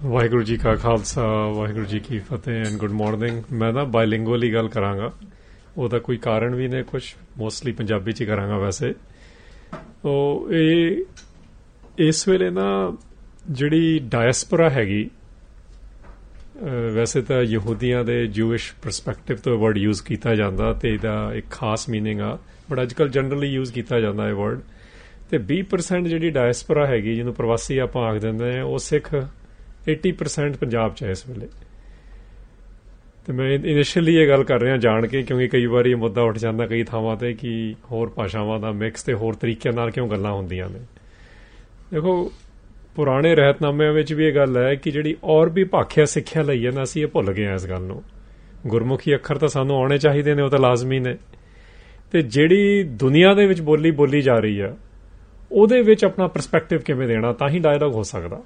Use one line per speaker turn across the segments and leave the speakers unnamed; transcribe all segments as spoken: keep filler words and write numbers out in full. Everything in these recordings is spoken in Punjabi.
ਵਾਹਿਗੁਰੂ ਜੀ ਕਾ ਖਾਲਸਾ ਵਾਹਿਗੁਰੂ ਜੀ ਕੀ ਫਤਿਹ ਐਂਡ ਗੁੱਡ ਮਾਰਨਿੰਗ। ਮੈਂ ਨਾ ਬਾਇਲਿੰਗੁਅਲੀ ਗੱਲ ਕਰਾਂਗਾ, ਉਹਦਾ ਕੋਈ ਕਾਰਨ ਵੀ ਨੇ, ਕੁਛ ਮੋਸਟਲੀ ਪੰਜਾਬੀ 'ਚ ਹੀ ਕਰਾਂਗਾ। ਵੈਸੇ ਉਹ ਇਹ ਇਸ ਵੇਲੇ ਨਾ ਜਿਹੜੀ ਡਾਇਸਪੋਰਾ ਹੈਗੀ, ਵੈਸੇ ਤਾਂ ਯਹੂਦੀਆਂ ਦੇ ਜੂਇਸ਼ ਪਰਸਪੈਕਟਿਵ ਤੋਂ ਵਰਡ ਯੂਜ਼ ਕੀਤਾ ਜਾਂਦਾ ਅਤੇ ਇਹਦਾ ਇੱਕ ਖਾਸ ਮੀਨਿੰਗ ਆ, ਬਟ ਅੱਜ ਕੱਲ੍ਹ ਜਨਰਲੀ ਯੂਜ਼ ਕੀਤਾ ਜਾਂਦਾ ਇਹ ਵਰਡ। ਅਤੇ ਵੀਹ ਪਰਸੈਂਟ ਜਿਹੜੀ ਡਾਇਸਪੋਰਾ ਹੈਗੀ, ਜਿਹਨੂੰ ਪ੍ਰਵਾਸੀ ਆਪਾਂ ਆਖ ਦਿੰਦੇ ਹਾਂ, ਉਹ ਸਿੱਖ eighty percent ਪੰਜਾਬ 'ਚ ਹੈ ਇਸ ਵੇਲੇ। ਅਤੇ ਮੈਂ ਇਨੀਸ਼ੀਅਲੀ ਇਹ ਗੱਲ ਕਰ ਰਿਹਾ ਜਾਣ ਕੇ, ਕਿਉਂਕਿ ਕਈ ਵਾਰੀ ਇਹ ਮੁੱਦਾ ਉੱਠ ਜਾਂਦਾ ਕਈ ਥਾਵਾਂ 'ਤੇ ਕਿ ਹੋਰ ਭਾਸ਼ਾਵਾਂ ਦਾ ਮਿਕਸ ਅਤੇ ਹੋਰ ਤਰੀਕਿਆਂ ਨਾਲ ਕਿਉਂ ਗੱਲਾਂ ਹੁੰਦੀਆਂ ਨੇ। ਦੇਖੋ, ਪੁਰਾਣੇ ਰਹਿਤਨਾਮਿਆਂ ਵਿੱਚ ਵੀ ਇਹ ਗੱਲ ਹੈ ਕਿ ਜਿਹੜੀ ਔਰ ਵੀ ਭਾਖਿਆ ਸਿੱਖਿਆ ਲਈ ਹੈ ਨਾ, ਅਸੀਂ ਇਹ ਭੁੱਲ ਗਏ ਹਾਂ ਇਸ ਗੱਲ ਨੂੰ। ਗੁਰਮੁਖੀ ਅੱਖਰ ਤਾਂ ਸਾਨੂੰ ਆਉਣੇ ਚਾਹੀਦੇ ਨੇ, ਉਹ ਤਾਂ ਲਾਜ਼ਮੀ ਨੇ। ਅਤੇ ਜਿਹੜੀ ਦੁਨੀਆ ਦੇ ਵਿੱਚ ਬੋਲੀ ਬੋਲੀ ਜਾ ਰਹੀ ਆ, ਉਹਦੇ ਵਿੱਚ ਆਪਣਾ ਪਰਸਪੈਕਟਿਵ ਕਿਵੇਂ ਦੇਣਾ, ਤਾਂ ਹੀ ਡਾਇਲੋਗ ਹੋ ਸਕਦਾ।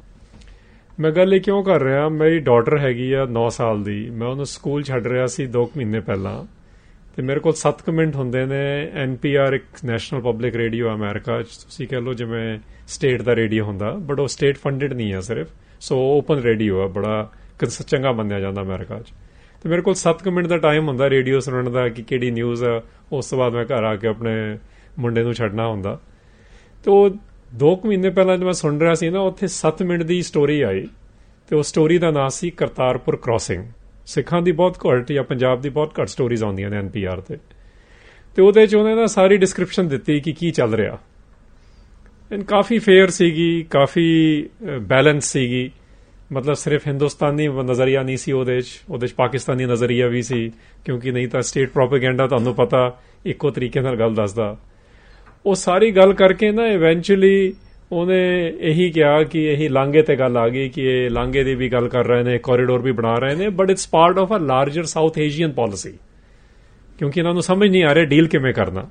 ਮੈਂ ਗੱਲ ਇਹ ਕਿਉਂ ਕਰ ਰਿਹਾ, ਮੇਰੀ ਡਾਟਰ ਹੈਗੀ ਆ ਨੌ ਸਾਲ ਦੀ, ਮੈਂ ਉਹਨੂੰ ਸਕੂਲ ਛੱਡ ਰਿਹਾ ਸੀ ਦੋ ਕੁ ਮਹੀਨੇ ਪਹਿਲਾਂ, ਅਤੇ ਮੇਰੇ ਕੋਲ ਸੱਤ ਕੁ ਮਿੰਟ ਹੁੰਦੇ ਨੇ। ਐਨ ਪੀ ਆਰ ਇੱਕ ਨੈਸ਼ਨਲ ਪਬਲਿਕ ਰੇਡੀਓ ਅਮਰੀਕਾ 'ਚ, ਤੁਸੀਂ ਕਹਿ ਲਓ ਜਿਵੇਂ ਸਟੇਟ ਦਾ ਰੇਡੀਓ ਹੁੰਦਾ, ਬਟ ਉਹ ਸਟੇਟ ਫੰਡਡ ਨਹੀਂ ਆ ਸਿਰਫ, ਸੋ ਓਪਨ ਰੇਡੀਓ ਆ, ਬੜਾ ਚੰਗਾ ਮੰਨਿਆ ਜਾਂਦਾ ਅਮਰੀਕਾ 'ਚ। ਅਤੇ ਮੇਰੇ ਕੋਲ ਸੱਤ ਕੁ ਮਿੰਟ ਦਾ ਟਾਈਮ ਹੁੰਦਾ ਰੇਡੀਓ ਸੁਣਨ ਦਾ ਕਿ ਕਿਹੜੀ ਨਿਊਜ਼ ਆ। ਉਸ ਤੋਂ ਬਾਅਦ ਮੈਂ ਘਰ ਆ ਕੇ ਆਪਣੇ ਮੁੰਡੇ ਨੂੰ ਛੱਡਣਾ ਹੁੰਦਾ। ਅਤੇ ਉਹ ਦੋ ਕੁ ਮਹੀਨੇ ਪਹਿਲਾਂ ਜਦੋਂ ਮੈਂ ਸੁਣ ਰਿਹਾ ਸੀ ਨਾ, ਉੱਥੇ ਸੱਤ ਮਿੰਟ ਦੀ ਸਟੋਰੀ ਆਈ, ਅਤੇ ਉਹ ਸਟੋਰੀ ਦਾ ਨਾਂ ਸੀ ਕਰਤਾਰਪੁਰ ਕ੍ਰਾਸਿੰਗ। ਸਿੱਖਾਂ ਦੀ ਬਹੁਤ ਘੱਟ ਜਾਂ ਪੰਜਾਬ ਦੀ ਬਹੁਤ ਘੱਟ ਸਟੋਰੀਜ਼ ਆਉਂਦੀਆਂ ਨੇ ਐਨ ਪੀ ਆਰ 'ਤੇ। ਅਤੇ ਉਹਦੇ 'ਚ ਉਹਨੇ ਨਾ ਸਾਰੀ ਡਿਸਕ੍ਰਿਪਸ਼ਨ ਦਿੱਤੀ ਕਿ ਕੀ ਚੱਲ ਰਿਹਾ। ਐਂਡ ਕਾਫੀ ਫੇਅਰ ਸੀਗੀ, ਕਾਫੀ ਬੈਲੈਂਸ ਸੀਗੀ, ਮਤਲਬ ਸਿਰਫ ਹਿੰਦੁਸਤਾਨੀ ਨਜ਼ਰੀਆ ਨਹੀਂ ਸੀ ਉਹਦੇ 'ਚ, ਉਹਦੇ 'ਚ ਪਾਕਿਸਤਾਨੀ ਨਜ਼ਰੀਆ ਵੀ ਸੀ, ਕਿਉਂਕਿ ਨਹੀਂ ਤਾਂ ਸਟੇਟ ਪ੍ਰੋਪੇਗੈਂਡਾ ਤੁਹਾਨੂੰ ਪਤਾ ਇੱਕੋ ਤਰੀਕੇ ਨਾਲ ਗੱਲ ਦੱਸਦਾ। ਉਹ ਸਾਰੀ ਗੱਲ ਕਰਕੇ ਨਾ ਇਵੈਂਚੁਅਲੀ ਉਹਨੇ ਇਹੀ ਕਿਹਾ ਕਿ ਇਹੀ ਲਾਂਘੇ ਤੇ ਗੱਲ ਆ ਗਈ ਕਿ ਇਹ ਲਾਂਘੇ ਦੀ ਵੀ ਗੱਲ ਕਰ ਰਹੇ ਨੇ, ਕੋਰੀਡੋਰ ਵੀ ਬਣਾ ਰਹੇ ਨੇ, but it's part of a larger South Asian policy, ਕਿਉਂਕਿ ਇਹਨਾਂ ਨੂੰ ਸਮਝ ਨਹੀਂ ਆ ਰਿਹਾ ਡੀਲ ਕਿਵੇਂ ਕਰਨਾ।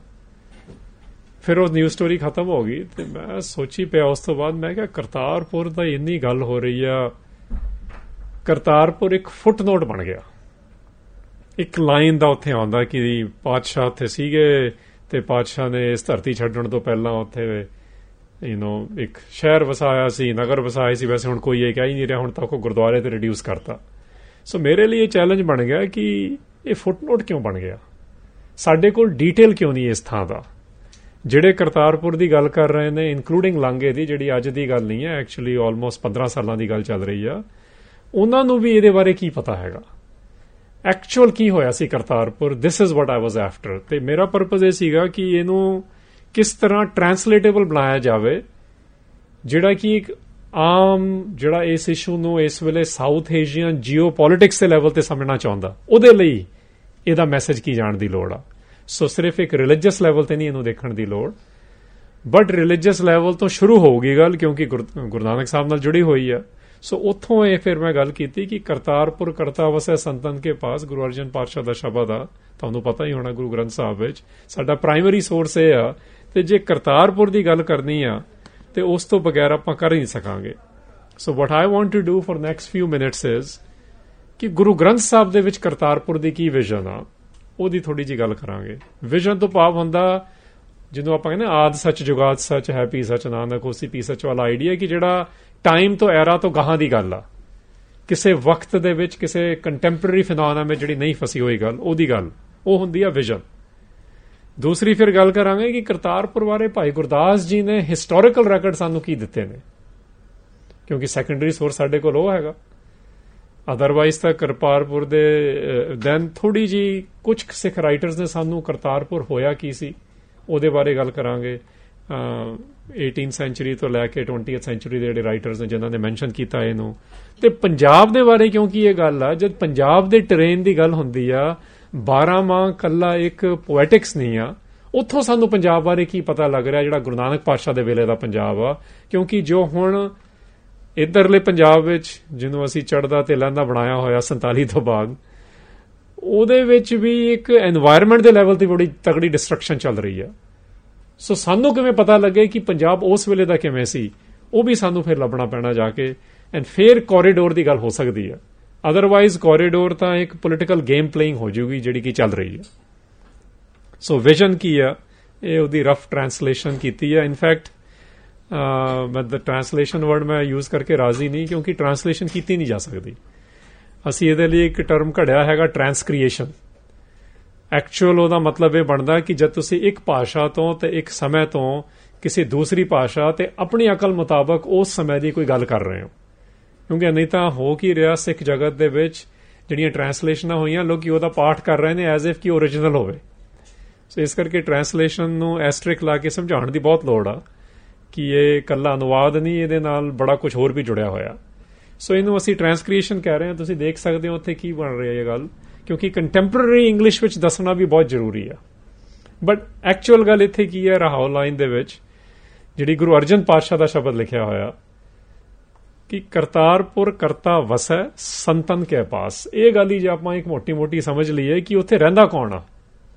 ਫਿਰ ਉਹ ਨਿਊਜ਼ ਸਟੋਰੀ ਖਤਮ ਹੋ ਗਈ ਅਤੇ ਮੈਂ ਸੋਚੀ ਪਿਆ ਉਸ ਤੋਂ ਬਾਅਦ, ਮੈਂ ਕਿਹਾ ਕਰਤਾਰਪੁਰ ਦਾ ਇੰਨੀ ਗੱਲ ਹੋ ਰਹੀ ਆ, ਕਰਤਾਰਪੁਰ ਇੱਕ ਫੁੱਟ ਨੋਟ ਬਣ ਗਿਆ। ਇੱਕ ਲਾਈਨ ਦਾ ਉੱਥੇ ਆਉਂਦਾ ਕਿ ਪਾਤਸ਼ਾਹ ਉੱਥੇ ਸੀਗੇ ਅਤੇ ਪਾਤਸ਼ਾਹ ਨੇ ਇਸ ਧਰਤੀ ਛੱਡਣ ਤੋਂ ਪਹਿਲਾਂ ਉੱਥੇ ਯੂ ਨੋ ਇੱਕ ਸ਼ਹਿਰ ਵਸਾਇਆ ਸੀ, ਨਗਰ ਵਸਾਏ ਸੀ। ਵੈਸੇ ਹੁਣ ਕੋਈ ਇਹ ਕਹਿ ਹੀ ਨਹੀਂ ਰਿਹਾ, ਹੁਣ ਤੱਕ ਉਹ ਗੁਰਦੁਆਰੇ 'ਤੇ ਰਿਡਿਊਸ ਕਰਤਾ। ਸੋ ਮੇਰੇ ਲਈ ਇਹ ਚੈਲੰਜ ਬਣ ਗਿਆ ਕਿ ਇਹ ਫੁੱਟਨੋਟ ਕਿਉਂ ਬਣ ਗਿਆ, ਸਾਡੇ ਕੋਲ ਡੀਟੇਲ ਕਿਉਂ ਨਹੀਂ ਇਸ ਥਾਂ ਦਾ। ਜਿਹੜੇ ਕਰਤਾਰਪੁਰ ਦੀ ਗੱਲ ਕਰ ਰਹੇ ਨੇ, ਇਨਕਲੂਡਿੰਗ ਲਾਂਘੇ ਦੀ, ਜਿਹੜੀ ਅੱਜ ਦੀ ਗੱਲ ਨਹੀਂ ਹੈ, ਐਕਚੁਅਲੀ ਆਲਮੋਸਟ ਪੰਦਰਾਂ ਸਾਲਾਂ ਦੀ ਗੱਲ ਚੱਲ ਰਹੀ ਆ, ਉਹਨਾਂ ਨੂੰ ਵੀ ਇਹਦੇ ਬਾਰੇ ਕੀ ਪਤਾ ਹੈਗਾ, ਐਕਚੁਅਲ ਕੀ ਹੋਇਆ ਸੀ Kartarpur. This is what I was after. ਅਤੇ ਮੇਰਾ ਪਰਪਜ਼ ਇਹ ਸੀਗਾ ਕਿ ਇਹਨੂੰ ਕਿਸ ਤਰ੍ਹਾਂ ਟਰਾਂਸਲੇਟੇਬਲ ਬਣਾਇਆ ਜਾਵੇ, ਜਿਹੜਾ ਕਿ ਇੱਕ ਆਮ ਜਿਹੜਾ ਇਸ ਇਸ਼ੂ ਨੂੰ ਇਸ ਵੇਲੇ ਸਾਊਥ ਏਸ਼ੀਅਨ ਜੀਓ ਪੋਲੀਟਿਕਸ ਦੇ ਲੈਵਲ 'ਤੇ ਸਮਝਣਾ ਚਾਹੁੰਦਾ, ਉਹਦੇ ਲਈ ਇਹਦਾ ਮੈਸੇਜ ਕੀ ਜਾਣ ਦੀ ਲੋੜ ਆ। ਸੋ ਸਿਰਫ ਇੱਕ ਰਿਲੀਜੀਅਸ ਲੈਵਲ 'ਤੇ ਨਹੀਂ ਇਹਨੂੰ ਦੇਖਣ ਦੀ ਲੋੜ, ਬਟ ਰਿਲੀਜੀਅਸ ਲੈਵਲ ਤੋਂ ਸ਼ੁਰੂ ਹੋਊਗੀ ਗੱਲ, ਕਿਉਂਕਿ ਗੁਰੂ ਨਾਨਕ ਸਾਹਿਬ ਨਾਲ ਜੁੜੀ ਹੋਈ ਆ। ਸੋ ਉੱਥੋਂ ਇਹ ਫਿਰ ਮੈਂ ਗੱਲ ਕੀਤੀ ਕਿ ਕਰਤਾਰਪੁਰ ਕਰਤਾ ਵਸੈ ਸੰਤਨ ਕੇ ਪਾਸ, ਗੁਰੂ ਅਰਜਨ ਪਾਤਸ਼ਾਹ ਦਾ ਸ਼ਬਦ ਆ, ਤੁਹਾਨੂੰ ਪਤਾ ਹੀ ਹੋਣਾ, ਗੁਰੂ ਗ੍ਰੰਥ ਸਾਹਿਬ ਵਿੱਚ ਸਾਡਾ ਪ੍ਰਾਇਮਰੀ ਸੋਰਸ ਇਹ ਆ। ਅਤੇ ਜੇ ਕਰਤਾਰਪੁਰ ਦੀ ਗੱਲ ਕਰਨੀ ਆ ਤੇ ਉਸ ਤੋਂ ਬਗੈਰ ਆਪਾਂ ਕਰ ਹੀ ਨਹੀਂ ਸਕਾਂਗੇ। So what I want to do for next few minutes is ਕਿ ਗੁਰੂ ਗ੍ਰੰਥ ਸਾਹਿਬ ਦੇ ਵਿੱਚ ਕਰਤਾਰਪੁਰ ਦੀ ਕੀ ਵਿਜ਼ਨ ਆ, ਉਹਦੀ ਥੋੜ੍ਹੀ ਜਿਹੀ ਗੱਲ ਕਰਾਂਗੇ। ਵਿਜ਼ਨ ਤੋਂ ਭਾਵ ਹੁੰਦਾ, ਜਿਹਨੂੰ ਆਪਾਂ ਕਹਿੰਦੇ ਆਦਿ ਸੱਚ ਜੁਗਾਦ ਸੱਚ ਹੈ ਪੀ ਸੱਚ ਨਾਨਕ ਹੋਸੀ ਪੀ ਸੱਚ ਵਾਲਾ ਆਈਡੀਆ, ਕਿ ਜਿਹੜਾ ਟਾਈਮ ਤੋਂ ਐਰਾ ਤੋਂ ਗਾਹਾਂ ਦੀ ਗੱਲ ਆ, ਕਿਸੇ ਵਕਤ ਦੇ ਵਿੱਚ ਕਿਸੇ ਕੰਟੈਂਪਰੇਰੀ ਫਿਨੋਮੇਨਾ ਵਿੱਚ ਜਿਹੜੀ ਨਹੀਂ ਫਸੀ ਹੋਈ ਗੱਲ, ਉਹਦੀ ਗੱਲ, ਉਹ ਹੁੰਦੀ ਆ ਵਿਜ਼ਨ। ਦੂਸਰੀ ਫਿਰ ਗੱਲ ਕਰਾਂਗੇ ਕਿ ਕਰਤਾਰਪੁਰ ਬਾਰੇ ਭਾਈ ਗੁਰਦਾਸ ਜੀ ਨੇ ਹਿਸਟੋਰੀਕਲ ਰੈਕਡ ਸਾਨੂੰ ਕੀ ਦਿੱਤੇ ਨੇ, ਕਿਉਂਕਿ ਸੈਕੰਡਰੀ ਸੋਰਸ ਸਾਡੇ ਕੋਲ ਉਹ ਹੈਗਾ। ਅਦਰਵਾਈਜ਼ ਤਾਂ ਕਰਤਾਰਪੁਰ ਦੇ ਦੈਨ ਥੋੜ੍ਹੀ ਜਿਹੀ ਕੁਝ ਸਿੱਖ ਰਾਈਟਰਸ ਨੇ ਸਾਨੂੰ ਕਰਤਾਰਪੁਰ ਹੋਇਆ ਕੀ ਸੀ ਉਹਦੇ ਬਾਰੇ ਗੱਲ ਕਰਾਂਗੇ। ਏਟੀਨ ਸੈਂਚੁਰੀ ਤੋਂ ਲੈ ਕੇ ਟਵੈਂਟੀਥ ਸੈਂਚੁਰੀ ਦੇ ਜਿਹੜੇ ਰਾਈਟਰਸ ਨੇ ਜਿਨ੍ਹਾਂ ਨੇ ਮੈਨਸ਼ਨ ਕੀਤਾ ਇਹਨੂੰ। ਅਤੇ ਪੰਜਾਬ ਦੇ ਬਾਰੇ ਕਿਉਂਕਿ ਇਹ ਗੱਲ ਆ, ਜਦ ਪੰਜਾਬ ਦੇ ਟਰੇਨ ਦੀ ਗੱਲ ਹੁੰਦੀ ਆ, ਬਾਰਾਂ ਮਾਹ ਕੱਲਾ ਇੱਕ ਪੋਇਟਿਕਸ ਨਹੀਂ ਆ, ਉੱਥੋਂ ਸਾਨੂੰ ਪੰਜਾਬ ਬਾਰੇ ਕੀ ਪਤਾ ਲੱਗ ਰਿਹਾ, ਜਿਹੜਾ ਗੁਰੂ ਨਾਨਕ ਪਾਤਸ਼ਾਹ ਦੇ ਵੇਲੇ ਦਾ ਪੰਜਾਬ ਆ। ਕਿਉਂਕਿ ਜੋ ਹੁਣ ਇੱਧਰਲੇ ਪੰਜਾਬ ਵਿੱਚ ਜਿਹਨੂੰ ਅਸੀਂ ਚੜ੍ਹਦਾ ਤੇ ਲਹਿੰਦਾ ਬਣਾਇਆ ਹੋਇਆ ਸੰਤਾਲੀ ਤੋਂ ਬਾਅਦ, ਉਹਦੇ ਵਿੱਚ ਵੀ ਇੱਕ ਐਨਵਾਇਰਨਮੈਂਟ ਦੇ ਲੈਵਲ 'ਤੇ ਬੜੀ ਤਗੜੀ ਡਿਸਟਰਕਸ਼ਨ ਚੱਲ ਰਹੀ ਆ। ਸੋ ਸਾਨੂੰ ਕਿਵੇਂ ਪਤਾ ਲੱਗੇ ਕਿ ਪੰਜਾਬ ਉਸ ਵੇਲੇ ਦਾ ਕਿਵੇਂ ਸੀ, ਉਹ ਵੀ ਸਾਨੂੰ ਫਿਰ ਲੱਭਣਾ ਪੈਣਾ ਜਾ ਕੇ। ਐਂਡ ਫਿਰ ਕੋਰੀਡੋਰ ਦੀ ਗੱਲ ਹੋ ਸਕਦੀ ਆ, ਅਦਰਵਾਈਜ਼ ਕੋਰੀਡੋਰ ਤਾਂ ਇੱਕ ਪੋਲੀਟੀਕਲ ਗੇਮ ਪਲੇਇੰਗ ਹੋ ਜਾਊਗੀ ਜਿਹੜੀ ਕਿ ਚੱਲ ਰਹੀ ਹੈ। ਸੋ ਵਿਜ਼ਨ ਕੀ ਆ, ਇਹ ਉਹਦੀ ਰਫ ਟਰਾਂਸਲੇਸ਼ਨ ਕੀਤੀ ਆ। ਇਨਫੈਕਟ ਮੈਂ ਟਰਾਂਸਲੇਸ਼ਨ ਵਰਡ ਮੈਂ ਯੂਜ਼ ਕਰਕੇ ਰਾਜ਼ੀ ਨਹੀਂ, ਕਿਉਂਕਿ ਟਰਾਂਸਲੇਸ਼ਨ ਕੀਤੀ ਨਹੀਂ ਜਾ ਸਕਦੀ। ਅਸੀਂ ਇਹਦੇ ਲਈ ਇੱਕ ਟਰਮ ਘੜਿਆ ਹੈਗਾ ਟਰਾਂਸਕ੍ਰੀਏਸ਼ਨ। ਐਕਚੁਅਲ ਉਹਦਾ ਮਤਲਬ ਇਹ ਬਣਦਾ ਕਿ ਜਦ ਤੁਸੀਂ ਇੱਕ ਭਾਸ਼ਾ ਤੋਂ ਤੇ ਇੱਕ ਸਮੇਂ ਤੋਂ ਕਿਸੇ ਦੂਸਰੀ ਭਾਸ਼ਾ ਤੇ ਆਪਣੀ ਅਕਲ ਮੁਤਾਬਕ ਉਸ ਸਮੇਂ ਦੀ ਕੋਈ ਗੱਲ ਕਰ ਰਹੇ ਹੋ, ਕਿਉਂਕਿ ਨਹੀਂ ਤਾਂ ਹੋ ਕੀ ਰਿਹਾ ਸਿੱਖ ਜਗਤ ਦੇ ਵਿੱਚ ਜਿਹੜੀਆਂ ਟਰਾਂਸਲੇਸ਼ਨਾਂ ਹੋਈਆਂ ਲੋਕੀ ਉਹਦਾ ਪਾਠ ਕਰ ਰਹੇ ਨੇ ਐਜ਼ ਇਫ ਕਿ ਓਰੀਜਨਲ ਹੋਵੇ। ਸੋ ਇਸ ਕਰਕੇ ਟਰਾਂਸਲੇਸ਼ਨ ਨੂੰ ਐਸਟਰਿਕ ਲਾ ਕੇ ਸਮਝਾਉਣ ਦੀ ਬਹੁਤ ਲੋੜ ਆ ਕਿ ਇਹ ਇਕੱਲਾ ਅਨੁਵਾਦ ਨਹੀਂ, ਇਹਦੇ ਨਾਲ ਬੜਾ ਕੁਝ ਹੋਰ ਵੀ ਜੁੜਿਆ ਹੋਇਆ। ਸੋ ਇਹਨੂੰ ਅਸੀਂ ਟਰਾਂਸਕ੍ਰੀਏਸ਼ਨ ਕਹਿ ਰਹੇ ਹਾਂ। ਤੁਸੀਂ ਦੇਖ ਸਕਦੇ ਹੋ ਉੱਥੇ ਕੀ ਬਣ ਰਿਹਾ ਇਹ ਗੱਲ, ਕਿਉਂਕਿ ਕੰਟੈਂਪਰਰੀ ਇੰਗਲਿਸ਼ ਵਿੱਚ ਦੱਸਣਾ ਵੀ ਬਹੁਤ ਜ਼ਰੂਰੀ ਆ। ਬਟ ਐਕਚੁਅਲ ਗੱਲ ਇੱਥੇ ਕੀ ਹੈ, ਰਹਾਓ ਲਾਈਨ ਦੇ ਵਿੱਚ ਜਿਹੜੀ ਗੁਰੂ ਅਰਜਨ ਪਾਤਸ਼ਾਹ ਦਾ ਸ਼ਬਦ ਲਿਖਿਆ ਹੋਇਆ ਕਿ ਕਰਤਾਰਪੁਰ ਕਰਤਾ ਵਸੈ ਸੰਤਨ ਕੇ ਪਾਸ, ਇਹ ਗੱਲ ਹੀ ਜੇ ਆਪਾਂ ਇੱਕ ਮੋਟੀ ਮੋਟੀ ਸਮਝ ਲਈਏ ਕਿ ਉੱਥੇ ਰਹਿੰਦਾ ਕੌਣ ਆ।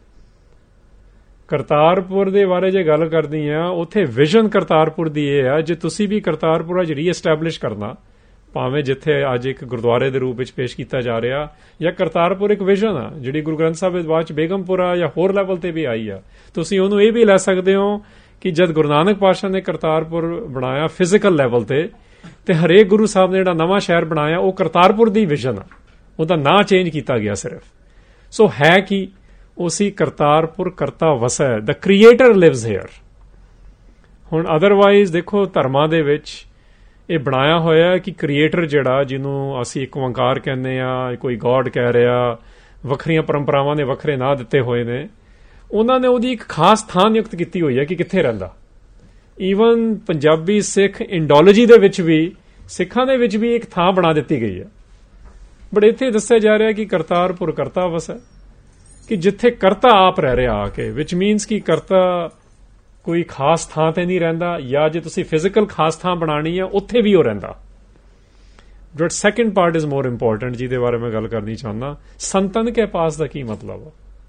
ਕਰਤਾਰਪੁਰ ਦੇ ਬਾਰੇ ਜੇ ਗੱਲ ਕਰਦੀ ਆ, ਉੱਥੇ ਵਿਜ਼ਨ ਕਰਤਾਰਪੁਰ ਦੀ ਇਹ ਆ, ਜੇ ਤੁਸੀਂ ਵੀ ਕਰਤਾਰਪੁਰ ਅੱਜ ਰੀਐਸਟੈਬਲਿਸ਼ ਕਰਨਾ, ਭਾਵੇਂ ਜਿੱਥੇ ਅੱਜ ਇੱਕ ਗੁਰਦੁਆਰੇ ਦੇ ਰੂਪ ਵਿੱਚ ਪੇਸ਼ ਕੀਤਾ ਜਾ ਰਿਹਾ, ਜਾਂ ਕਰਤਾਰਪੁਰ ਇੱਕ ਵਿਜ਼ਨ ਆ ਜਿਹੜੀ ਗੁਰੂ ਗ੍ਰੰਥ ਸਾਹਿਬ ਦੇ ਬਾਅਦ ਚ ਬੇਗਮਪੁਰਾ ਜਾਂ ਹੋਰ ਲੈਵਲ ਤੇ ਵੀ ਆਈ ਆ। ਤੁਸੀਂ ਉਹਨੂੰ ਇਹ ਵੀ ਲੈ ਸਕਦੇ ਹੋ ਕਿ ਜਦ ਗੁਰੂ ਨਾਨਕ ਪਾਤਸ਼ਾਹ ਨੇ ਕਰਤਾਰਪੁਰ ਬਣਾਇਆ ਫਿਜ਼ੀਕਲ ਲੈਵਲ ਤੇ, ਤੇ ਹਰੇਕ ਗੁਰੂ ਸਾਹਿਬ ਨੇ ਜਿਹੜਾ ਨਵਾਂ ਸ਼ਹਿਰ ਬਣਾਇਆ ਉਹ ਕਰਤਾਰਪੁਰ ਦੀ ਵਿਜ਼ਨ ਆ, ਉਹਦਾ ਨਾਂ ਚੇਂਜ ਕੀਤਾ ਗਿਆ ਸਿਰਫ। ਸੋ ਹੈ ਕਿ ਉਸੀ ਕਰਤਾਰਪੁਰ ਕਰਤਾ ਵਸੈ, ਦ ਕ੍ਰੀਏਟਰ ਲਿਵਸ ਹੇਅਰ। ਹੁਣ ਅਦਰਵਾਈਜ਼ ਦੇਖੋ ਧਰਮਾਂ ਦੇ ਵਿੱਚ ਇਹ ਬਣਾਇਆ ਹੋਇਆ ਕਿ ਕ੍ਰੀਏਟਰ ਜਿਹੜਾ, ਜਿਹਨੂੰ ਅਸੀਂ ਇੱਕ ਓਂਕਾਰ ਕਹਿੰਦੇ ਆ, ਕੋਈ ਗੋਡ ਕਹਿ ਰਿਹਾ, ਵੱਖਰੀਆਂ ਪਰੰਪਰਾਵਾਂ ਨੇ ਵੱਖਰੇ ਨਾਂ ਦਿੱਤੇ ਹੋਏ ਨੇ, ਉਹਨਾਂ ਨੇ ਉਹਦੀ ਇੱਕ ਖਾਸ ਥਾਂ ਨਿਯੁਕਤ ਕੀਤੀ ਹੋਈ ਹੈ ਕਿ ਕਿੱਥੇ ਰਹਿੰਦਾ। ਈਵਨ ਪੰਜਾਬੀ ਸਿੱਖ ਇੰਡੋਲੋਜੀ ਦੇ ਵਿੱਚ ਵੀ, ਸਿੱਖਾਂ ਦੇ ਵਿੱਚ ਵੀ ਇੱਕ ਥਾਂ ਬਣਾ ਦਿੱਤੀ ਗਈ ਹੈ। ਬਟ ਇੱਥੇ ਦੱਸਿਆ ਜਾ ਰਿਹਾ ਕਿ ਕਰਤਾਰਪੁਰ ਕਰਤਾ ਵਸੈ, ਕਿ ਜਿੱਥੇ ਕਰਤਾ ਆਪ ਰਹਿ ਰਿਹਾ ਆ ਕੇ, ਵਿਚ ਮੀਨਸ ਕਿ ਕਰਤਾ ਕੋਈ ਖਾਸ ਥਾਂ ਤੇ ਨਹੀਂ ਰਹਿੰਦਾ, ਜਾਂ ਜੇ ਤੁਸੀਂ ਫਿਜ਼ੀਕਲ ਖਾਸ ਥਾਂ ਬਣਾਣੀ ਆ ਉੱਥੇ ਵੀ ਉਹ ਰਹਿੰਦਾ। But second part is more important, ਜਿਹਦੇ ਬਾਰੇ ਮੈਂ ਗੱਲ ਕਰਨੀ ਚਾਹੁੰਦਾ। ਸੰਤਨ ਕੇ ਪਾਸ ਦਾ ਕੀ ਮਤਲਬ ਆ?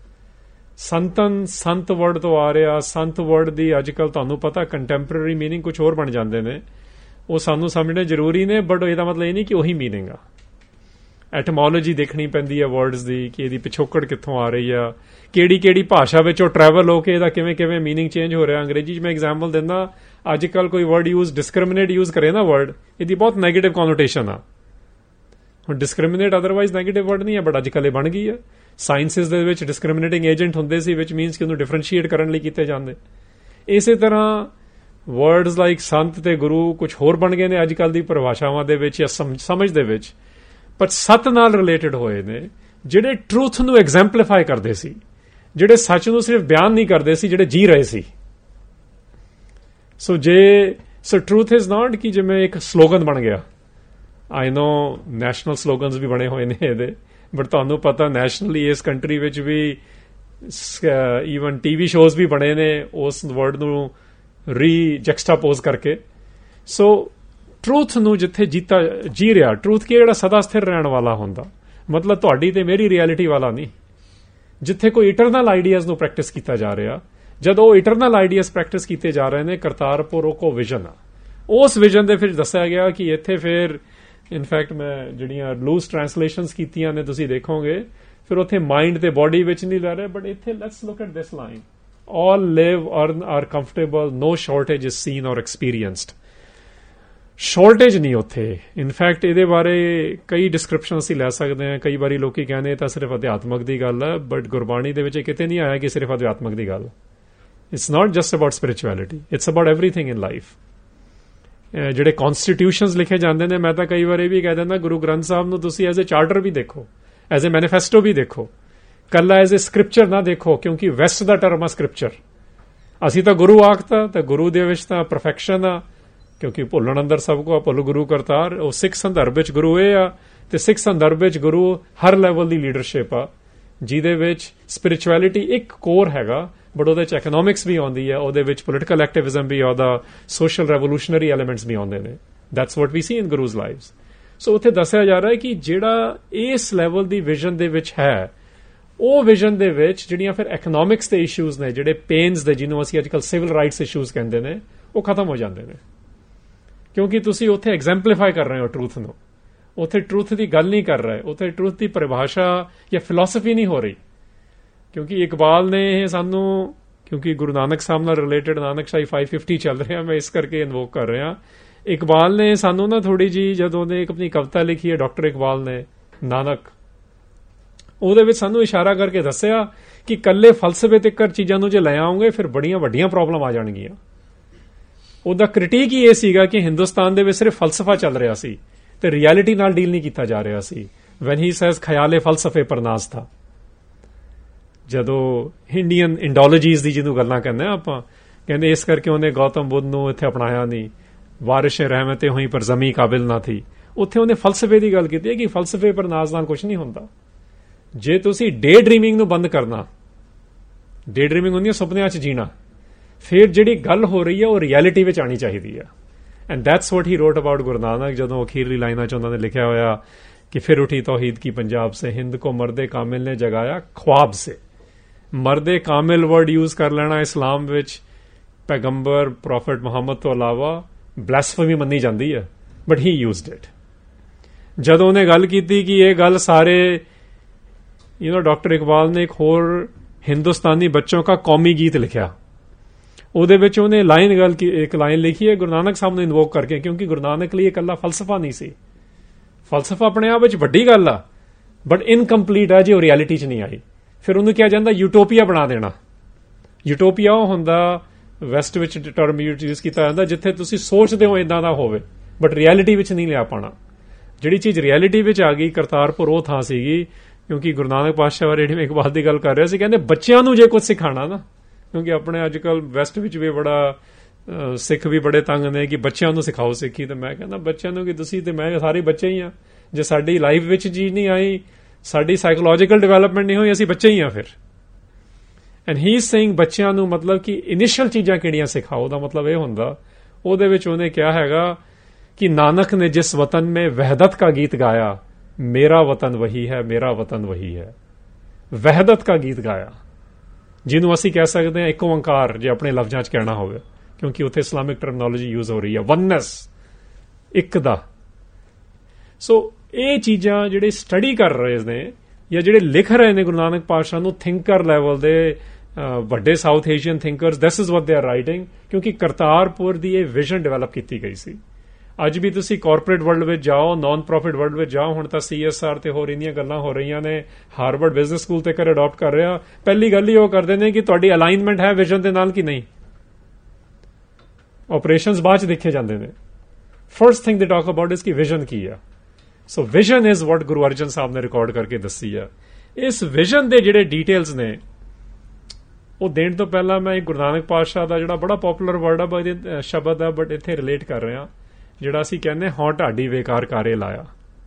ਸੰਤਨ ਸੰਤ ਵਰਡ ਤੋਂ ਆ ਰਿਹਾ। ਸੰਤ ਵਰਡ ਦੀ ਅੱਜ ਕੱਲ ਤੁਹਾਨੂੰ ਪਤਾ ਕੰਟੈਂਪਰਰੀ ਮੀਨਿੰਗ ਕੁਝ ਹੋਰ ਬਣ ਜਾਂਦੇ ਨੇ, ਉਹ ਸਾਨੂੰ ਸਮਝਣੇ ਜ਼ਰੂਰੀ ਨੇ, ਬਟ ਇਹਦਾ ਮਤਲਬ ਇਹ ਨਹੀਂ ਕਿ ਉਹੀ ਮੀਨਿੰਗ ਆ। ਐਟਮੋਲੋਜੀ ਦੇਖਣੀ ਪੈਂਦੀ ਹੈ ਵਰਡਸ ਦੀ, ਕਿ ਇਹਦੀ ਪਿਛੋਕੜ ਕਿੱਥੋਂ ਆ ਰਹੀ ਆ, ਕਿਹੜੀ ਕਿਹੜੀ ਭਾਸ਼ਾ ਵਿੱਚ ਉਹ ਟਰੈਵਲ ਹੋ ਕੇ ਇਹਦਾ ਕਿਵੇਂ ਕਿਵੇਂ ਮੀਨਿੰਗ ਚੇਂਜ ਹੋ ਰਿਹਾ। ਅੰਗਰੇਜ਼ੀ 'ਚ ਮੈਂ ਐਗਜ਼ਾਮਪਲ ਦਿੰਦਾ, ਅੱਜ ਕੱਲ ਕੋਈ ਵਰਡ ਯੂਜ਼ ਡਿਸਕ੍ਰਿਮੀਨੇਟ ਯੂਜ਼ ਕਰੇ ਨਾ ਵਰਡ, ਇਹਦੀ ਬਹੁਤ ਨੈਗੇਟਿਵ ਕਨੋਟੇਸ਼ਨ ਆ। ਹੁਣ ਡਿਸਕ੍ਰਿਮੀਨੇਟ ਅਦਰਵਾਈਜ਼ ਨੈਗੇਟਿਵ ਵਰਡ ਨਹੀਂ ਹੈ, ਬਟ ਅੱਜ ਕੱਲ ਇਹ ਬਣ ਗਈ ਹੈ। ਸਾਇੰਸਿਸ ਦੇ ਵਿੱਚ ਡਿਸਕ੍ਰਿਮੀਨੇਟਿੰਗ ਏਜੰਟ ਹੁੰਦੇ ਸੀ, ਵਿਚ ਮੀਨਸ ਕਿ ਉਹਨੂੰ ਡਿਫਰੈਂਸ਼ੀਏਟ ਕਰਨ ਲਈ ਕੀਤੇ ਜਾਂਦੇ। ਇਸੇ ਤਰ੍ਹਾਂ ਵਰਡਸ ਲਾਈਕ ਸੰਤ ਤੇ ਗੁਰੂ ਕੁਝ ਹੋਰ ਬਣ ਗਏ ਨੇ ਅੱਜ ਕੱਲ ਦੀ ਪਰਿਭਾਸ਼ਾਵਾਂ ਦੇ ਵਿੱਚ ਜਾਂ ਸਮਝ ਦੇ ਵਿੱਚ, ਪਰ ਸਤ ਨਾਲ ਰਿਲੇਟਡ ਹੋਏ ਨੇ, ਜਿਹੜੇ ਟਰੂਥ ਨੂੰ ਐਗਜ਼ੈਂਪਲੀਫਾਈ ਕਰਦੇ ਸੀ, ਜਿਹੜੇ ਸੱਚ ਨੂੰ ਸਿਰਫ ਬਿਆਨ ਨਹੀਂ ਕਰਦੇ ਸੀ, ਜਿਹੜੇ ਜੀ ਰਹੇ ਸੀ। ਸੋ ਜੇ ਸੋ ਟਰੂਥ ਇਜ਼ ਨਾਟ ਕਿ ਜਿਵੇਂ ਇੱਕ ਸਲੋਗਨ ਬਣ ਗਿਆ। ਆਈ ਨੋ ਨੈਸ਼ਨਲ ਸਲੋਗਨਸ ਵੀ ਬਣੇ ਹੋਏ ਨੇ ਇਹਦੇ, ਬਟ ਤੁਹਾਨੂੰ ਪਤਾ ਨੈਸ਼ਨਲੀ ਇਸ ਕੰਟਰੀ ਵਿੱਚ ਵੀ ਈਵਨ ਟੀਵੀ ਸ਼ੋਜ਼ ਵੀ ਬਣੇ ਨੇ ਉਸ ਵਰਡ ਨੂੰ ਰੀ ਜੈਕਸਟਾਪੋਜ਼ ਕਰਕੇ। ਸੋ ਟਰੂਥ ਨੂੰ ਜਿੱਥੇ ਜੀਤਾ ਜੀ ਰਿਹਾ, ਟਰੂਥ ਕੀ ਜਿਹੜਾ ਸਦਾ ਸਥਿਰ ਰਹਿਣ ਵਾਲਾ ਹੁੰਦਾ, ਮਤਲਬ ਤੁਹਾਡੀ ਤੇ ਮੇਰੀ ਰਿਐਲਿਟੀ ਵਾਲਾ ਨਹੀਂ। ਜਿੱਥੇ ਕੋਈ ਇਟਰਨਲ ਆਈਡੀਆਜ਼ ਨੂੰ ਪ੍ਰੈਕਟਿਸ ਕੀਤਾ ਜਾ ਰਿਹਾ, ਜਦ ਉਹ ਇਟਰਨਲ ਆਈਡੀਆਜ਼ ਪ੍ਰੈਕਟਿਸ ਕੀਤੇ ਜਾ ਰਹੇ ਨੇ, ਕਰਤਾਰਪੁਰ ਉਹ ਕੋ ਵਿਜ਼ਨ ਆ। ਉਸ ਵਿਜ਼ਨ ਦੇ ਫਿਰ ਦੱਸਿਆ ਗਿਆ ਕਿ ਇੱਥੇ ਫਿਰ ਇਨਫੈਕਟ ਮੈਂ ਜਿਹੜੀਆਂ ਲੂਜ਼ ਟ੍ਰਾਂਸਲੇਸ਼ਨਸ ਕੀਤੀਆਂ ਨੇ ਤੁਸੀਂ ਦੇਖੋਗੇ, ਫਿਰ ਉੱਥੇ ਮਾਈਂਡ ਤੇ ਬੋਡੀ ਵਿੱਚ ਨਹੀਂ ਲੈ ਰਹੇ, ਬਟ ਇੱਥੇ let's look at this line, all live, earn, are comfortable, no shortage is seen or experienced। Shortage ਨਹੀਂ ਉੱਥੇ। ਇਨਫੈਕਟ ਇਹਦੇ ਬਾਰੇ ਕਈ ਡਿਸਕ੍ਰਿਪਸ਼ਨ ਅਸੀਂ ਲੈ ਸਕਦੇ ਹਾਂ। ਕਈ ਵਾਰੀ ਲੋਕੀ ਕਹਿੰਦੇ ਇਹ ਤਾਂ ਸਿਰਫ ਅਧਿਆਤਮਕ ਦੀ ਗੱਲ ਹੈ, ਬਟ ਗੁਰਬਾਣੀ ਦੇ ਵਿੱਚ ਕਿਤੇ ਨਹੀਂ ਆਇਆ ਕਿ ਸਿਰਫ ਅਧਿਆਤਮਕ ਦੀ ਗੱਲ। It's not just about spirituality, it's about everything in life. ਜਿਹੜੇ ਕਨਸਟੀਟਿਊਸ਼ਨਸ ਲਿਖੇ ਜਾਂਦੇ ਨੇ, ਮੈਂ ਤਾਂ ਕਈ ਵਾਰ ਇਹ ਵੀ ਕਹਿ ਦਿੰਦਾ, ਗੁਰੂ ਗ੍ਰੰਥ ਸਾਹਿਬ ਨੂੰ ਤੁਸੀਂ ਐਜ਼ ਏ ਚਾਰਟਰ ਵੀ ਦੇਖੋ, ਐਜ਼ ਏ ਮੈਨੀਫੈਸਟੋ ਵੀ ਦੇਖੋ, ਕੱਲਾ ਐਜ਼ ਏ ਸਕ੍ਰਿਪਚਰ ਨਾ ਦੇਖੋ, ਕਿਉਂਕਿ ਵੈਸਟ ਦਾ ਟਰਮ ਆ ਸਕ੍ਰਿਪਚਰ। ਅਸੀਂ ਤਾਂ ਗੁਰੂ ਆਖਤਾ, ਤਾਂ ਗੁਰੂ ਦੇ ਵਿੱਚ ਤਾਂ ਪਰਫੈਕਸ਼ਨ ਆ, ਕਿਉਂਕਿ ਭੁੱਲਣ ਅੰਦਰ ਸਭ ਕੋ ਭੁੱਲ ਗੁਰੂ ਕਰਤਾਰ। ਉਹ ਸਿੱਖ ਸੰਦਰਭ ਵਿੱਚ ਗੁਰੂ ਇਹ ਆ, ਤੇ ਸਿੱਖ ਸੰਦਰਭ ਵਿੱਚ ਗੁਰੂ ਹਰ ਲੈਵਲ ਦੀ ਲੀਡਰਸ਼ਿਪ ਆ, ਜਿਹਦੇ ਵਿੱਚ ਸਪਿਰਿਚੁਅਲਿਟੀ ਇੱਕ ਕੋਰ ਹੈਗਾ, ਬਟ ਉਹਦੇ ਚ ਇਕਨੋਮਿਕਸ ਵੀ ਆਉਂਦੀ ਹੈ, ਉਹਦੇ ਵਿੱਚ ਪੋਲੀਟੀਕਲ ਐਕਟਿਵਿਜ਼ਮ ਵੀ ਆਉਂਦਾ, ਸੋਸ਼ਲ ਰੈਵੋਲੂਸ਼ਨਰੀ ਐਲੀਮੈਂਟਸ ਵੀ ਆਉਂਦੇ ਨੇ। That's what we C in ਗੁਰੂਜ਼ lives. ਸੋ ਉੱਥੇ ਦੱਸਿਆ ਜਾ ਰਿਹਾ ਹੈ ਕਿ ਜਿਹੜਾ ਇਸ ਲੈਵਲ ਦੀ ਵਿਜ਼ਨ ਦੇ ਵਿੱਚ ਹੈ, ਉਹ ਵਿਜ਼ਨ ਦੇ ਵਿੱਚ ਜਿਹੜੀਆਂ ਫਿਰ ਇਕਨੋਮਿਕਸ ਦੇ ਇਸ਼ੂਜ਼ ਨੇ, ਜਿਹੜੇ ਪੇਨਸ ਦੇ, ਜਿਹਨੂੰ ਅਸੀਂ ਅੱਜ ਕੱਲ੍ਹ ਸਿਵਲ ਰਾਈਟਸ ਇਸ਼ੂਜ਼ ਕਹਿੰਦੇ ਨੇ, ਉਹ ਖਤਮ ਹੋ ਜਾਂਦੇ ਨੇ, ਕਿਉਂਕਿ ਤੁਸੀਂ ਉੱਥੇ ਐਗਜ਼ੈਂਪਲੀਫਾਈ ਕਰ ਰਹੇ ਹੋ ਟਰੂਥ ਨੂੰ। ਉੱਥੇ ਟਰੂਥ ਦੀ ਗੱਲ ਨਹੀਂ ਕਰ ਰਹੇ, ਉੱਥੇ ਟਰੂਥ ਦੀ ਪਰਿਭਾਸ਼ਾ ਜਾਂ ਫਿਲਾਸਫੀ ਨਹੀਂ ਹੋ ਰਹੀ। ਕਿਉਂਕਿ ਇਕਬਾਲ ਨੇ ਇਹ ਸਾਨੂੰ ਕਿਉਂਕਿ ਗੁਰੂ ਨਾਨਕ ਸਾਹਿਬ ਨਾਲ ਰਿਲੇਟਡ ਨਾਨਕ ਸ਼ਾਹੀ ਪੰਜ ਸੌ ਪਚਾਸ ਚੱਲ ਰਿਹਾ, ਮੈਂ ਇਸ ਕਰਕੇ ਇਨਵੋਕ ਕਰ ਰਿਹਾ। ਇਕਬਾਲ ਨੇ ਸਾਨੂੰ ਨਾ ਥੋੜੀ ਜੀ, ਜਦੋਂ ਉਹਨੇ ਇੱਕ ਆਪਣੀ ਕਵਿਤਾ ਲਿਖੀ ਹੈ ਡਾਕਟਰ ਇਕਬਾਲ ਨੇ ਨਾਨਕ, ਉਹਦੇ ਵਿੱਚ ਸਾਨੂੰ ਇਸ਼ਾਰਾ ਕਰਕੇ ਦੱਸਿਆ ਕਿ ਕੱਲੇ ਫਲਸਫੇ ਤੇ ਕਰ ਚੀਜ਼ਾਂ ਨੂੰ ਜੇ ਲੈ ਆਉਂਗੇ ਫਿਰ ਬੜੀਆਂ ਵੱਡੀਆਂ ਪ੍ਰੋਬਲਮ ਆ ਜਾਣਗੀਆਂ। ਉਹਦਾ ਕ੍ਰਿਟੀਕ ਹੀ ਇਹ ਸੀਗਾ ਕਿ ਹਿੰਦੁਸਤਾਨ ਦੇ ਵਿੱਚ ਸਿਰਫ ਫਲਸਫਾ ਚੱਲ ਰਿਹਾ ਸੀ ਤੇ ਰਿਐਲਿਟੀ ਨਾਲ ਡੀਲ ਨਹੀਂ ਕੀਤਾ ਜਾ ਰਿਹਾ ਸੀ। ਵੈਨ ਹੀ ਸੇਜ਼ ਖਿਆਲੇ ਫਲਸਫੇ ਪਰ ਨਾਜ਼ ਥਾ, ਜਦੋਂ ਇੰਡੀਅਨ ਇੰਡੋਲੋਜੀਜ਼ ਦੀ ਜਿਹਨੂੰ ਗੱਲਾਂ ਕਹਿੰਦੇ ਆ ਆਪਾਂ, ਕਹਿੰਦੇ ਇਸ ਕਰਕੇ ਉਹਨੇ ਗੌਤਮ ਬੁੱਧ ਨੂੰ ਇੱਥੇ ਅਪਣਾਇਆ ਨਹੀਂ, ਵਾਰਿਸ਼ ਰਹਿਮਤੇ ਹੋਈ ਪਰ ਜ਼ਮੀ ਕਾਬਿਲ ਨਾ ਥੀ। ਉੱਥੇ ਉਹਨੇ ਫਲਸਫੇ ਦੀ ਗੱਲ ਕੀਤੀ ਹੈ ਕਿ ਫਲਸਫੇ ਪਰ ਨਾਜ਼ ਨਾਲ ਕੁਝ ਨਹੀਂ ਹੁੰਦਾ। ਜੇ ਤੁਸੀਂ ਡੇ ਡਰੀਮਿੰਗ ਨੂੰ ਬੰਦ ਕਰਨਾ, ਡੇ ਡਰੀਮਿੰਗ ਹੁੰਦੀ ਹੈ ਸੁਪਨਿਆਂ 'ਚ ਜੀਣਾ, ਫਿਰ ਜਿਹੜੀ ਗੱਲ ਹੋ ਰਹੀ ਹੈ ਉਹ ਰਿਐਲਿਟੀ ਵਿੱਚ ਆਣੀ ਚਾਹੀਦੀ ਹੈ। And that's what he wrote about Guru Nanak. ਜਦੋਂ ਅਖੀਰਲੀ ਲਾਈਨਾਂ 'ਚ ਉਹਨਾਂ ਨੇ ਲਿਖਿਆ ਹੋਇਆ ਕਿ ਫਿਰ ਉਠੀ ਤੌਹੀਦ ਕੀ ਪੰਜਾਬ ਸੇ, ਹਿੰਦ ਕੋ ਮਰਦੇ ਕਾਮਿਲ ਨੇ ਜਗਾਇਆ ख्वाब ਸੇ। ਮਰਦੇ ਕਾਮਿਲ ਵਰਡ ਯੂਜ਼ ਕਰ ਲੈਣਾ ਇਸਲਾਮ ਵਿੱਚ ਪੈਗੰਬਰ ਪ੍ਰੋਫਿਟ ਮੁਹੰਮਦ ਤੋਂ ਇਲਾਵਾ ਬਲੈਸਫੇਮੀ ਮੰਨੀ ਜਾਂਦੀ ਹੈ, ਬਟ ਹੀ ਯੂਜ਼ਡ ਇਟ। ਜਦੋਂ ਉਹਨੇ ਗੱਲ ਕੀਤੀ ਕਿ ਇਹ ਗੱਲ ਸਾਰੇ ਯੂ نو ਡਾਕਟਰ ਇਕਬਾਲ ਨੇ ਇੱਕ ਹੋਰ ਹਿੰਦੁਸਤਾਨੀ ਬੱਚੋਂ ਕਾ ਕੌਮੀ ਗੀਤ ਲਿਖਿਆ, ਉਹਦੇ ਵਿੱਚ ਉਹਨੇ ਲਾਈਨ ਗੱਲ ਕੀ ਇੱਕ ਲਾਈਨ ਲਿਖੀ ਹੈ ਗੁਰੂ ਨਾਨਕ ਸਾਹਿਬ ਨੂੰ ਇਨਵੋਕ ਕਰਕੇ, ਕਿਉਂਕਿ ਗੁਰੂ ਨਾਨਕ ਲਈ ਇਕੱਲਾ ਫਲਸਫਾ ਨਹੀਂ ਸੀ। ਫਲਸਫਾ ਆਪਣੇ ਆਪ ਵਿੱਚ ਵੱਡੀ ਗੱਲ ਆ, ਬਟ ਇਨਕੰਪਲੀਟ ਹੈ ਜੇ ਉਹ ਰਿਐਲਿਟੀ 'ਚ ਨਹੀਂ ਆਈ। ਫਿਰ ਉਹਨੂੰ ਕਿਹਾ ਜਾਂਦਾ ਯੂਟੋਪੀਆ ਬਣਾ ਦੇਣਾ। ਯੂਟੋਪੀਆ ਉਹ ਹੁੰਦਾ, ਵੈਸਟ ਵਿੱਚ ਟਰਮ ਯੂਜ਼ ਕੀਤਾ ਜਾਂਦਾ, ਜਿੱਥੇ ਤੁਸੀਂ ਸੋਚਦੇ ਹੋ ਇਦਾਂ ਦਾ ਹੋਵੇ ਬਟ ਰਿਐਲਿਟੀ ਵਿੱਚ ਨਹੀਂ ਲਿਆ ਪਾਣਾ। ਜਿਹੜੀ ਚੀਜ਼ ਰਿਐਲਿਟੀ ਵਿੱਚ ਆ ਗਈ, ਕਰਤਾਰਪੁਰ ਉਹ ਥਾਂ ਸੀਗੀ। ਕਿਉਂਕਿ ਗੁਰੂ ਨਾਨਕ ਪਾਤਸ਼ਾਹ ਬਾਰੇ ਜਿਹੜੀ ਮੈਂ ਇਕਬਾਲ ਦੀ ਗੱਲ ਕਰ ਰਿਹਾ ਸੀ, ਕਹਿੰਦੇ ਬੱਚਿਆਂ ਨੂੰ ਜੇ ਕੁਝ ਸਿਖਾਣਾ ਨਾ, ਕਿਉਂਕਿ ਆਪਣੇ ਅੱਜ ਕੱਲ੍ਹ ਵੈਸਟ ਵਿੱਚ ਵੀ ਬੜਾ ਸਿੱਖ ਵੀ ਬੜੇ ਤੰਗ ਨੇ ਕਿ ਬੱਚਿਆਂ ਨੂੰ ਸਿਖਾਓ ਸਿੱਖੀ। ਤੇ ਮੈਂ ਕਹਿੰਦਾ ਬੱਚਿਆਂ ਨੂੰ ਕਿ ਤੁਸੀਂ ਤੇ ਮੈਂ ਸਾਰੇ ਬੱਚੇ ਹੀ ਆ। ਜੇ ਸਾਡੀ ਲਾਈਫ ਵਿੱਚ ਚੀਜ਼ ਨਹੀਂ ਆਈ, ਸਾਡੀ ਸਾਈਕੋਲੋਜੀਕਲ ਡਿਵੈਲਪਮੈਂਟ ਨਹੀਂ ਹੋਈ, ਅਸੀਂ ਬੱਚੇ ਹੀ ਆ ਫਿਰ। ਐਂਡ ਹੀ ਇਜ਼ ਸੇਇੰਗ ਬੱਚਿਆਂ ਨੂੰ ਮਤਲਬ ਕਿ ਇਨੀਸ਼ੀਅਲ ਚੀਜ਼ਾਂ ਕਿਹੜੀਆਂ ਸਿਖਾਓ ਦਾ ਮਤਲਬ ਇਹ ਹੁੰਦਾ। ਉਹਦੇ ਵਿੱਚ ਉਹਨੇ ਕਿਹਾ ਹੈਗਾ ਕਿ ਨਾਨਕ ਨੇ ਜਿਸ ਵਤਨ ਮੇਂ ਵਹਿਦਤ ਕਾ ਗੀਤ ਗਾਇਆ, ਮੇਰਾ ਵਤਨ ਵਹੀ ਹੈ, ਮੇਰਾ ਵਤਨ ਵਹੀ ਹੈ। ਵਹਿਦਤ ਕਾ ਗੀਤ ਗਾਇਆ, ਜਿਹਨੂੰ ਅਸੀਂ ਕਹਿ ਸਕਦੇ ਹਾਂ ਇੱਕ ਓੰਕਾਰ, ਜੇ ਆਪਣੇ ਲਫ਼ਜ਼ਾਂ 'ਚ ਕਹਿਣਾ ਹੋਵੇ, ਕਿਉਂਕਿ ਉੱਥੇ ਇਸਲਾਮਿਕ ਟਰਮਨੋਲੋਜੀ ਯੂਜ਼ ਹੋ ਰਹੀ ਹੈ, ਵਨਨੈਸ, ਇੱਕ ਦਾ। ਸੋ ਇਹ ਚੀਜ਼ਾਂ ਜਿਹੜੇ ਸਟੱਡੀ ਕਰ ਰਹੇ ਨੇ ਜਾਂ ਜਿਹੜੇ ਲਿਖ ਰਹੇ ਨੇ ਗੁਰੂ ਨਾਨਕ ਪਾਤਸ਼ਾਹ ਨੂੰ, ਥਿੰਕਰ ਲੈਵਲ ਦੇ ਵੱਡੇ South Asian thinkers, this is what they are writing, ਕਿਉਂਕਿ ਕਰਤਾਰਪੁਰ ਦੀ ਇਹ ਵਿਜ਼ਨ ਡਿਵੈਲਪ ਕੀਤੀ ਗਈ ਸੀ। ਅੱਜ ਵੀ ਤੁਸੀਂ ਕਾਰਪੋਰੇਟ ਵਰਲਡ ਵਿੱਚ ਜਾਓ, ਨਾਨ ਪ੍ਰੋਫਿਟ ਵਰਲਡ ਵਿੱਚ ਜਾਓ, ਹੁਣ ਤਾਂ ਸੀ ਐਸ ਆਰ ਤੇ ਹੋਰ ਇੰਨੀਆਂ ਗੱਲਾਂ ਹੋ ਰਹੀਆਂ ਨੇ, ਹਾਰਵਰਡ ਬਿਜ਼ਨਸ ਸਕੂਲ ਤੇ ਕਰ ਅਡਾਪਟ ਕਰ ਰਿਹਾ। ਪਹਿਲੀ ਗੱਲ ਹੀ ਉਹ ਕਰਦੇ ਨੇ ਕਿ ਤੁਹਾਡੀ ਅਲਾਈਨਮੈਂਟ ਹੈ ਵਿਜ਼ਨ ਦੇ ਨਾਲ ਕਿ ਨਹੀਂ। ਆਪਰੇਸ਼ਨਸ ਬਾਅਦ ਚ ਦੇਖੇ ਜਾਂਦੇ ਨੇ। First thing they talk about ਇਸ ਕਿ ਵਿਜ਼ਨ ਕੀ ਆ। ਸੋ vision is what Guru Arjan Sahib ਨੇ ਰਿਕਾਰਡ ਕਰਕੇ ਦੱਸੀ ਆ। ਇਸ ਵਿਜ਼ਨ ਦੇ ਜਿਹੜੇ ਡੀਟੇਲਸ ਨੇ ਉਹ ਦੇਣ ਤੋਂ ਪਹਿਲਾਂ ਮੈਂ ਗੁਰੂ ਨਾਨਕ ਪਾਤਸ਼ਾਹ ਦਾ ਜਿਹੜਾ ਬੜਾ ਪਪੂਲਰ ਵਰਡ ਆ ਸ਼ਬਦ ਆ, ਬਟ ਇੱਥੇ ਰਿਲੇਟ ਕਰ ਰਿਹਾ, ਜਿਹੜਾ ਅਸੀਂ ਕਹਿੰਦੇ ਹਾਂ ਢਾਡੀ ਵੇਕਾਰ ਕਾਰੇ ਲਾਇਆ,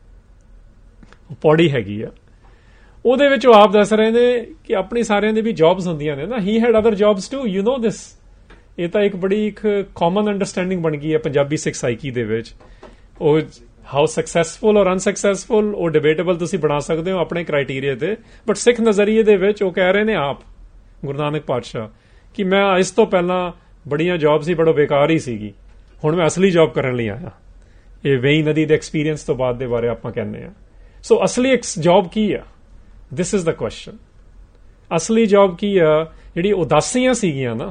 ਉਹ ਪੌੜੀ ਹੈਗੀ ਆ। ਉਹਦੇ ਵਿੱਚ ਉਹ ਆਪ ਦੱਸ ਰਹੇ ਨੇ ਕਿ ਆਪਣੀ ਸਾਰਿਆਂ ਦੀ ਵੀ ਜੌਬਸ ਹੁੰਦੀਆਂ ਨੇ ਨਾ, he had other jobs too, you know this. ਇਹ ਤਾਂ ਇੱਕ ਬੜੀ ਇੱਕ ਕਾਮਨ ਅੰਡਰਸਟੈਂਡਿੰਗ ਬਣ ਗਈ ਹੈ ਪੰਜਾਬੀ ਸਿੱਖ ਸਾਈਕੀ ਦੇ ਵਿੱਚ। ਉਹ ਹਾਊ ਸਕਸੈਸਫੁਲ ਔਰ ਅਨਸਕਸੈਸਫੁਲ ਉਹ ਡਿਬੇਟੇਬਲ ਤੁਸੀਂ ਬਣਾ ਸਕਦੇ ਹੋ ਆਪਣੇ ਕ੍ਰਾਈਟੀਰੀਆ ਤੇ, ਬਟ ਸਿੱਖ ਨਜ਼ਰੀਏ ਦੇ ਵਿੱਚ ਉਹ ਕਹਿ ਰਹੇ ਨੇ ਆਪ ਗੁਰੂ ਨਾਨਕ ਪਾਤਸ਼ਾਹ ਕਿ ਮੈਂ ਇਸ ਤੋਂ ਪਹਿਲਾਂ ਬੜੀਆਂ ਜੌਬ ਸੀ, ਬੜੋ ਬੇਕਾਰ ਹੀ ਸੀਗੀ, ਹੁਣ ਮੈਂ ਅਸਲੀ ਜੌਬ ਕਰਨ ਲਈ ਆਇਆ। ਇਹ ਵੇਈ ਨਦੀ ਦੇ ਐਕਸਪੀਰੀਅੰਸ ਤੋਂ ਬਾਅਦ ਦੇ ਬਾਰੇ ਆਪਾਂ ਕਹਿੰਦੇ ਆ। ਸੋ ਅਸਲੀ ਜੌਬ ਕੀ ਆ? This is the question. ਅਸਲੀ ਜੌਬ ਕੀ ਆ? ਜਿਹੜੀ ਉਦਾਸੀਆਂ ਸੀਗੀਆਂ ਨਾ,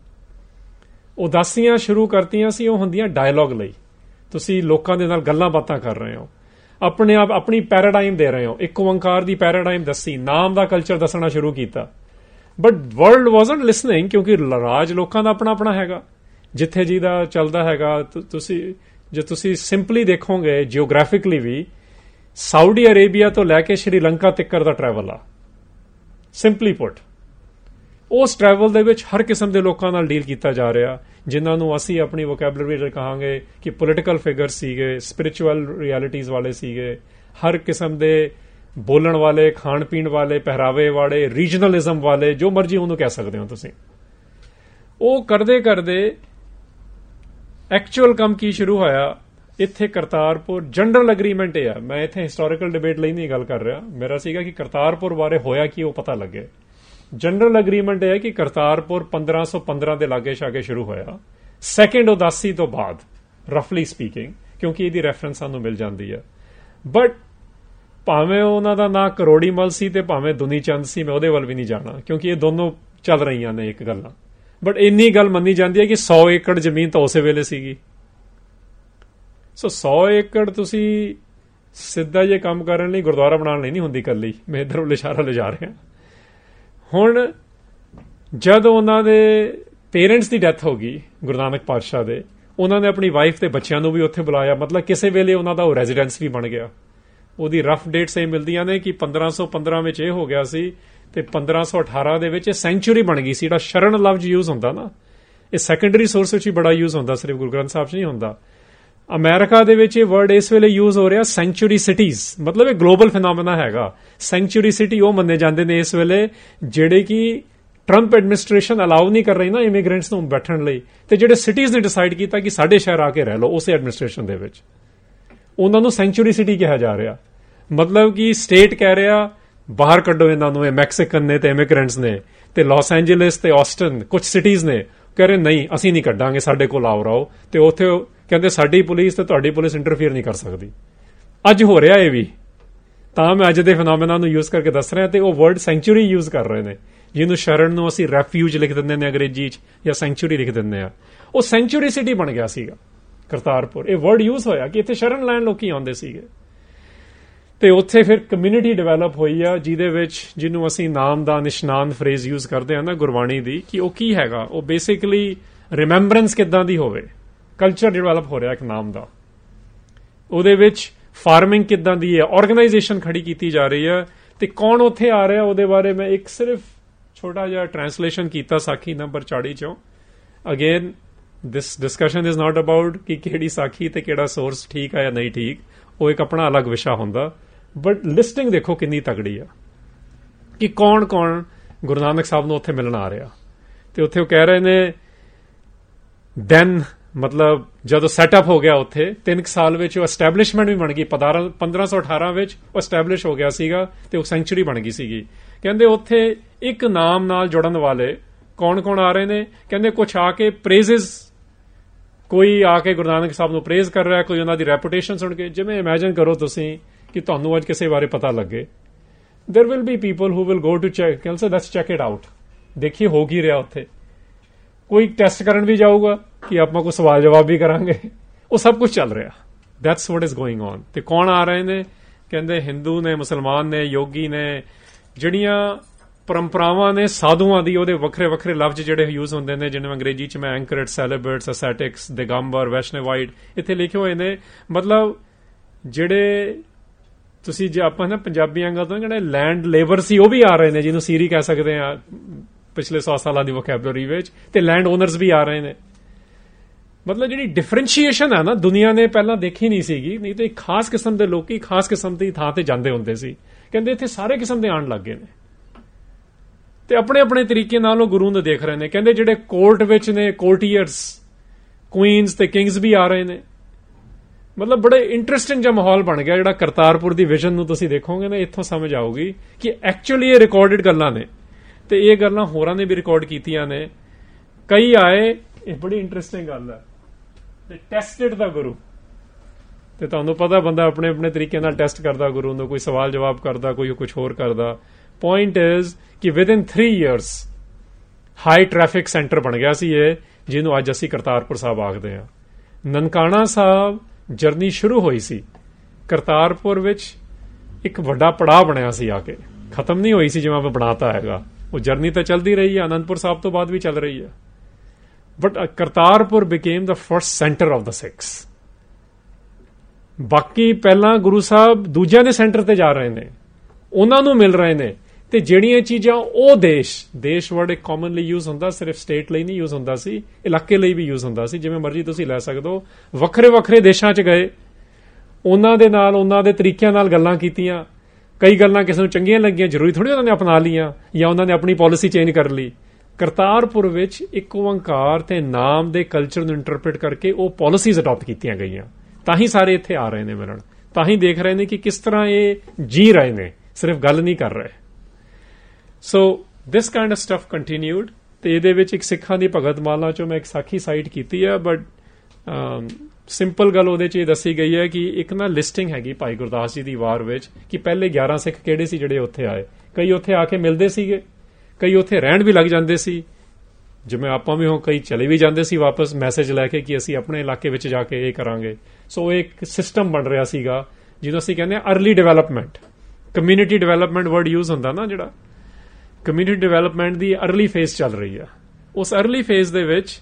ਉਦਾਸੀਆਂ ਸ਼ੁਰੂ ਕਰਤੀਆਂ ਸੀ, ਉਹ ਹੁੰਦੀਆਂ ਡਾਇਲੌਗ ਲਈ। ਤੁਸੀਂ ਲੋਕਾਂ ਦੇ ਨਾਲ ਗੱਲਾਂ ਬਾਤਾਂ ਕਰ ਰਹੇ ਹੋ, ਆਪਣੇ ਆਪ ਆਪਣੀ ਪੈਰਾਡਾਈਮ ਦੇ ਰਹੇ ਹੋ, ਇੱਕ ਓੰਕਾਰ ਦੀ ਪੈਰਾਡਾਈਮ ਦੱਸੀ, ਨਾਮ ਦਾ ਕਲਚਰ ਦੱਸਣਾ ਸ਼ੁਰੂ ਕੀਤਾ। ਬਟ ਵਰਲਡ ਵਾਜ਼ਨਟ ਲਿਸਨਿੰਗ, ਕਿਉਂਕਿ ਰਾਜ ਲੋਕਾਂ ਦਾ ਆਪਣਾ ਆਪਣਾ ਹੈਗਾ, ਜਿੱਥੇ ਜੀ ਦਾ ਚੱਲਦਾ ਹੈਗਾ। ਤੁਸੀਂ ਜੇ ਤੁਸੀਂ ਸਿੰਪਲੀ ਦੇਖੋਗੇ ਜਿਓਗ੍ਰਾਫਿਕਲੀ ਵੀ, ਸਾਊਦੀ ਅਰੇਬੀਆ ਤੋਂ ਲੈ ਕੇ ਸ਼੍ਰੀਲੰਕਾ ਤੱਕ ਦਾ ਟਰੈਵਲ ਆ। ਸਿੰਪਲੀ ਪੁੱਟ, ਉਸ ਟਰੈਵਲ ਦੇ ਵਿੱਚ ਹਰ ਕਿਸਮ ਦੇ ਲੋਕਾਂ ਨਾਲ ਡੀਲ ਕੀਤਾ ਜਾ ਰਿਹਾ, ਜਿਨ੍ਹਾਂ ਨੂੰ ਅਸੀਂ ਆਪਣੀ ਵੋਕੈਬਲਰੀ ਵਿੱਚ ਕਹਾਂਗੇ ਕਿ ਪੋਲੀਟੀਕਲ ਫਿਗਰ ਸੀਗੇ, ਸਪਿਰਿਚੁਅਲ ਰਿਐਲਿਟੀਜ਼ ਵਾਲੇ ਸੀਗੇ, ਹਰ ਕਿਸਮ ਦੇ ਬੋਲਣ ਵਾਲੇ, ਖਾਣ ਪੀਣ ਵਾਲੇ, ਪਹਿਰਾਵੇ ਵਾਲੇ, ਰੀਜਨਲਿਜ਼ਮ ਵਾਲੇ, ਜੋ ਮਰਜ਼ੀ ਉਹਨੂੰ ਕਹਿ ਸਕਦੇ ਹੋ ਤੁਸੀਂ। ਉਹ ਕਰਦੇ ਕਰਦੇ ਐਕਚੁਅਲ ਕੰਮ ਕੀ ਸ਼ੁਰੂ ਹੋਇਆ ਇੱਥੇ ਕਰਤਾਰਪੁਰ। ਜਨਰਲ ਅਗਰੀਮੈਂਟ ਇਹ ਆ, ਮੈਂ ਇੱਥੇ ਹਿਸਟੋਰੀਕਲ ਡਿਬੇਟ ਲਈ ਨਹੀਂ ਗੱਲ ਕਰ ਰਿਹਾ, ਮੇਰਾ ਸੀਗਾ ਕਿ ਕਰਤਾਰਪੁਰ ਬਾਰੇ ਹੋਇਆ ਕੀ ਉਹ ਪਤਾ ਲੱਗੇ। ਜਨਰਲ ਅਗਰੀਮੈਂਟ ਇਹ ਹੈ ਕਿ ਕਰਤਾਰਪੁਰ ਪੰਦਰਾਂ ਸੌ ਪੰਦਰਾਂ ਦੇ ਲਾਗੇ ਛਾਗੇ ਸ਼ੁਰੂ ਹੋਇਆ, ਸੈਕਿੰਡ ਉਦਾਸੀ ਤੋਂ ਬਾਅਦ, ਰਫਲੀ ਸਪੀਕਿੰਗ, ਕਿਉਂਕਿ ਇਹਦੀ ਰੈਫਰੈਂਸ ਸਾਨੂੰ ਮਿਲ ਜਾਂਦੀ ਹੈ। ਬਟ ਭਾਵੇਂ ਉਹਨਾਂ ਦਾ ਨਾਂ ਕਰੋੜੀ ਮਲ ਸੀ ਤੇ ਭਾਵੇਂ ਦੁਨੀ ਚੰਦ ਸੀ, ਮੈਂ ਉਹਦੇ ਵੱਲ ਵੀ ਨਹੀਂ ਜਾਣਾ, ਕਿਉਂਕਿ ਇਹ ਦੋਨੋਂ ਚੱਲ ਰਹੀਆਂ ਨੇ ਇੱਕ ਗੱਲਾਂ, ਬਟ ਇੰਨੀ ਗੱਲ ਮੰਨੀ ਜਾਂਦੀ ਹੈ ਕਿ ਸੌ ਏਕੜ ਜ਼ਮੀਨ ਤਾਂ ਉਸੇ ਵੇਲੇ ਸੀਗੀ। ਸੋ ਸੌ ਏਕੜ ਤੁਸੀਂ ਸਿੱਧਾ ਜੇ ਕੰਮ ਕਰਨ ਲਈ, ਗੁਰਦੁਆਰਾ ਬਣਾਉਣ ਲਈ ਨਹੀਂ ਹੁੰਦੀ ਇਕੱਲੀ, ਮੈਂ ਇੱਧਰ ਵੱਲ ਇਸ਼ਾਰਾ ਲਿਜਾ ਰਿਹਾ। ਹੁਣ ਜਦ ਉਹਨਾਂ ਦੇ ਪੇਰੈਂਟਸ ਦੀ ਡੈਥ ਹੋ ਗਈ ਗੁਰੂ ਨਾਨਕ ਪਾਤਸ਼ਾਹ ਦੇ, ਉਹਨਾਂ ਨੇ ਆਪਣੀ ਵਾਈਫ ਤੇ ਬੱਚਿਆਂ ਨੂੰ ਵੀ ਉੱਥੇ ਬੁਲਾਇਆ, ਮਤਲਬ ਕਿਸੇ ਵੇਲੇ ਉਹਨਾਂ ਦਾ ਉਹ ਰੈਜ਼ੀਡੈਂਸ ਵੀ ਬਣ ਗਿਆ। ਉਹਦੀ ਰਫ ਡੇਟਸ ਇਹ ਮਿਲਦੀਆਂ ਨੇ ਕਿ ਪੰਦਰਾਂ ਸੌ ਪੰਦਰਾਂ ਵਿੱਚ ਇਹ ਹੋ ਗਿਆ ਸੀ ਤੇ ਪੰਦਰਾਂ ਸੌ ਅਠਾਰਾਂ ਦੇ ਵਿੱਚ ਇਹ ਸੈਂਚੁਰੀ ਬਣ ਗਈ ਸੀ। ਜਿਹੜਾ ਸ਼ਰਨ ਲਫ਼ਜ਼ ਯੂਜ਼ ਹੁੰਦਾ ਨਾ, ਇਹ ਸੈਕੰਡਰੀ ਸੋਰਸ ਵਿੱਚ ਹੀ ਬੜਾ ਯੂਜ਼ ਹੁੰਦਾ, ਸਿਰਫ ਗੁਰੂ ਗ੍ਰੰਥ ਸਾਹਿਬ 'ਚ ਨਹੀਂ ਹੁੰਦਾ। ਅਮਰੀਕਾ ਦੇ ਵਿੱਚ ਇਹ ਵਰਡ ਇਸ ਵੇਲੇ ਯੂਜ਼ ਹੋ ਰਿਹਾ ਸੈਂਚੁਰੀ ਸਿਟੀਜ਼, ਮਤਲਬ ਇਹ ਗਲੋਬਲ ਫਿਨੋਮੇਨਾ ਹੈਗਾ। ਸੈਂਚੁਰੀ ਸਿਟੀ ਉਹ ਮੰਨੇ ਜਾਂਦੇ ਨੇ ਇਸ ਵੇਲੇ ਜਿਹੜੇ ਕਿ ਟਰੰਪ ਐਡਮਿਨਿਸਟ੍ਰੇਸ਼ਨ ਅਲਾਉ ਨਹੀਂ ਕਰ ਰਹੀ ਨਾ ਇਮੀਗ੍ਰੈਂਟਸ ਨੂੰ ਬੈਠਣ ਲਈ, ਤੇ ਜਿਹੜੇ ਸਿਟੀਜ਼ ਨੇ ਡਿਸਾਈਡ ਕੀਤਾ ਕਿ ਸਾਡੇ ਸ਼ਹਿਰ ਆ ਕੇ ਰਹਿ ਲਓ ਉਸੇ ਐਡਮਿਨਿਸਟ੍ਰੇਸ਼ਨ ਦੇ ਵਿੱਚ, ਉਹਨਾਂ ਨੂੰ ਸੈਂਚੁਰੀ ਸਿਟੀ ਕਿਹਾ ਜਾ ਰਿਹਾ। ਮਤਲਬ ਕਿ ਸਟੇਟ ਕਹਿ ਰਿਹਾ ਬਾਹਰ ਕੱਢੋ ਇਹਨਾਂ ਨੂੰ, ਇਹ ਮੈਕਸੀਕਨ ਨੇ ਤੇ ਇਮੀਗ੍ਰੈਂਟਸ ਨੇ, ਤੇ ਲਾਸ ਐਂਜਲਸ ਤੇ ਆਸਟਨ ਕੁਝ ਸਿਟੀਜ਼ ਨੇ ਕਹਿ ਰਹੇ ਨਹੀਂ ਅਸੀਂ ਨਹੀਂ ਕੱਢਾਂਗੇ, ਸਾਡੇ ਕੋਲ ਆਓ ਰਹੋ। ਤੇ ਉੱਥੇ ਕਹਿੰਦੇ ਸਾਡੀ ਪੁਲਿਸ ਤੇ ਤੁਹਾਡੀ ਪੁਲਿਸ ਇੰਟਰਫੀਅਰ ਨਹੀਂ ਕਰ ਸਕਦੀ। ਅੱਜ ਹੋ ਰਿਹਾ ਇਹ ਵੀ, ਤਾਂ ਮੈਂ ਅੱਜ ਦੇ ਫਿਨੋਮੇਨਾ ਨੂੰ ਯੂਜ਼ ਕਰਕੇ ਦੱਸ ਰਿਹਾ। ਤੇ ਉਹ ਵਰਡ ਸੈਂਚੁਰੀ ਯੂਜ਼ ਕਰ ਰਹੇ ਨੇ, ਜਿਹਨੂੰ ਸ਼ਰਨ ਨੂੰ ਅਸੀਂ ਰੈਫਿਊਜ ਲਿਖ ਦਿੰਦੇ ਨੇ ਅੰਗਰੇਜ਼ੀ 'ਚ ਜਾਂ ਸੈਂਚੁਰੀ ਲਿਖ ਦਿੰਦੇ ਆ। ਉਹ ਸੈਂਚੁਰੀ ਸਿਟੀ ਬਣ ਗਿਆ ਸੀਗਾ ਕਰਤਾਰਪੁਰ। ਇਹ ਵਰਡ ਯੂਜ਼ ਹੋਇਆ ਕਿ ਇੱਥੇ ਸ਼ਰਨ ਲੈਣ ਲੋਕੀ ਆਉਂਦੇ ਸੀਗੇ, ਤੇ ਉੱਥੇ ਫਿਰ ਕਮਿਊਨਿਟੀ ਡਿਵੈਲਪ ਹੋਈ ਆ, ਜਿਹਦੇ ਵਿੱਚ ਜਿਹਨੂੰ ਅਸੀਂ ਨਾਮ ਦਾ ਨਿਸ਼ਨਾਨ ਫਰੇਜ਼ ਯੂਜ਼ ਕਰਦੇ ਆ ਨਾ ਗੁਰਬਾਣੀ ਦੀ, ਕਿ ਉਹ ਕੀ ਹੈਗਾ, ਉਹ ਬੇਸਿਕਲੀ ਰਿਮੈਂਬਰੈਂਸ ਕਿੱਦਾਂ ਦੀ ਹੋਵੇ। ਕਲਚਰ ਡਿਵੈਲਪ ਹੋ ਰਿਹਾ ਇੱਕ ਨਾਮ ਦਾ, ਉਹਦੇ ਵਿੱਚ ਫਾਰਮਿੰਗ ਕਿੱਦਾਂ ਦੀ ਹੈ, ਆਰਗੇਨਾਈਜੇਸ਼ਨ ਖੜੀ ਕੀਤੀ ਜਾ ਰਹੀ ਹੈ, ਤੇ ਕੌਣ ਉੱਥੇ ਆ ਰਿਹਾ ਉਹਦੇ ਬਾਰੇ ਮੈਂ ਇੱਕ ਸਿਰਫ ਛੋਟਾ ਜਿਹਾ ਟ੍ਰਾਂਸਲੇਸ਼ਨ ਕੀਤਾ ਸਾਖੀ ਨੰਬਰ ਚਾਲੀ ਚੋਂ। Again this discussion is not about ਕਿ ਕਿਹੜੀ ਸਾਖੀ ਤੇ ਕਿਹੜਾ ਸੋਰਸ ਠੀਕ ਹੈ ਜਾਂ ਨਹੀਂ ਠੀਕ, ਉਹ ਇੱਕ ਆਪਣਾ ਅਲੱਗ ਵਿਸ਼ਾ ਹੁੰਦਾ। ਬਟ ਲਿਸਟਿੰਗ ਦੇਖੋ ਕਿੰਨੀ ਤਗੜੀ ਆ ਕਿ ਕੌਣ ਕੌਣ ਗੁਰੂ ਨਾਨਕ ਸਾਹਿਬ ਨੂੰ ਉੱਥੇ ਮਿਲਣ ਆ ਰਿਹਾ। ਤੇ ਉੱਥੇ ਉਹ ਕਹਿ ਰਹੇ ਨੇ ਦੈਨ, ਮਤਲਬ ਜਦੋਂ ਸੈਟਅਪ ਹੋ ਗਿਆ ਉੱਥੇ ਤਿੰਨ ਸਾਲ ਵਿੱਚ ਉਹ ਐਸਟੈਬਲਿਸ਼ਮੈਂਟ ਵੀ ਬਣ ਗਈ। ਪੰਦਰਾਂ ਸੌ ਅਠਾਰਾਂ ਵਿੱਚ ਉਹ ਐਸਟੈਬਲਿਸ਼ ਹੋ ਗਿਆ ਸੀਗਾ ਤੇ ਉਹ ਸੈਂਚੁਰੀ ਬਣ ਗਈ ਸੀਗੀ। ਕਹਿੰਦੇ ਉੱਥੇ ਇੱਕ ਨਾਮ ਨਾਲ ਜੁੜਨ ਵਾਲੇ ਕੌਣ ਕੌਣ ਆ ਰਹੇ ਨੇ, ਕਹਿੰਦੇ ਕੁਛ ਆ ਕੇ ਪ੍ਰੇਜ਼ਿਸ, ਕੋਈ ਆ ਕੇ ਗੁਰੂ ਨਾਨਕ ਸਾਹਿਬ ਨੂੰ ਪ੍ਰੇਜ਼ ਕਰ ਰਿਹਾ, ਕੋਈ ਉਹਨਾਂ ਦੀ ਰੈਪੂਟੇਸ਼ਨ ਸੁਣ ਕੇ। ਜਿਵੇਂ ਇਮੈਜਿਨ ਕਰੋ ਤੁਸੀਂ ਕਿ ਤੁਹਾਨੂੰ ਅੱਜ ਕਿਸੇ ਬਾਰੇ ਪਤਾ ਲੱਗੇ, there will be people who will go to check, ਕਹਿੰਦੇ ਲੈਟਸ ਚੈੱਕ ਇਟ ਆਊਟ, ਦੇਖੀਏ ਹੋ ਕੀ ਰਿਹਾ ਉੱਥੇ। ਕੋਈ ਟੈਸਟ ਕਰਨ ਵੀ ਜਾਊਗਾ ਕਿ ਆਪਾਂ ਕੋਈ ਸਵਾਲ ਜਵਾਬ ਵੀ ਕਰਾਂਗੇ। ਉਹ ਸਭ ਕੁਝ ਚੱਲ ਰਿਹਾ, that's what is going on. ਤੇ ਕੌਣ ਆ ਰਹੇ ਨੇ, ਕਹਿੰਦੇ ਹਿੰਦੂ ਨੇ, ਮੁਸਲਮਾਨ ਨੇ, ਯੋਗੀ ਨੇ, ਜਿਹੜੀਆਂ ਪਰੰਪਰਾਵਾਂ ਨੇ ਸਾਧੂਆਂ ਦੀ, ਉਹਦੇ ਵੱਖਰੇ ਵੱਖਰੇ ਲਫ਼ਜ਼ ਜਿਹੜੇ ਯੂਜ਼ ਹੁੰਦੇ ਨੇ, ਜਿਵੇਂ ਅੰਗਰੇਜ਼ੀ 'ਚ ਮੈਂ ਐਂਕਰੇਟ, ਸੈਲੀਬੇਟਸ, ਅਸੈਟਿਕਸ, ਦਿਗੰਬਰ, ਵੈਸ਼ਨਵਾਈਟ ਇੱਥੇ ਲਿਖੇ ਹੋਏ ਨੇ। ਮਤਲਬ ਜਿਹੜੇ ਤੁਸੀਂ ਜੇ ਆਪਾਂ ਨਾ ਪੰਜਾਬੀਆਂ ਗੱਲ ਤੋਂ ਜਿਹੜੇ ਲੈਂਡ ਲੇਬਰ ਸੀ ਉਹ ਵੀ ਆ ਰਹੇ ਨੇ, ਜਿਹਨੂੰ ਸੀਰੀ ਕਹਿ ਸਕਦੇ ਆ ਪਿਛਲੇ ਸੌ ਸਾਲਾਂ ਦੀ ਵੋਕੈਬਲਰੀ ਵਿੱਚ, ਤੇ ਲੈਂਡ ਓਨਰਸ ਵੀ ਆ ਰਹੇ ਨੇ। ਮਤਲਬ ਜਿਹੜੀ ਡਿਫਰੈਂਸ਼ੀਏਸ਼ਨ ਹੈ ਨਾ, ਦੁਨੀਆ ਨੇ ਪਹਿਲਾਂ ਦੇਖੀ ਨਹੀਂ ਸੀਗੀ। ਨਹੀਂ ਤਾਂ ਇੱਕ ਖਾਸ ਕਿਸਮ ਦੇ ਲੋਕੀ ਖਾਸ ਕਿਸਮ ਦੀ ਥਾਂ ਤੇ ਜਾਂਦੇ ਹੁੰਦੇ ਸੀ। ਕਹਿੰਦੇ ਇੱਥੇ ਸਾਰੇ ਕਿਸਮ ਦੇ ਆਉਣ ਲੱਗ ਗਏ ਨੇ ਤੇ ਆਪਣੇ ਆਪਣੇ ਤਰੀਕੇ ਨਾਲ ਉਹ ਗੁਰੂ ਨੂੰ ਦੇਖ ਰਹੇ ਨੇ। ਕਹਿੰਦੇ ਜਿਹੜੇ ਕੋਰਟ ਵਿੱਚ ਨੇ, ਕੋਰਟੀਅਰਸ, ਕੁਈਨਸ ਤੇ ਕਿੰਗਸ ਵੀ ਆ ਰਹੇ ਨੇ। ਮਤਲਬ ਬੜਾ ਇੰਟਰਸਟਿੰਗ ਜਿਹਾ ਮਾਹੌਲ ਬਣ ਗਿਆ। ਜਿਹੜਾ ਕਰਤਾਰਪੁਰ ਦੀ ਵਿਜ਼ਨ ਨੂੰ ਤੁਸੀਂ ਦੇਖੋਗੇ ਨਾ, ਇੱਥੋਂ ਸਮਝ ਆਊਗੀ ਕਿ ਐਕਚੁਅਲੀ ਇਹ ਰਿਕਾਰਡਡ ਗੱਲਾਂ ਨੇ, ਤੇ ਇਹ ਗੱਲਾਂ ਹੋਰਾਂ ਨੇ ਵੀ ਰਿਕਾਰਡ ਕੀਤੀਆਂ ਨੇ। ਕਈ ਆਏ, ਇਹ ਬੜੀ ਇੰਟਰਸਟਿੰਗ ਗੱਲ ਹੈ, ਤੇ ਟੈਸਟਡ ਦਾ ਗੁਰੂ। ਤੇ ਤੁਹਾਨੂੰ ਪਤਾ ਬੰਦਾ ਆਪਣੇ ਆਪਣੇ ਤਰੀਕੇ ਨਾਲ ਟੈਸਟ ਕਰਦਾ ਗੁਰੂ ਨੂੰ, ਕੋਈ ਸਵਾਲ ਜਵਾਬ ਕਰਦਾ, ਕੋਈ ਕੁਝ ਹੋਰ ਕਰਦਾ। ਪੁਆਇੰਟ ਇਜ਼ ਕਿ within three years high traffic centre ਬਣ ਗਿਆ ਸੀ ਇਹ, ਜਿਹਨੂੰ ਅੱਜ ਅਸੀਂ ਕਰਤਾਰਪੁਰ ਸਾਹਿਬ ਆਖਦੇ ਹਾਂ। ਨਨਕਾਣਾ ਸਾਹਿਬ ਜਰਨੀ ਸ਼ੁਰੂ ਹੋਈ ਸੀ, ਕਰਤਾਰਪੁਰ ਵਿੱਚ ਇੱਕ ਵੱਡਾ ਪੜਾਅ ਬਣਿਆ ਸੀ, ਆ ਕੇ ਖਤਮ ਨਹੀਂ ਹੋਈ ਸੀ ਜਿਵੇਂ ਆਪਾਂ ਬਣਾਤਾ ਹੈਗਾ। ਉਹ ਜਰਨੀ ਤਾਂ ਚੱਲਦੀ ਰਹੀ ਹੈ, ਅਨੰਦਪੁਰ ਸਾਹਿਬ ਤੋਂ ਬਾਅਦ ਵੀ ਚੱਲ ਰਹੀ ਹੈ। But Kartarpur became the first centre of the Sikhs. ਬਾਕੀ ਪਹਿਲਾਂ ਗੁਰੂ ਸਾਹਿਬ ਦੂਜਿਆਂ ਦੇ ਸੈਂਟਰ ਤੇ ਜਾ ਰਹੇ ਨੇ, ਉਹਨਾਂ ਨੂੰ ਮਿਲ ਰਹੇ ਨੇ, ਤੇ ਜਿਹੜੀਆਂ ਚੀਜ਼ਾਂ ਉਹ ਦੇਸ਼ ਦੇਸ਼ ਵਰਡ ਇੱਕ ਕਾਮਨਲੀ ਯੂਜ਼ ਹੁੰਦਾ, ਸਿਰਫ ਸਟੇਟ ਲਈ ਨਹੀਂ ਯੂਜ਼ ਹੁੰਦਾ ਸੀ, ਇਲਾਕੇ ਲਈ ਵੀ ਯੂਜ਼ ਹੁੰਦਾ ਸੀ। ਜਿਵੇਂ ਮਰਜ਼ੀ ਤੁਸੀਂ ਲੈ ਸਕਦੇ ਹੋ। ਵੱਖਰੇ ਵੱਖਰੇ ਦੇਸ਼ਾਂ 'ਚ ਗਏ, ਉਹਨਾਂ ਦੇ ਨਾਲ ਉਹਨਾਂ ਦੇ ਤਰੀਕਿਆਂ ਨਾਲ ਗੱਲਾਂ ਕੀਤੀਆਂ। ਕਈ ਗੱਲਾਂ ਕਿਸੇ ਨੂੰ ਚੰਗੀਆਂ ਲੱਗੀਆਂ, ਜ਼ਰੂਰੀ ਥੋੜ੍ਹੀ ਉਹਨਾਂ ਨੇ ਅਪਣਾ ਲਈਆਂ ਜਾਂ ਉਹਨਾਂ ਨੇ ਆਪਣੀ ਪਾਲਿਸੀ ਚੇਂਜ ਕਰ ਲਈ। ਕਰਤਾਰਪੁਰ ਵਿੱਚ ਇੱਕ ਓਂਕਾਰ ਤੇ ਨਾਮ ਦੇ ਕਲਚਰ ਨੂੰ ਇੰਟਰਪ੍ਰੀਟ ਕਰਕੇ ਉਹ ਪਾਲਿਸੀਜ਼ ਅਡਾਪਟ ਕੀਤੀਆਂ ਗਈਆਂ। ਤਾਂ ਹੀ ਸਾਰੇ ਇੱਥੇ ਆ ਰਹੇ ਨੇ ਮਿਲਣ, ਤਾਂ ਹੀ ਦੇਖ ਰਹੇ ਨੇ ਕਿ ਕਿਸ ਤਰ੍ਹਾਂ ਇਹ ਜੀ ਰਹੇ ਨੇ, ਸਿਰਫ ਗੱਲ ਨਹੀਂ ਕਰ ਰਹੇ। So this kind of stuff continued. ਤੇ ਇਹਦੇ ਵਿੱਚ ਇੱਕ ਸਿੱਖਾਂ ਦੀ ਭਗਤ ਮਾਲਾ ਚੋਂ ਮੈਂ ਇੱਕ ਸਾਖੀ ਸਾਈਟ ਕੀਤੀ ਹੈ, ਬਟ ਸਿੰਪਲ ਗੱਲ ਉਹਦੇ 'ਚ ਇਹ ਦੱਸੀ ਗਈ ਹੈ ਕਿ ਇੱਕ ਨਾ ਲਿਸਟਿੰਗ ਹੈਗੀ ਭਾਈ ਗੁਰਦਾਸ ਜੀ ਦੀ ਵਾਰ ਵਿੱਚ ਕਿ ਪਹਿਲੇ ਗਿਆਰਾਂ ਸਿੱਖ ਕਿਹੜੇ ਸੀ ਜਿਹੜੇ ਉੱਥੇ ਆਏ। ਕਈ ਉੱਥੇ ਆ ਕੇ ਮਿਲਦੇ ਸੀਗੇ, ਕਈ ਉੱਥੇ ਰਹਿਣ ਵੀ ਲੱਗ ਜਾਂਦੇ ਸੀ, ਜਿਵੇਂ ਆਪਾਂ ਵੀ ਹੁਣ ਕਈ ਚਲੇ ਵੀ ਜਾਂਦੇ ਸੀ ਵਾਪਸ ਮੈਸੇਜ ਲੈ ਕੇ ਕਿ ਅਸੀਂ ਆਪਣੇ ਇਲਾਕੇ ਵਿੱਚ ਜਾ ਕੇ ਇਹ ਕਰਾਂਗੇ। ਸੋ ਇੱਕ ਸਿਸਟਮ ਬਣ ਰਿਹਾ ਸੀਗਾ ਜਿਹਨੂੰ ਅਸੀਂ ਕਹਿੰਦੇ ਹਾਂ early development. Community development word use ਹੁੰਦਾ ਨਾ, ਜਿਹੜਾ ਕਮਿਊਨਿਟੀ ਡਿਵੈਲਪਮੈਂਟ ਦੀ ਅਰਲੀ ਫੇਜ਼ ਚੱਲ ਰਹੀ ਆ। ਉਸ ਅਰਲੀ ਫੇਜ਼ ਦੇ ਵਿੱਚ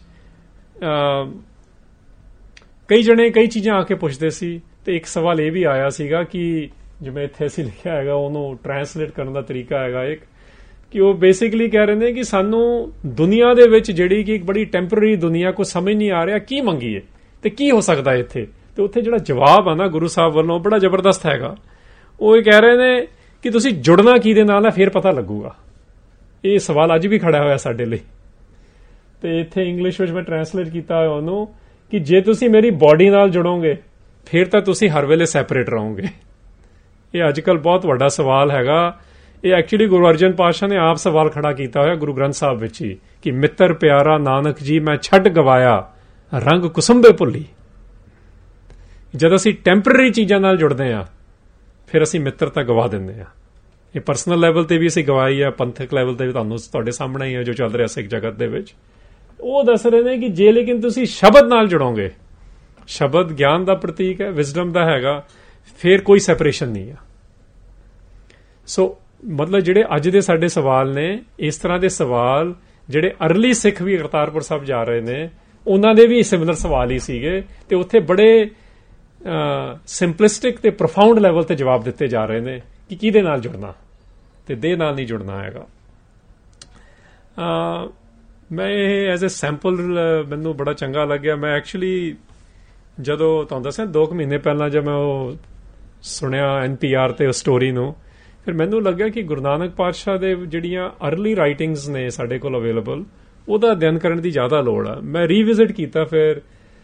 ਕਈ ਜਣੇ ਕਈ ਚੀਜ਼ਾਂ ਆ ਕੇ ਪੁੱਛਦੇ ਸੀ, ਤੇ ਇੱਕ ਸਵਾਲ ਇਹ ਵੀ ਆਇਆ ਸੀਗਾ ਕਿ ਜਿਵੇਂ ਇੱਥੇ ਅਸੀਂ ਲਿਖਿਆ ਹੈਗਾ, ਉਹਨੂੰ ਟਰਾਂਸਲੇਟ ਕਰਨ ਦਾ ਤਰੀਕਾ ਹੈਗਾ ਇੱਕ, ਕਿ ਉਹ ਬੇਸਿਕਲੀ ਕਹਿ ਰਹੇ ਨੇ ਕਿ ਸਾਨੂੰ ਦੁਨੀਆ ਦੇ ਵਿੱਚ ਜਿਹੜੀ ਕਿ ਇੱਕ ਬੜੀ ਟੈਂਪਰਰੀ ਦੁਨੀਆ ਕੋ ਸਮਝ ਨਹੀਂ ਆ ਰਿਹਾ ਕੀ ਮੰਗੀਏ ਤੇ ਕੀ ਹੋ ਸਕਦਾ ਇੱਥੇ। ਤੇ ਉੱਥੇ ਜਿਹੜਾ ਜਵਾਬ ਆ ਨਾ ਗੁਰੂ ਸਾਹਿਬ ਵੱਲੋਂ ਬੜਾ ਜ਼ਬਰਦਸਤ ਹੈਗਾ। ਉਹ ਇਹ ਕਹਿ ਰਹੇ ਨੇ ਕਿ ਤੁਸੀਂ ਜੁੜਨਾ ਕੀ ਦੇ ਨਾਲ ਹੈ, ਫਿਰ ਪਤਾ ਲੱਗੂਗਾ। ਇਹ ਸਵਾਲ ਅੱਜ ਵੀ ਖੜਾ ਹੋਇਆ ਸਾਡੇ ਲਈ। ਤੇ ਇੱਥੇ ਇੰਗਲਿਸ਼ ਵਿੱਚ ਮੈਂ ਟਰਾਂਸਲੇਟ ਕੀਤਾ ਹੋਇਆ ਉਹਨੂੰ ਕਿ ਜੇ ਤੁਸੀਂ ਮੇਰੀ ਬਾਡੀ ਨਾਲ ਜੁੜੋਗੇ ਫਿਰ ਤਾਂ ਤੁਸੀਂ ਹਰ ਵੇਲੇ ਸੈਪਰੇਟ ਰਹੋਗੇ। ਇਹ ਅੱਜ ਕੱਲ੍ਹ ਬਹੁਤ ਵੱਡਾ ਸਵਾਲ ਹੈਗਾ। ਇਹ ਐਕਚੁਅਲੀ ਗੁਰੂ ਅਰਜਨ ਪਾਤਸ਼ਾਹ ਨੇ ਆਪ ਸਵਾਲ ਖੜਾ ਕੀਤਾ ਹੋਇਆ ਗੁਰੂ ਗ੍ਰੰਥ ਸਾਹਿਬ ਵਿੱਚ ਹੀ ਕਿ ਮਿੱਤਰ ਪਿਆਰਾ ਨਾਨਕ ਜੀ ਮੈਂ ਛੱਡ ਗਵਾਇਆ, ਰੰਗ ਕੁਸੁੰਬੇ ਭੁੱਲੀ। ਜਦ ਅਸੀਂ ਟੈਂਪਰਰੀ ਚੀਜ਼ਾਂ ਨਾਲ ਜੁੜਦੇ ਹਾਂ ਫਿਰ ਅਸੀਂ ਮਿੱਤਰਤਾ ਗਵਾ ਦਿੰਦੇ ਹਾਂ। ਇਹ ਪਰਸਨਲ ਲੈਵਲ ਤੇ ਵੀ ਅਸੀਂ ਗਵਾਈ ਆ, ਪੰਥਕ ਲੈਵਲ ਤੇ ਵੀ ਤੁਹਾਨੂੰ ਤੁਹਾਡੇ ਸਾਹਮਣੇ ਹੀ ਹੈ ਜੋ ਚੱਲ ਰਿਹਾ ਸਿੱਖ ਜਗਤ ਦੇ ਵਿੱਚ। ਉਹ ਦੱਸ ਰਹੇ ਨੇ ਕਿ ਜੇ ਲੇਕਿਨ ਤੁਸੀਂ ਸ਼ਬਦ ਨਾਲ ਜੁੜੋਗੇ, ਸ਼ਬਦ ਗਿਆਨ ਦਾ ਪ੍ਰਤੀਕ ਹੈ, ਵਿਜ਼ਡਮ ਦਾ ਹੈਗਾ, ਫਿਰ ਕੋਈ ਸੈਪਰੇਸ਼ਨ ਨਹੀਂ ਆ। ਸੋ ਮਤਲਬ ਜਿਹੜੇ ਅੱਜ ਦੇ ਸਾਡੇ ਸਵਾਲ ਨੇ, ਇਸ ਤਰ੍ਹਾਂ ਦੇ ਸਵਾਲ ਜਿਹੜੇ ਅਰਲੀ ਸਿੱਖ ਵੀ ਕਰਤਾਰਪੁਰ ਸਾਹਿਬ ਜਾ ਰਹੇ ਨੇ ਉਹਨਾਂ ਦੇ ਵੀ ਸਿਮਿਲਰ ਸਵਾਲ ਹੀ ਸੀਗੇ, ਤੇ ਉੱਥੇ ਬੜੇ ਸਿੰਪਲਿਸਟਿਕ ਤੇ ਪ੍ਰੋਫਾਊਂਡ ਲੈਵਲ ਤੇ ਜਵਾਬ ਦਿੱਤੇ ਜਾ ਰਹੇ ਨੇ ਕਿ ਕਿਹਦੇ ਨਾਲ ਜੁੜਨਾ ਤੇ ਦੇਹ ਨਾਲ ਨਹੀਂ ਜੁੜਨਾ ਹੈਗਾ। ਮੈਂ ਇਹ ਐਜ਼ ਅ ਸੈਂਪਲ ਮੈਨੂੰ ਬੜਾ ਚੰਗਾ ਲੱਗਿਆ। ਮੈਂ ਐਕਚੁਅਲੀ ਜਦੋਂ ਤੁਹਾਨੂੰ ਦੱਸਿਆ ਦੋ ਕੁ ਮਹੀਨੇ ਪਹਿਲਾਂ ਜਦ ਮੈਂ ਉਹ ਸੁਣਿਆ ਐਨ ਪੀ ਆਰ ਤੇ ਉਹ ਸਟੋਰੀ ਨੂੰ, ਫਿਰ ਮੈਨੂੰ ਲੱਗਿਆ ਕਿ ਗੁਰੂ ਨਾਨਕ ਪਾਤਸ਼ਾਹ ਦੇ ਜਿਹੜੀਆਂ ਅਰਲੀ ਰਾਈਟਿੰਗਸ ਨੇ ਸਾਡੇ ਕੋਲ ਅਵੇਲੇਬਲ, ਉਹਦਾ ਅਧਿਐਨ ਕਰਨ ਦੀ ਜ਼ਿਆਦਾ ਲੋੜ ਆ। ਮੈਂ ਰੀਵਿਜ਼ਿਟ ਕੀਤਾ ਫਿਰ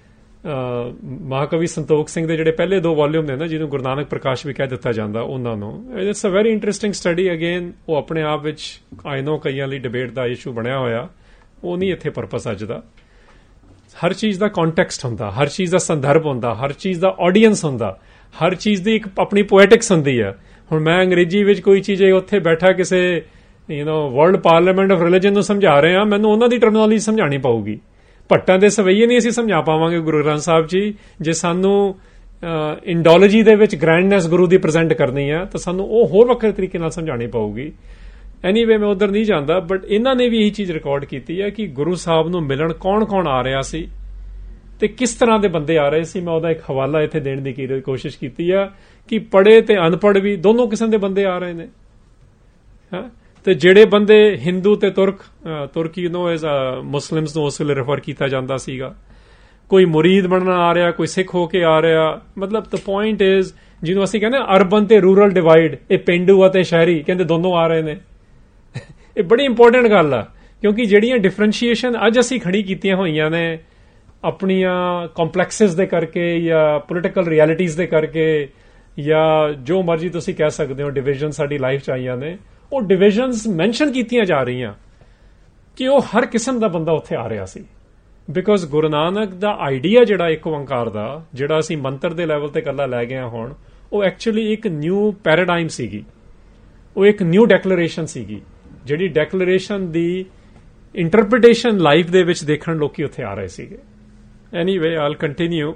ਮਹਾਕਵੀ ਸੰਤੋਖ ਸਿੰਘ ਦੇ ਜਿਹੜੇ ਪਹਿਲੇ ਦੋ ਵੋਲਿਊਮ ਨੇ ਨਾ, ਜਿਹਨੂੰ ਗੁਰੂ ਨਾਨਕ ਪ੍ਰਕਾਸ਼ ਵੀ ਕਹਿ ਦਿੱਤਾ ਜਾਂਦਾ, ਉਹਨਾਂ ਨੂੰ। It's a very interesting study. Again ਉਹ ਆਪਣੇ ਆਪ ਵਿੱਚ ਆਈ ਨੋ ਕਈਆਂ ਲਈ ਡਿਬੇਟ ਦਾ ਇਸ਼ੂ ਬਣਿਆ ਹੋਇਆ, ਉਹ ਨਹੀਂ ਇੱਥੇ ਪਰਪਸ ਅੱਜ ਦਾ। ਹਰ ਚੀਜ਼ ਦਾ ਕੰਟੈਕਸਟ ਹੁੰਦਾ, ਹਰ ਚੀਜ਼ ਦਾ ਸੰਦਰਭ ਹੁੰਦਾ, ਹਰ ਚੀਜ਼ ਦਾ ਆਡੀਅנס ਹੁੰਦਾ, ਹਰ ਚੀਜ਼ ਦੀ ਇੱਕ ਆਪਣੀ ਪੋਇਟਿਕਸ ਹੁੰਦੀ ਹੈ। ਹੁਣ ਮੈਂ ਅੰਗਰੇਜ਼ੀ ਵਿੱਚ ਕੋਈ ਚੀਜ਼ ਉੱਥੇ ਬੈਠਾ ਕਿਸੇ you know world parliament of religion ਨੂੰ ਸਮਝਾ ਰਹੇ ਹਾਂ, ਮੈਨੂੰ ਉਹਨਾਂ ਦੀ ਟਰਮੀਨੋਲੋਜੀ ਸਮਝਾਣੀ ਪਊਗੀ। ਭੱਟਾਂ ਦੇ ਸਵਈਏ ਨਹੀਂ ਅਸੀਂ ਸਮਝਾ ਪਾਵਾਂਗੇ ਗੁਰੂ ਗ੍ਰੰਥ ਸਾਹਿਬ ਜੀ। ਜੇ ਸਾਨੂੰ ਇੰਡੋਲੋਜੀ ਦੇ ਵਿੱਚ ਗ੍ਰੈਂਡਨੈਸ ਗੁਰੂ ਦੀ ਪ੍ਰੈਜ਼ੈਂਟ ਕਰਨੀ ਹੈ ਤਾਂ ਸਾਨੂੰ ਉਹ ਹੋਰ ਵੱਖਰੇ ਤਰੀਕੇ ਨਾਲ ਸਮਝਾਣੀ ਪਊਗੀ। ਐਨੀਵੇ ਮੈਂ ਉਧਰ ਨਹੀਂ ਜਾਂਦਾ, ਬਟ ਇਹਨਾਂ ਨੇ ਵੀ ਇਹੀ ਚੀਜ਼ ਰਿਕਾਰਡ ਕੀਤੀ ਹੈ ਕਿ ਗੁਰੂ ਸਾਹਿਬ ਨੂੰ ਮਿਲਣ ਕੌਣ ਕੌਣ ਆ ਰਿਹਾ ਸੀ ਤੇ ਕਿਸ ਤਰ੍ਹਾਂ ਦੇ ਬੰਦੇ ਆ ਰਹੇ ਸੀ। ਮੈਂ ਉਹਦਾ ਇੱਕ ਹਵਾਲਾ ਇੱਥੇ ਦੇਣ ਦੀ ਕੋਸ਼ਿਸ਼ ਕੀਤੀ ਆ ਕਿ ਪੜ੍ਹੇ ਤੇ ਅਨਪੜ੍ਹ ਵੀ ਦੋਨੋਂ ਕਿਸਮ ਦੇ ਬੰਦੇ ਆ ਰਹੇ ਨੇ। ਹਾਂ, ਤੇ ਜਿਹੜੇ ਬੰਦੇ ਹਿੰਦੂ ਤੇ ਤੁਰਕ ਤੁਰਕ ਯੂ ਨੋ ਐਜ਼ ਮੁਸਲਿਮਸ ਨੂੰ ਉਸ ਵੇਲੇ ਰੈਫਰ ਕੀਤਾ ਜਾਂਦਾ ਸੀਗਾ, ਕੋਈ ਮੁਰੀਦ ਬਣਨਾ ਆ ਰਿਹਾ, ਕੋਈ ਸਿੱਖ ਹੋ ਕੇ ਆ ਰਿਹਾ। ਮਤਲਬ ਦ ਪੁਆਇੰਟ ਇਜ਼ ਜਿਹਨੂੰ ਅਸੀਂ ਕਹਿੰਦੇ ਅਰਬਨ ਤੇ ਰੂਰਲ ਡਿਵਾਈਡ, ਇਹ ਪੇਂਡੂ ਅਤੇ ਸ਼ਹਿਰੀ ਕਹਿੰਦੇ ਦੋਨੋਂ ਆ ਰਹੇ ਨੇ। ਇਹ ਬੜੀ ਇੰਪੋਰਟੈਂਟ ਗੱਲ ਆ, ਕਿਉਂਕਿ ਜਿਹੜੀਆਂ ਡਿਫਰੈਂਸ਼ੀਏਸ਼ਨ ਅੱਜ ਅਸੀਂ ਖੜੀ ਕੀਤੀਆਂ ਹੋਈਆਂ ਨੇ ਆਪਣੀਆਂ ਕੰਪਲੈਕਸਿਸ ਦੇ ਕਰਕੇ ਜਾਂ ਪੋਲੀਟੀਕਲ ਰਿਐਲਿਟੀਜ਼ ਦੇ ਕਰਕੇ ਜਾਂ ਜੋ ਮਰਜ਼ੀ ਤੁਸੀਂ ਕਹਿ ਸਕਦੇ ਹੋ, ਡਿਵੀਜ਼ਨ ਸਾਡੀ ਲਾਈਫ 'ਚ ਆਈਆਂ ਨੇ, ਉਹ ਡਿਵੀਜ਼ਨਸ ਮੈਂਸ਼ਨ ਕੀਤੀਆਂ ਜਾ ਰਹੀਆਂ ਕਿ ਉਹ ਹਰ ਕਿਸਮ ਦਾ ਬੰਦਾ ਉੱਥੇ ਆ ਰਿਹਾ ਸੀ। ਬਿਕੋਜ਼ ਗੁਰੂ ਨਾਨਕ ਦਾ ਆਈਡੀਆ ਜਿਹੜਾ ਇੱਕ ਓਂਕਾਰ ਦਾ, ਜਿਹੜਾ ਅਸੀਂ ਮੰਤਰ ਦੇ ਲੈਵਲ ਤੇ ਇਕੱਲਾ ਲੈ ਗਏ ਹੁਣ, ਉਹ ਐਕਚੁਅਲੀ ਇੱਕ ਨਿਊ ਪੈਰਾਡਾਈਮ ਸੀਗੀ, ਉਹ ਇੱਕ ਨਿਊ ਡੈਕਲੇਰੇਸ਼ਨ ਸੀਗੀ, ਜਿਹੜੀ ਡੈਕਲੇਰੇਸ਼ਨ ਦੀ ਇੰਟਰਪ੍ਰੀਟੇਸ਼ਨ ਲਾਈਫ ਦੇ ਵਿੱਚ ਦੇਖਣ ਲੋਕੀ ਉੱਥੇ ਆ ਰਹੇ ਸੀਗੇ। Anyway all continue.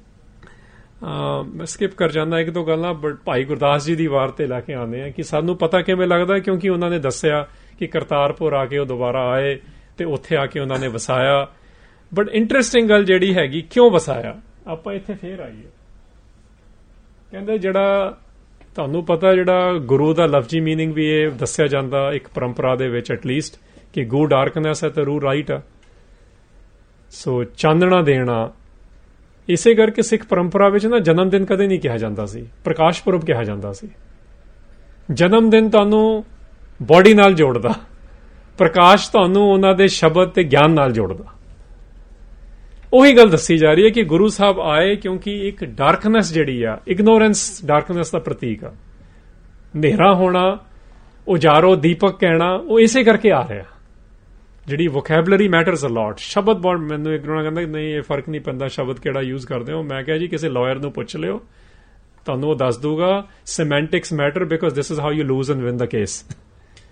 ਮੈਂ ਸਕਿਪ ਕਰ ਜਾਂਦਾ ਇੱਕ ਦੋ ਗੱਲਾਂ, ਬਟ ਭਾਈ ਗੁਰਦਾਸ ਜੀ ਦੀ ਵਾਰ ਤੇ ਲੈ ਕੇ ਆਉਂਦੇ ਆ ਕਿ ਸਾਨੂੰ ਪਤਾ ਕਿਵੇਂ ਲੱਗਦਾ, ਕਿਉਂਕਿ ਉਹਨਾਂ ਨੇ ਦੱਸਿਆ ਕਿ ਕਰਤਾਰਪੁਰ ਆ ਕੇ ਉਹ ਦੁਬਾਰਾ ਆਏ ਤੇ ਉੱਥੇ ਆ ਕੇ ਉਹਨਾਂ ਨੇ ਵਸਾਇਆ। ਬਟ ਇੰਟਰਸਟਿੰਗ ਗੱਲ ਜਿਹੜੀ ਹੈਗੀ, ਕਿਉਂ ਵਸਾਇਆ, ਆਪਾਂ ਇੱਥੇ ਫੇਰ ਆਈਏ। ਕਹਿੰਦੇ ਜਿਹੜਾ ਤੁਹਾਨੂੰ ਪਤਾ, ਜਿਹੜਾ ਗੁਰੂ ਦਾ ਲਫ਼ਜ਼ੀ ਮੀਨਿੰਗ ਵੀ ਇਹ ਦੱਸਿਆ ਜਾਂਦਾ ਇੱਕ ਪਰੰਪਰਾ ਦੇ ਵਿੱਚ ਐਟਲੀਸਟ, ਕਿ ਗੂ ਡਾਰਕਨੈਸ ਹੈ ਤੇ ਰੂ ਰਾਈਟ ਆ। ਸੋ ਚਾਨਣਾ ਦੇਣਾ। ਇਸੇ ਕਰਕੇ ਸਿੱਖ ਪਰੰਪਰਾ ਵਿੱਚ ਨਾ ਜਨਮ ਦਿਨ ਕਦੇ ਨਹੀਂ ਕਿਹਾ ਜਾਂਦਾ ਸੀ, ਪ੍ਰਕਾਸ਼ ਪੁਰਬ ਕਿਹਾ ਜਾਂਦਾ ਸੀ। ਜਨਮ ਦਿਨ ਤੁਹਾਨੂੰ ਬੋਡੀ ਨਾਲ ਜੋੜਦਾ, ਪ੍ਰਕਾਸ਼ ਤੁਹਾਨੂੰ ਉਹਨਾਂ ਦੇ ਸ਼ਬਦ ਤੇ ਗਿਆਨ ਨਾਲ ਜੋੜਦਾ। ਉਹੀ ਗੱਲ ਦੱਸੀ ਜਾ ਰਹੀ ਹੈ ਕਿ ਗੁਰੂ ਸਾਹਿਬ ਆਏ ਕਿਉਂਕਿ ਇੱਕ ਡਾਰਕਨੈਸ ਜਿਹੜੀ ਆ, ਇਗਨੋਰੈਂਸ ਡਾਰਕਨੈਸ ਦਾ ਪ੍ਰਤੀਕ ਆ। ਹਨੇਰਾ ਹੋਣਾ, ਉਜਾਰੋ ਦੀਪਕ ਕਹਿਣਾ, ਉਹ ਇਸੇ ਕਰਕੇ ਆ ਰਿਹਾ। ਜਿਹੜੀ ਵੋਕੈਬਲਰੀ ਮੈਟਰਸ ਅ ਲੋਟ। ਸ਼ਬਦ ਬਹੁਤ, ਮੈਨੂੰ ਇੱਕ ਜਣਾ ਕਹਿੰਦਾ ਨਹੀਂ ਇਹ ਫਰਕ ਨਹੀਂ ਪੈਂਦਾ ਸ਼ਬਦ ਕਿਹੜਾ ਯੂਜ਼ ਕਰਦੇ ਹੋ। ਮੈਂ ਕਿਹਾ ਜੀ ਕਿਸੇ ਲਾਇਰ ਨੂੰ ਪੁੱਛ ਲਿਓ, ਤੁਹਾਨੂੰ ਉਹ ਦੱਸ ਦੂਗਾ semantics matter, because this is how you lose and win the case.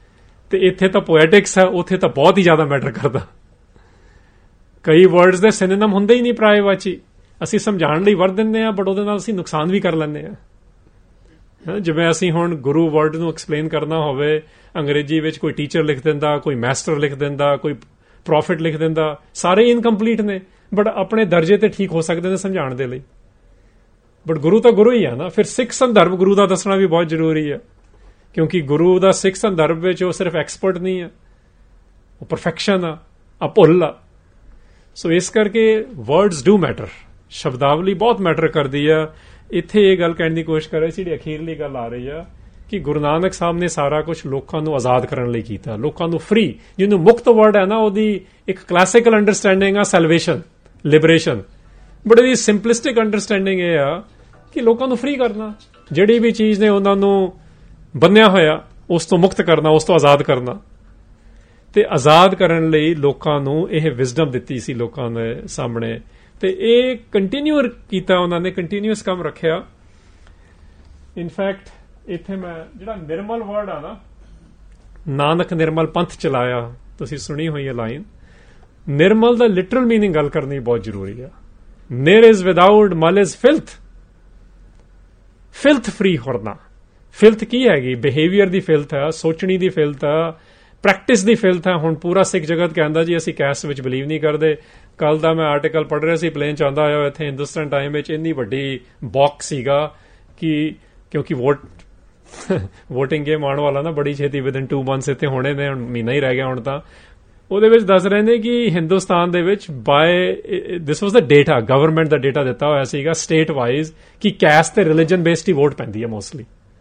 ਤੇ ਇੱਥੇ ਤਾਂ ਪੋਇਟਿਕਸ ਹੈ, ਉੱਥੇ ਤਾਂ ਬਹੁਤ ਹੀ ਜ਼ਿਆਦਾ ਮੈਟਰ ਕਰਦਾ। ਕਈ ਵਰਡਸ ਦੇ ਸਿਨੋਨਿਮ ਹੁੰਦੇ ਹੀ ਨਹੀਂ ਪਰਾਏਵਾਚੀ, ਅਸੀਂ ਸਮਝਾਉਣ ਲਈ ਵਰਤ ਦਿੰਦੇ ਹਾਂ, ਬਟ ਉਹਦੇ ਨਾਲ ਅਸੀਂ ਨੁਕਸਾਨ ਵੀ ਕਰ ਲੈਂਦੇ ਹਾਂ। ਜਿਵੇਂ ਅਸੀਂ ਹੁਣ ਗੁਰੂ ਵਰਡ ਨੂੰ ਐਕਸਪਲੇਨ ਕਰਨਾ ਹੋਵੇ, ਅੰਗਰੇਜ਼ੀ ਵਿੱਚ ਕੋਈ ਟੀਚਰ ਲਿਖ ਦਿੰਦਾ, ਕੋਈ ਮਾਸਟਰ ਲਿਖ ਦਿੰਦਾ, ਕੋਈ ਪ੍ਰੋਫਿਟ ਲਿਖ ਦਿੰਦਾ, ਸਾਰੇ ਇਨਕੰਪਲੀਟ ਨੇ, ਬਟ ਆਪਣੇ ਦਰਜੇ ਤੇ ਠੀਕ ਹੋ ਸਕਦੇ ਨੇ ਸਮਝਾਉਣ ਦੇ ਲਈ। ਬਟ ਗੁਰੂ ਤਾਂ ਗੁਰੂ ਹੀ ਆ ਨਾ। ਫਿਰ ਸਿੱਖ ਸੰਦਰਭ ਗੁਰੂ ਦਾ ਦੱਸਣਾ ਵੀ ਬਹੁਤ ਜ਼ਰੂਰੀ ਹੈ, ਕਿਉਂਕਿ ਗੁਰੂ ਦਾ ਸਿੱਖ ਸੰਦਰਭ ਵਿੱਚ ਉਹ ਸਿਰਫ ਐਕਸਪਰਟ ਨਹੀਂ ਹੈ, ਉਹ ਪਰਫੈਕਸ਼ਨ ਆ, ਆ ਭੁੱਲ ਆ। ਸੋ ਇਸ ਕਰਕੇ ਵਰਡਸ ਡੂ ਮੈਟਰ, ਸ਼ਬਦਾਵਲੀ ਬਹੁਤ ਮੈਟਰ ਕਰਦੀ ਆ। ਇੱਥੇ ਇਹ ਗੱਲ ਕਹਿਣ ਦੀ ਕੋਸ਼ਿਸ਼ ਕਰ ਰਹੇ ਸੀ, ਜਿਹੜੀ ਅਖੀਰਲੀ ਗੱਲ ਆ ਰਹੀ ਆ ਕਿ ਗੁਰੂ ਨਾਨਕ ਸਾਹਿਬ ਨੇ ਸਾਰਾ ਕੁਝ ਲੋਕਾਂ ਨੂੰ ਆਜ਼ਾਦ ਕਰਨ ਲਈ ਕੀਤਾ, ਲੋਕਾਂ ਨੂੰ ਫ੍ਰੀ, ਜਿਹਨੂੰ ਮੁਕਤ ਵਰਡ ਹੈ ਨਾ, ਉਹਦੀ ਇੱਕ ਕਲਾਸੀਕਲ ਅੰਡਰਸਟੈਂਡਿੰਗ ਆ ਸੈਲਵੇਸ਼ਨ, ਲਿਬਰੇਸ਼ਨ, ਬਟ ਇਹਦੀ ਸਿੰਪਲਿਸਟਿਕ ਅੰਡਰਸਟੈਂਡਿੰਗ ਇਹ ਆ ਕਿ ਲੋਕਾਂ ਨੂੰ ਫ੍ਰੀ ਕਰਨਾ, ਜਿਹੜੀ ਵੀ ਚੀਜ਼ ਨੇ ਉਹਨਾਂ ਨੂੰ ਬੰਨਿਆ ਹੋਇਆ ਉਸ ਤੋਂ ਮੁਕਤ ਕਰਨਾ, ਉਸ ਤੋਂ ਆਜ਼ਾਦ ਕਰਨਾ। ਤੇ ਆਜ਼ਾਦ ਕਰਨ ਲਈ ਲੋਕਾਂ ਨੂੰ ਇਹ ਵਿਜ਼ਡਮ ਦਿੱਤੀ ਸੀ ਲੋਕਾਂ ਦੇ ਸਾਹਮਣੇ, ਤੇ ਇਹ ਕੰਟੀਨਿਊ ਕੀਤਾ ਉਹਨਾਂ ਨੇ, ਕੰਟੀਨਿਊਸ ਕੰਮ ਰੱਖਿਆ। ਇਨਫੈਕਟ ਇੱਥੇ ਮੈਂ ਜਿਹੜਾ ਨਿਰਮਲ ਵਰਡ ਆ ਨਾ, ਨਾਨਕ ਨਿਰਮਲ ਪੰਥ ਚਲਾਇਆ, ਤੁਸੀਂ ਸੁਣੀ ਹੋਈ ਹੈ ਲਾਈਨ। ਨਿਰਮਲ ਦਾ ਲਿਟਰਲ ਮੀਨਿੰਗ ਗੱਲ ਕਰਨੀ ਬਹੁਤ ਜ਼ਰੂਰੀ ਆ। ਨਿਰ ਇਜ਼ ਵਿਦਾਊਟ, ਮਲ ਇਜ਼ ਫਿਲਥ, ਫਿਲਥ ਫ੍ਰੀ ਹੋਣਾ। ਫਿਲਥ ਕੀ ਹੈਗੀ? ਬਿਹੇਵੀਅਰ ਦੀ ਫਿਲਥ ਹੈ, ਸੋਚਣੀ ਦੀ ਫਿਲਥ ਹੈ, ਪ੍ਰੈਕਟਿਸ ਦੀ ਫਿਲਥ ਹੈ। ਹੁਣ ਪੂਰਾ ਸਿੱਖ ਜਗਤ ਕਹਿੰਦਾ ਜੀ ਅਸੀਂ ਕੈਸਟ ਵਿੱਚ ਬਿਲੀਵ ਨਹੀਂ ਕਰਦੇ। ਕੱਲ ਦਾ ਮੈਂ ਆਰਟੀਕਲ ਪੜ੍ਹ ਰਿਹਾ ਸੀ, ਪਲੇਨ ਚ ਆਉਂਦਾ ਹੋਇਆ ਇੱਥੇ ਹਿੰਦੁਸਤਾਨ ਟਾਈਮ ਵਿੱਚ, ਇੰਨੀ ਵੱਡੀ ਬਾਕਸ ਸੀਗਾ ਕਿ ਕਿਉਂਕਿ ਵੋਟ ਵੋਟਿੰਗ ਗੇਮ ਆਉਣ ਵਾਲਾ ਨਾ ਬੜੀ ਛੇਤੀ, ਵਿਦਨ ਟੂ ਮੰਥਸ ਇੱਥੇ ਹੋਣੇ ਨੇ, ਹੁਣ ਮਹੀਨਾ ਹੀ ਰਹਿ ਗਿਆ ਹੁਣ ਤਾਂ। ਉਹਦੇ ਵਿੱਚ ਦੱਸ ਰਹੇ ਨੇ ਕਿ ਹਿੰਦੁਸਤਾਨ ਦੇ ਵਿੱਚ by this was the data, government ਦਾ ਡੇਟਾ ਦਿੱਤਾ ਹੋਇਆ ਸੀਗਾ ਸਟੇਟ ਵਾਈਜ਼, ਕਿ ਕੈਸਟ ਤੇ ਰਿਲੀਜਨ ਬੇਸਡ ਹੀ ਵੋਟ ਪੈਂਦੀ ਹੈ ਮੋਸਟਲੀ।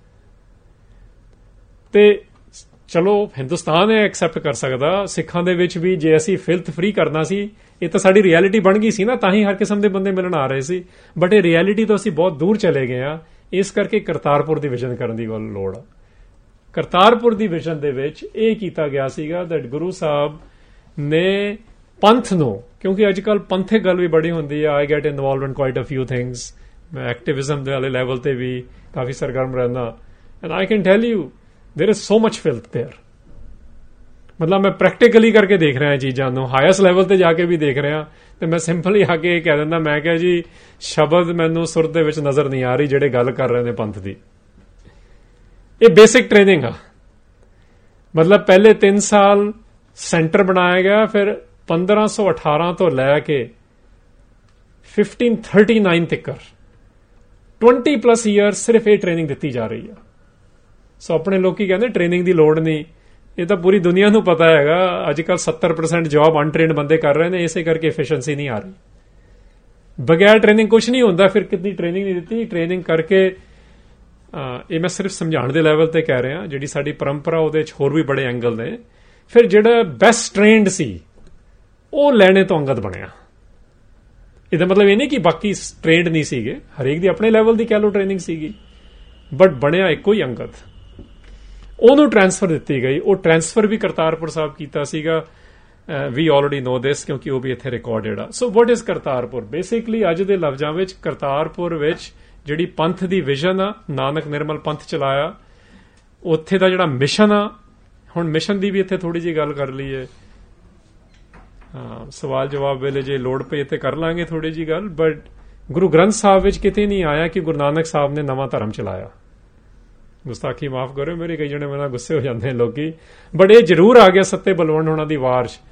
ਤੇ ਚਲੋ ਹਿੰਦੁਸਤਾਨ ਇਹ ਐਕਸੈਪਟ ਕਰ ਸਕਦਾ, ਸਿੱਖਾਂ ਦੇ ਵਿੱਚ ਵੀ ਜੇ ਅਸੀਂ ਫਿਲਥ ਫ੍ਰੀ ਕਰਨਾ ਸੀ, ਇਹ ਤਾਂ ਸਾਡੀ ਰਿਐਲਿਟੀ ਬਣ ਗਈ ਸੀ ਨਾ, ਤਾਂ ਹੀ ਹਰ ਕਿਸਮ ਦੇ ਬੰਦੇ ਮਿਲਣ ਆ ਰਹੇ ਸੀ। ਬਟ ਇਹ ਰਿਐਲਿਟੀ ਤੋਂ ਅਸੀਂ ਬਹੁਤ ਦੂਰ ਚਲੇ ਗਏ ਆ, ਇਸ ਕਰਕੇ ਕਰਤਾਰਪੁਰ ਦੀ ਵਿਜ਼ਨ ਕਰਨ ਦੀ ਲੋੜ ਆ। ਕਰਤਾਰਪੁਰ ਦੀ ਵਿਜ਼ਨ ਦੇ ਵਿੱਚ ਇਹ ਕੀਤਾ ਗਿਆ ਸੀਗਾ ਦੈਟ ਗੁਰੂ ਸਾਹਿਬ ਨੇ ਪੰਥ ਨੂੰ, ਕਿਉਂਕਿ ਅੱਜ ਕੱਲ੍ਹ ਪੰਥਕ ਗੱਲ ਵੀ ਬੜੀ ਹੁੰਦੀ ਆ, I get involved in quite a few things, ਮੈਂ ਐਕਟਿਵਿਜ਼ਮ ਦੇ ਵਾਲੇ ਲੈਵਲ ਤੇ ਵੀ ਕਾਫੀ ਸਰਗਰਮ ਰਹਿੰਦਾ, and I can tell you there is so much filth there। ਮਤਲਬ ਮੈਂ ਪ੍ਰੈਕਟੀਕਲੀ ਕਰਕੇ ਦੇਖ ਰਿਹਾ ਚੀਜ਼ਾਂ ਨੂੰ, ਹਾਈਐਸਟ ਲੈਵਲ ਤੇ ਜਾ ਕੇ ਵੀ ਦੇਖ ਰਿਹਾ, ਤੇ ਮੈਂ ਸਿੰਪਲੀ ਆ ਕੇ ਕਹਿ ਦਿੰਦਾ, ਮੈਂ ਕਿਹਾ ਜੀ ਸ਼ਬਦ ਮੈਨੂੰ ਸੁਰ ਦੇ ਵਿੱਚ ਨਜ਼ਰ ਨਹੀਂ ਆ ਰਹੀ ਜਿਹੜੇ ਗੱਲ ਕਰ ਰਹੇ ਨੇ ਪੰਥ ਦੀ। ਇਹ ਬੇਸਿਕ ਟ੍ਰੇਨਿੰਗ ਆ। ਮਤਲਬ ਪਹਿਲੇ ਤਿੰਨ ਸਾਲ ਸੈਂਟਰ ਬਣਾਇਆ ਗਿਆ, ਫਿਰ ਪੰਦਰਾਂ ਸੌ ਅਠਾਰਾਂ ਤੋਂ ਲੈ ਕੇ ਫਿਫਟੀਨ ਥਰਟੀ ਨਾਈਨ ਤੱਕ ਟਵੰਟੀ ਪਲੱਸ ਈਅਰ ਸਿਰਫ ਇਹ ਟ੍ਰੇਨਿੰਗ ਦਿੱਤੀ ਜਾ ਰਹੀ ਆ। ਸੋ ਆਪਣੇ ਲੋਕੀ ਕਹਿੰਦੇ ਟ੍ਰੇਨਿੰਗ ਦੀ ਲੋੜ ਨਹੀਂ, ਇਹ ਤਾਂ ਪੂਰੀ ਦੁਨੀਆ ਨੂੰ ਪਤਾ ਹੈਗਾ। ਅੱਜ ਕੱਲ੍ਹ ਸੱਤਰ ਪਰਸੈਂਟ ਜੌਬ ਅਨਟ੍ਰੇਨਡ ਬੰਦੇ ਕਰ ਰਹੇ ਨੇ, ਇਸੇ ਕਰਕੇ ਐਫੀਸ਼ੀਐਂਸੀ ਨਹੀਂ ਆ ਰਹੀ। ਬਗੈਰ ਟ੍ਰੇਨਿੰਗ ਕੁਝ ਨਹੀਂ ਹੁੰਦਾ। ਫਿਰ ਕਿਤਨੀ ਟ੍ਰੇਨਿੰਗ ਨਹੀਂ ਦਿੱਤੀ, ਟ੍ਰੇਨਿੰਗ ਕਰਕੇ ਇਹ ਮੈਂ ਸਿਰਫ ਸਮਝਾਉਣ ਦੇ ਲੈਵਲ ਤੇ ਕਹਿ ਰਿਹਾ, ਜਿਹੜੀ ਸਾਡੀ ਪਰੰਪਰਾ ਉਹਦੇ 'ਚ ਹੋਰ ਵੀ ਬੜੇ ਐਂਗਲ ਨੇ। ਫਿਰ ਜਿਹੜਾ ਬੈਸਟ ਟ੍ਰੇਨਡ ਸੀ ਉਹ ਲੈਣੇ ਤੋਂ ਅੰਗਦ ਬਣਿਆ। ਇਹਦਾ ਮਤਲਬ ਇਹ ਨਹੀਂ ਕਿ ਬਾਕੀ ਟ੍ਰੇਨਡ ਨਹੀਂ ਸੀਗੇ, ਹਰੇਕ ਦੀ ਆਪਣੇ ਲੈਵਲ ਦੀ ਕਹਿ ਲਓ ਟ੍ਰੇਨਿੰਗ ਸੀਗੀ, ਬਟ ਬਣਿਆ ਇੱਕੋ ਹੀ ਅੰਗਦ। ਉਹਨੂੰ ਟ੍ਰਾਂਸਫਰ ਦਿੱਤੀ ਗਈ। ਉਹ ਟ੍ਰਾਂਸਫਰ ਵੀ ਕਰਤਾਰਪੁਰ ਸਾਹਿਬ ਕੀਤਾ ਸੀਗਾ। ਵੀ ਆਲਰੇਡੀ ਨੋ ਦਿਸ, ਕਿਉਂਕਿ ਉਹ ਵੀ ਇੱਥੇ ਰਿਕਾਰਡਡ ਆ। So what is Kartarpur? Basically ਅੱਜ ਦੇ ਲਫ਼ਜ਼ਾਂ ਵਿੱਚ ਕਰਤਾਰਪੁਰ ਵਿੱਚ ਜਿਹੜੀ ਪੰਥ ਦੀ ਵਿਜ਼ਨ ਆ, ਨਾਨਕ ਨਿਰਮਲ ਪੰਥ ਚਲਾਇਆ, ਉੱਥੇ ਦਾ ਜਿਹੜਾ ਮਿਸ਼ਨ ਆ। ਹੁਣ ਮਿਸ਼ਨ ਦੀ ਵੀ ਇੱਥੇ ਥੋੜੀ ਜਿਹੀ ਗੱਲ ਕਰ ਲਈਏ, ਸਵਾਲ ਜਵਾਬ ਵੇਲੇ ਜੇ ਲੋੜ ਪਈ ਇੱਥੇ ਕਰ ਲਾਂਗੇ ਥੋੜੀ ਜਿਹੀ ਗੱਲ। ਬਟ ਗੁਰੂ ਗ੍ਰੰਥ ਸਾਹਿਬ ਵਿੱਚ ਕਿਤੇ ਨਹੀਂ ਆਇਆ ਕਿ ਗੁਰੂ ਨਾਨਕ ਸਾਹਿਬ ਨੇ ਨਵਾਂ ਧਰਮ ਚਲਾਇਆ। ਗੁਸਤਾਖੀ ਮਾਫ ਕਰਿਓ ਮੇਰੇ, ਕਈ ਜਣੇ ਮੇਰੇ ਨਾਲ ਗੁੱਸੇ ਹੋ ਜਾਂਦੇ ਨੇ ਲੋਕੀ, ਬਟ ਇਹ ਜ਼ਰੂਰ ਆ ਗਿਆ ਸੱਤੇ ਬਲਵੰਡ ਹੋਣਾ ਦੀ ਵਾਰ 'ਚ,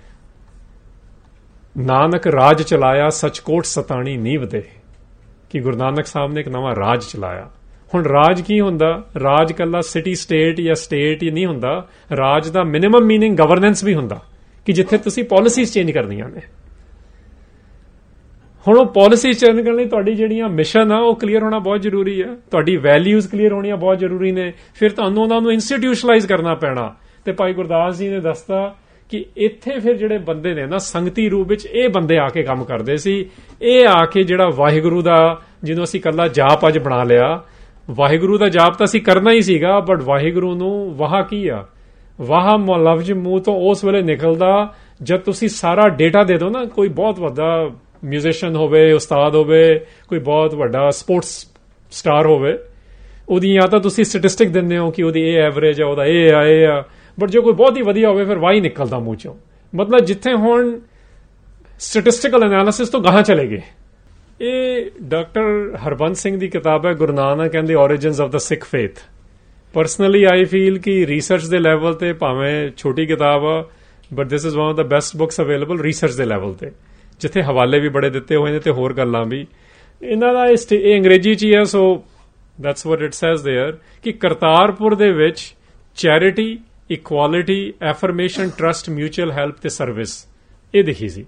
ਨਾਨਕ ਰਾਜ ਚਲਾਇਆ ਸਚਕੋਟ ਸਤਾਣੀ ਨੀਂਵ ਦੇ, ਕਿ ਗੁਰੂ ਨਾਨਕ ਸਾਹਿਬ ਨੇ ਇੱਕ ਨਵਾਂ ਰਾਜ ਚਲਾਇਆ। ਹੁਣ ਰਾਜ ਕੀ ਹੁੰਦਾ? ਰਾਜ ਕੱਲਾ ਸਿਟੀ ਸਟੇਟ ਜਾਂ ਸਟੇਟ ਹੀ ਨਹੀਂ ਹੁੰਦਾ। ਰਾਜ ਦਾ ਮਿਨੀਮਮ ਮੀਨਿੰਗ ਗਵਰਨੈਂਸ ਵੀ ਹੁੰਦਾ, ਕਿ ਜਿੱਥੇ ਤੁਸੀਂ ਪਾਲਿਸੀਜ਼ ਚੇਂਜ ਕਰਨੀਆਂ ਨੇ। ਹੁਣ ਉਹ ਪਾਲਿਸੀ ਚੇਂਜ ਕਰਨ ਲਈ ਤੁਹਾਡੀ ਜਿਹੜੀਆਂ ਮਿਸ਼ਨ ਆ ਉਹ ਕਲੀਅਰ ਹੋਣਾ ਬਹੁਤ ਜ਼ਰੂਰੀ ਹੈ, ਤੁਹਾਡੀ ਵੈਲਿਊਜ਼ ਕਲੀਅਰ ਹੋਣੀਆਂ ਬਹੁਤ ਜ਼ਰੂਰੀ ਨੇ। ਫਿਰ ਤੁਹਾਨੂੰ ਉਹਨਾਂ ਨੂੰ ਇੰਸਟੀਟਿਊਸ਼ਨਲਾਈਜ਼ ਕਰਨਾ ਪੈਣਾ। ਤੇ ਭਾਈ ਗੁਰਦਾਸ ਜੀ ਨੇ ਦੱਸਤਾ ਕਿ ਇੱਥੇ ਫਿਰ ਜਿਹੜੇ ਬੰਦੇ ਨੇ ਨਾ, ਸੰਗਤੀ ਰੂਪ ਵਿੱਚ ਇਹ ਬੰਦੇ ਆ ਕੇ ਕੰਮ ਕਰਦੇ ਸੀ। ਇਹ ਆ ਕੇ ਜਿਹੜਾ ਵਾਹਿਗੁਰੂ ਦਾ, ਜਿਹਨੂੰ ਅਸੀਂ ਇਕੱਲਾ ਜਾਪ ਅੱਜ ਬਣਾ ਲਿਆ, ਵਾਹਿਗੁਰੂ ਦਾ ਜਾਪ ਤਾਂ ਅਸੀਂ ਕਰਨਾ ਹੀ ਸੀਗਾ, ਬਟ ਵਾਹਿਗੁਰੂ ਨੂੰ ਵਾਹ ਕੀ ਆ? ਵਾਹ ਲਫ਼ਜ਼ ਮੂੰਹ ਤੋਂ ਉਸ ਵੇਲੇ ਨਿਕਲਦਾ ਜਦ ਤੁਸੀਂ ਸਾਰਾ ਡੇਟਾ ਦੇ ਦਿਓ ਨਾ। ਕੋਈ ਬਹੁਤ ਵੱਡਾ ਮਿਊਜ਼ੀਸ਼ੀਅਨ ਹੋਵੇ, ਉਸਤਾਦ ਹੋਵੇ, ਕੋਈ ਬਹੁਤ ਵੱਡਾ ਸਪੋਰਟਸ ਸਟਾਰ ਹੋਵੇ, ਉਹਦੀ ਜਾਂ ਤਾਂ ਤੁਸੀਂ ਸਟੈਟਿਸਟਿਕ ਦਿੰਦੇ ਹੋ ਕਿ ਉਹਦੀ ਇਹ ਐਵਰੇਜ ਆ, ਉਹਦਾ ਇਹ ਆ, ਇਹ ਆ, ਬਟ ਜੇ ਕੋਈ ਬਹੁਤ ਹੀ ਵਧੀਆ ਹੋਵੇ ਫਿਰ ਵਾਹ ਹੀ ਨਿਕਲਦਾ ਮੂੰਹ ਚੋਂ। ਮਤਲਬ ਜਿੱਥੇ ਹੁਣ ਸਟੈਟਿਸਟੀਕਲ ਐਨਾਲਿਸਿਸ ਤੋਂ ਗਾਹਾਂ ਚਲੇ ਗਏ। ਇਹ ਡਾਕਟਰ ਹਰਬੰਸ ਸਿੰਘ ਦੀ ਕਿਤਾਬ ਹੈ Guru Nanak and the origins of the Sikh faith. Personally I feel ਕਿ ਰਿਸਰਚ ਦੇ ਲੈਵਲ ਤੇ ਭਾਵੇਂ ਛੋਟੀ ਕਿਤਾਬ ਆ but this is one of the best books available research ਦੇ ਲੈਵਲ ਤੇ, ਜਿੱਥੇ ਹਵਾਲੇ ਵੀ ਬੜੇ ਦਿੱਤੇ ਹੋਏ ਨੇ ਤੇ ਹੋਰ ਗੱਲਾਂ ਵੀ। ਇਹਨਾਂ ਦਾ ਇਹ ਅੰਗਰੇਜ਼ੀ 'ਚ ਹੀ ਹੈ, so that's what it says there ਕਿ ਕਰਤਾਰਪੁਰ ਦੇ ਵਿੱਚ charity, equality, affirmation, trust, mutual help ਤੇ ਸਰਵਿਸ ਇਹ ਦਿਖੀ ਸੀ।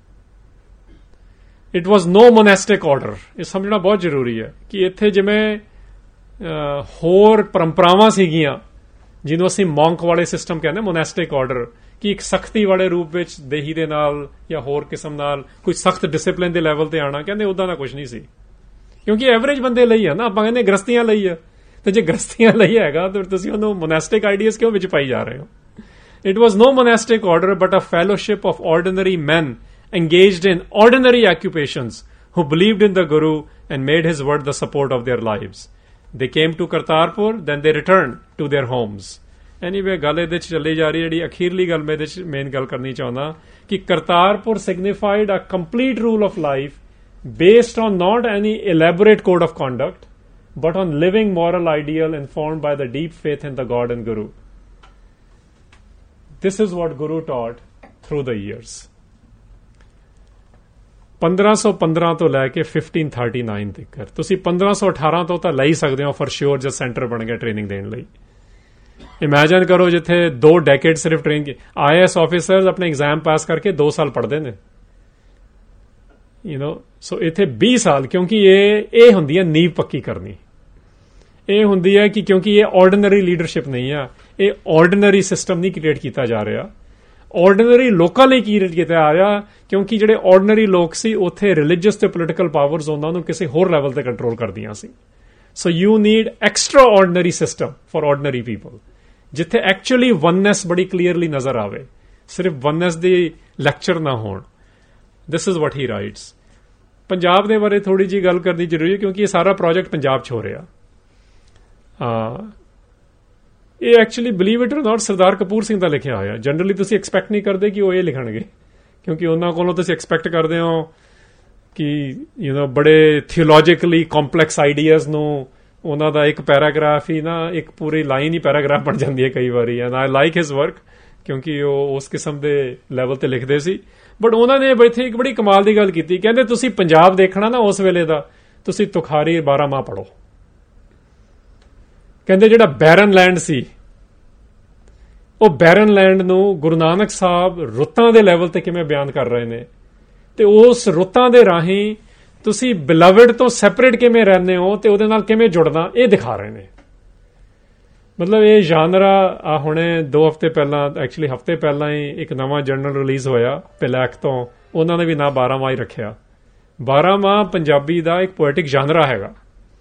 It was no monastic order. ਇਹ ਸਮਝਣਾ ਬਹੁਤ ਜ਼ਰੂਰੀ ਹੈ ਕਿ ਇੱਥੇ ਜਿਵੇਂ ਹੋਰ ਪਰੰਪਰਾਵਾਂ ਸੀਗੀਆਂ ਜਿਹਨੂੰ ਅਸੀਂ ਮੌਂਕ ਵਾਲੇ ਸਿਸਟਮ ਕਹਿੰਦੇ, ਮੋਨੈਸਟਿਕ ਆਰਡਰ, ਕਿ ਇੱਕ ਸਖਤੀ ਵਾਲੇ ਰੂਪ ਵਿੱਚ ਦੇਹੀ ਦੇ ਨਾਲ ਜਾਂ ਹੋਰ ਕਿਸਮ ਨਾਲ ਕੋਈ ਸਖਤ ਡਿਸਿਪਲਿਨ ਦੇ ਲੈਵਲ ਤੇ ਆਉਣਾ, ਕਹਿੰਦੇ ਉਦਾਂ ਦਾ ਕੁਝ ਨਹੀਂ ਸੀ। ਕਿਉਂਕਿ ਐਵਰੇਜ ਬੰਦੇ ਲਈ ਆ ਨਾ, ਆਪਾਂ ਕਹਿੰਦੇ ਗ੍ਰਸਤੀਆਂ ਲਈ ਆ, ਤੇ ਜੇ ਗ੍ਰਸਤੀਆਂ ਲਈ ਹੈਗਾ ਤਾਂ ਤੁਸੀਂ ਉਹਨੂੰ ਮੋਨੈਸਟਿਕ ਆਈਡੀਆਜ਼ ਕਿਉਂ ਵਿੱਚ ਪਾਈ ਜਾ ਰਹੇ ਹੋ? It was no monastic order but a fellowship of ordinary men engaged in ordinary occupations who believed in the Guru and made his word the support of their lives. They came to Kartarpur, then they returned to their homes. Anyway, ਗੱਲ ਇਹਦੇ 'ਚ ਚੱਲੀ ਜਾ ਰਹੀ। ਜਿਹੜੀ ਅਖੀਰਲੀ ਗੱਲ ਮੈਂ ਇਹਦੇ 'ਚ ਮੇਨ ਗੱਲ ਕਰਨੀ ਚਾਹੁੰਦਾ ਕਿ Kartarpur signified a complete rule of life based on not any elaborate code of conduct but on living moral ideal informed by the deep faith in the God and Guru. This is what Guru taught through the years. ਪੰਦਰਾਂ ਸੌ ਪੰਦਰਾਂ ਤੋਂ ਲੈ ਕੇ ਫਿਫਟੀਨ ਥਰਟੀ ਨਾਈਨ ਤੱਕ ਤੁਸੀਂ ਪੰਦਰਾਂ ਸੌ ਅਠਾਰਾਂ ਤੋਂ ਤਾਂ ਲੈ ਹੀ ਸਕਦੇ ਹੋ ਫॉर श्योर ਜਦ ਸੈਂਟਰ ਬਣ ਗਿਆ ਟ੍ਰੇਨਿੰਗ ਦੇਣ ਲਈ। ਇਮੇਜਿਨ ਕਰੋ ਜਿੱਥੇ ਦੋ ਡੈਕੇਡ ਸਿਰਫ ਟ੍ਰੇਨ ਕੀ ਆਈ ਏ ਐਸ ਆਫਿਸਰਸ ਆਪਣੇ ਐਗਜ਼ਾਮ ਪਾਸ ਕਰਕੇ ਦੋ ਸਾਲ ਪੜ੍ਹਦੇ ਨੇ, ਯੂ نو ਸੋ ਇੱਥੇ ਵੀਹ ਸਾਲ, ਕਿਉਂਕਿ ਇਹ ਇਹ ਹੁੰਦੀ ਹੈ ਨੀਂਹ ਪੱਕੀ ਕਰਨੀ। ਇਹ ਹੁੰਦੀ ਹੈ ਕਿ ਕਿਉਂਕਿ ਇਹ ਆਰਡੀਨਰੀ ਲੀਡਰਸ਼ਿਪ ਨਹੀਂ ਆ, ਇਹ ਆਰਡੀਨਰੀ ਸਿਸਟਮ ਨਹੀਂ ਕ੍ਰੀਏਟ ਕੀਤਾ ਜਾ ਰਿਹਾ, ਆਰਡੀਨਰੀ ਲੋਕਾਂ ਲਈ ਕ੍ਰੀਏਟ ਕੀਤਾ ਜਾ ਰਿਹਾ। ਕਿਉਂਕਿ ਜਿਹੜੇ ਆਰਡੀਨਰੀ ਲੋਕ ਸੀ ਉੱਥੇ ਰਿਲੀਜੀਅਸ ਤੇ ਪੋਲੀਟੀਕਲ ਪਾਵਰਸ ਉਹਨਾਂ ਨੂੰ ਕਿਸੇ ਹੋਰ ਲੈਵਲ ਤੇ ਕੰਟਰੋਲ ਕਰਦੀਆਂ ਸੀ। So you need extraordinary system for ordinary people, ਜਿੱਥੇ ਐਕਚੁਅਲੀ ਵਨਨੈਸ ਬੜੀ ਕਲੀਅਰਲੀ ਨਜ਼ਰ ਆਵੇ, ਸਿਰਫ ਵਨਨੈਸ ਦੇ ਲੈਕਚਰ ਨਾ ਹੋਣ। This is what he writes. Punjab ਦੇ ਬਾਰੇ ਥੋੜੀ ਜਿਹੀ ਗੱਲ ਕਰਨੀ ਜ਼ਰੂਰੀ ਹੈ ਕਿਉਂਕਿ ਇਹ ਸਾਰਾ ਪ੍ਰੋਜੈਕਟ ਪੰਜਾਬ 'ਚ ਹੋ ਰਿਹਾ। ਹਾਂ, ਇਹ actually believe it or not Sardar Kapoor Singh ਦਾ ਲਿਖਿਆ ਹੋਇਆ। ਜਨਰਲੀ ਤੁਸੀਂ ਐਕਸਪੈਕਟ ਨਹੀਂ ਕਰਦੇ ਕਿ ਉਹ ਇਹ ਲਿਖਣਗੇ, ਕਿਉਂਕਿ ਉਹਨਾਂ ਕੋਲੋਂ ਤੁਸੀਂ ਐਕਸਪੈਕਟ ਕਰਦੇ ਹੋ ਕਿ ਯੂ نو ਬੜੇ ਥਿਓਲੋਜੀਕਲੀ ਕੰਪਲੈਕਸ ਆਈਡੀਆਜ਼ ਨੂੰ ਉਹਨਾਂ ਦਾ ਇੱਕ ਪੈਰਾਗ੍ਰਾਫ ਹੀ ਨਾ, ਇੱਕ ਪੂਰੀ ਲਾਈਨ ਹੀ ਪੈਰਾਗ੍ਰਾਫ ਬਣ ਜਾਂਦੀ ਹੈ ਕਈ ਵਾਰੀ। And I like his work ਕਿਉਂਕਿ ਉਹ ਉਸ ਕਿਸਮ ਦੇ ਲੈਵਲ ਤੇ ਲਿਖਦੇ ਸੀ। ਬਟ ਉਹਨਾਂ ਨੇ ਇੱਥੇ ਇੱਕ ਬੜੀ ਕਮਾਲ ਦੀ ਗੱਲ ਕੀਤੀ, ਕਹਿੰਦੇ ਤੁਸੀਂ ਪੰਜਾਬ ਦੇਖਣਾ ਨਾ ਉਸ ਵੇਲੇ ਦਾ, ਤੁਸੀਂ ਤੁਖਾਰੀ ਬਾਰਾਂ ਮਾਹ ਪੜ੍ਹੋ। ਕਹਿੰਦੇ ਜਿਹੜਾ ਬੈਰਨ ਲੈਂਡ ਸੀ ਉਹ ਬੈਰਨ ਲੈਂਡ ਨੂੰ ਗੁਰੂ ਨਾਨਕ ਸਾਹਿਬ ਰੁੱਤਾਂ ਦੇ ਲੈਵਲ ਤੇ ਕਿਵੇਂ ਬਿਆਨ ਕਰ ਰਹੇ ਨੇ, ਤੇ ਉਸ ਰੁੱਤਾਂ ਦੇ ਰਾਹੀਂ ਤੁਸੀਂ ਬਿਲਵਡ ਤੋਂ ਸੈਪਰੇਟ ਕਿਵੇਂ ਰਹਿੰਦੇ ਹੋ ਤੇ ਉਹਦੇ ਨਾਲ ਕਿਵੇਂ ਜੁੜਨਾ, ਇਹ ਦਿਖਾ ਰਹੇ ਨੇ। ਮਤਲਬ ਇਹ ਜਾਨਰਾ ਆ ਹੁਣੇ ਦੋ ਹਫ਼ਤੇ ਪਹਿਲਾਂ, ਐਕਚੁਅਲੀ ਹਫ਼ਤੇ ਪਹਿਲਾਂ ਹੀ ਇੱਕ ਨਵਾਂ ਜਰਨਲ ਰਿਲੀਜ਼ ਹੋਇਆ ਪਿਲੈਕ ਤੋਂ, ਉਹਨਾਂ ਨੇ ਵੀ ਨਾਂ ਬਾਰਾਂ ਮਾਹ ਹੀ ਰੱਖਿਆ। ਬਾਰਾਂ ਮਾਹ ਪੰਜਾਬੀ ਦਾ ਇੱਕ ਪੋਇਟਿਕ ਜਾਨਰਾ ਹੈਗਾ।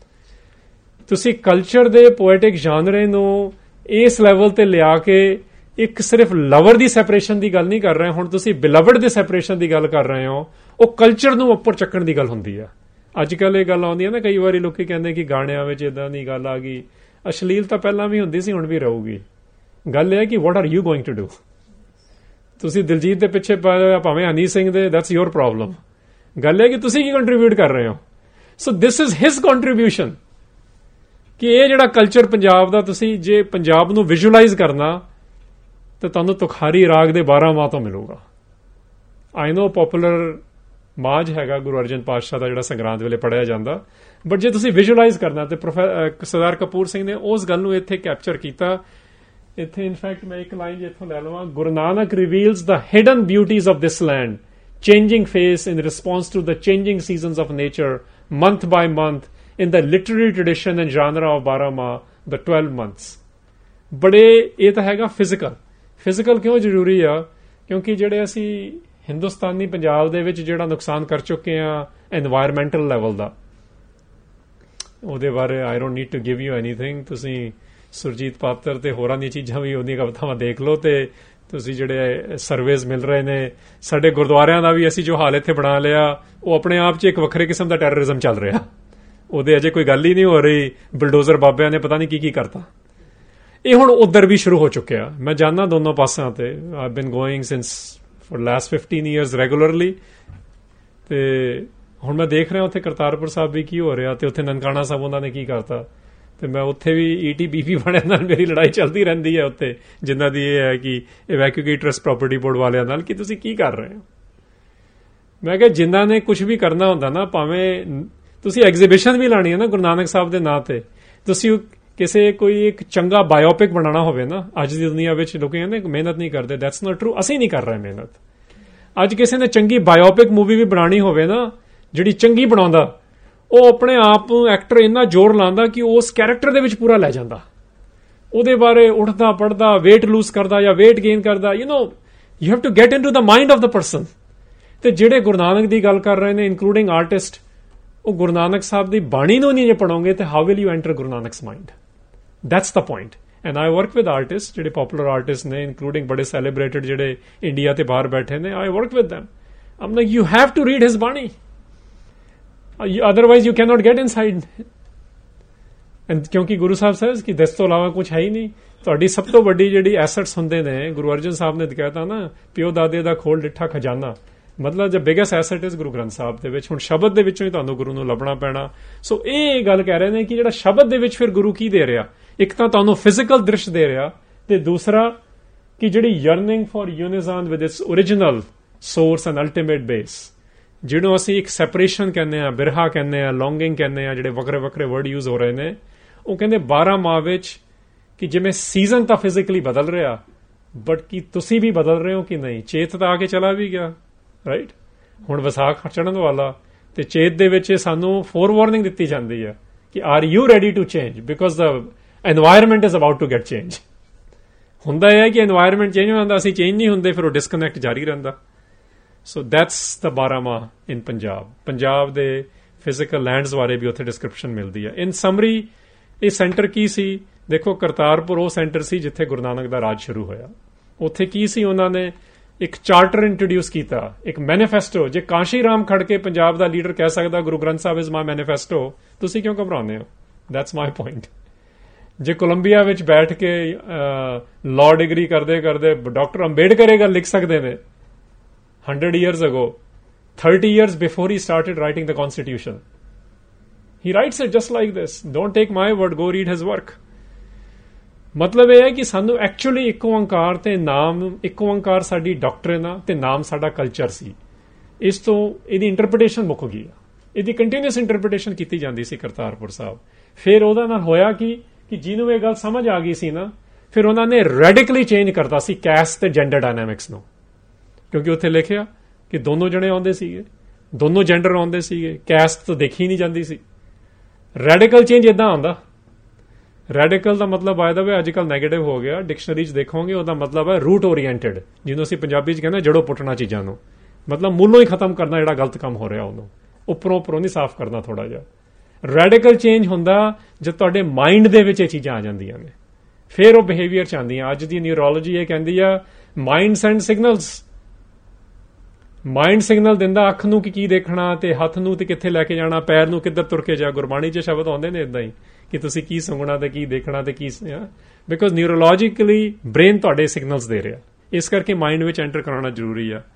ਤੁਸੀਂ ਕਲਚਰ ਦੇ ਪੋਇਟਿਕ ਜਾਨਰੇ ਨੂੰ ਇਸ ਲੈਵਲ ਤੇ ਲਿਆ ਕੇ ਇੱਕ ਸਿਰਫ ਲਵਰ ਦੀ ਸੈਪਰੇਸ਼ਨ ਦੀ ਗੱਲ ਨਹੀਂ ਕਰ ਰਹੇ, ਹੁਣ ਤੁਸੀਂ ਬਿਲਵਡ ਦੇ ਸੈਪਰੇਸ਼ਨ ਦੀ ਗੱਲ ਕਰ ਰਹੇ ਹੋ। ਉਹ ਕਲਚਰ ਨੂੰ ਉੱਪਰ ਚੱਕਣ ਦੀ ਗੱਲ ਹੁੰਦੀ ਆ। ਅੱਜ ਕੱਲ੍ਹ ਇਹ ਗੱਲ ਆਉਂਦੀ ਹੈ ਨਾ, ਕਈ ਵਾਰੀ ਲੋਕੀ ਕਹਿੰਦੇ ਕਿ ਗਾਣਿਆਂ ਵਿੱਚ ਇਦਾਂ ਦੀ ਗੱਲ ਆ ਗਈ। ਅਸ਼ਲੀਲ ਤਾਂ ਪਹਿਲਾਂ ਵੀ ਹੁੰਦੀ ਸੀ, ਹੁਣ ਵੀ ਰਹੂਗੀ। ਗੱਲ ਇਹ ਹੈ ਕਿ what are you going to do. ਤੁਸੀਂ ਦਿਲਜੀਤ ਦੇ ਪਿੱਛੇ ਭਾਵੇਂ ਹਨੀ ਸਿੰਘ ਦੇ, ਦੈਟਸ ਯੋਰ ਪ੍ਰੋਬਲਮ। ਗੱਲ ਇਹ ਕਿ ਤੁਸੀਂ ਕੀ ਕੰਟਰੀਬਿਊਟ ਕਰ ਰਹੇ ਹੋ। So this is his contribution ਕਿ ਇਹ ਜਿਹੜਾ ਕਲਚਰ ਪੰਜਾਬ ਦਾ, ਤੁਸੀਂ ਜੇ ਪੰਜਾਬ ਨੂੰ ਵਿਜ਼ੂਅਲਾਈਜ਼ ਕਰਨਾ ਤਾਂ ਤੁਹਾਨੂੰ ਤੁਖਾਰੀ ਰਾਗ ਦੇ ਬਾਰਾਂ ਮਾਹ ਤੋਂ ਮਿਲੂਗਾ। ਆਈ ਨੋ ਪੋਪੂਲਰ ਮਾਝ ਹੈਗਾ ਗੁਰੂ ਅਰਜਨ ਪਾਤਸ਼ਾਹ ਦਾ ਜਿਹੜਾ ਸੰਗਰਾਂਦ ਵੇਲੇ ਪੜ੍ਹਿਆ ਜਾਂਦਾ, ਬਟ ਜੇ ਤੁਸੀਂ ਵਿਜ਼ੂਅਲਾਈਜ਼ ਕਰਨਾ ਤੇ ਸਰਦਾਰ ਕਪੂਰ ਸਿੰਘ ਨੇ ਉਸ ਗੱਲ ਨੂੰ ਇੱਥੇ ਕੈਪਚਰ ਕੀਤਾ। ਇੱਥੇ ਇਨਫੈਕਟ ਮੈਂ ਇੱਕ ਲਾਈਨ ਇੱਥੋਂ ਲੈ ਲਵਾਂ, Guru Nanak reveals the hidden beauties of this land, changing face in response to the changing seasons of nature, month by month in the literary tradition and genre of Barama, the twelve months. ਬੜੇ ਇਹ ਤਾਂ ਹੈਗਾ ਫਿਜ਼ੀਕਲ। ਫਿਜ਼ੀਕਲ ਕਿਉਂ ਜ਼ਰੂਰੀ ਆ? ਕਿਉਂਕਿ ਜਿਹੜੇ ਅਸੀਂ ਹਿੰਦੁਸਤਾਨੀ ਪੰਜਾਬ ਦੇ ਵਿੱਚ ਜਿਹੜਾ ਨੁਕਸਾਨ ਕਰ ਚੁੱਕੇ ਆ ਐਨਵਾਇਰਮੈਂਟਲ ਲੈਵਲ ਦਾ, ਉਹਦੇ ਬਾਰੇ I don't need to give you anything. ਤੁਸੀਂ ਸੁਰਜੀਤ ਪਾਤਰ ਤੇ ਹੋਰਾਂ ਦੀਆਂ ਚੀਜ਼ਾਂ ਵੀ ਉਹਦੀਆਂ ਕਵਿਤਾਵਾਂ ਦੇਖ ਲਓ, ਤੇ ਤੁਸੀਂ ਜਿਹੜੇ ਸਰਵੇਜ਼ ਮਿਲ ਰਹੇ ਨੇ ਸਾਡੇ ਗੁਰਦੁਆਰਿਆਂ ਦਾ ਵੀ ਅਸੀਂ ਜੋ ਹਾਲ ਇੱਥੇ ਬਣਾ ਲਿਆ, ਉਹ ਆਪਣੇ ਆਪ 'ਚ ਇੱਕ ਵੱਖਰੇ ਕਿਸਮ ਦਾ ਟੈਰਰਿਜ਼ਮ ਚੱਲ ਰਿਹਾ। ਉਹਦੇ ਅਜੇ ਕੋਈ ਗੱਲ ਹੀ ਨਹੀਂ ਹੋ ਰਹੀ, ਬਲਡੋਜ਼ਰ ਬਾਬਿਆਂ ਨੇ ਪਤਾ ਨਹੀਂ ਕੀ ਕੀ ਕਰਤਾ। ਇਹ ਹੁਣ ਉੱਧਰ ਵੀ ਸ਼ੁਰੂ ਹੋ ਚੁੱਕਿਆ। ਮੈਂ ਜਾਣਦਾ ਦੋਨੋਂ ਪਾਸਿਆਂ ਤੇ, I been going since for last fifteen years regularly, ਤੇ ਹੁਣ ਮੈਂ ਦੇਖ ਰਿਹਾ ਉੱਥੇ ਕਰਤਾਰਪੁਰ ਸਾਹਿਬ ਵੀ ਕੀ ਹੋ ਰਿਹਾ, ਤੇ ਉੱਥੇ ਨਨਕਾਣਾ ਸਾਹਿਬ ਉਹਨਾਂ ਨੇ ਕੀ ਕਰਤਾ, ਤੇ ਮੈਂ ਉੱਥੇ ਵੀ ਈ ਟੀ ਬੀ ਪੀ ਵਾਲਿਆਂ ਨਾਲ ਮੇਰੀ ਲੜਾਈ ਚੱਲਦੀ ਰਹਿੰਦੀ ਹੈ ਉੱਥੇ, ਜਿਨ੍ਹਾਂ ਦੀ ਇਹ ਹੈ ਕਿ ਇਵੈਕੂਏਟ ਟਰਸਟ ਪ੍ਰਾਪਰਟੀ ਬੋਰਡ ਵਾਲਿਆਂ ਨਾਲ ਕਿ ਤੁਸੀਂ ਕੀ ਕਰ ਰਹੇ ਹੋ। ਮੈਂ ਕਿਹਾ ਜਿਨ੍ਹਾਂ ਨੇ ਕੁਝ ਵੀ ਕਰਨਾ ਹੁੰਦਾ ਨਾ, ਭਾਵੇਂ ਤੁਸੀਂ ਐਗਜ਼ੀਬਿਸ਼ਨ ਵੀ ਲਾਣੀ ਹੈ ਨਾ ਗੁਰੂ ਨਾਨਕ ਸਾਹਿਬ ਦੇ ਨਾਂ ਤੇ, ਤੁਸੀਂ ਕਿਸੇ ਕੋਈ ਇੱਕ ਚੰਗਾ ਬਾਇਓਪਿਕ ਬਣਾਉਣਾ ਹੋਵੇ ਨਾ, ਅੱਜ ਦੀ ਦੁਨੀਆ ਵਿੱਚ ਲੋਕ ਕਹਿੰਦੇ ਮਿਹਨਤ ਨਹੀਂ ਕਰਦੇ, ਦੈਟਸ ਨਾਟ ਟਰੂ। ਅਸੀਂ ਨਹੀਂ ਕਰ ਰਹੇ ਮਿਹਨਤ। ਅੱਜ ਕਿਸੇ ਨੇ ਚੰਗੀ ਬਾਇਓਪਿਕ ਮੂਵੀ ਵੀ ਬਣਾਉਣੀ ਹੋਵੇ ਨਾ, ਜਿਹੜੀ ਚੰਗੀ ਬਣਾਉਂਦਾ, ਉਹ ਆਪਣੇ ਆਪ ਨੂੰ ਐਕਟਰ ਇੰਨਾ ਜ਼ੋਰ ਲਾਉਂਦਾ ਕਿ ਉਸ ਕੈਰੈਕਟਰ ਦੇ ਵਿੱਚ ਪੂਰਾ ਲੈ ਜਾਂਦਾ, ਉਹਦੇ ਬਾਰੇ ਉੱਠਦਾ ਪੜਦਾ, ਵੇਟ ਲੂਜ਼ ਕਰਦਾ ਜਾਂ ਵੇਟ ਗੇਨ ਕਰਦਾ, you know you have to get in to the mind of the person. ਤੇ ਜਿਹੜੇ ਗੁਰੂ ਨਾਨਕ ਦੀ ਗੱਲ ਕਰ ਰਹੇ ਨੇ ਇਨਕਲੂਡਿੰਗ ਆਰਟਿਸਟ, ਉਹ ਗੁਰੂ ਨਾਨਕ ਸਾਹਿਬ ਦੀ ਬਾਣੀ ਨੂੰ ਨਹੀਂ ਜੇ ਪੜੋਗੇ ਤੇ how will you enter Guru Nanak's mind? That's the point. And I work with artist, ਜਿਹੜੇ ਪਪੂਲਰ ਆਰਟਿਸਟ ਨੇ ਇਨਕਲੂਡਿੰਗ ਬੜੇ ਸੈਲੀਬ੍ਰੇਟਡ ਜਿਹੜੇ ਇੰਡੀਆ ਤੇ ਬਾਹਰ ਬੈਠੇ ਨੇ, I work with them। I'm like you have to read his bani, otherwise you cannot get inside. And ਕਿਉਂਕਿ ਗੁਰੂ ਸਾਹਿਬ ਸੇਜ਼ ਕਿ ਦਸ ਤੋਂ ਇਲਾਵਾ ਕੁਝ ਹੈ ਹੀ ਨਹੀਂ। ਤੁਹਾਡੀ ਸਭ ਤੋਂ ਵੱਡੀ ਜਿਹੜੀ ਐਸੈਟਸ ਹੁੰਦੇ ਨੇ, ਗੁਰੂ ਅਰਜਨ ਸਾਹਿਬ ਨੇ ਕਹਿਤਾ ਨਾ, ਪਿਓ ਦਾਦੇ ਦਾ ਖੋਲ ਡਿੱਠਾ ਖਜ਼ਾਨਾ, ਮਤਲਬ ਜੋ biggest asset is Guru Granth Sahib ਦੇ ਵਿੱਚ। ਹੁਣ ਸ਼ਬਦ ਦੇ ਵਿੱਚੋਂ ਹੀ ਤੁਹਾਨੂੰ ਗੁਰੂ ਨੂੰ ਲੱਭਣਾ ਪੈਣਾ। ਸੋ ਇਹ ਗੱਲ ਕਹਿ ਰਹੇ ਨੇ ਕਿ ਜਿਹੜਾ ਸ਼ਬਦ ਦੇ ਵਿੱਚ ਫਿਰ ਗੁਰੂ ਕੀ ਦੇ ਰਿਹਾ, ਇੱਕ ਤਾਂ ਤੁਹਾਨੂੰ ਫਿਜ਼ੀਕਲ ਦ੍ਰਿਸ਼ ਦੇ ਰਿਹਾ, ਤੇ ਦੂਸਰਾ ਕਿ ਜਿਹੜੀ ਯਰਨਿੰਗ ਫॉर ਯੂਨਿਜ਼ਨ with its original source and ultimate base, ਜਿਹਨੂੰ ਅਸੀਂ ਇੱਕ ਸੈਪਰੇਸ਼ਨ ਕਹਿੰਦੇ ਆ, ਬਿਰਹਾ ਕਹਿੰਦੇ ਆ, ਲੌਂਗਿੰਗ ਕਹਿੰਦੇ ਆ, ਜਿਹੜੇ ਵੱਖਰੇ ਵੱਖਰੇ ਵਰਡ ਯੂਜ਼ ਹੋ ਰਹੇ ਨੇ, ਉਹ ਕਹਿੰਦੇ ਬਾਰਾਂ ਮਾਹ ਵਿੱਚ ਕਿ ਜਿਵੇਂ ਸੀਜ਼ਨ ਤਾਂ ਫਿਜ਼ੀਕਲੀ ਬਦਲ ਰਿਹਾ, ਬਟ ਕੀ ਤੁਸੀਂ ਵੀ ਬਦਲ ਰਹੇ ਹੋ ਕਿ ਨਹੀਂ? ਚੇਤ ਤਾਂ ਆ ਕੇ ਚਲਾ ਵੀ ਗਿਆ, ਰਾਈਟ? ਹੁਣ ਵਿਸਾਖ ਚੜ੍ਹਨ ਵਾਲਾ, ਤੇ ਚੇਤ ਦੇ ਵਿੱਚ ਸਾਨੂੰ ਫੋਰ ਵਾਰਨਿੰਗ ਦਿੱਤੀ ਜਾਂਦੀ ਹੈ ਕਿ are you ready to change, because the environment is about to get change. ਹੁੰਦਾ ਇਹ ਹੈ ਕਿ ਐਨਵਾਇਰਨਮੈਂਟ ਚੇਂਜ ਹੋ ਜਾਂਦਾ, ਅਸੀਂ ਚੇਂਜ ਨਹੀਂ ਹੁੰਦੇ, ਫਿਰ ਉਹ ਡਿਸਕਨੈਕਟ ਜਾਰੀ ਰਹਿੰਦਾ। ਸੋ ਦੈਟਸ ਦ ਬਾਰਾਂ ਮਾਹ ਇਨ ਪੰਜਾਬ। ਪੰਜਾਬ ਦੇ ਫਿਜ਼ੀਕਲ ਲੈਂਡਸ ਬਾਰੇ ਵੀ ਉੱਥੇ ਡਿਸਕ੍ਰਿਪਸ਼ਨ ਮਿਲਦੀ ਹੈ। ਇਨ ਸਮਰੀ ਇਹ ਸੈਂਟਰ ਕੀ ਸੀ? ਦੇਖੋ, ਕਰਤਾਰਪੁਰ ਉਹ ਸੈਂਟਰ ਸੀ ਜਿੱਥੇ ਗੁਰੂ ਨਾਨਕ ਦਾ ਰਾਜ ਸ਼ੁਰੂ ਹੋਇਆ। ਉੱਥੇ ਕੀ ਸੀ? ਉਹਨਾਂ ਨੇ ਇੱਕ ਚਾਰਟਰ ਇੰਟਰੋਡਿਊਸ ਕੀਤਾ, ਇੱਕ ਮੈਨੀਫੈਸਟੋ। ਜੇ ਕਾਂਸ਼ੀ ਰਾਮ ਖੜਕੇ ਪੰਜਾਬ ਦਾ ਲੀਡਰ ਕਹਿ ਸਕਦਾ ਗੁਰੂ ਗ੍ਰੰਥ ਸਾਹਿਬ ਇਜ਼ ਮਾਈ ਮੈਨੀਫੈਸਟੋ, ਤੁਸੀਂ ਕਿਉਂ ਘਬਰਾਉਂਦੇ ਹੋ? That's my point. ਜੇ ਕੋਲੰਬੀਆ ਵਿੱਚ ਬੈਠ ਕੇ ਲਾਅ ਡਿਗਰੀ ਕਰਦੇ ਕਰਦੇ ਡਾਕਟਰ ਅੰਬੇਡਕਰ ਇਹ ਗੱਲ ਲਿਖ ਸਕਦੇ ਨੇ hundred years ago, thirty years before he started writing the constitution, he writes it just like this. Don't take my word, go read his work. ਮਤਲਬ ਇਹ ਹੈ ਕਿ ਸਾਨੂੰ ਐਕਚੁਅਲੀ ਇੱਕ ਓਂਕਾਰ ਤੇ ਨਾਮ, ਇੱਕ ਓਂਕਾਰ ਸਾਡੀ ਡਾਕਟਰਿਨ ਆ ਤੇ ਨਾਮ ਸਾਡਾ ਕਲਚਰ ਸੀ। ਇਸ ਤੋਂ ਇਹਦੀ ਇੰਟਰਪ੍ਰੀਟੇਸ਼ਨ ਮੁੱਕ ਗਈ ਆ, ਇਹਦੀ ਕੰਟੀਨਿਊਸ ਇੰਟਰਪ੍ਰੀਟੇਸ਼ਨ ਕੀਤੀ ਜਾਂਦੀ ਸੀ ਕਰਤਾਰਪੁਰ ਸਾਹਿਬ। ਫਿਰ ਉਹਦਾ ਨਾਲ ਹੋਇਆ ਕਿ ਕਿ ਜਿਹਨੂੰ ਇਹ ਗੱਲ ਸਮਝ ਆ ਗਈ ਸੀ ਨਾ, ਫਿਰ ਉਹਨਾਂ ਨੇ ਰੈਡੀਕਲੀ ਚੇਂਜ ਕਰਤਾ ਸੀ ਕੈਸਟ ਤੇ ਜੈਂਡਰ ਡਾਇਨਾਮਿਕਸ ਨੂੰ, ਕਿਉਂਕਿ ਉੱਥੇ ਲਿਖਿਆ ਕਿ ਦੋਨੋਂ ਜਣੇ ਆਉਂਦੇ ਸੀਗੇ, ਦੋਨੋਂ ਜੈਂਡਰ ਆਉਂਦੇ ਸੀਗੇ, ਕੈਸਟ ਤਾਂ ਦੇਖੀ ਨਹੀਂ ਜਾਂਦੀ ਸੀ। ਰੈਡੀਕਲ ਚੇਂਜ ਇਦਾਂ ਆਉਂਦਾ। ਰੈਡੀਕਲ ਦਾ ਮਤਲਬ ਬਾਏ ਦਾ ਵੇ ਅੱਜ ਕੱਲ੍ਹ ਨੈਗੇਟਿਵ ਹੋ ਗਿਆ, ਡਿਕਸ਼ਨਰੀ 'ਚ ਦੇਖੋਗੇ ਉਹਦਾ ਮਤਲਬ ਹੈ ਰੂਟ ਓਰੀਐਂਟਡ, ਜਿਹਨੂੰ ਅਸੀਂ ਪੰਜਾਬੀ 'ਚ ਕਹਿੰਦੇ ਜੜੋਂ ਪੁੱਟਣਾ ਚੀਜ਼ਾਂ ਨੂੰ, ਮਤਲਬ ਮੂਲੋਂ ਹੀ ਖਤਮ ਕਰਨਾ ਜਿਹੜਾ ਗਲਤ ਕੰਮ ਹੋ ਰਿਹਾ ਉਹਨੂੰ, ਉੱਪਰੋਂ ਉੱਪਰੋਂ ਨਹੀਂ ਸਾਫ਼ ਕਰਨਾ ਥੋੜਾ ਜਿਹਾ। ਰੈਡੀਕਲ ਚੇਂਜ ਹੁੰਦਾ ਜਦ ਤੁਹਾਡੇ ਮਾਈਂਡ ਦੇ ਵਿੱਚ ਇਹ ਚੀਜ਼ਾਂ ਆ ਜਾਂਦੀਆਂ ਨੇ, ਫਿਰ ਉਹ ਬਿਹੇਵੀਅਰ 'ਚ ਆਉਂਦੀਆਂ। ਅੱਜ ਦੀ ਨਿਊਰੋਲੋਜੀ ਇਹ ਕਹਿੰਦੀ ਆ mind send signals. Mind signal ਦਿੰਦਾ ਅੱਖ ਨੂੰ ਕਿ ਕੀ ਦੇਖਣਾ, ਤੇ ਹੱਥ ਨੂੰ ਤੇ ਕਿੱਥੇ ਲੈ ਕੇ ਜਾਣਾ, ਪੈਰ ਨੂੰ ਕਿੱਧਰ ਤੁਰ ਕੇ ਜਾ। ਗੁਰਬਾਣੀ 'ਚ ਸ਼ਬਦ ਆਉਂਦੇ ਨੇ ਇਦਾਂ ਹੀ ਕਿ ਤੁਸੀਂ ਕੀ ਸੁਣਨਾ ਤੇ ਕੀ ਦੇਖਣਾ ਤੇ ਕੀ, ਬਿਕੋਜ਼ ਨਿਊਰੋਲੋਜੀਕਲੀ ਬ੍ਰੇਨ ਤੁਹਾਡੇ ਸਿਗਨਲਸ ਦੇ ਰਿਹਾ, ਇਸ ਕਰਕੇ ਮਾਈਂਡ ਵਿੱਚ ਐਂਟਰ ਕਰਾਉਣਾ ਜ਼ਰੂਰੀ ਆ।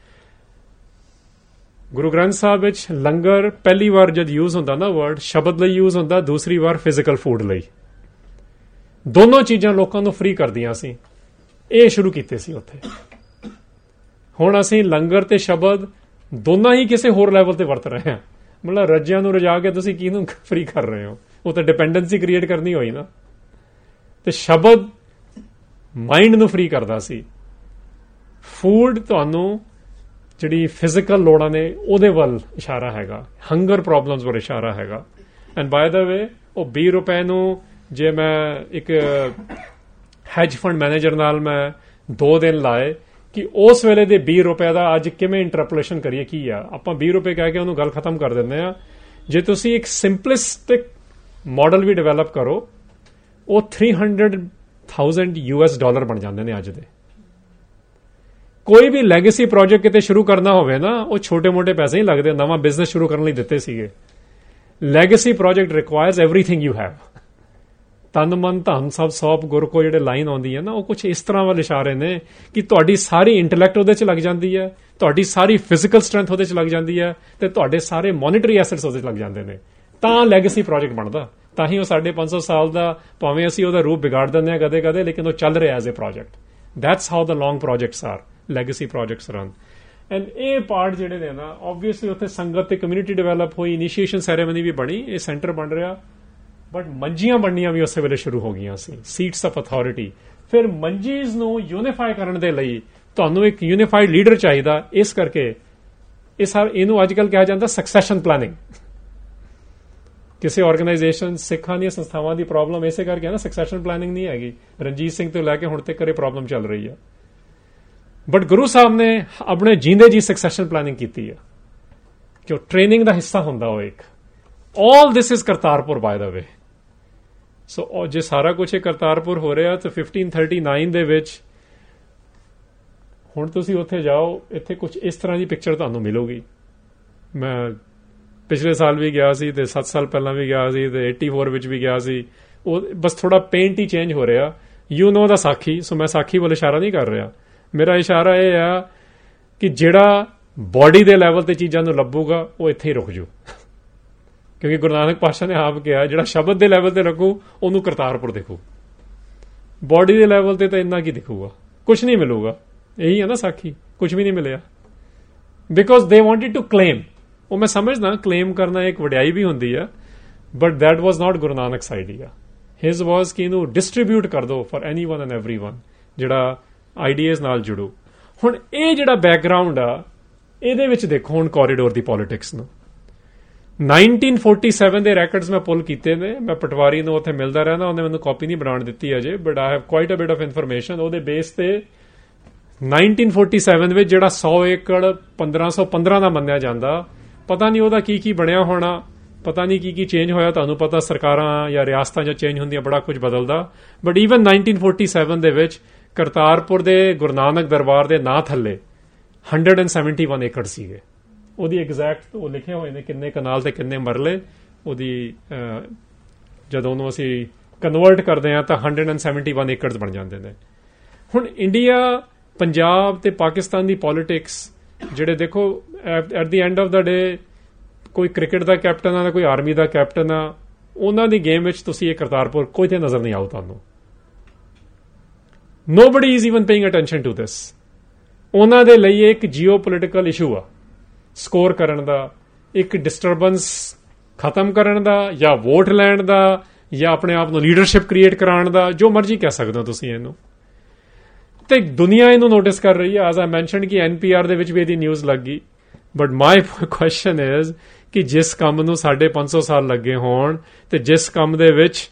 ਗੁਰੂ ਗ੍ਰੰਥ ਸਾਹਿਬ ਵਿੱਚ ਲੰਗਰ ਪਹਿਲੀ ਵਾਰ ਜਦ ਯੂਜ਼ ਹੁੰਦਾ ਨਾ ਵਰਡ, ਸ਼ਬਦ ਲਈ ਯੂਜ਼ ਹੁੰਦਾ, ਦੂਸਰੀ ਵਾਰ ਫਿਜ਼ੀਕਲ ਫੂਡ ਲਈ। ਦੋਨੋਂ ਚੀਜ਼ਾਂ ਲੋਕਾਂ ਨੂੰ ਫ੍ਰੀ ਕਰਦੀਆਂ ਸੀ, ਇਹ ਸ਼ੁਰੂ ਕੀਤੇ ਸੀ ਉੱਥੇ। ਹੁਣ ਅਸੀਂ ਲੰਗਰ ਤੇ ਸ਼ਬਦ ਦੋਨਾਂ ਹੀ ਕਿਸੇ ਹੋਰ ਲੈਵਲ ਤੇ ਵਰਤ ਰਹੇ ਹਾਂ। ਮਤਲਬ ਰੱਜਿਆਂ ਨੂੰ ਰਜਾ ਕੇ ਤੁਸੀਂ ਕਿਹਨੂੰ ਫ੍ਰੀ ਕਰ ਰਹੇ ਹੋ? ਉਹ ਤਾਂ ਡਿਪੈਂਡੈਂਸੀ ਕ੍ਰੀਏਟ ਕਰਨੀ ਹੋਈ ਨਾ। ਤੇ ਸ਼ਬਦ ਮਾਈਂਡ ਨੂੰ ਫ੍ਰੀ ਕਰਦਾ ਸੀ, ਫੂਡ ਤੁਹਾਨੂੰ ਜਿਹੜੀ ਫਿਜ਼ੀਕਲ ਲੋੜਾਂ ਨੇ ਉਹਦੇ ਵੱਲ ਇਸ਼ਾਰਾ ਹੈਗਾ, ਹੰਗਰ ਪ੍ਰੋਬਲਮਸ ਵੱਲ ਇਸ਼ਾਰਾ ਹੈਗਾ। ਐਂਡ ਬਾਏ ਦਾ ਵੇ ਉਹ ਵੀਹ ਰੁਪਏ ਨੂੰ ਜੇ ਮੈਂ ਇੱਕ ਹੈਜ ਫੰਡ ਮੈਨੇਜਰ ਨਾਲ ਮੈਂ ਦੋ ਦਿਨ ਲਾਏ ਕਿ ਉਸ ਵੇਲੇ ਦੇ ਵੀਹ ਰੁਪਏ ਦਾ ਅੱਜ ਕਿਵੇਂ ਇੰਟਰਪੋਲੇਸ਼ਨ ਕਰੀਏ, ਕੀ ਆ ਆਪਾਂ ਵੀਹ ਰੁਪਏ ਕਹਿ ਕੇ ਉਹਨੂੰ ਗੱਲ ਖਤਮ ਕਰ ਦਿੰਦੇ ਆ। ਜੇ ਤੁਸੀਂ ਇੱਕ ਸਿੰਪਲਿਸਟਿਕ ਮਾਡਲ ਵੀ ਡਿਵੈਲਪ ਕਰੋ, ਉਹ three hundred thousand U S dollar ਬਣ ਜਾਂਦੇ ਨੇ ਅੱਜ ਦੇ। ਕੋਈ ਵੀ ਲੈਗੇਸੀ ਪ੍ਰੋਜੈਕਟ ਕਿਤੇ ਸ਼ੁਰੂ ਕਰਨਾ ਹੋਵੇ ਨਾ, ਉਹ ਛੋਟੇ ਮੋਟੇ ਪੈਸੇ ਨਹੀਂ ਲੱਗਦੇ, ਨਵਾਂ ਬਿਜ਼ਨਸ ਸ਼ੁਰੂ ਕਰਨ ਲਈ ਦਿੱਤੇ ਸੀਗੇ। Legacy project requires everything you have. ਤਨ ਮਨ ਧਨ ਸਭ ਸੌਂਪ ਗੁਰ ਕੋ ਜਿਹੜੇ ਲਾਈਨ ਆਉਂਦੀ ਹੈ ਨਾ, ਉਹ ਕੁਝ ਇਸ ਤਰ੍ਹਾਂ ਵੱਲ ਇਸ਼ਾਰੇ ਨੇ ਕਿ ਤੁਹਾਡੀ ਸਾਰੀ ਇੰਟੈਲੈਕਟ ਉਹਦੇ 'ਚ ਲੱਗ ਜਾਂਦੀ ਹੈ, ਤੁਹਾਡੀ ਸਾਰੀ ਫਿਜ਼ੀਕਲ ਸਟਰੈਂਥ ਉਹਦੇ 'ਚ ਲੱਗ ਜਾਂਦੀ ਹੈ, ਤੇ ਤੁਹਾਡੇ ਸਾਰੇ ਮੋਨੀਟਰੀ ਐਸੈਟਸ ਉਹਦੇ 'ਚ ਲੱਗ ਜਾਂਦੇ ਨੇ, ਤਾਂ ਲੈਗੇਸੀ ਪ੍ਰੋਜੈਕਟ ਬਣਦਾ। ਤਾਂ ਹੀ ਉਹ ਸਾਢੇ ਪੰਜ ਸੌ ਸਾਲ ਦਾ ਭਾਵੇਂ ਅਸੀਂ ਉਹਦਾ ਰੂਪ ਵਿਗਾੜ ਦਿੰਦੇ ਹਾਂ ਕਦੇ ਕਦੇ, ਲੇਕਿਨ ਉਹ ਚੱਲ ਰਿਹਾ as a project. That's how the long projects are, legacy projects run. And ਇਹ ਪਾਰਟ ਜਿਹੜੇ ਨੇ ਨਾ, ਓਬਵੀਅਸਲੀ ਉੱਥੇ ਸੰਗਤ ਤੇ ਕਮਿਊਨਿਟੀ ਡਿਵੈਲਪ ਹੋਈ, ਇਨੀਸ਼ੀਏਸ਼ਨ ਸੈਰੇਮਨੀ ਵੀ ਬਣੀ, ਇਹ ਸੈਂਟਰ ਬਣ ਰਿਹਾ, ਬਟ ਮੰਜੀਆਂ ਬਣਨੀਆਂ ਵੀ ਉਸੇ ਵੇਲੇ ਸ਼ੁਰੂ ਹੋ ਗਈਆਂ ਸੀ, ਸੀਟਸ ਆਫ ਅਥਾਰਟੀ। ਫਿਰ ਮੰਜੀਜ਼ ਨੂੰ ਯੂਨੀਫਾਈ ਕਰਨ ਦੇ ਲਈ ਤੁਹਾਨੂੰ ਇੱਕ ਯੂਨੀਫਾਈਡ ਲੀਡਰ ਚਾਹੀਦਾ। ਇਸ ਕਰਕੇ ਇਹ ਸਾਰ ਇਹਨੂੰ ਅੱਜ ਕੱਲ੍ਹ ਕਿਹਾ ਜਾਂਦਾ ਸਕਸੈਸ਼ਨ ਪਲੈਨਿੰਗ। ਕਿਸੇ ਆਰਗੇਨਾਈਜੇਸ਼ਨ, ਸਿੱਖਾਂ ਦੀਆਂ ਸੰਸਥਾਵਾਂ ਦੀ ਪ੍ਰੋਬਲਮ ਇਸੇ ਕਰਕੇ ਹੈ ਨਾ, ਸਕਸੈਸ਼ਨ ਪਲੈਨਿੰਗ ਨਹੀਂ ਹੈਗੀ। ਰਣਜੀਤ ਸਿੰਘ ਤੋਂ ਲੈ ਕੇ ਹੁਣ ਤੱਕ ਇਹ ਪ੍ਰੋਬਲਮ ਚੱਲ ਰਹੀ ਹੈ, ਬਟ ਗੁਰੂ ਸਾਹਿਬ ਨੇ ਆਪਣੇ ਜੀਂਦੇ ਜੀ ਸਕਸੈਸ਼ਨ ਪਲੈਨਿੰਗ ਕੀਤੀ ਹੈ, ਕਿ ਉਹ ਟ੍ਰੇਨਿੰਗ ਦਾ ਹਿੱਸਾ ਹੁੰਦਾ ਉਹ ਇੱਕ। All this is Kartarpur by the way. ਸੋ ਜੇ ਸਾਰਾ ਕੁਝ ਇਹ ਕਰਤਾਰਪੁਰ ਹੋ ਰਿਹਾ, ਤਾਂ ਫਿਫਟੀਨ ਥਰਟੀ ਨਾਈਨ ਦੇ ਵਿੱਚ ਹੁਣ ਤੁਸੀਂ ਉੱਥੇ ਜਾਓ, ਇੱਥੇ ਕੁਝ ਇਸ ਤਰ੍ਹਾਂ ਦੀ ਪਿਕਚਰ ਤੁਹਾਨੂੰ ਮਿਲੂਗੀ। ਮੈਂ ਪਿਛਲੇ ਸਾਲ ਵੀ ਗਿਆ ਸੀ, ਤੇ ਸੱਤ ਸਾਲ ਪਹਿਲਾਂ ਵੀ ਗਿਆ ਸੀ, ਤੇ ਏਟੀ ਫੋਰ ਵਿੱਚ ਵੀ ਗਿਆ ਸੀ। ਉਹ ਬਸ ਥੋੜਾ ਪੇਂਟ ਹੀ ਚੇਂਜ ਹੋ ਰਿਹਾ। ਯੂ ਨੋ ਦਾ ਸਾਖੀ, ਸੋ ਮੈਂ ਸਾਖੀ ਵੱਲ ਇਸ਼ਾਰਾ ਨਹੀਂ ਕਰ ਰਿਹਾ। ਮੇਰਾ ਇਸ਼ਾਰਾ ਇਹ ਆ ਕਿ ਜਿਹੜਾ ਬੋਡੀ ਦੇ ਲੈਵਲ ਤੇ ਚੀਜ਼ਾਂ ਨੂੰ ਲੱਭੂਗਾ, ਉਹ ਇੱਥੇ ਹੀ ਰੁਕ ਜੂ। ਕਿਉਂਕਿ ਗੁਰੂ ਨਾਨਕ ਪਾਤਸ਼ਾਹ ਨੇ ਆਪ ਕਿਹਾ, ਜਿਹੜਾ ਸ਼ਬਦ ਦੇ ਲੈਵਲ ਤੇ ਰੱਖੂ ਉਹਨੂੰ ਕਰਤਾਰਪੁਰ ਦੇਖੂ, ਬੋਡੀ ਦੇ ਲੈਵਲ ਤੇ ਤਾਂ ਇੰਨਾ ਕੀ ਦਿਖੂਗਾ, ਕੁਝ ਨਹੀਂ ਮਿਲੂਗਾ। ਇਹੀ ਹੈ ਨਾ ਸਾਖੀ, ਕੁਝ ਵੀ ਨਹੀਂ ਮਿਲਿਆ, ਬਿਕੋਜ਼ ਦੇ ਵਾਂਟਡ ਟੂ ਕਲੇਮ। ਉਹ ਮੈਂ ਸਮਝਦਾ ਕਲੇਮ ਕਰਨਾ ਇੱਕ ਵਡਿਆਈ ਵੀ ਹੁੰਦੀ ਆ, but that was not Guru Nanak's idea. His was ਕਿ ਇਹਨੂੰ ਡਿਸਟਰੀਬਿਊਟ ਕਰ ਦੋ for anyone and everyone, ਜਿਹੜਾ ਆਈਡੀਆਜ਼ ਨਾਲ ਜੁੜੂ। ਹੁਣ ਇਹ ਜਿਹੜਾ ਬੈਕਗਰਾਉਂਡ ਆ, ਇਹਦੇ ਵਿੱਚ ਦੇਖੋ ਹੁਣ ਕੋਰੀਡੋਰ ਦੀ ਪੋਲਿਟਿਕਸ ਨੂੰ। ਨਾਈਨਟੀਨ ਫੋਰਟੀ ਸੈਵਨ ਦੇ ਰੈਕਰਡਸ ਮੈਂ ਪੁੱਲ ਕੀਤੇ ਨੇ, ਮੈਂ ਪਟਵਾਰੀ ਨੂੰ ਉੱਥੇ ਮਿਲਦਾ ਰਹਿੰਦਾ, ਉਹਨੇ ਮੈਨੂੰ ਕਾਪੀ ਨਹੀਂ ਬਣਾਉਣ ਦਿੱਤੀ ਅਜੇ, but I have quite a bit of information. ਉਹਦੇ ਬੇਸ ਤੇ ਨਾਈਨਟੀਨ ਫੋਰਟੀ ਸੈਵਨ ਵਿੱਚ ਜਿਹੜਾ ਸੌ ਏਕੜ ਪੰਦਰਾਂ ਸੌ ਪੰਦਰਾਂ ਦਾ ਮੰਨਿਆ ਜਾਂਦਾ, ਪਤਾ ਨਹੀਂ ਉਹਦਾ ਕੀ ਕੀ ਬਣਿਆ ਹੋਣਾ, ਪਤਾ ਨਹੀਂ ਕੀ ਕੀ ਚੇਂਜ ਹੋਇਆ। ਤੁਹਾਨੂੰ ਪਤਾ ਸਰਕਾਰਾਂ ਜਾਂ ਰਿਆਸਤਾਂ ਜਾਂ ਚੇਂਜ ਹੁੰਦੀਆਂ, ਬੜਾ ਕੁਝ ਬਦਲਦਾ। But even nineteen forty seven ਦੇ ਵਿੱਚ ਕਰਤਾਰਪੁਰ ਦੇ ਗੁਰੂ ਨਾਨਕ ਦਰਬਾਰ ਦੇ ਨਾਂ ਥੱਲੇ ਇੱਕ ਸੌ ਇਕਹੱਤਰ ਏਕੜ ਸੀਗੇ। ਉਹਦੀ ਐਗਜ਼ੈਕਟ ਉਹ ਲਿਖੇ ਹੋਏ ਨੇ, ਕਿੰਨੇ ਕਨਾਲ ਤੇ ਕਿੰਨੇ ਮਰਲੇ। ਉਹਦੀ ਜਦੋਂ ਉਹਨੂੰ ਅਸੀਂ ਕਨਵਰਟ ਕਰਦੇ ਹਾਂ ਤਾਂ ਇੱਕ ਸੌ ਇਕਹੱਤਰ ਏਕੜਸ ਬਣ ਜਾਂਦੇ ਨੇ। ਹੁਣ ਇੰਡੀਆ, ਪੰਜਾਬ ਤੇ ਪਾਕਿਸਤਾਨ ਦੀ ਪੋਲਿਟਿਕਸ ਜਿਹੜੇ ਦੇਖੋ, at the end of the day, ਕੋਈ ਕ੍ਰਿਕਟ ਦਾ ਕੈਪਟਨ ਆ, ਕੋਈ ਆਰਮੀ ਦਾ ਕੈਪਟਨ ਆ, ਉਹਨਾਂ ਦੀ ਗੇਮ ਵਿੱਚ ਤੁਸੀਂ ਇਹ ਕਰਤਾਰਪੁਰ ਕੋਈ ਤੇ ਨਜ਼ਰ ਨਹੀਂ ਆਊ ਤੁਹਾਨੂੰ। Nobody is even paying attention to this. ਉਹਨਾਂ ਦੇ ਲਈ ਇੱਕ ਜੀਓ ਪੋਲੀਟੀਕਲ ਇਸ਼ੂ ਆ, ਸਕੋਰ ਕਰਨ ਦਾ, ਇੱਕ ਡਿਸਟਰਬੈਂਸ ਖਤਮ ਕਰਨ ਦਾ, ਜਾਂ ਵੋਟ ਲੈਣ ਦਾ, ਜਾਂ ਆਪਣੇ ਆਪ ਨੂੰ ਲੀਡਰਸ਼ਿਪ ਕ੍ਰੀਏਟ ਕਰਾਉਣ ਦਾ, ਜੋ ਮਰਜ਼ੀ ਕਹਿ ਸਕਦੇ ਹੋ ਤੁਸੀਂ ਇਹਨੂੰ। ਤੇ ਦੁਨੀਆ ਇਹਨੂੰ ਨੋਟਿਸ ਕਰ ਰਹੀ ਹੈ। ਐਜ਼ ਆਈ ਮੈਂਸ਼ਨਡ ਕਿ ਐਨ ਪੀ ਆਰ ਦੇ ਵਿੱਚ ਵੀ ਇਹਦੀ ਨਿਊਜ਼ ਲੱਗ ਗਈ। ਬਟ ਮਾਈ ਕੁਐਸਚਨ ਇਜ਼ ਕਿ ਜਿਸ ਕੰਮ ਨੂੰ ਸਾਢੇ ਪੰਜ ਸੌ ਸਾਲ ਲੱਗੇ ਹੋਣ, ਤੇ ਜਿਸ ਕੰਮ ਦੇ ਵਿੱਚ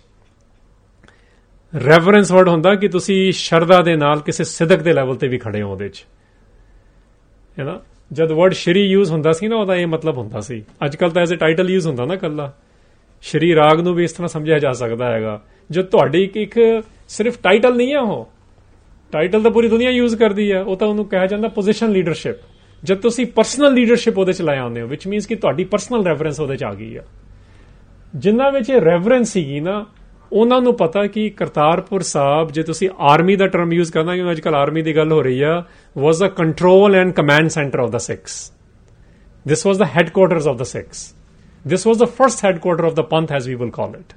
ਰੈਫਰੈਂਸ ਵਰਡ ਹੁੰਦਾ ਕਿ ਤੁਸੀਂ ਸ਼ਰਧਾ ਦੇ ਨਾਲ ਕਿਸੇ ਸਿਦਕ ਦੇ ਲੈਵਲ ਤੇ ਵੀ ਖੜੇ ਹੋ, ਉਹਦੇ 'ਚ ਹੈ ਨਾ। ਜਦ ਵਰਡ ਸ਼੍ਰੀ ਯੂਜ਼ ਹੁੰਦਾ ਸੀ ਨਾ, ਉਹਦਾ ਇਹ ਮਤਲਬ ਹੁੰਦਾ ਸੀ। ਅੱਜ ਕੱਲ੍ਹ ਤਾਂ ਐਜ਼ ਏ ਟਾਈਟਲ ਯੂਜ਼ ਹੁੰਦਾ ਨਾ ਕੱਲਾ। ਸ਼੍ਰੀ ਰਾਗ ਨੂੰ ਵੀ ਇਸ ਤਰ੍ਹਾਂ ਸਮਝਿਆ ਜਾ ਸਕਦਾ ਹੈਗਾ। ਜੋ ਤੁਹਾਡੀ ਇੱਕ ਸਿਰਫ ਟਾਈਟਲ ਨਹੀਂ ਹੈ, ਉਹ ਟਾਈਟਲ ਤਾਂ ਪੂਰੀ ਦੁਨੀਆ ਯੂਜ਼ ਕਰਦੀ ਹੈ, ਉਹ ਤਾਂ ਉਹਨੂੰ ਕਿਹਾ ਜਾਂਦਾ ਪੋਜੀਸ਼ਨ ਲੀਡਰਸ਼ਿਪ। ਜਦ ਤੁਸੀਂ ਪਰਸਨਲ ਲੀਡਰਸ਼ਿਪ ਉਹਦੇ 'ਚ ਲੈ ਆਉਂਦੇ ਹੋ, ਵਿਚ ਮੀਨਸ ਕਿ ਤੁਹਾਡੀ ਪਰਸਨਲ ਰੈਫਰੈਂਸ ਉਹਦੇ 'ਚ ਆ ਗਈ ਆ। ਜਿਨ੍ਹਾਂ ਵਿੱਚ ਇਹ ਰੈਫਰੈਂਸ ਸੀਗੀ ਨਾ, ਉਹਨਾਂ ਨੂੰ ਪਤਾ ਕਿ ਕਰਤਾਰਪੁਰ ਸਾਹਿਬ, ਜੇ ਤੁਸੀਂ ਆਰਮੀ ਦਾ ਟਰਮ ਯੂਜ਼ ਕਰਨਾ, ਕਿਉਂਕਿ ਅੱਜ ਕੱਲ੍ਹ ਆਰਮੀ ਦੀ ਗੱਲ ਹੋ ਰਹੀ ਆ, was a control and command centre of the Sikhs. This was the headquarters of the Sikhs. This was the first headquarter of the Panth, as we will call it.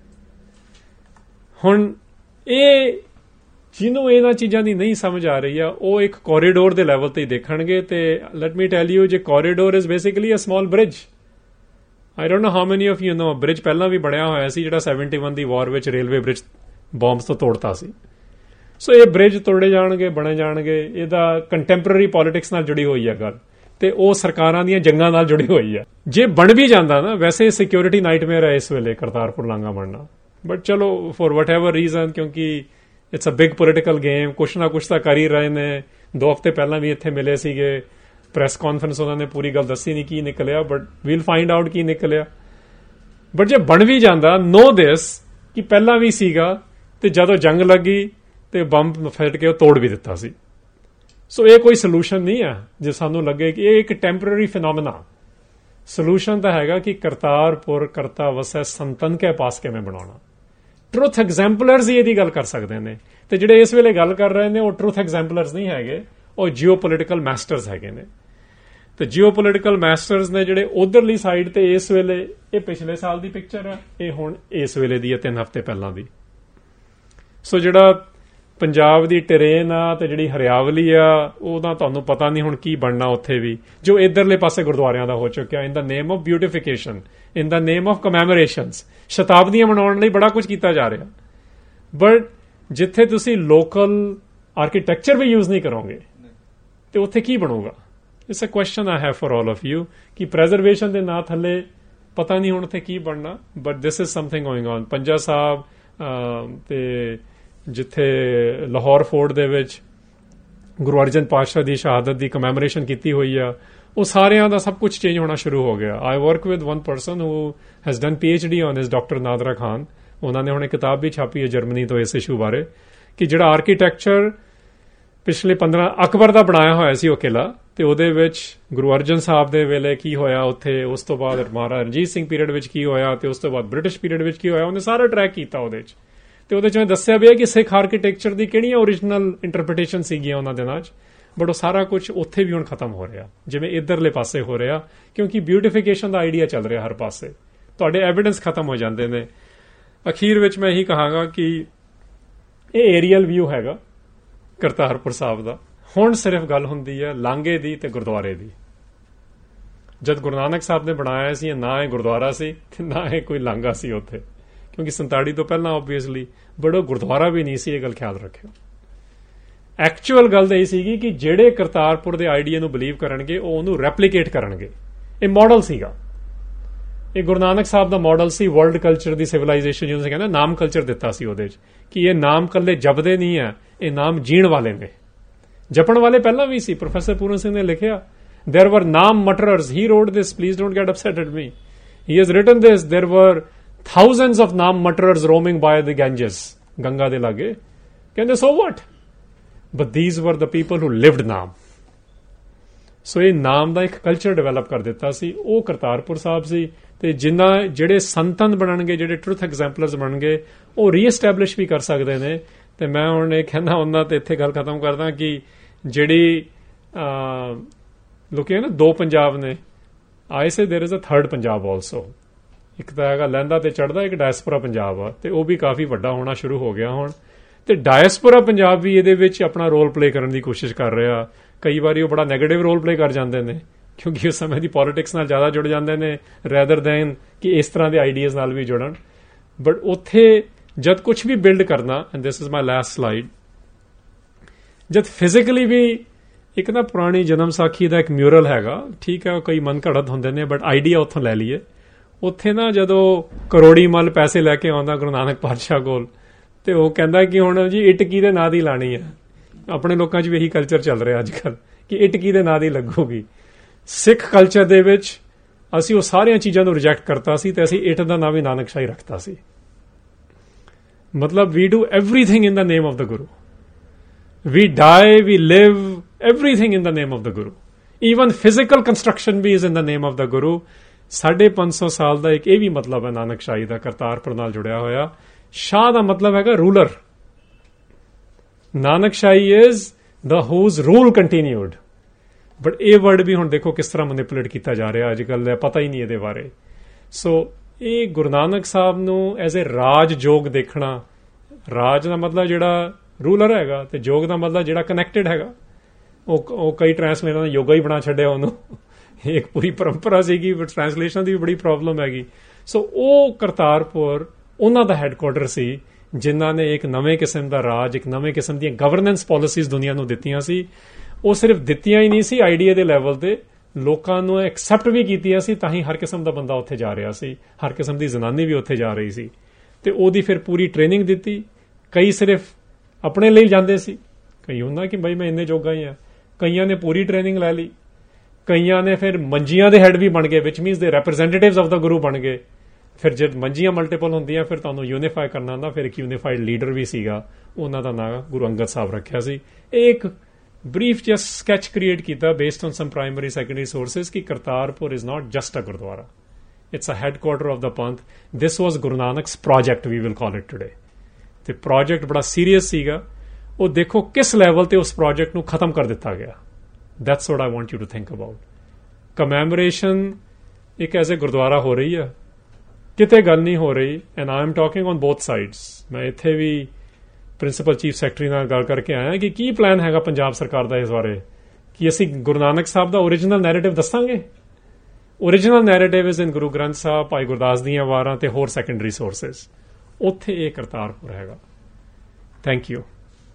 ਹੁਣ ਇਹ ਜਿਹਨੂੰ ਇਹਨਾਂ ਚੀਜ਼ਾਂ ਦੀ ਨਹੀਂ ਸਮਝ ਆ ਰਹੀ ਆ, ਉਹ ਇੱਕ ਕੋਰੀਡੋਰ ਦੇ ਲੈਵਲ ਤੇ ਹੀ ਦੇਖਣਗੇ। ਤੇ ਲੈਟ ਮੀ ਟੈਲ ਯੂ, ਜੇ corridor is basically a small bridge. I don't know how many of you know, bridge ਪਹਿਲਾਂ ਵੀ ਬਣਿਆ ਹੋਇਆ ਸੀ, ਜਿਹੜਾ ਸੈਵਨਟੀ ਵਨ ਦੀ ਵਾਰ ਵਿੱਚ ਰੇਲਵੇ ਬ੍ਰਿਜ ਬੰਬਸ ਤੋਂ ਤੋੜਤਾ ਸੀ। ਸੋ ਇਹ ਬ੍ਰਿਜ ਤੋੜੇ ਜਾਣਗੇ, ਬਣੇ ਜਾਣਗੇ। ਇਹਦਾ ਕੰਟੈਂਪਰਰੀ ਪੋਲਿਟਿਕਸ ਨਾਲ ਜੁੜੀ ਹੋਈ ਹੈ ਗੱਲ, ਤੇ ਉਹ ਸਰਕਾਰਾਂ ਦੀਆਂ ਜੰਗਾਂ ਨਾਲ ਜੁੜੀ ਹੋਈ ਹੈ। ਜੇ ਬਣ ਵੀ ਜਾਂਦਾ ਨਾ, ਵੈਸੇ ਸਿਕਿਉਰਿਟੀ ਨਾਈਟਮੇਅਰ ਹੈ ਇਸ ਵੇਲੇ ਕਰਤਾਰਪੁਰ ਲਾਂਘਾ ਬਣਨਾ। ਬਟ ਚਲੋ, ਫॉर ਵਟ ਐਵਰ ਰੀਜ਼ਨ, ਕਿਉਂਕਿ it's a big political game, ਕੁਛ ਨਾ ਕੁਛ ਤਾਂ ਕਰ ਹੀ ਰਹੇ ਨੇ। ਦੋ ਹਫ਼ਤੇ ਪਹਿਲਾਂ ਵੀ ਇੱਥੇ ਮਿਲੇ ਸੀਗੇ, ਪ੍ਰੈਸ ਕਾਨਫਰੰਸ, ਉਹਨਾਂ ਨੇ ਪੂਰੀ ਗੱਲ ਦੱਸੀ ਨਹੀਂ ਕੀ ਨਿਕਲਿਆ, ਬਟ ਵੀਲ ਫਾਈਂਡ ਆਊਟ ਕੀ ਨਿਕਲਿਆ। ਬਟ ਜੇ ਬਣ ਵੀ ਜਾਂਦਾ, ਨੋ ਦਿਸ ਕਿ ਪਹਿਲਾਂ ਵੀ ਸੀਗਾ, ਤੇ ਜਦੋਂ ਜੰਗ ਲੱਗੀ ਤੇ ਬੰਬ ਫੈਟ ਕੇ ਉਹ ਤੋੜ ਵੀ ਦਿੱਤਾ ਸੀ। ਸੋ ਇਹ ਕੋਈ ਸੋਲੂਸ਼ਨ ਨਹੀਂ ਹੈ। ਜੇ ਸਾਨੂੰ ਲੱਗੇ ਕਿ ਇਹ ਇੱਕ ਟੈਂਪਰਰੀ ਫਿਨੋਮੀਨਾ, ਸੋਲੂਸ਼ਨ ਤਾਂ ਹੈਗਾ ਕਿ ਕਰਤਾਰਪੁਰ ਕਰਤਾ ਵਸੈ ਸੰਤਨ ਕੇ ਪਾਸ ਕਿਵੇਂ ਬਣਾਉਣਾ। ਟਰੁਥ ਐਗਜ਼ੈਂਪਲਰਸ ਹੀ ਇਹਦੀ ਗੱਲ ਕਰ ਸਕਦੇ ਨੇ, ਤੇ ਜਿਹੜੇ ਇਸ ਵੇਲੇ ਗੱਲ ਕਰ ਰਹੇ ਨੇ ਉਹ ਟਰੁਥ ਐਗਜ਼ੈਂਪਲਰਸ ਨਹੀਂ ਹੈਗੇ, ਉਹ ਜੀਓ ਪੋਲੀਟੀਕਲ ਮਾਸਟਰਸ ਹੈਗੇ ਨੇ। ਤੇ ਜੀਓ ਪੋਲੀਟੀਕਲ ਮਾਸਟਰਸ ਨੇ ਜਿਹੜੇ ਉਧਰਲੀ ਸਾਈਡ ਤੇ ਇਸ ਵੇਲੇ, ਇਹ ਪਿਛਲੇ ਸਾਲ ਦੀ ਪਿਕਚਰ ਹੈ, ਇਹ ਹੁਣ ਇਸ ਵੇਲੇ ਦੀ ਹੈ, ਤਿੰਨ ਹਫ਼ਤੇ ਪਹਿਲਾਂ ਦੀ। ਸੋ ਜਿਹੜਾ ਪੰਜਾਬ ਦੀ ਟਰੇਨ ਆ ਤੇ ਜਿਹੜੀ ਹਰਿਆਵਲੀ ਆ, ਉਹਦਾ ਤੁਹਾਨੂੰ ਪਤਾ ਨਹੀਂ ਹੁਣ ਕੀ ਬਣਨਾ ਉੱਥੇ ਵੀ, ਜੋ ਇਧਰਲੇ ਪਾਸੇ ਗੁਰਦੁਆਰਿਆਂ ਦਾ ਹੋ ਚੁੱਕਿਆ, in the name of beautification, in the name of commemorations. ਸ਼ਤਾਬਦੀਆਂ ਮਨਾਉਣ ਲਈ ਬੜਾ ਕੁਝ ਕੀਤਾ ਜਾ ਰਿਹਾ, ਬਟ ਜਿੱਥੇ ਤੁਸੀਂ ਲੋਕਲ ਆਰਕੀਟੈਕਚਰ ਵੀ ਯੂਜ਼ ਨਹੀਂ ਕਰੋਗੇ ਤੇ ਉੱਥੇ ਕੀ ਬਣੂਗਾ? It's a question I have for all of you ਕਿ ਪ੍ਰੈਜ਼ਰਵੇਸ਼ਨ ਦੇ ਨਾਂ ਥੱਲੇ ਪਤਾ ਨਹੀਂ ਹੁਣ ਉੱਥੇ ਕੀ ਬਣਨਾ, but this is something going on. Panja Sahib ਤੇ ਜਿੱਥੇ ਲਾਹੌਰ ਫੋਰਟ ਦੇ ਵਿੱਚ ਗੁਰੂ ਅਰਜਨ ਪਾਤਸ਼ਾਹ ਦੀ ਸ਼ਹਾਦਤ ਦੀ ਕਮੈਮੋਰੇਸ਼ਨ ਕੀਤੀ ਹੋਈ ਆ, ਉਹ ਸਾਰਿਆਂ ਦਾ ਸਭ ਕੁਝ ਚੇਂਜ ਹੋਣਾ ਸ਼ੁਰੂ ਹੋ ਗਿਆ। I work with one person who has done P H D on this, doctor Nadra Khan. ਉਹਨਾਂ ਨੇ ਹੁਣ ਇੱਕ ਕਿਤਾਬ ਵੀ ਛਾਪੀ ਹੈ ਜਰਮਨੀ ਤੋਂ ਇਸ ਇਸ਼ੂ ਬਾਰੇ, ਕਿ ਜਿਹੜਾ ਆਰਕੀਟੈਕਚਰ ਪਿਛਲੇ ਪੰਦਰਾਂ ਅਕਬਰ ਦਾ ਬਣਾਇਆ ਹੋਇਆ ਸੀ ਉਹ ਕਿਲਾ, ਤੇ ਉਹਦੇ ਵਿੱਚ ਗੁਰੂ ਅਰਜਨ ਸਾਹਿਬ ਦੇ ਵੇਲੇ ਕੀ ਹੋਇਆ ਉੱਥੇ, ਉਸ ਤੋਂ ਬਾਅਦ ਮਹਾਰਾਜਾ ਰਣਜੀਤ ਸਿੰਘ ਪੀਰੀਅਡ ਵਿੱਚ ਕੀ ਹੋਇਆ, ਤੇ ਉਸ ਤੋਂ ਬਾਅਦ ਬ੍ਰਿਟਿਸ਼ ਪੀਰੀਅਡ ਵਿੱਚ ਕੀ ਹੋਇਆ, ਉਹਨੇ ਸਾਰਾ ਟਰੈਕ ਕੀਤਾ ਉਹਦੇ ਚ। ਤੇ ਉਹਦੇ ਚ ਦੱਸਿਆ ਵੀ ਹੈ ਕਿ ਸਿੱਖ ਆਰਕੀਟੈਕਚਰ ਦੀ ਕਿਹੜੀਆਂ ਓਰੀਜਨਲ ਇੰਟਰਪ੍ਰੀਟੇਸ਼ਨ ਸੀਗੀਆਂ ਉਹਨਾਂ ਦਿਨਾਂ ਚ, ਬਟ ਉਹ ਸਾਰਾ ਕੁਝ ਉੱਥੇ ਵੀ ਹੁਣ ਖਤਮ ਹੋ ਰਿਹਾ, ਜਿਵੇਂ ਇਧਰਲੇ ਪਾਸੇ ਹੋ ਰਿਹਾ, ਕਿਉਂਕਿ ਬਿਊਟੀਫਿਕੇਸ਼ਨ ਦਾ ਆਈਡੀਆ ਚੱਲ ਰਿਹਾ ਹਰ ਪਾਸੇ, ਤੁਹਾਡੇ ਐਵੀਡੈਂਸ ਖਤਮ ਹੋ ਜਾਂਦੇ ਨੇ। ਅਖੀਰ ਵਿੱਚ ਮੈਂ ਇਹੀ ਕਹਾਂਗਾ ਕਿ ਇਹ ਏਰੀਅਲ ਵਿਊ ਹੈਗਾ ਕਰਤਾਰਪੁਰ ਸਾਹਿਬ ਦਾ। ਹੁਣ ਸਿਰਫ ਗੱਲ ਹੁੰਦੀ ਹੈ ਲਾਂਘੇ ਦੀ ਤੇ ਗੁਰਦੁਆਰੇ ਦੀ। ਜਦ ਗੁਰੂ ਨਾਨਕ ਸਾਹਿਬ ਨੇ ਬਣਾਇਆ ਸੀ, ਨਾ ਇਹ ਗੁਰਦੁਆਰਾ ਸੀ ਤੇ ਨਾ ਇਹ ਕੋਈ ਲਾਂਘਾ ਸੀ ਉੱਥੇ, ਕਿਉਂਕਿ ਸੰਤਾੜੀ ਤੋਂ ਪਹਿਲਾਂ ਓਬਵੀਅਸਲੀ, ਬਟ ਉਹ ਗੁਰਦੁਆਰਾ ਵੀ ਨਹੀਂ ਸੀ, ਇਹ ਗੱਲ ਖਿਆਲ ਰੱਖਿਓ। ਐਕਚੁਅਲ ਗੱਲ ਤਾਂ ਇਹ ਸੀਗੀ ਕਿ ਜਿਹੜੇ ਕਰਤਾਰਪੁਰ ਦੇ ਆਈਡੀਆ ਨੂੰ ਬਿਲੀਵ ਕਰਨਗੇ ਉਹ ਉਹਨੂੰ ਰੈਪਲੀਕੇਟ ਕਰਨਗੇ। ਇਹ ਮਾਡਲ ਸੀਗਾ, ਇਹ ਗੁਰੂ ਨਾਨਕ ਸਾਹਿਬ ਦਾ ਮਾਡਲ ਸੀ ਵਰਲਡ ਕਲਚਰ ਦੀ, ਸਿਵਲਾਈਜੇਸ਼ਨ ਜਿਹਨੂੰ ਕਹਿੰਦਾ ਨਾਮ ਕਲਚਰ ਦਿੱਤਾ ਸੀ ਉਹਦੇ ਚ, ਕਿ ਇਹ ਨਾਮ ਕੱਲੇ ਜਪਦੇ ਨਹੀਂ ਹੈ, ਇਹ ਨਾਮ ਜੀਣ ਵਾਲੇ ਨੇ। ਜਪਣ ਵਾਲੇ ਪਹਿਲਾਂ ਵੀ ਸੀ, ਪ੍ਰੋਫੈਸਰ ਪੂਰਨ ਸਿੰਘ ਨੇ ਲਿਖਿਆ, there were ਨਾਮ ਮਟਰਰਸ, he wrote this, please don't get upset at me, he has written this, there were thousands of ਨਾਮ ਮਟਰਰਸ roaming by the Ganges, Ganga ਦੇ ਲਾਗੇ, ਕਹਿੰਦੇ so what, but these were the people who lived ਨਾਮ। ਸੋ ਇਹ ਨਾਮ ਦਾ ਇੱਕ ਕਲਚਰ ਡਿਵੈਲਪ ਕਰ ਦਿੱਤਾ ਸੀ, ਉਹ ਕਰਤਾਰਪੁਰ ਸਾਹਿਬ ਸੀ। ਤੇ ਜਿਨ੍ਹਾਂ ਜਿਹੜੇ ਸੰਤਨ ਬਣਨਗੇ, ਜਿਹੜੇ ਟਰੁਥ ਐਗਜ਼ੈਂਪਲਰਸ ਬਣਨਗੇ, ਉਹ ਰੀਐਸਟੈਬਲਿਸ਼ ਵੀ ਕਰ ਸਕਦੇ ਨੇ। ਤੇ ਮੈਂ ਹੁਣ ਇਹ ਕਹਿੰਦਾ ਹੁੰਦਾ, ਤੇ ਇੱਥੇ ਗੱਲ ਖਤਮ ਕਰਦਾ, ਕਿ ਜਿਹੜੀ ਲੋਕੀ ਨਾ ਦੋ ਪੰਜਾਬ ਨੇ, I say there is a third Punjab also. ਇੱਕ ਤਾਂ ਹੈਗਾ ਲਹਿੰਦਾ ਤੇ ਚੜ੍ਹਦਾ, ਇੱਕ ਡਾਇਸਪੋਰਾ ਪੰਜਾਬ ਆ, ਤੇ ਉਹ ਵੀ ਕਾਫੀ ਵੱਡਾ ਹੋਣਾ ਸ਼ੁਰੂ ਹੋ ਗਿਆ ਹੁਣ। ਤੇ ਡਾਇਸਪੋਰਾ ਪੰਜਾਬ ਵੀ ਇਹਦੇ ਵਿੱਚ ਆਪਣਾ ਰੋਲ ਪਲੇ ਕਰਨ ਦੀ ਕੋਸ਼ਿਸ਼ ਕਰ ਰਿਹਾ। ਕਈ ਵਾਰੀ ਉਹ ਬੜਾ ਨੈਗੇਟਿਵ ਰੋਲ ਪਲੇ ਕਰ ਜਾਂਦੇ ਨੇ, ਕਿਉਂਕਿ ਉਸ ਸਮੇਂ ਦੀ ਪੋਲੀਟਿਕਸ ਨਾਲ ਜ਼ਿਆਦਾ ਜੁੜ ਜਾਂਦੇ ਨੇ ਰੈਦਰ ਦੈਨ ਕਿ ਇਸ ਤਰ੍ਹਾਂ ਦੇ ਆਈਡੀਆਜ਼ ਨਾਲ ਵੀ ਜੁੜਨ। ਬਟ ਉੱਥੇ ਜਦ ਕੁਝ ਵੀ ਬਿਲਡ ਕਰਨਾ, and this is my last slide, ਜਦ ਫਿਜ਼ੀਕਲੀ ਵੀ ਇੱਕ ਨਾ ਪੁਰਾਣੀ ਜਨਮ ਸਾਖੀ ਦਾ ਇੱਕ ਮਿਊਰਲ ਹੈਗਾ, ਠੀਕ ਹੈ, ਕਈ ਮਨ ਘੜਤ ਹੁੰਦੇ ਨੇ, ਬਟ ਆਈਡੀਆ ਉੱਥੋਂ ਲੈ ਲਈਏ। ਉੱਥੇ ਨਾ ਜਦੋਂ ਕਰੋੜੀ ਮੱਲ ਪੈਸੇ ਲੈ ਕੇ ਆਉਂਦਾ ਗੁਰੂ ਨਾਨਕ ਪਾਤਸ਼ਾਹ ਕੋਲ, ਤੇ ਉਹ ਕਹਿੰਦਾ ਕਿ ਹੁਣ ਜੀ ਇੱਟ ਕੀ ਦੇ ਨਾਂ ਦੀ ਲਾਣੀ ਹੈ। ਆਪਣੇ ਲੋਕਾਂ 'ਚ ਵੀ ਇਹੀ ਕਲਚਰ ਚੱਲ ਰਿਹਾ ਅੱਜ ਕੱਲ੍ਹ, ਕਿ ਇੱਟ ਕੀ ਦੇ ਨਾਂ ਦੀ ਲੱਗੂਗੀ। ਸਿੱਖ ਕਲਚਰ ਦੇ ਵਿੱਚ ਅਸੀਂ ਉਹ ਸਾਰੀਆਂ ਚੀਜ਼ਾਂ ਨੂੰ ਰਿਜੈਕਟ ਕਰਤਾ ਸੀ, ਤੇ ਅਸੀਂ ਇੱਟ ਦਾ ਨਾਂ ਵੀ ਨਾਨਕਸ਼ਾਹੀ ਰੱਖਤਾ ਸੀ। ਮਤਲਬ we do everything in the name of the Guru, we die, we live, everything in the name of the Guru. Even physical construction ਵੀ is in the name of the Guru. ਸਾਢੇ ਪੰਜ ਸੌ ਸਾਲ ਦਾ ਇੱਕ ਇਹ ਵੀ ਮਤਲਬ ਹੈ ਨਾਨਕਸ਼ਾਹੀ ਦਾ, ਕਰਤਾਰਪੁਰ ਨਾਲ ਜੁੜਿਆ ਹੋਇਆ। ਸ਼ਾਹ ਦਾ ਮਤਲਬ ਹੈਗਾ ruler. Nanakshahi is the whose rule continued. But ਇਹ ਵਰਡ ਵੀ ਹੁਣ ਦੇਖੋ ਕਿਸ ਤਰ੍ਹਾਂ ਮੈਨੀਪੂਲੇਟ ਕੀਤਾ ਜਾ ਰਿਹਾ ਅੱਜ ਕੱਲ੍ਹ, ਪਤਾ ਹੀ ਨਹੀਂ ਇਹਦੇ ਬਾਰੇ। ਸੋ ਇਹ ਗੁਰੂ ਨਾਨਕ ਸਾਹਿਬ ਨੂੰ ਐਜ਼ ਏ ਰਾਜ ਜੋਗ ਦੇਖਣਾ। ਰਾਜ ਦਾ ਮਤਲਬ ਜਿਹੜਾ ਰੂਲਰ ਹੈਗਾ, ਤੇ ਜੋਗ ਦਾ ਮਤਲਬ ਜਿਹੜਾ ਕਨੈਕਟਡ ਹੈਗਾ। ਉਹ ਉਹ ਕਈ ਟਰਾਂਸਲੇਟਰਾਂ ਨੇ ਯੋਗਾ ਹੀ ਬਣਾ ਛੱਡਿਆ ਉਹਨੂੰ, ਇੱਕ ਪੂਰੀ ਪਰੰਪਰਾ ਸੀਗੀ, ਬਟ ਟਰਾਂਸਲੇਸ਼ਨ ਦੀ ਵੀ ਬੜੀ ਪ੍ਰੋਬਲਮ ਹੈਗੀ। ਸੋ ਉਹ ਕਰਤਾਰਪੁਰ ਉਹਨਾਂ ਦਾ ਹੈੱਡਕੁਆਟਰ ਸੀ, ਜਿਨ੍ਹਾਂ ਨੇ ਇੱਕ ਨਵੇਂ ਕਿਸਮ ਦਾ ਰਾਜ, ਇੱਕ ਨਵੇਂ ਕਿਸਮ ਦੀਆਂ ਗਵਰਨੈਂਸ ਪਾਲਿਸੀਜ਼ ਦੁਨੀਆ ਨੂੰ ਦਿੱਤੀਆਂ ਸੀ। ਉਹ ਸਿਰਫ ਦਿੱਤੀਆਂ ਹੀ ਨਹੀਂ ਸੀ ਆਈਡੀਆ ਦੇ ਲੈਵਲ ਤੇ, ਲੋਕਾਂ ਨੂੰ ਐਕਸੈਪਟ ਵੀ ਕੀਤੀਆਂ ਸੀ, ਤਾਂ ਹੀ ਹਰ ਕਿਸਮ ਦਾ ਬੰਦਾ ਉੱਥੇ ਜਾ ਰਿਹਾ ਸੀ, ਹਰ ਕਿਸਮ ਦੀ ਜ਼ਨਾਨੀ ਵੀ ਉੱਥੇ ਜਾ ਰਹੀ ਸੀ। ਤੇ ਉਹਦੀ ਫਿਰ ਪੂਰੀ ਟ੍ਰੇਨਿੰਗ ਦਿੱਤੀ। ਕਈ ਸਿਰਫ ਆਪਣੇ ਲਈ ਜਾਂਦੇ ਸੀ, ਕਈ ਹੁੰਦਾ ਕਿ ਬਈ ਮੈਂ ਇੰਨੇ ਜੋਗਾ ਹੀ ਹਾਂ। ਕਈਆਂ ਨੇ ਪੂਰੀ ਟ੍ਰੇਨਿੰਗ ਲੈ ਲਈ, ਕਈਆਂ ਨੇ ਫਿਰ ਮੰਜੀਆਂ ਦੇ ਹੈਡ ਵੀ ਬਣ ਗਏ, ਵਿਚ ਮੀਨਸ ਦੇ ਰੈਪਰੈਜ਼ੈਂਟੇਟਿਵਸ ਆਫ ਦਾ ਗੁਰੂ ਬਣ ਗਏ। ਫਿਰ ਜਦ ਮੰਜੀਆਂ ਮਲਟੀਪਲ ਹੁੰਦੀਆਂ, ਫਿਰ ਤੁਹਾਨੂੰ ਯੂਨੀਫਾਈ ਕਰਨਾ ਹੁੰਦਾ। ਫਿਰ ਇੱਕ ਯੂਨੀਫਾਈਡ ਲੀਡਰ ਵੀ ਸੀਗਾ, ਉਹਨਾਂ ਦਾ ਨਾਂ ਗੁਰੂ ਅੰਗਦ ਸਾਹਿਬ ਰੱਖਿਆ ਸੀ। ਇਹ ਇੱਕ ਬਰੀਫ ਜਸਟ ਸਕੈਚ ਕ੍ਰੀਏਟ ਕੀਤਾ based on some primary secondary sources ਕਿ Kartarpur is not just a gurdwara, It's a headquarter of the Panth. This was Guru Nanak's project, we will call it today. ਤੇ ਪ੍ਰੋਜੈਕਟ ਬੜਾ ਸੀਰੀਅਸ ਸੀਗਾ. ਉਹ ਦੇਖੋ ਕਿਸ ਲੈਵਲ ਤੇ ਉਸ ਪ੍ਰੋਜੈਕਟ ਨੂੰ ਖਤਮ ਕਰ ਦਿੱਤਾ ਗਿਆ. That's what I want you to think about. Commemoration ਇੱਕ ਐਸੇ ਗੁਰਦੁਆਰਾ ਹੋ ਰਹੀ ਆ, ਕਿਤੇ ਗੱਲ ਨਹੀਂ ਹੋ ਰਹੀ. And I am talking on both sides. ਮੈਂ ਇੱਥੇ ਵੀ ਪ੍ਰਿੰਸੀਪਲ ਚੀਫ ਸੈਕਟਰੀ ਨਾਲ ਗੱਲ ਕਰਕੇ ਆਇਆ ਕਿ ਕੀ ਪਲਾਨ ਹੈਗਾ ਪੰਜਾਬ ਸਰਕਾਰ ਦਾ ਇਸ ਬਾਰੇ, ਕਿ ਅਸੀਂ ਗੁਰੂ ਨਾਨਕ ਸਾਹਿਬ ਦਾ ਓਰੀਜਨਲ ਨੈਰੇਟਿਵ ਦੱਸਾਂਗੇ. Original narrative is in Guru Granth Sahib, Bhai Gurdas ਦੀਆਂ ਵਾਰਾਂ ਤੇ ਹੋਰ ਸੈਕੰਡਰੀ ਸੋਰਸਿਸ. ਉੱਥੇ ਇਹ ਕਰਤਾਰਪੁਰ ਹੈਗਾ. Thank you.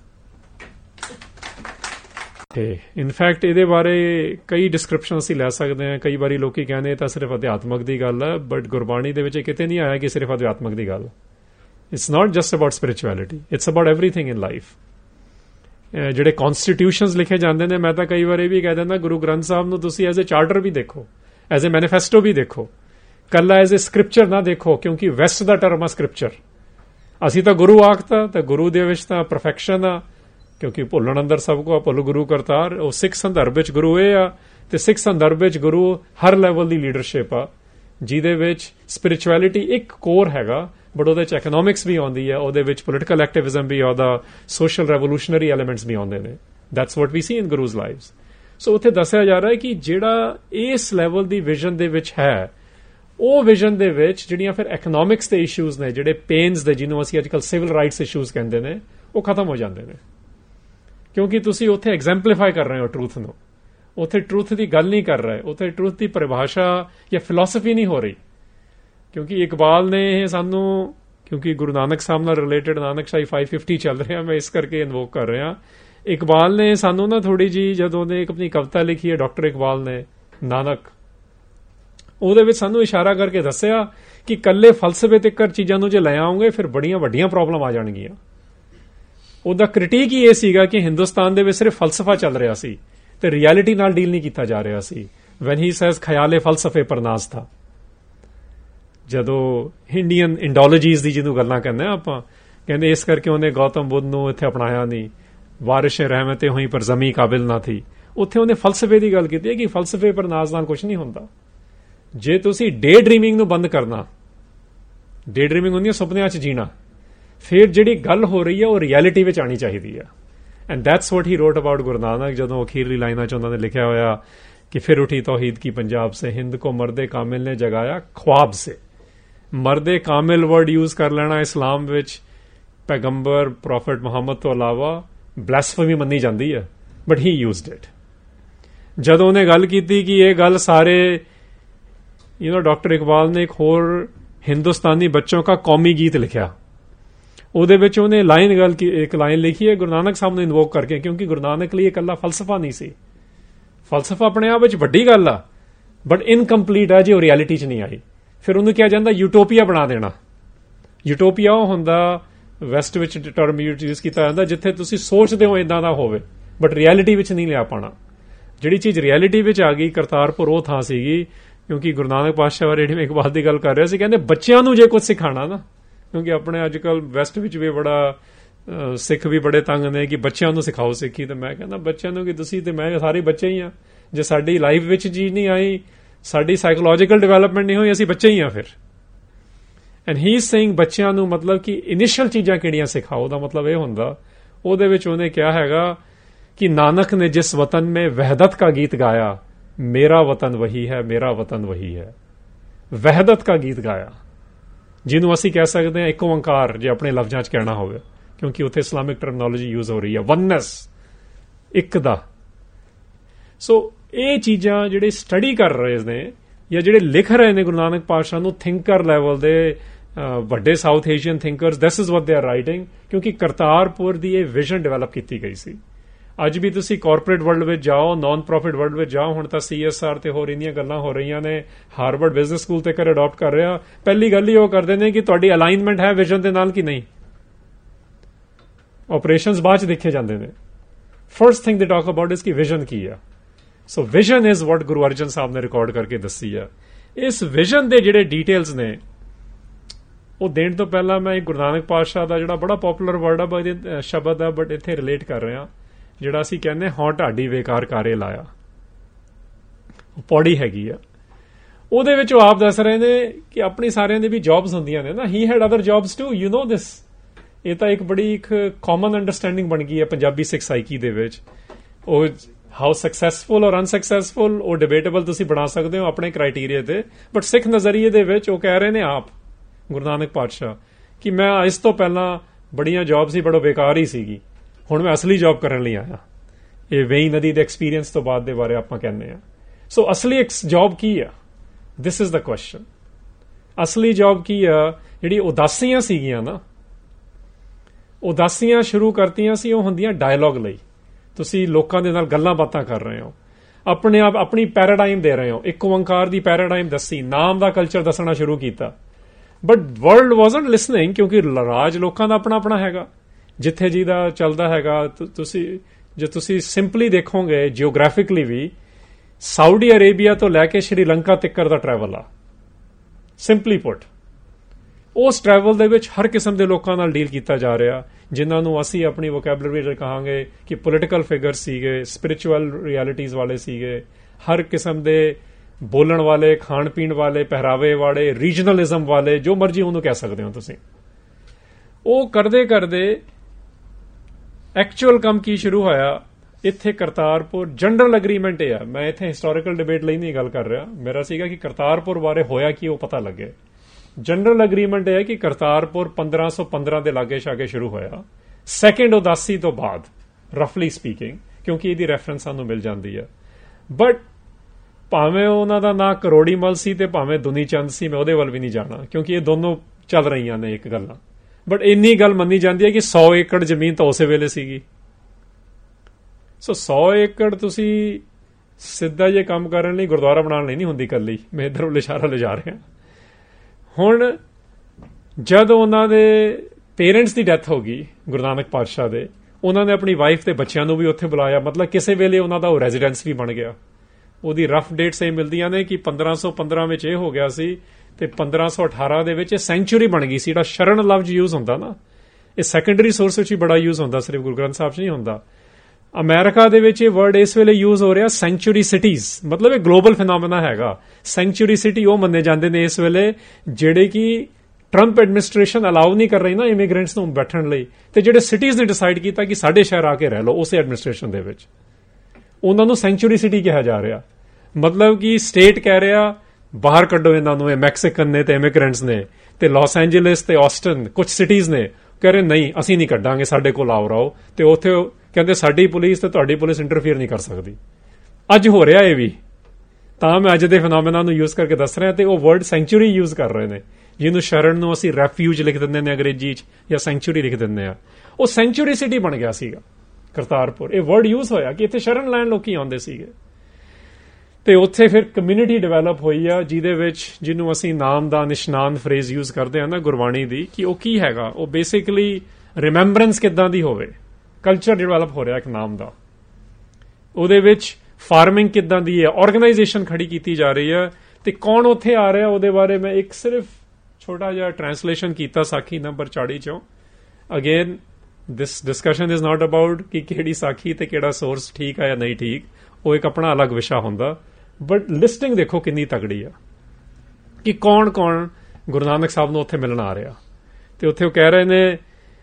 ਤੇ ਇਨਫੈਕਟ ਇਹਦੇ ਬਾਰੇ ਕਈ ਡਿਸਕ੍ਰਿਪਸ਼ਨ ਅਸੀਂ ਲੈ ਸਕਦੇ ਹਾਂ. ਕਈ ਵਾਰੀ ਲੋਕੀ ਕਹਿੰਦੇ ਇਹ ਤਾਂ ਸਿਰਫ ਅਧਿਆਤਮਕ ਦੀ ਗੱਲ ਹੈ, ਬਟ ਗੁਰਬਾਣੀ ਦੇ ਵਿੱਚ ਕਿਤੇ ਨਹੀਂ ਆਇਆ ਕਿ ਸਿਰਫ ਅਧਿਆਤਮਕ ਦੀ ਗੱਲ. It's not just about spirituality, it's about everything in life. ਜਿਹੜੇ ਕਨਸਟੀਟਿਊਸ਼ਨਸ ਲਿਖੇ ਜਾਂਦੇ ਨੇ, ਮੈਂ ਤਾਂ ਕਈ ਵਾਰ ਇਹ ਵੀ ਕਹਿ ਦਿੰਦਾ ਗੁਰੂ ਗ੍ਰੰਥ ਸਾਹਿਬ ਨੂੰ ਤੁਸੀਂ ਐਜ਼ ਏ ਚਾਰਟਰ ਵੀ ਦੇਖੋ, ਐਜ਼ ਏ ਮੈਨੀਫੈਸਟੋ ਵੀ ਦੇਖੋ, ਕੱਲਾ ਐਜ਼ ਏ ਸਕ੍ਰਿਪਚਰ ਨਾ ਦੇਖੋ, ਕਿਉਂਕਿ ਵੈਸਟ ਦਾ ਟਰਮ ਆ ਸਕ੍ਰਿਪਚਰ. ਅਸੀਂ ਤਾਂ ਗੁਰੂ ਆਖਤਾ, ਤਾਂ ਗੁਰੂ ਦੇ ਵਿੱਚ ਤਾਂ ਪਰਫੈਕਸ਼ਨ ਆ, ਕਿਉਂਕਿ ਭੁੱਲਣ ਅੰਦਰ ਸਭ ਕੋ ਭੁੱਲ ਗੁਰੂ ਕਰਤਾਰ. ਉਹ ਸਿੱਖ ਸੰਦਰਭ ਵਿੱਚ ਗੁਰੂ ਇਹ ਆ, ਤੇ ਸਿੱਖ ਸੰਦਰਭ ਵਿੱਚ ਗੁਰੂ ਹਰ ਲੈਵਲ ਦੀ ਲੀਡਰਸ਼ਿਪ ਆ, ਜਿਹਦੇ ਵਿੱਚ ਸਪਿਰਿਚੁਅਲਿਟੀ ਇੱਕ ਕੋਰ ਹੈਗਾ, ਬਟ ਉਹਦੇ ਚ ਇਕਨੋਮਿਕਸ ਵੀ ਆਉਂਦੀ ਹੈ, ਉਹਦੇ ਵਿੱਚ ਪੋਲੀਟੀਕਲ ਐਕਟਿਵਿਜ਼ਮ ਵੀ ਆਉਂਦਾ, ਸੋਸ਼ਲ ਰੈਵੋਲੂਸ਼ਨਰੀ ਐਲੀਮੈਂਟਸ ਵੀ ਆਉਂਦੇ ਨੇ. That's what we C in ਗੁਰੂਜ਼ lives. ਸੋ ਉੱਥੇ ਦੱਸਿਆ ਜਾ ਰਿਹਾ ਹੈ ਕਿ ਜਿਹੜਾ ਇਸ ਲੈਵਲ ਦੀ ਵਿਜ਼ਨ ਦੇ ਵਿੱਚ ਹੈ, ਉਹ ਵਿਜ਼ਨ ਦੇ ਵਿੱਚ ਜਿਹੜੀਆਂ ਫਿਰ ਇਕਨੋਮਿਕਸ ਦੇ ਇਸ਼ੂਜ਼ ਨੇ, ਜਿਹੜੇ ਪੇਨਸ ਦੇ, ਜਿਹਨੂੰ ਅਸੀਂ ਅੱਜ ਕੱਲ੍ਹ ਸਿਵਲ ਰਾਈਟਸ ਇਸ਼ੂਜ਼ ਕਹਿੰਦੇ ਨੇ, ਉਹ ਖਤਮ ਹੋ ਜਾਂਦੇ ਨੇ. ਕਿਉਂਕਿ ਤੁਸੀਂ ਉੱਥੇ ਐਗਜ਼ੈਂਪਲੀਫਾਈ ਕਰ ਰਹੇ ਹੋ ਟਰੂਥ ਨੂੰ. ਉੱਥੇ ਟਰੂਥ ਦੀ ਗੱਲ ਨਹੀਂ ਕਰ ਰਹੇ, ਉੱਥੇ ਟਰੂਥ ਦੀ ਪਰਿਭਾਸ਼ਾ ਜਾਂ ਫਿਲਾਸਫੀ ਨਹੀਂ ਹੋ ਰਹੀ. ਕਿਉਂਕਿ ਇਕਬਾਲ ਨੇ ਇਹ ਸਾਨੂੰ, ਕਿਉਂਕਿ ਗੁਰੂ ਨਾਨਕ ਸਾਹਿਬ ਨਾਲ ਰਿਲੇਟਡ ਨਾਨਕਸ਼ਾਹੀ ਪੰਜ ਸੌ ਪਚਾਸ ਚੱਲ ਰਿਹਾ, ਮੈਂ ਇਸ ਕਰਕੇ ਇਨਵੋਕ ਕਰ ਰਿਹਾ. ਇਕਬਾਲ ਨੇ ਸਾਨੂੰ ਨਾ ਥੋੜੀ ਜੀ, ਜਦੋਂ ਉਹਨੇ ਇੱਕ ਆਪਣੀ ਕਵਿਤਾ ਲਿਖੀ ਹੈ ਡਾਕਟਰ ਇਕਬਾਲ ਨੇ, ਨਾਨਕ, ਉਹਦੇ ਵਿੱਚ ਸਾਨੂੰ ਇਸ਼ਾਰਾ ਕਰਕੇ ਦੱਸਿਆ ਕਿ ਕੱਲੇ ਫਲਸਫੇ ਤੇ ਕਰ ਚੀਜ਼ਾਂ ਨੂੰ ਜੇ ਲੈ ਆਉਂਗੇ ਫਿਰ ਬੜੀਆਂ ਵੱਡੀਆਂ ਪ੍ਰੋਬਲਮ ਆ ਜਾਣਗੀਆਂ. ਉਹਦਾ ਕ੍ਰਿਟੀਕ ਹੀ ਇਹ ਸੀਗਾ ਕਿ ਹਿੰਦੁਸਤਾਨ ਦੇ ਵਿੱਚ ਸਿਰਫ ਫਲਸਫਾ ਚੱਲ ਰਿਹਾ ਸੀ ਤੇ ਰਿਐਲਿਟੀ ਨਾਲ ਡੀਲ ਨਹੀਂ ਕੀਤਾ ਜਾ ਰਿਹਾ ਸੀ. ਵੈਨ ਹੀ ਸੇਜ਼ ਖਿਆਲੇ ਫਲਸਫੇ ਪਰ ਨਾਜ਼ ਥਾ. ਜਦੋਂ ਇੰਡੀਅਨ ਇੰਡੋਲੋਜੀਜ਼ ਦੀ ਜਿਹਨੂੰ ਗੱਲਾਂ ਕਹਿੰਦੇ ਆਪਾਂ, ਕਹਿੰਦੇ ਇਸ ਕਰਕੇ ਉਹਨੇ ਗੌਤਮ ਬੁੱਧ ਨੂੰ ਇੱਥੇ ਅਪਣਾਇਆ ਨਹੀਂ, ਵਾਰਿਸ਼ ਰਹਿਮਤੇ ਹੋਈ ਪਰ ਜ਼ਮੀ ਕਾਬਿਲ ਨਾ ਥੀ. ਉੱਥੇ ਉਹਨੇ ਫਲਸਫੇ ਦੀ ਗੱਲ ਕੀਤੀ ਹੈ ਕਿ ਫਲਸਫੇ ਪਰ ਨਾਜ਼ ਨਾਲ ਕੁਝ ਨਹੀਂ ਹੁੰਦਾ. ਜੇ ਤੁਸੀਂ ਡੇ ਡਰੀਮਿੰਗ ਨੂੰ ਬੰਦ ਕਰਨਾ, ਡੇ ਡਰੀਮਿੰਗ ਹੁੰਦੀ ਹੈ ਸੁਪਨਿਆਂ 'ਚ ਜੀਣਾ, ਫਿਰ ਜਿਹੜੀ ਗੱਲ ਹੋ ਰਹੀ ਹੈ ਉਹ ਰਿਐਲਿਟੀ ਵਿੱਚ ਆਣੀ ਚਾਹੀਦੀ ਹੈ. And that's what he wrote about Guru Nanak. ਜਦੋਂ ਅਖੀਰਲੀ ਲਾਈਨਾਂ 'ਚ ਉਹਨਾਂ ਨੇ ਲਿਖਿਆ ਹੋਇਆ ਕਿ ਫਿਰ ਉਠੀ ਤੌਹੀਦ ਕੀ ਪੰਜਾਬ ਸੇ, ਹਿੰਦ ਕੋ ਮਰਦੇ ਕਾਮਿਲ ਨੇ ਜਗਾਇਆ ख्वाब ਸੇ. ਮਰਦੇ ਕਾਮਿਲ ਵਰਡ ਯੂਜ਼ ਕਰ ਲੈਣਾ ਇਸਲਾਮ ਵਿੱਚ ਪੈਗੰਬਰ ਪ੍ਰੋਫਿਟ ਮੁਹੰਮਦ ਤੋਂ ਇਲਾਵਾ ਬਲੈਸਫੇਮੀ ਮੰਨੀ ਜਾਂਦੀ ਹੈ, ਬਟ ਹੀ ਯੂਜ਼ਡ ਇਟ. ਜਦੋਂ ਉਹਨੇ ਗੱਲ ਕੀਤੀ ਕਿ ਇਹ ਗੱਲ ਸਾਰੇ, ਯੂ نو ਡਾਕਟਰ ਇਕਬਾਲ ਨੇ ਇੱਕ ਹੋਰ ਹਿੰਦੁਸਤਾਨੀ ਬੱਚੋਂ ਕਾ ਕੌਮੀ ਗੀਤ ਲਿਖਿਆ, ਉਹਦੇ ਵਿੱਚ ਉਹਨੇ ਲਾਈਨ ਗੱਲ ਕੀ, ਇੱਕ ਲਾਈਨ ਲਿਖੀ ਹੈ ਗੁਰੂ ਨਾਨਕ ਸਾਹਿਬ ਨੂੰ ਇਨਵੋਕ ਕਰਕੇ, ਕਿਉਂਕਿ ਗੁਰੂ ਨਾਨਕ ਲਈ ਇਕੱਲਾ ਫਲਸਫਾ ਨਹੀਂ ਸੀ. ਫਲਸਫਾ ਆਪਣੇ ਆਪ ਵਿੱਚ ਵੱਡੀ ਗੱਲ ਆ, ਬਟ ਇਨਕੰਪਲੀਟ ਆ ਜੇ ਉਹ ਰਿਐਲਿਟੀ 'ਚ ਨਹੀਂ ਆਈ. ਫਿਰ ਉਹਨੂੰ ਕਿਹਾ ਜਾਂਦਾ ਯੂਟੋਪੀਆ ਬਣਾ ਦੇਣਾ. ਯੂਟੋਪੀਆ ਉਹ ਹੁੰਦਾ, ਵੈਸਟ ਵਿੱਚ ਟਰਮ ਯੂਜ਼ ਕੀਤਾ ਜਾਂਦਾ, ਜਿੱਥੇ ਤੁਸੀਂ ਸੋਚਦੇ ਹੋ ਇਦਾਂ ਦਾ ਹੋਵੇ ਬਟ ਰਿਐਲਿਟੀ ਵਿੱਚ ਨਹੀਂ ਲਿਆ ਪਾਣਾ. ਜਿਹੜੀ ਚੀਜ਼ ਰਿਐਲਿਟੀ ਵਿੱਚ ਆ ਗਈ, ਕਰਤਾਰਪੁਰ ਉਹ ਥਾਂ ਸੀਗੀ. ਕਿਉਂਕਿ ਗੁਰੂ ਨਾਨਕ ਪਾਤਸ਼ਾਹ ਬਾਰੇ ਜਿਹੜੀ ਮੈਂ ਇਕਬਾਲ ਦੀ ਗੱਲ ਕਰ ਰਿਹਾ ਸੀ, ਕਹਿੰਦੇ ਬੱਚਿਆਂ ਨੂੰ ਜੇ ਕੁਝ ਸਿਖਾਣਾ ਨਾ, ਕਿਉਂਕਿ ਆਪਣੇ ਅੱਜ ਕੱਲ੍ਹ ਵੈਸਟ ਵਿੱਚ ਵੀ ਬੜਾ ਸਿੱਖ ਵੀ ਬੜੇ ਤੰਗ ਨੇ ਕਿ ਬੱਚਿਆਂ ਨੂੰ ਸਿਖਾਓ ਸਿੱਖੀ. ਤੇ ਮੈਂ ਕਹਿੰਦਾ ਬੱਚਿਆਂ ਨੂੰ ਕਿ ਤੁਸੀਂ ਤੇ ਮੈਂ ਸਾਰੇ ਬੱਚੇ ਹੀ ਆ. ਜੇ ਸਾਡੀ ਲਾਈਫ ਵਿੱਚ ਚੀਜ਼ ਨਹੀਂ ਆਈ, ਸਾਡੀ ਸਾਈਕੋਲੋਜੀਕਲ ਡਿਵੈਲਪਮੈਂਟ ਨਹੀਂ ਹੋਈ, ਅਸੀਂ ਬੱਚੇ ਹੀ ਆ ਫਿਰ. ਐਂਡ ਹੀ ਇਜ਼ ਸੇਇੰਗ ਬੱਚਿਆਂ ਨੂੰ ਮਤਲਬ ਕਿ ਇਨੀਸ਼ੀਅਲ ਚੀਜ਼ਾਂ ਕਿਹੜੀਆਂ ਸਿਖਾਓ ਦਾ ਮਤਲਬ ਇਹ ਹੁੰਦਾ. ਉਹਦੇ ਵਿੱਚ ਉਹਨੇ ਕਿਹਾ ਹੈਗਾ ਕਿ ਨਾਨਕ ਨੇ ਜਿਸ ਵਤਨ ਮੇਂ ਵਹਿਦਤ ਕਾ ਗੀਤ ਗਾਇਆ, ਮੇਰਾ ਵਤਨ ਵਹੀ ਹੈ, ਮੇਰਾ ਵਤਨ ਵਹੀ ਹੈ. ਵਹਿਦਤ ਕਾ ਗੀਤ ਗਾਇਆ, ਜਿਹਨੂੰ ਅਸੀਂ ਕਹਿ ਸਕਦੇ ਹਾਂ ਇੱਕ ਓਂਕਾਰ, ਜੇ ਆਪਣੇ ਲਫ਼ਜ਼ਾਂ 'ਚ ਕਹਿਣਾ ਹੋਵੇ, ਕਿਉਂਕਿ ਉੱਥੇ ਇਸਲਾਮਿਕ ਟਰਮਨੋਲੋਜੀ ਯੂਜ਼ ਹੋ ਰਹੀ ਹੈ, ਵਨਨੈਸ, ਇੱਕ ਦਾ. ਸੋ ਇਹ ਚੀਜ਼ਾਂ ਜਿਹੜੇ ਸਟੱਡੀ ਕਰ ਰਹੇ ਨੇ ਜਾਂ ਜਿਹੜੇ ਲਿਖ ਰਹੇ ਨੇ ਗੁਰੂ ਨਾਨਕ ਪਾਤਸ਼ਾਹ ਨੂੰ, ਥਿੰਕਰ ਲੈਵਲ ਦੇ ਵੱਡੇ South Asian thinkers, this is what they are writing. ਕਿਉਂਕਿ ਕਰਤਾਰਪੁਰ ਦੀ ਇਹ ਵਿਜ਼ਨ ਡਿਵੈਲਪ ਕੀਤੀ ਗਈ ਸੀ. ਅੱਜ ਵੀ ਤੁਸੀਂ ਕਾਰਪੋਰੇਟ ਵਰਲਡ ਵਿੱਚ ਜਾਓ, ਨਾਨ ਪ੍ਰੋਫਿਟ ਵਰਲਡ ਵਿੱਚ ਜਾਓ, ਹੁਣ ਤਾਂ ਸੀ ਐਸ ਆਰ ਤੇ ਹੋਰ ਇੰਨੀਆਂ ਗੱਲਾਂ ਹੋ ਰਹੀਆਂ ਨੇ, ਹਾਰਵਰਡ ਬਿਜ਼ਨਸ ਸਕੂਲ ਤੇ ਕਰ ਅਡਾਪਟ ਕਰ ਰਿਹਾ. ਪਹਿਲੀ ਗੱਲ ਹੀ ਉਹ ਕਰਦੇ ਨੇ ਕਿ ਤੁਹਾਡੀ ਅਲਾਈਨਮੈਂਟ ਹੈ ਵਿਜ਼ਨ ਦੇ ਨਾਲ ਕਿ ਨਹੀਂ. ਆਪਰੇਸ਼ਨਸ ਬਾਅਦ 'ਚ ਦੇਖੇ ਜਾਂਦੇ ਨੇ. First thing they talk about ਇਸ ਕਿ ਵਿਜ਼ਨ ਕੀ ਆ. ਸੋ vision is what Guru Arjan Sahib ਨੇ ਰਿਕਾਰਡ ਕਰਕੇ ਦੱਸੀ ਆ. ਇਸ ਵਿਜ਼ਨ ਦੇ ਜਿਹੜੇ ਡੀਟੇਲਸ ਨੇ ਉਹ ਦੇਣ ਤੋਂ ਪਹਿਲਾਂ ਮੈਂ ਗੁਰੂ ਨਾਨਕ ਪਾਤਸ਼ਾਹ ਦਾ ਜਿਹੜਾ ਬੜਾ ਪਪੂਲਰ ਵਰਡ ਆ ਸ਼ਬਦ ਆ, ਬਟ ਇੱਥੇ ਰਿਲੇਟ ਕਰ ਰਿਹਾ, ਜਿਹੜਾ ਅਸੀਂ ਕਹਿੰਦੇ ਹਾਂ ਢਾਡੀ ਵੇਕਾਰ ਕਾਰੇ ਲਾਇਆ, ਉਹ ਪੌੜੀ ਹੈਗੀ ਆ. ਉਹਦੇ ਵਿੱਚ ਉਹ ਆਪ ਦੱਸ ਰਹੇ ਨੇ ਕਿ ਆਪਣੀ ਸਾਰਿਆਂ ਦੀ ਵੀ ਜੌਬਸ ਹੁੰਦੀਆਂ ਨੇ ਨਾ, he had other jobs too, you know this. ਇਹ ਤਾਂ ਇੱਕ ਬੜੀ ਇੱਕ ਕਾਮਨ ਅੰਡਰਸਟੈਂਡਿੰਗ ਬਣ ਗਈ ਹੈ ਪੰਜਾਬੀ ਸਿੱਖ ਸਾਈਕੀ ਦੇ ਵਿੱਚ। ਉਹ ਹਾਊ ਸਕਸੈਸਫੁਲ ਔਰ ਅਨਸਕਸੈਸਫੁਲ ਉਹ ਡਿਬੇਟੇਬਲ ਤੁਸੀਂ ਬਣਾ ਸਕਦੇ ਹੋ ਆਪਣੇ ਕ੍ਰਾਈਟੀਰੀਆ ਤੇ, ਬਟ ਸਿੱਖ ਨਜ਼ਰੀਏ ਦੇ ਵਿੱਚ ਉਹ ਕਹਿ ਰਹੇ ਨੇ ਆਪ ਗੁਰੂ ਨਾਨਕ ਪਾਤਸ਼ਾਹ ਕਿ ਮੈਂ ਇਸ ਤੋਂ ਪਹਿਲਾਂ ਬੜੀਆਂ ਜੌਬ ਸੀ, ਬੜੋ ਬੇਕਾਰ ਹੀ ਸੀਗੀ, ਹੁਣ ਮੈਂ ਅਸਲੀ ਜੌਬ ਕਰਨ ਲਈ ਆਇਆ। ਇਹ ਵੇਈ ਨਦੀ ਦੇ ਐਕਸਪੀਰੀਅੰਸ ਤੋਂ ਬਾਅਦ ਦੇ ਬਾਰੇ ਆਪਾਂ ਕਹਿੰਦੇ ਆ। ਸੋ ਅਸਲੀ ਜੌਬ ਕੀ ਆ? This is the question. ਅਸਲੀ ਜੌਬ ਕੀ ਆ? ਜਿਹੜੀ ਉਦਾਸੀਆਂ ਸੀਗੀਆਂ ਨਾ, ਉਦਾਸੀਆਂ ਸ਼ੁਰੂ ਕਰਤੀਆਂ ਸੀ, ਉਹ ਹੁੰਦੀਆਂ ਡਾਇਲੌਗ ਲਈ। ਤੁਸੀਂ ਲੋਕਾਂ ਦੇ ਨਾਲ ਗੱਲਾਂ ਬਾਤਾਂ ਕਰ ਰਹੇ ਹੋ, ਆਪਣੇ ਆਪ ਆਪਣੀ ਪੈਰਾਡਾਈਮ ਦੇ ਰਹੇ ਹੋ, ਇੱਕ ਓੰਕਾਰ ਦੀ ਪੈਰਾਡਾਈਮ ਦੱਸੀ, ਨਾਮ ਦਾ ਕਲਚਰ ਦੱਸਣਾ ਸ਼ੁਰੂ ਕੀਤਾ। ਬਟ ਵਰਲਡ ਵਾਜ਼ਨਟ ਲਿਸਨਿੰਗ, ਕਿਉਂਕਿ ਰਾਜ ਲੋਕਾਂ ਦਾ ਆਪਣਾ ਆਪਣਾ ਹੈਗਾ, ਜਿੱਥੇ ਜੀ ਦਾ ਚੱਲਦਾ ਹੈਗਾ। ਤੁਸੀਂ ਜੇ ਤੁਸੀਂ ਸਿੰਪਲੀ ਦੇਖੋਗੇ ਜਿਓਗ੍ਰਾਫਿਕਲੀ ਵੀ, ਸਾਊਦੀ ਅਰੇਬੀਆ ਤੋਂ ਲੈ ਕੇ ਸ਼੍ਰੀਲੰਕਾ ਤੱਕ ਦਾ ਟਰੈਵਲ ਆ, ਸਿੰਪਲੀ ਪੁੱਟ। ਉਸ ਟਰੈਵਲ ਦੇ ਵਿੱਚ ਹਰ ਕਿਸਮ ਦੇ ਲੋਕਾਂ ਨਾਲ ਡੀਲ ਕੀਤਾ ਜਾ ਰਿਹਾ, ਜਿਨ੍ਹਾਂ ਨੂੰ ਅਸੀਂ ਆਪਣੀ ਵੋਕੈਬਲਰੀ ਵਿੱਚ ਕਹਾਂਗੇ ਕਿ ਪੋਲੀਟੀਕਲ ਫਿਗਰ ਸੀਗੇ, ਸਪਿਰਿਚੁਅਲ ਰਿਐਲਿਟੀਜ਼ ਵਾਲੇ ਸੀਗੇ, ਹਰ ਕਿਸਮ ਦੇ ਬੋਲਣ ਵਾਲੇ, ਖਾਣ ਪੀਣ ਵਾਲੇ, ਪਹਿਰਾਵੇ ਵਾਲੇ, ਰੀਜਨਲਿਜ਼ਮ ਵਾਲੇ, ਜੋ ਮਰਜ਼ੀ ਉਹਨੂੰ ਕਹਿ ਸਕਦੇ ਹੋ ਤੁਸੀਂ। ਉਹ ਕਰਦੇ ਕਰਦੇ ਐਕਚੁਅਲ ਕੰਮ ਕੀ ਸ਼ੁਰੂ ਹੋਇਆ? ਇੱਥੇ ਕਰਤਾਰਪੁਰ ਜਨਰਲ ਐਗਰੀਮੈਂਟ ਇਹ ਆ, ਮੈਂ ਇੱਥੇ ਹਿਸਟੋਰੀਕਲ ਡਿਬੇਟ ਲਈ ਨਹੀਂ ਗੱਲ ਕਰ ਰਿਹਾ, ਮੇਰਾ ਸੀਗਾ ਕਿ ਕਰਤਾਰਪੁਰ ਬਾਰੇ ਹੋਇਆ ਕੀ ਉਹ ਪਤਾ ਲੱਗੇ। ਜਨਰਲ ਐਗਰੀਮੈਂਟ ਇਹ ਹੈ ਕਿ ਕਰਤਾਰਪੁਰ ਪੰਦਰਾਂ ਸੌ ਪੰਦਰਾਂ ਦੇ ਲਾਗੇ ਛਾਗੇ ਸ਼ੁਰੂ ਹੋਇਆ, ਸੈਕਿੰਡ ਉਦਾਸੀ ਤੋਂ ਬਾਅਦ, ਰਫਲੀ ਸਪੀਕਿੰਗ, ਕਿਉਂਕਿ ਇਹਦੀ ਰੈਫਰੈਂਸ ਸਾਨੂੰ ਮਿਲ ਜਾਂਦੀ ਹੈ। ਬਟ ਭਾਵੇਂ ਉਹਨਾਂ ਦਾ ਨਾਂ ਕਰੋੜੀ ਮਲ ਸੀ ਤੇ ਭਾਵੇਂ ਦੁਨੀ ਚੰਦ ਸੀ, ਮੈਂ ਉਹਦੇ ਵੱਲ ਵੀ ਨਹੀਂ ਜਾਣਾ, ਕਿਉਂਕਿ ਇਹ ਦੋਨੋਂ ਚੱਲ ਰਹੀਆਂ ਨੇ ਇੱਕ ਗੱਲਾਂ। ਬਟ ਇੰਨੀ ਗੱਲ ਮੰਨੀ ਜਾਂਦੀ ਹੈ ਕਿ ਸੌ ਏਕੜ ਜ਼ਮੀਨ ਤਾਂ ਉਸੇ ਵੇਲੇ ਸੀਗੀ। ਸੋ ਸੌ ਏਕੜ ਤੁਸੀਂ ਸਿੱਧਾ ਜੇ ਕੰਮ ਕਰਨ ਲਈ, ਗੁਰਦੁਆਰਾ ਬਣਾਉਣ ਲਈ ਨਹੀਂ ਹੁੰਦੀ ਕੱਲੀ, ਮੈਂ ਇੱਧਰ ਵੱਲ ਇਸ਼ਾਰਾ ਲਿਜਾ ਰਿਹਾ। ਹੁਣ ਜਦ ਉਹਨਾਂ ਦੇ ਪੇਰੈਂਟਸ ਦੀ ਡੈਥ ਹੋ ਗਈ ਗੁਰੂ ਨਾਨਕ ਪਾਤਸ਼ਾਹ ਦੇ, ਉਹਨਾਂ ਨੇ ਆਪਣੀ ਵਾਈਫ ਤੇ ਬੱਚਿਆਂ ਨੂੰ ਵੀ ਉੱਥੇ ਬੁਲਾਇਆ, ਮਤਲਬ ਕਿਸੇ ਵੇਲੇ ਉਹਨਾਂ ਦਾ ਉਹ ਰੈਜ਼ੀਡੈਂਸ ਵੀ ਬਣ ਗਿਆ। ਉਹਦੀ ਰਫ ਡੇਟਸ ਇਹ ਮਿਲਦੀਆਂ ਨੇ ਕਿ ਪੰਦਰਾਂ ਸੌ ਪੰਦਰਾਂ ਵਿੱਚ ਇਹ ਹੋ ਗਿਆ ਸੀ ਤੇ ਪੰਦਰਾਂ ਸੌ ਅਠਾਰਾਂ ਦੇ ਵਿੱਚ ਇਹ ਸੈਂਚੁਰੀ ਬਣ ਗਈ ਸੀ। ਜਿਹੜਾ ਸ਼ਰਨ ਲਫ਼ਜ਼ ਯੂਜ਼ ਹੁੰਦਾ ਨਾ, ਇਹ ਸੈਕੰਡਰੀ ਸੋਰਸ ਵਿੱਚ ਵੀ ਬੜਾ ਯੂਜ਼ ਹੁੰਦਾ, ਸਿਰਫ ਗੁਰੂ ਗ੍ਰੰਥ ਸਾਹਿਬ 'ਚ ਨਹੀਂ ਹੁੰਦਾ। ਅਮਰੀਕਾ ਦੇ ਵਿੱਚ ਇਹ ਵਰਡ ਇਸ ਵੇਲੇ ਯੂਜ਼ ਹੋ ਰਿਹਾ ਸੈਂਚੁਰੀ ਸਿਟੀਜ਼, ਮਤਲਬ ਇਹ ਗਲੋਬਲ ਫਿਨੋਮੇਨਾ ਹੈਗਾ। ਸੈਂਚੁਰੀ ਸਿਟੀ ਉਹ ਮੰਨੇ ਜਾਂਦੇ ਨੇ ਇਸ ਵੇਲੇ ਜਿਹੜੇ ਕਿ ਟਰੰਪ ਐਡਮਿਨਿਸਟ੍ਰੇਸ਼ਨ ਅਲਾਉ ਨਹੀਂ ਕਰ ਰਹੀ ਨਾ ਇਮੀਗ੍ਰੈਂਟਸ ਨੂੰ ਬੈਠਣ ਲਈ, ਤੇ ਜਿਹੜੇ ਸਿਟੀਜ਼ ਨੇ ਡਿਸਾਈਡ ਕੀਤਾ ਕਿ ਸਾਡੇ ਸ਼ਹਿਰ ਆ ਕੇ ਰਹਿ ਲਓ ਉਸੇ ਐਡਮਿਨਿਸਟ੍ਰੇਸ਼ਨ ਦੇ ਵਿੱਚ, ਉਹਨਾਂ ਨੂੰ ਸੈਂਚੁਰੀ ਸਿਟੀ ਕਿਹਾ ਜਾ ਰਿਹਾ। ਮਤਲਬ ਕਿ ਸਟੇਟ ਕਹਿ ਰਿਹਾ ਬਾਹਰ ਕੱਢੋ ਇਹਨਾਂ ਨੂੰ, ਇਹ ਮੈਕਸੀਕਨ ਨੇ ਤੇ ਇਮੀਗ੍ਰੈਂਟਸ ਨੇ, ਤੇ ਲਾਸ ਐਂਜਲਸ ਤੇ ਆਸਟਨ ਕੁਝ ਸਿਟੀਜ਼ ਨੇ ਕਹਿ ਰਹੇ ਨਹੀਂ ਅਸੀਂ ਨਹੀਂ ਕੱਢਾਂਗੇ, ਸਾਡੇ ਕੋਲ ਆਓ ਰਹੋ। ਤੇ ਉੱਥੇ ਕਹਿੰਦੇ ਸਾਡੀ ਪੁਲਿਸ ਤੇ ਤੁਹਾਡੀ ਪੁਲਿਸ ਇੰਟਰਫੀਅਰ ਨਹੀਂ ਕਰ ਸਕਦੀ। ਅੱਜ ਹੋ ਰਿਹਾ ਇਹ ਵੀ, ਤਾਂ ਮੈਂ ਅੱਜ ਦੇ ਫਿਨੋਮੇਨਾ ਨੂੰ ਯੂਜ਼ ਕਰਕੇ ਦੱਸ ਰਿਹਾ। ਤੇ ਉਹ ਵਰਡ ਸੈਂਚੁਰੀ ਯੂਜ਼ ਕਰ ਰਹੇ ਨੇ, ਜਿਹਨੂੰ ਸ਼ਰਨ ਨੂੰ ਅਸੀਂ ਰੈਫਿਊਜ ਲਿਖ ਦਿੰਦੇ ਨੇ ਅੰਗਰੇਜ਼ੀ 'ਚ, ਜਾਂ ਸੈਂਚੁਰੀ ਲਿਖ ਦਿੰਦੇ ਆ। ਉਹ ਸੈਂਚੁਰੀ ਸਿਟੀ ਬਣ ਗਿਆ ਸੀਗਾ ਕਰਤਾਰਪੁਰ। ਇਹ ਵਰਡ ਯੂਜ਼ ਹੋਇਆ ਕਿ ਇੱਥੇ ਸ਼ਰਨ ਲੈਣ ਲੋਕੀ ਆਉਂਦੇ ਸੀਗੇ, ਤੇ ਉੱਥੇ ਫਿਰ ਕਮਿਊਨਿਟੀ ਡਿਵੈਲਪ ਹੋਈ ਆ, ਜਿਹਦੇ ਵਿੱਚ ਜਿਹਨੂੰ ਅਸੀਂ ਨਾਮ ਦਾ ਨਿਸ਼ਨਾਨ ਫਰੇਜ਼ ਯੂਜ਼ ਕਰਦੇ ਹਾਂ ਨਾ ਗੁਰਬਾਣੀ ਦੀ, ਕਿ ਉਹ ਕੀ ਹੈਗਾ, ਉਹ ਬੇਸਿਕਲੀ ਰਿਮੈਂਬਰੈਂਸ ਕਿੱਦਾਂ ਦੀ ਹੋਵੇ। ਕਲਚਰ ਡਿਵੈਲਪ ਹੋ ਰਿਹਾ ਇੱਕ ਨਾਮ ਦਾ, ਉਹਦੇ ਵਿੱਚ ਫਾਰਮਿੰਗ ਕਿੱਦਾਂ ਦੀ ਹੈ, ਆਰਗੇਨਾਈਜੇਸ਼ਨ ਖੜੀ ਕੀਤੀ ਜਾ ਰਹੀ ਹੈ, ਤੇ ਕੌਣ ਉੱਥੇ ਆ ਰਿਹਾ ਉਹਦੇ ਬਾਰੇ ਮੈਂ ਇੱਕ ਸਿਰਫ ਛੋਟਾ ਜਿਹਾ ਟ੍ਰਾਂਸਲੇਸ਼ਨ ਕੀਤਾ ਸਾਖੀ ਨੰਬਰ ਚਾਲੀ ਚੋਂ। Again this discussion is not about ਕਿ ਕਿਹੜੀ ਸਾਖੀ ਤੇ ਕਿਹੜਾ ਸੋਰਸ ਠੀਕ ਹੈ ਜਾਂ ਨਹੀਂ ਠੀਕ, ਉਹ ਇੱਕ ਆਪਣਾ ਅਲੱਗ ਵਿਸ਼ਾ ਹੁੰਦਾ। ਬਟ ਲਿਸਟਿੰਗ ਦੇਖੋ ਕਿੰਨੀ ਤਗੜੀ ਆ ਕਿ ਕੌਣ ਕੌਣ ਗੁਰੂ ਨਾਨਕ ਸਾਹਿਬ ਨੂੰ ਉੱਥੇ ਮਿਲਣ ਆ ਰਿਹਾ। ਤੇ ਉੱਥੇ ਉਹ ਕਹਿ ਰਹੇ ਨੇ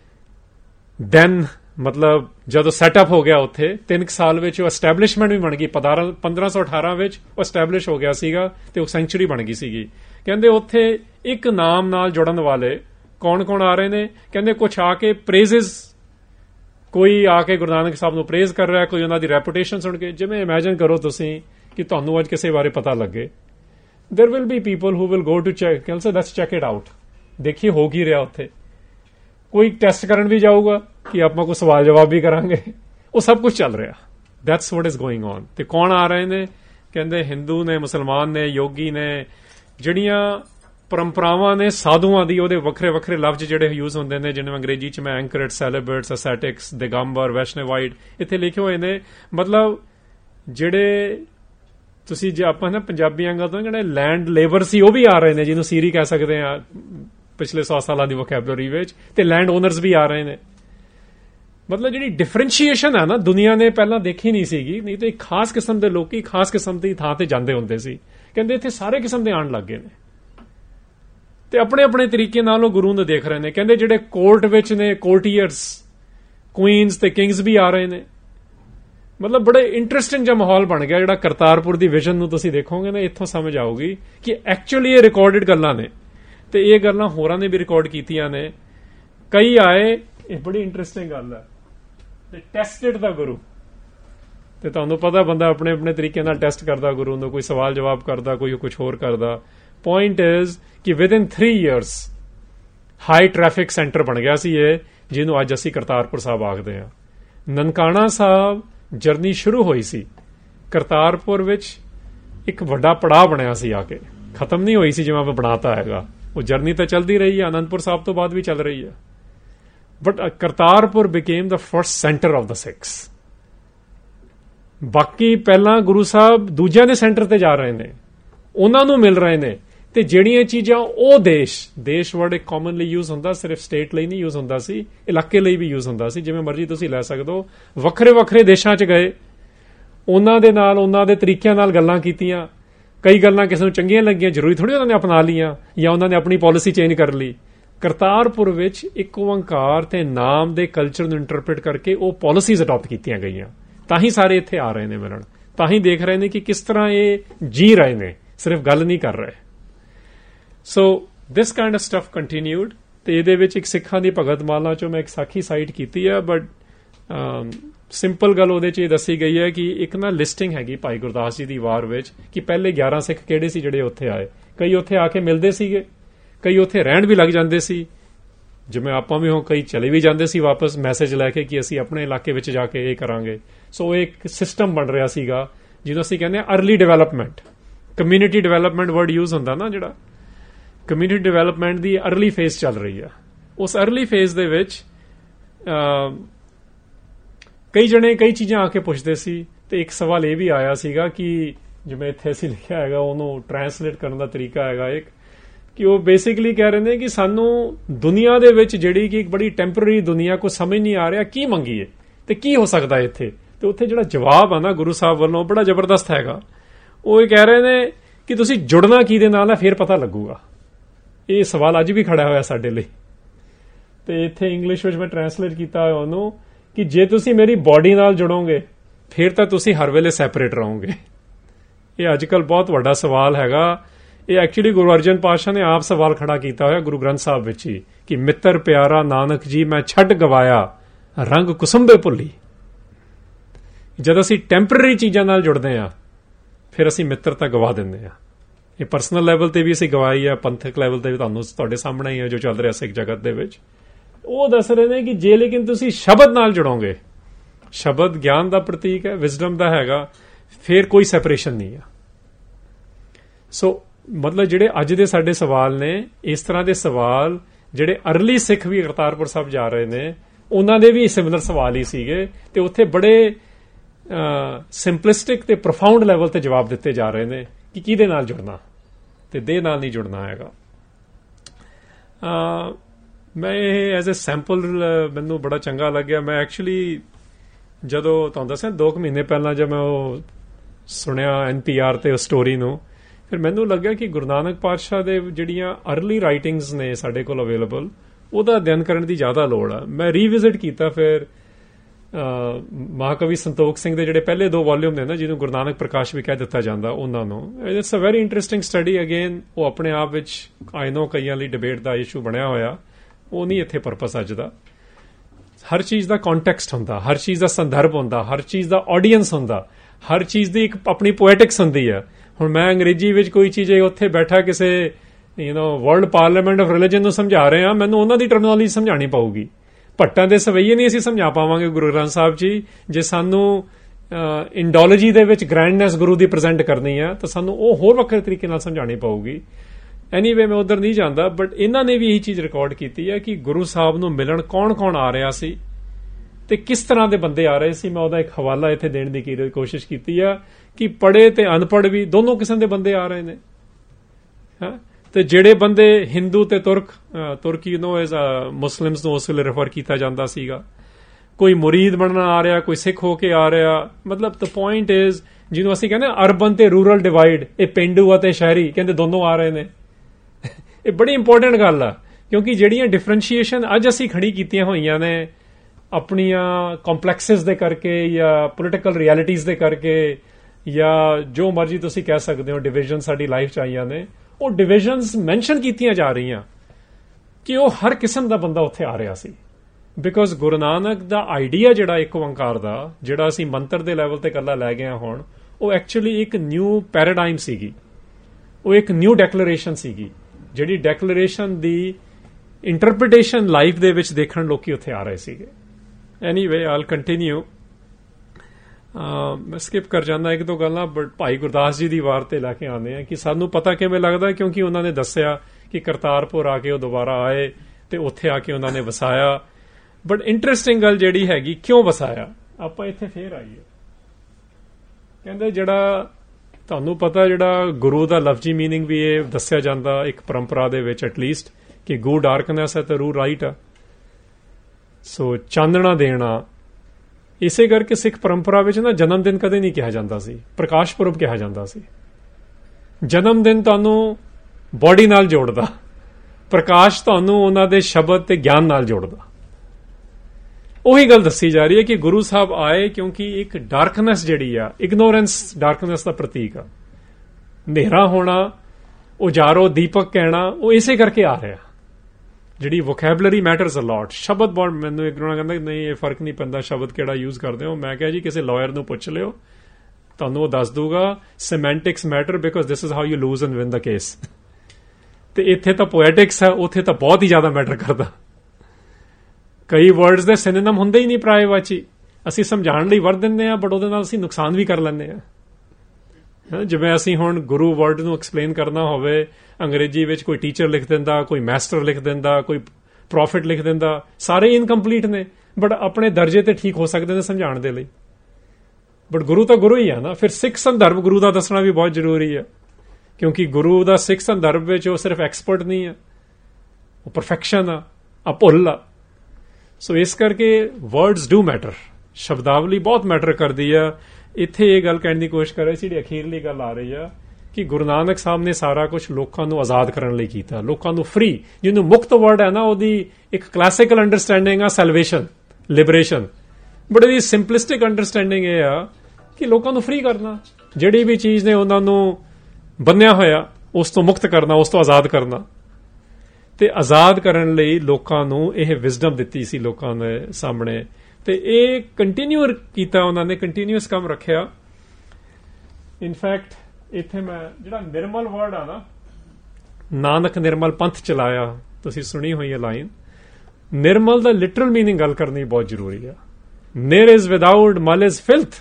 ਦੈਨ, ਮਤਲਬ ਜਦੋਂ ਸੈਟਅਪ ਹੋ ਗਿਆ ਉੱਥੇ ਤਿੰਨ ਸਾਲ ਵਿੱਚ ਉਹ ਐਸਟੈਬਲਿਸ਼ਮੈਂਟ ਵੀ ਬਣ ਗਈ। ਪੰਦਰਾਂ ਸੌ ਅਠਾਰਾਂ ਵਿੱਚ ਉਹ ਐਸਟੈਬਲਿਸ਼ ਹੋ ਗਿਆ ਸੀਗਾ ਤੇ ਉਹ ਸੈਂਚੁਰੀ ਬਣ ਗਈ ਸੀਗੀ। ਕਹਿੰਦੇ ਉੱਥੇ ਇੱਕ ਨਾਮ ਨਾਲ ਜੁੜਨ ਵਾਲੇ ਕੌਣ ਕੌਣ ਆ ਰਹੇ ਨੇ? ਕਹਿੰਦੇ ਕੁਛ ਆ ਕੇ ਪ੍ਰੇਜ਼ਿਸ, ਕੋਈ ਆ ਕੇ ਗੁਰੂ ਨਾਨਕ ਸਾਹਿਬ ਨੂੰ ਪ੍ਰੇਜ਼ ਕਰ ਰਿਹਾ, ਕੋਈ ਉਹਨਾਂ ਦੀ ਰੈਪੂਟੇਸ਼ਨ ਸੁਣ ਕੇ। ਜਿਵੇਂ ਇਮੈਜਿਨ ਕਰੋ ਤੁਸੀਂ ਕਿ ਤੁਹਾਨੂੰ ਅੱਜ ਕਿਸੇ ਬਾਰੇ ਪਤਾ ਲੱਗੇ, there will be people who will go to check, ਕਹਿੰਦੇ ਲੈਟਸ ਚੈੱਕ ਇਟ ਆਊਟ, ਦੇਖੀਏ ਹੋ ਕੀ ਰਿਹਾ ਉੱਥੇ। ਕੋਈ ਟੈਸਟ ਕਰਨ ਵੀ ਜਾਊਗਾ ਕਿ ਆਪਾਂ ਕੋਈ ਸਵਾਲ ਜਵਾਬ ਵੀ ਕਰਾਂਗੇ। ਉਹ ਸਭ ਕੁਝ ਚੱਲ ਰਿਹਾ। That's what is going on. ਤੇ ਕੌਣ ਆ ਰਹੇ ਨੇ? ਕਹਿੰਦੇ ਹਿੰਦੂ ਨੇ, ਮੁਸਲਮਾਨ ਨੇ, ਯੋਗੀ ਨੇ, ਜਿਹੜੀਆਂ ਪਰੰਪਰਾਵਾਂ ਨੇ ਸਾਧੂਆਂ ਦੀ, ਉਹਦੇ ਵੱਖਰੇ ਵੱਖਰੇ ਲਫ਼ਜ਼ ਜਿਹੜੇ ਯੂਜ਼ ਹੁੰਦੇ ਨੇ, ਜਿਵੇਂ ਅੰਗਰੇਜ਼ੀ 'ਚ ਮੈਂ ਐਂਕਰੇਟ, ਸੈਲੀਬੇਟਸ, ਅਸੈਟਿਕਸ, ਦਿਗੰਬਰ, ਵੈਸ਼ਨਵਾਈਟ ਇੱਥੇ ਲਿਖੇ ਹੋਏ ਨੇ। ਮਤਲਬ ਜਿਹੜੇ ਤੁਸੀਂ ਜੇ ਆਪਾਂ ਨਾ ਪੰਜਾਬੀ ਅੰਗਲ ਤੋਂ ਜਿਹੜੇ ਲੈਂਡ ਲੇਬਰ ਸੀ ਉਹ ਵੀ ਆ ਰਹੇ ਨੇ, ਜਿਹਨੂੰ ਸੀਰੀ ਕਹਿ ਸਕਦੇ ਆ ਪਿਛਲੇ ਸੌ ਸਾਲਾਂ ਦੀ ਵੋਕੈਬਲਰੀ ਵਿੱਚ, ਤੇ ਲੈਂਡ ਓਨਰਸ ਵੀ ਆ ਰਹੇ ਨੇ। ਮਤਲਬ ਜਿਹੜੀ ਡਿਫਰੈਂਸ਼ੀਏਸ਼ਨ ਹੈ ਨਾ, ਦੁਨੀਆ ਨੇ ਪਹਿਲਾਂ ਦੇਖੀ ਨਹੀਂ ਸੀਗੀ। ਨਹੀਂ ਤਾਂ ਇੱਕ ਖਾਸ ਕਿਸਮ ਦੇ ਲੋਕੀ ਖਾਸ ਕਿਸਮ ਦੀ ਥਾਂ ਤੇ ਜਾਂਦੇ ਹੁੰਦੇ ਸੀ ਕਹਿੰਦੇ ਇੱਥੇ ਸਾਰੇ ਕਿਸਮ ਦੇ ਆਉਣ ਲੱਗ ਗਏ ਨੇ ਤੇ ਆਪਣੇ ਆਪਣੇ ਤਰੀਕੇ ਨਾਲ ਉਹ ਗੁਰੂ ਨੂੰ ਦੇਖ ਰਹੇ ਨੇ। ਕਹਿੰਦੇ ਜਿਹੜੇ ਕੋਰਟ ਵਿੱਚ ਨੇ ਕੋਰਟੀਅਰਸ, ਕੁਈਨਸ ਤੇ ਕਿੰਗਸ ਵੀ ਆ ਰਹੇ ਨੇ। ਮਤਲਬ ਬੜੇ ਇੰਟਰਸਟਿੰਗ ਜਿਹਾ ਮਾਹੌਲ ਬਣ ਗਿਆ। ਜਿਹੜਾ ਕਰਤਾਰਪੁਰ ਦੀ ਵਿਜ਼ਨ ਨੂੰ ਤੁਸੀਂ ਦੇਖੋਗੇ ਨਾ, ਇੱਥੋਂ ਸਮਝ ਆਊਗੀ ਕਿ ਐਕਚੁਅਲੀ ਇਹ ਰਿਕਾਰਡਡ ਗੱਲਾਂ ਨੇ ਤੇ ਇਹ ਗੱਲਾਂ ਹੋਰਾਂ ਨੇ ਵੀ ਰਿਕਾਰਡ ਕੀਤੀਆਂ ਨੇ। ਕਈ ਆਏ, ਇਹ ਬੜੀ ਇੰਟਰਸਟਿੰਗ ਗੱਲ ਹੈ, ਤੇ ਟੈਸਟਡ ਦਾ ਗੁਰੂ। ਤੇ ਤੁਹਾਨੂੰ ਪਤਾ ਬੰਦਾ ਆਪਣੇ ਆਪਣੇ ਤਰੀਕੇ ਨਾਲ ਟੈਸਟ ਕਰਦਾ ਗੁਰੂ ਨੂੰ, ਕੋਈ ਸਵਾਲ ਜਵਾਬ ਕਰਦਾ, ਕੋਈ ਕੁਝ ਹੋਰ ਕਰਦਾ। ਪੁਆਇੰਟ ਇਜ਼ ਕਿ within three years high traffic centre ਬਣ ਗਿਆ ਸੀ ਇਹ, ਜਿਹਨੂੰ ਅੱਜ ਅਸੀਂ ਕਰਤਾਰਪੁਰ ਸਾਹਿਬ ਆਖਦੇ ਹਾਂ। ਨਨਕਾਣਾ ਸਾਹਿਬ ਜਰਨੀ ਸ਼ੁਰੂ ਹੋਈ ਸੀ, ਕਰਤਾਰਪੁਰ ਵਿੱਚ ਇੱਕ ਵੱਡਾ ਪੜਾਅ ਬਣਿਆ ਸੀ, ਆ ਕੇ ਖਤਮ ਨਹੀਂ ਹੋਈ ਸੀ ਜਿਵੇਂ ਮੈਂ ਬਣਾਤਾ ਹੈਗਾ। ਉਹ ਜਰਨੀ ਤਾਂ ਚੱਲਦੀ ਰਹੀ ਹੈ, ਅਨੰਦਪੁਰ ਸਾਹਿਬ ਤੋਂ ਬਾਅਦ ਵੀ ਚੱਲ ਰਹੀ ਹੈ, but Kartarpur became the first centre of the Sikhs. ਬਾਕੀ ਪਹਿਲਾਂ ਗੁਰੂ ਸਾਹਿਬ ਦੂਜਿਆਂ ਦੇ ਸੈਂਟਰ ਤੇ ਜਾ ਰਹੇ ਨੇ, ਉਹਨਾਂ ਨੂੰ ਮਿਲ ਰਹੇ ਨੇ, ਤੇ ਜਿਹੜੀਆਂ ਚੀਜ਼ਾਂ ਉਹ ਦੇਸ਼ ਦੇਸ਼ ਵਰਡ ਇੱਕ ਕਾਮਨਲੀ ਯੂਜ਼ ਹੁੰਦਾ, ਸਿਰਫ ਸਟੇਟ ਲਈ ਨਹੀਂ ਯੂਜ਼ ਹੁੰਦਾ ਸੀ, ਇਲਾਕੇ ਲਈ ਵੀ ਯੂਜ਼ ਹੁੰਦਾ ਸੀ, ਜਿਵੇਂ ਮਰਜ਼ੀ ਤੁਸੀਂ ਲੈ ਸਕਦੇ ਹੋ। ਵੱਖਰੇ ਵੱਖਰੇ ਦੇਸ਼ਾਂ 'ਚ ਗਏ, ਉਹਨਾਂ ਦੇ ਨਾਲ ਉਹਨਾਂ ਦੇ ਤਰੀਕਿਆਂ ਨਾਲ ਗੱਲਾਂ ਕੀਤੀਆਂ। ਕਈ ਗੱਲਾਂ ਕਿਸੇ ਨੂੰ ਚੰਗੀਆਂ ਲੱਗੀਆਂ, ਜ਼ਰੂਰੀ ਥੋੜ੍ਹੀ ਉਹਨਾਂ ਨੇ ਅਪਣਾ ਲਈਆਂ ਜਾਂ ਉਹਨਾਂ ਨੇ ਆਪਣੀ ਪਾਲਿਸੀ ਚੇਂਜ ਕਰ ਲਈ। ਕਰਤਾਰਪੁਰ ਵਿੱਚ ਇੱਕ ਓਂਕਾਰ ਤੇ ਨਾਮ ਦੇ ਕਲਚਰ ਨੂੰ ਇੰਟਰਪ੍ਰੀਟ ਕਰਕੇ ਉਹ ਪਾਲਿਸੀਜ਼ ਅਡਾਪਟ ਕੀਤੀਆਂ ਗਈਆਂ। ਤਾਂ ਹੀ ਸਾਰੇ ਇੱਥੇ ਆ ਰਹੇ ਨੇ ਮਿਲਣ, ਤਾਂ ਹੀ ਦੇਖ ਰਹੇ ਨੇ ਕਿ ਕਿਸ ਤਰ੍ਹਾਂ ਇਹ ਜੀ ਰਹੇ ਨੇ, ਸਿਰਫ ਗੱਲ ਨਹੀਂ ਕਰ ਰਹੇ। So this kind of stuff continued. ਤੇ ਇਹਦੇ ਵਿੱਚ ਇੱਕ ਸਿੱਖਾਂ ਦੀ ਭਗਤ ਮਾਲਾ ਚੋਂ ਮੈਂ ਇੱਕ ਸਾਖੀ ਸਾਈਟ ਕੀਤੀ ਹੈ, ਬਟ ਸਿੰਪਲ ਗੱਲ ਉਹਦੇ 'ਚ ਇਹ ਦੱਸੀ ਗਈ ਹੈ ਕਿ ਇੱਕ ਨਾ ਲਿਸਟਿੰਗ ਹੈਗੀ ਭਾਈ ਗੁਰਦਾਸ ਜੀ ਦੀ ਵਾਰ ਵਿੱਚ ਕਿ ਪਹਿਲੇ ਗਿਆਰਾਂ ਸਿੱਖ ਕਿਹੜੇ ਸੀ ਜਿਹੜੇ ਉੱਥੇ ਆਏ। ਕਈ ਉੱਥੇ ਆ ਕੇ ਮਿਲਦੇ ਸੀਗੇ, ਕਈ ਉੱਥੇ ਰਹਿਣ ਵੀ ਲੱਗ ਜਾਂਦੇ ਸੀ, ਜਿਵੇਂ ਆਪਾਂ ਵੀ ਹੋ, ਕਈ ਚਲੇ ਵੀ ਜਾਂਦੇ ਸੀ ਵਾਪਸ ਮੈਸੇਜ ਲੈ ਕੇ ਕਿ ਅਸੀਂ ਆਪਣੇ ਇਲਾਕੇ ਵਿੱਚ ਜਾ ਕੇ ਇਹ ਕਰਾਂਗੇ। ਸੋ ਇੱਕ ਸਿਸਟਮ ਬਣ ਰਿਹਾ ਸੀਗਾ ਜਿਹਨੂੰ ਅਸੀਂ ਕਹਿੰਦੇ ਹਾਂ early development. Community development word use ਹੁੰਦਾ ਨਾ, ਜਿਹੜਾ ਕਮਿਊਨਿਟੀ ਡਿਵੈਲਪਮੈਂਟ ਦੀ ਅਰਲੀ ਫੇਜ਼ ਚੱਲ ਰਹੀ ਆ। ਉਸ ਅਰਲੀ ਫੇਜ਼ ਦੇ ਵਿੱਚ ਕਈ ਜਣੇ ਕਈ ਚੀਜ਼ਾਂ ਆ ਕੇ ਪੁੱਛਦੇ ਸੀ, ਤੇ ਇੱਕ ਸਵਾਲ ਇਹ ਵੀ ਆਇਆ ਸੀਗਾ ਕਿ ਜਿਵੇਂ ਇੱਥੇ ਅਸੀਂ ਲਿਖਿਆ ਹੈਗਾ, ਉਹਨੂੰ ਟਰਾਂਸਲੇਟ ਕਰਨ ਦਾ ਤਰੀਕਾ ਹੈਗਾ ਇੱਕ, ਕਿ ਉਹ ਬੇਸਿਕਲੀ ਕਹਿ ਰਹੇ ਨੇ ਕਿ ਸਾਨੂੰ ਦੁਨੀਆ ਦੇ ਵਿੱਚ ਜਿਹੜੀ ਕਿ ਇੱਕ ਬੜੀ ਟੈਂਪਰਰੀ ਦੁਨੀਆ ਕੋਈ ਸਮਝ ਨਹੀਂ ਆ ਰਿਹਾ, ਕੀ ਮੰਗੀਏ ਤੇ ਕੀ ਹੋ ਸਕਦਾ ਇੱਥੇ। ਤੇ ਉੱਥੇ ਜਿਹੜਾ ਜਵਾਬ ਆ ਨਾ ਗੁਰੂ ਸਾਹਿਬ ਵੱਲੋਂ ਬੜਾ ਜ਼ਬਰਦਸਤ ਹੈਗਾ। ਉਹ ਇਹ ਕਹਿ ਰਹੇ ਨੇ ਕਿ ਤੁਸੀਂ ਜੁੜਨਾ ਕੀ ਦੇ ਨਾਲ ਹੈ, ਫਿਰ ਪਤਾ ਲੱਗੂਗਾ। ਇਹ ਸਵਾਲ ਅੱਜ ਵੀ ਖੜਾ ਹੋਇਆ ਸਾਡੇ ਲਈ। ਤੇ ਇੱਥੇ ਇੰਗਲਿਸ਼ ਵਿੱਚ ਮੈਂ ਟਰਾਂਸਲੇਟ ਕੀਤਾ ਹੋਇਆ ਉਹਨੂੰ ਕਿ ਜੇ ਤੁਸੀਂ ਮੇਰੀ ਬਾਡੀ ਨਾਲ ਜੁੜੋਗੇ ਫਿਰ ਤਾਂ ਤੁਸੀਂ ਹਰ ਵੇਲੇ ਸੈਪਰੇਟ ਰਹੋਗੇ। ਇਹ ਅੱਜ ਕੱਲ੍ਹ ਬਹੁਤ ਵੱਡਾ ਸਵਾਲ ਹੈਗਾ। ਇਹ ਐਕਚੁਅਲੀ ਗੁਰੂ ਅਰਜਨ ਪਾਤਸ਼ਾਹ ਨੇ ਆਪ ਸਵਾਲ ਖੜਾ ਕੀਤਾ ਹੋਇਆ ਗੁਰੂ ਗ੍ਰੰਥ ਸਾਹਿਬ ਵਿੱਚ ਹੀ ਕਿ ਮਿੱਤਰ ਪਿਆਰਾ ਨਾਨਕ ਜੀ ਮੈਂ ਛੱਡ ਗਵਾਇਆ, ਰੰਗ ਕੁਸੁੰਬੇ ਭੁੱਲੀ। ਜਦ ਅਸੀਂ ਟੈਂਪਰਰੀ ਚੀਜ਼ਾਂ ਨਾਲ ਜੁੜਦੇ ਹਾਂ ਫਿਰ ਅਸੀਂ ਮਿੱਤਰਤਾ ਗਵਾ ਦਿੰਦੇ ਹਾਂ। ਇਹ ਪਰਸਨਲ ਲੈਵਲ ਤੇ ਵੀ ਅਸੀਂ ਗਵਾਈ ਆ, ਪੰਥਕ ਲੈਵਲ ਤੇ ਵੀ ਤੁਹਾਨੂੰ ਤੁਹਾਡੇ ਸਾਹਮਣੇ ਹੀ ਹੈ ਜੋ ਚੱਲ ਰਿਹਾ ਸਿੱਖ ਜਗਤ ਦੇ ਵਿੱਚ। ਉਹ ਦੱਸ ਰਹੇ ਨੇ ਕਿ ਜੇ ਲੇਕਿਨ ਤੁਸੀਂ ਸ਼ਬਦ ਨਾਲ ਜੁੜੋਗੇ, ਸ਼ਬਦ ਗਿਆਨ ਦਾ ਪ੍ਰਤੀਕ ਹੈ, ਵਿਜ਼ਡਮ ਦਾ ਹੈਗਾ, ਫਿਰ ਕੋਈ ਸੈਪਰੇਸ਼ਨ ਨਹੀਂ ਆ। ਸੋ ਮਤਲਬ ਜਿਹੜੇ ਅੱਜ ਦੇ ਸਾਡੇ ਸਵਾਲ ਨੇ, ਇਸ ਤਰ੍ਹਾਂ ਦੇ ਸਵਾਲ ਜਿਹੜੇ ਅਰਲੀ ਸਿੱਖ ਵੀ ਕਰਤਾਰਪੁਰ ਸਾਹਿਬ ਜਾ ਰਹੇ ਨੇ, ਉਹਨਾਂ ਦੇ ਵੀ ਸਿਮਿਲਰ ਸਵਾਲ ਹੀ ਸੀਗੇ। ਤੇ ਉੱਥੇ ਬੜੇ ਸਿੰਪਲਿਸਟਿਕ ਤੇ ਪ੍ਰੋਫਾਊਂਡ ਲੈਵਲ ਤੇ ਜਵਾਬ ਦਿੱਤੇ ਜਾ ਰਹੇ ਨੇ ਕਿ ਕਿਹਦੇ ਨਾਲ ਜੁੜਨਾ ਤੇ ਦੇਹ ਨਾਲ ਨਹੀਂ ਜੁੜਨਾ ਹੈਗਾ। ਮੈਂ ਇਹ ਐਜ਼ ਅ ਸੈਂਪਲ ਮੈਨੂੰ ਬੜਾ ਚੰਗਾ ਲੱਗਿਆ। ਮੈਂ ਐਕਚੁਅਲੀ ਜਦੋਂ ਤੁਹਾਨੂੰ ਦੱਸਿਆ ਦੋ ਕੁ ਮਹੀਨੇ ਪਹਿਲਾਂ ਜਦ ਮੈਂ ਉਹ ਸੁਣਿਆ ਐਨ ਪੀ ਆਰ ਤੇ ਉਸ ਸਟੋਰੀ ਨੂੰ, ਫਿਰ ਮੈਨੂੰ ਲੱਗਿਆ ਕਿ ਗੁਰੂ ਨਾਨਕ ਪਾਤਸ਼ਾਹ ਦੇ ਜਿਹੜੀਆਂ ਅਰਲੀ ਰਾਈਟਿੰਗਸ ਨੇ ਸਾਡੇ ਕੋਲ ਅਵੇਲੇਬਲ, ਉਹਦਾ ਅਧਿਐਨ ਕਰਨ ਦੀ ਜ਼ਿਆਦਾ ਲੋੜ ਆ। ਮੈਂ ਰੀਵਿਜ਼ਿਟ ਕੀਤਾ ਫਿਰ ਮਹਾਕਵੀ ਸੰਤੋਖ ਸਿੰਘ ਦੇ ਜਿਹੜੇ ਪਹਿਲੇ ਦੋ ਵਾਲੀਅਮ ਨੇ ਨਾ, ਜਿਹਨੂੰ ਗੁਰੂ ਨਾਨਕ ਪ੍ਰਕਾਸ਼ ਵੀ ਕਹਿ ਦਿੱਤਾ ਜਾਂਦਾ, ਉਹਨਾਂ ਨੂੰ। It's a very interesting study. Again ਉਹ ਆਪਣੇ ਆਪ ਵਿੱਚ ਆਈ ਨੋ ਕਈਆਂ ਲਈ ਡਿਬੇਟ ਦਾ ਇਸ਼ੂ ਬਣਿਆ ਹੋਇਆ, ਉਹ ਨਹੀਂ ਇੱਥੇ ਪਰਪਸ ਅੱਜ ਦਾ। ਹਰ ਚੀਜ਼ ਦਾ ਕੰਟੈਕਸਟ ਹੁੰਦਾ, ਹਰ ਚੀਜ਼ ਦਾ ਸੰਦਰਭ ਹੁੰਦਾ, ਹਰ ਚੀਜ਼ ਦਾ ਆਡੀਅנס ਹੁੰਦਾ, ਹਰ ਚੀਜ਼ ਦੀ ਇੱਕ ਆਪਣੀ ਪੋਇਟਿਕਸ ਹੁੰਦੀ ਹੈ। ਹੁਣ ਮੈਂ ਅੰਗਰੇਜ਼ੀ ਵਿੱਚ ਕੋਈ ਚੀਜ਼ ਉੱਥੇ ਬੈਠਾ ਕਿਸੇ you know world parliament of religion ਨੂੰ ਸਮਝਾ ਰਹੇ ਹਾਂ, ਮੈਨੂੰ ਉਹਨਾਂ ਦੀ ਟਰਮੀਨੋਲੋਜੀ ਸਮਝਾਣੀ ਪਊਗੀ। ਭੱਟਾਂ ਦੇ ਸਵਈਏ ਨਹੀਂ ਅਸੀਂ ਸਮਝਾ ਪਾਵਾਂਗੇ ਗੁਰੂ ਗ੍ਰੰਥ ਸਾਹਿਬ ਜੀ। ਜੇ ਸਾਨੂੰ ਇੰਡੋਲੋਜੀ ਦੇ ਵਿੱਚ ਗ੍ਰੈਂਡਨੈਸ ਗੁਰੂ ਦੀ ਪ੍ਰੈਜ਼ੈਂਟ ਕਰਨੀ ਹੈ ਤਾਂ ਸਾਨੂੰ ਉਹ ਹੋਰ ਵੱਖਰੇ ਤਰੀਕੇ ਨਾਲ ਸਮਝਾਣੀ ਪਊਗੀ। ਐਨੀਵੇ ਮੈਂ ਉਧਰ ਨਹੀਂ ਜਾਂਦਾ, ਬਟ ਇਹਨਾਂ ਨੇ ਵੀ ਇਹੀ ਚੀਜ਼ ਰਿਕਾਰਡ ਕੀਤੀ ਹੈ ਕਿ ਗੁਰੂ ਸਾਹਿਬ ਨੂੰ ਮਿਲਣ ਕੌਣ ਕੌਣ ਆ ਰਿਹਾ ਸੀ ਤੇ ਕਿਸ ਤਰ੍ਹਾਂ ਦੇ ਬੰਦੇ ਆ ਰਹੇ ਸੀ। ਮੈਂ ਉਹਦਾ ਇੱਕ ਹਵਾਲਾ ਇੱਥੇ ਦੇਣ ਦੀ ਕੋਸ਼ਿਸ਼ ਕੀਤੀ ਆ ਕਿ ਪੜ੍ਹੇ ਤੇ ਅਨਪੜ੍ਹ ਵੀ ਦੋਨੋਂ ਕਿਸਮ ਦੇ ਬੰਦੇ ਆ ਰਹੇ ਨੇ। ਹਾਂ, ਤੇ ਜਿਹੜੇ ਬੰਦੇ ਹਿੰਦੂ ਤੇ ਤੁਰਕ ਤੁਰਕ ਯੂ ਨੋ ਐਜ਼ ਮੁਸਲਿਮਸ ਨੂੰ ਉਸ ਵੇਲੇ ਰੈਫਰ ਕੀਤਾ ਜਾਂਦਾ ਸੀਗਾ, ਕੋਈ ਮੁਰੀਦ ਬਣਨਾ ਆ ਰਿਹਾ, ਕੋਈ ਸਿੱਖ ਹੋ ਕੇ ਆ ਰਿਹਾ। ਮਤਲਬ ਦ ਪੁਆਇੰਟ ਇਜ਼ ਜਿਹਨੂੰ ਅਸੀਂ ਕਹਿੰਦੇ ਅਰਬਨ ਤੇ ਰੂਰਲ ਡਿਵਾਈਡ, ਇਹ ਪੇਂਡੂ ਅਤੇ ਸ਼ਹਿਰੀ ਕਹਿੰਦੇ ਦੋਨੋਂ ਆ ਰਹੇ ਨੇ। ਇਹ ਬੜੀ ਇੰਪੋਰਟੈਂਟ ਗੱਲ ਆ, ਕਿਉਂਕਿ ਜਿਹੜੀਆਂ ਡਿਫਰੈਂਸ਼ੀਏਸ਼ਨ ਅੱਜ ਅਸੀਂ ਖੜੀ ਕੀਤੀਆਂ ਹੋਈਆਂ ਨੇ ਆਪਣੀਆਂ ਕੰਪਲੈਕਸਿਸ ਦੇ ਕਰਕੇ ਜਾਂ ਪੋਲੀਟੀਕਲ ਰਿਐਲਿਟੀਜ਼ ਦੇ ਕਰਕੇ ਜਾਂ ਜੋ ਮਰਜ਼ੀ ਤੁਸੀਂ ਕਹਿ ਸਕਦੇ ਹੋ, ਡਿਵੀਜ਼ਨ ਸਾਡੀ ਲਾਈਫ 'ਚ ਆਈਆਂ ਨੇ, ਉਹ ਡਿਵੀਜ਼ਨਸ ਮੈਂਸ਼ਨ ਕੀਤੀਆਂ ਜਾ ਰਹੀਆਂ ਕਿ ਉਹ ਹਰ ਕਿਸਮ ਦਾ ਬੰਦਾ ਉੱਥੇ ਆ ਰਿਹਾ ਸੀ। ਬਿਕੋਜ਼ ਗੁਰੂ ਨਾਨਕ ਦਾ ਆਈਡੀਆ ਜਿਹੜਾ ਇੱਕ ਓਂਕਾਰ ਦਾ, ਜਿਹੜਾ ਅਸੀਂ ਮੰਤਰ ਦੇ ਲੈਵਲ ਤੇ ਇਕੱਲਾ ਲੈ ਗਏ ਹੁਣ, ਉਹ ਐਕਚੁਅਲੀ ਇੱਕ ਨਿਊ ਪੈਰਾਡਾਈਮ ਸੀਗੀ, ਉਹ ਇੱਕ ਨਿਊ ਡੈਕਲੇਰੇਸ਼ਨ ਸੀਗੀ, ਜਿਹੜੀ ਡੈਕਲੇਰੇਸ਼ਨ ਦੀ ਇੰਟਰਪ੍ਰੀਟੇਸ਼ਨ ਲਾਈਫ ਦੇ ਵਿੱਚ ਦੇਖਣ ਲੋਕੀ ਉੱਥੇ ਆ ਰਹੇ ਸੀਗੇ। Anyway all continue. ਮੈਂ ਸਕਿਪ ਕਰ ਜਾਂਦਾ ਇੱਕ ਦੋ ਗੱਲਾਂ, ਬਟ ਭਾਈ ਗੁਰਦਾਸ ਜੀ ਦੀ ਵਾਰ ਤੇ ਲੈ ਕੇ ਆਉਂਦੇ ਆ ਕਿ ਸਾਨੂੰ ਪਤਾ ਕਿਵੇਂ ਲੱਗਦਾ, ਕਿਉਂਕਿ ਉਹਨਾਂ ਨੇ ਦੱਸਿਆ ਕਿ ਕਰਤਾਰਪੁਰ ਆ ਕੇ ਉਹ ਦੁਬਾਰਾ ਆਏ ਤੇ ਉੱਥੇ ਆ ਕੇ ਉਹਨਾਂ ਨੇ ਵਸਾਇਆ। ਬਟ ਇੰਟਰਸਟਿੰਗ ਗੱਲ ਜਿਹੜੀ ਹੈਗੀ, ਕਿਉਂ ਵਸਾਇਆ, ਆਪਾਂ ਇੱਥੇ ਫੇਰ ਆਈਏ। ਕਹਿੰਦੇ ਜਿਹੜਾ ਤੁਹਾਨੂੰ ਪਤਾ, ਜਿਹੜਾ ਗੁਰੂ ਦਾ ਲਫ਼ਜ਼ੀ ਮੀਨਿੰਗ ਵੀ ਇਹ ਦੱਸਿਆ ਜਾਂਦਾ ਇੱਕ ਪਰੰਪਰਾ ਦੇ ਵਿੱਚ ਐਟਲੀਸਟ, ਕਿ ਗੂ ਡਾਰਕਨੈਸ ਹੈ ਤੇ ਰੂ ਰਾਈਟ ਆ। ਸੋ ਚਾਨਣਾ ਦੇਣਾ, ਇਸੇ ਕਰਕੇ ਸਿੱਖ ਪਰੰਪਰਾ ਵਿੱਚ ਨਾ ਜਨਮ ਦਿਨ ਕਦੇ ਨਹੀਂ ਕਿਹਾ ਜਾਂਦਾ ਸੀ, ਪ੍ਰਕਾਸ਼ ਪੁਰਬ ਕਿਹਾ ਜਾਂਦਾ ਸੀ। ਜਨਮ ਦਿਨ ਤੁਹਾਨੂੰ ਬੋਡੀ ਨਾਲ ਜੋੜਦਾ, ਪ੍ਰਕਾਸ਼ ਤੁਹਾਨੂੰ ਉਹਨਾਂ ਦੇ ਸ਼ਬਦ ਤੇ ਗਿਆਨ ਨਾਲ ਜੋੜਦਾ। ਉਹੀ ਗੱਲ ਦੱਸੀ ਜਾ ਰਹੀ ਹੈ ਕਿ ਗੁਰੂ ਸਾਹਿਬ ਆਏ ਕਿਉਂਕਿ ਇੱਕ ਡਾਰਕਨੈਸ ਜਿਹੜੀ ਆ, ਇਗਨੋਰੈਂਸ ਡਾਰਕਨੈਸ ਦਾ ਪ੍ਰਤੀਕ ਆ, ਹਨੇਰਾ ਹੋਣਾ, ਉਜਾਰੋ ਦੀਪਕ ਕਹਿਣਾ, ਉਹ ਇਸੇ ਕਰਕੇ ਆ ਰਿਹਾ। ਜਿਹੜੀ ਵੋਕੈਬਲਰੀ ਮੈਟਰਸ ਅ ਲੋਟ। ਸ਼ਬਦ ਬਹੁਤ, ਮੈਨੂੰ ਇੱਕ ਜਣਾ ਕਹਿੰਦਾ ਨਹੀਂ ਇਹ ਫਰਕ ਨਹੀਂ ਪੈਂਦਾ ਸ਼ਬਦ ਕਿਹੜਾ ਯੂਜ਼ ਕਰਦੇ ਹੋ। ਮੈਂ ਕਿਹਾ ਜੀ ਕਿਸੇ ਲਾਇਰ ਨੂੰ ਪੁੱਛ ਲਿਓ, ਤੁਹਾਨੂੰ ਉਹ ਦੱਸ ਦੂਗਾ semantics matter, because this is how you lose and win the case. ਤੇ ਇੱਥੇ ਤਾਂ ਪੋਇਟਿਕਸ ਹੈ, ਉੱਥੇ ਤਾਂ ਬਹੁਤ ਹੀ ਜ਼ਿਆਦਾ ਮੈਟਰ ਕਰਦਾ। ਕਈ ਵਰਡਸ ਦੇ ਸਿਨੋਨਿਮ ਹੁੰਦੇ ਹੀ ਨਹੀਂ ਪਰਾਏਵਾਚੀ, ਅਸੀਂ ਸਮਝਾਉਣ ਲਈ ਵਰਤ ਦਿੰਦੇ ਹਾਂ, ਬਟ ਉਹਦੇ ਨਾਲ ਅਸੀਂ ਨੁਕਸਾਨ ਵੀ ਕਰ ਲੈਂਦੇ ਹਾਂ। ਜਿਵੇਂ ਅਸੀਂ ਹੁਣ ਗੁਰੂ ਵਰਡ ਨੂੰ ਐਕਸਪਲੇਨ ਕਰਨਾ ਹੋਵੇ, ਅੰਗਰੇਜ਼ੀ ਵਿੱਚ ਕੋਈ ਟੀਚਰ ਲਿਖ ਦਿੰਦਾ, ਕੋਈ ਮਾਸਟਰ ਲਿਖ ਦਿੰਦਾ, ਕੋਈ ਪ੍ਰੋਫਿਟ ਲਿਖ ਦਿੰਦਾ, ਸਾਰੇ ਇਨਕੰਪਲੀਟ ਨੇ, ਬਟ ਆਪਣੇ ਦਰਜੇ ਤੇ ਠੀਕ ਹੋ ਸਕਦੇ ਨੇ ਸਮਝਾਉਣ ਦੇ ਲਈ। ਬਟ ਗੁਰੂ ਤਾਂ ਗੁਰੂ ਹੀ ਆ ਨਾ। ਫਿਰ ਸਿੱਖ ਸੰਦਰਭ ਗੁਰੂ ਦਾ ਦੱਸਣਾ ਵੀ ਬਹੁਤ ਜ਼ਰੂਰੀ ਹੈ, ਕਿਉਂਕਿ ਗੁਰੂ ਦਾ ਸਿੱਖ ਸੰਦਰਭ ਵਿੱਚ ਉਹ ਸਿਰਫ ਐਕਸਪਰਟ ਨਹੀਂ ਹੈ, ਉਹ ਪਰਫੈਕਸ਼ਨ ਆ, ਆ ਭੁੱਲ ਆ। ਸੋ ਇਸ ਕਰਕੇ ਵਰਡਸ ਡੂ ਮੈਟਰ, ਸ਼ਬਦਾਵਲੀ ਬਹੁਤ ਮੈਟਰ ਕਰਦੀ ਆ। ਇੱਥੇ ਇਹ ਗੱਲ ਕਹਿਣ ਦੀ ਕੋਸ਼ਿਸ਼ ਕਰ ਰਹੇ ਸੀ, ਜਿਹੜੀ ਅਖੀਰਲੀ ਗੱਲ ਆ ਰਹੀ ਆ ਕਿ ਗੁਰੂ ਨਾਨਕ ਸਾਹਿਬ ਨੇ ਸਾਰਾ ਕੁਝ ਲੋਕਾਂ ਨੂੰ ਆਜ਼ਾਦ ਕਰਨ ਲਈ ਕੀਤਾ, ਲੋਕਾਂ ਨੂੰ ਫ੍ਰੀ, ਜਿਹਨੂੰ ਮੁਕਤ ਵਰਡ ਹੈ ਨਾ, ਉਹਦੀ ਇੱਕ ਕਲਾਸਿਕਲ ਅੰਡਰਸਟੈਂਡਿੰਗ ਆ ਸੈਲਵੇਸ਼ਨ, ਲਿਬਰੇਸ਼ਨ। ਬਟ ਇਹਦੀ ਸਿੰਪਲਿਸਟਿਕ ਅੰਡਰਸਟੈਂਡਿੰਗ ਇਹ ਆ ਕਿ ਲੋਕਾਂ ਨੂੰ ਫ੍ਰੀ ਕਰਨਾ, ਜਿਹੜੀ ਵੀ ਚੀਜ਼ ਨੇ ਉਹਨਾਂ ਨੂੰ ਬੰਨਿਆ ਹੋਇਆ ਉਸ ਤੋਂ ਮੁਕਤ ਕਰਨਾ, ਉਸ ਤੋਂ ਆਜ਼ਾਦ ਕਰਨਾ। ਤੇ ਆਜ਼ਾਦ ਕਰਨ ਲਈ ਲੋਕਾਂ ਨੂੰ ਇਹ ਵਿਜ਼ਡਮ ਦਿੱਤੀ ਸੀ ਲੋਕਾਂ ਦੇ ਸਾਹਮਣੇ, ਤੇ ਇਹ ਕੰਟੀਨਿਊ ਕੀਤਾ ਉਹਨਾਂ ਨੇ, ਕੰਟੀਨਿਊਸ ਕੰਮ ਰੱਖਿਆ। ਇਨਫੈਕਟ ਇੱਥੇ ਮੈਂ ਜਿਹੜਾ ਨਿਰਮਲ ਵਰਡ ਆ ਨਾ, ਨਾਨਕ ਨਿਰਮਲ ਪੰਥ ਚਲਾਇਆ, ਤੁਸੀਂ ਸੁਣੀ ਹੋਈ ਹੈ ਲਾਈਨ। ਨਿਰਮਲ ਦਾ ਲਿਟਰਲ ਮੀਨਿੰਗ ਗੱਲ ਕਰਨੀ ਬਹੁਤ ਜ਼ਰੂਰੀ ਆ। ਨਿਰ ਇਜ਼ ਵਿਦਾਊਟ, ਮਲ ਇਜ਼ ਫਿਲਥ,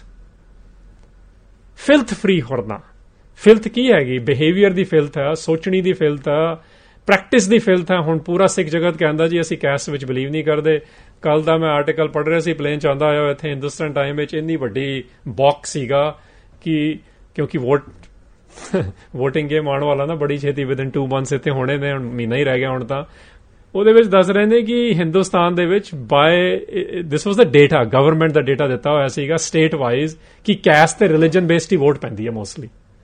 ਫਿਲਥ ਫ੍ਰੀ ਹੋਣਾ। ਫਿਲਥ ਕੀ ਹੈਗੀ? ਬਿਹੇਵੀਅਰ ਦੀ ਫਿਲਥ ਆ, ਸੋਚਣੀ ਦੀ ਫਿਲਥ ਆ, ਪ੍ਰੈਕਟਿਸ ਦੀ ਫਿਲਥ ਹੈ। ਹੁਣ ਪੂਰਾ ਸਿੱਖ ਜਗਤ ਕਹਿੰਦਾ ਜੀ ਅਸੀਂ ਕੈਸਟ ਵਿੱਚ ਬਿਲੀਵ ਨਹੀਂ ਕਰਦੇ। ਕੱਲ ਦਾ ਮੈਂ ਆਰਟੀਕਲ ਪੜ੍ਹ ਰਿਹਾ ਸੀ, ਪਲੇਨ ਚ ਆਉਂਦਾ ਹੋਇਆ ਇੱਥੇ ਹਿੰਦੁਸਤਾਨ ਟਾਈਮ ਵਿੱਚ, ਇੰਨੀ ਵੱਡੀ ਬਾਕਸ ਸੀਗਾ ਕਿ ਕਿਉਂਕਿ ਵੋਟ ਵੋਟਿੰਗ ਗੇਮ ਆਉਣ ਵਾਲਾ ਨਾ ਬੜੀ ਛੇਤੀ, ਵਿਦਨ ਟੂ ਮੰਥਸ ਇੱਥੇ ਹੋਣੇ ਨੇ, ਹੁਣ ਮਹੀਨਾ ਹੀ ਰਹਿ ਗਿਆ ਹੁਣ ਤਾਂ। ਉਹਦੇ ਵਿੱਚ ਦੱਸ ਰਹੇ ਨੇ ਕਿ ਹਿੰਦੁਸਤਾਨ ਦੇ ਵਿੱਚ by this was the data, government ਦਾ ਡੇਟਾ ਦਿੱਤਾ ਹੋਇਆ ਸੀਗਾ ਸਟੇਟ ਵਾਈਜ਼, ਕਿ ਕੈਸਟ ਤੇ ਰਿਲੀਜਨ ਬੇਸਡ ਹੀ ਵੋਟ ਪੈਂਦੀ ਹੈ ਮੋਸਟਲੀ।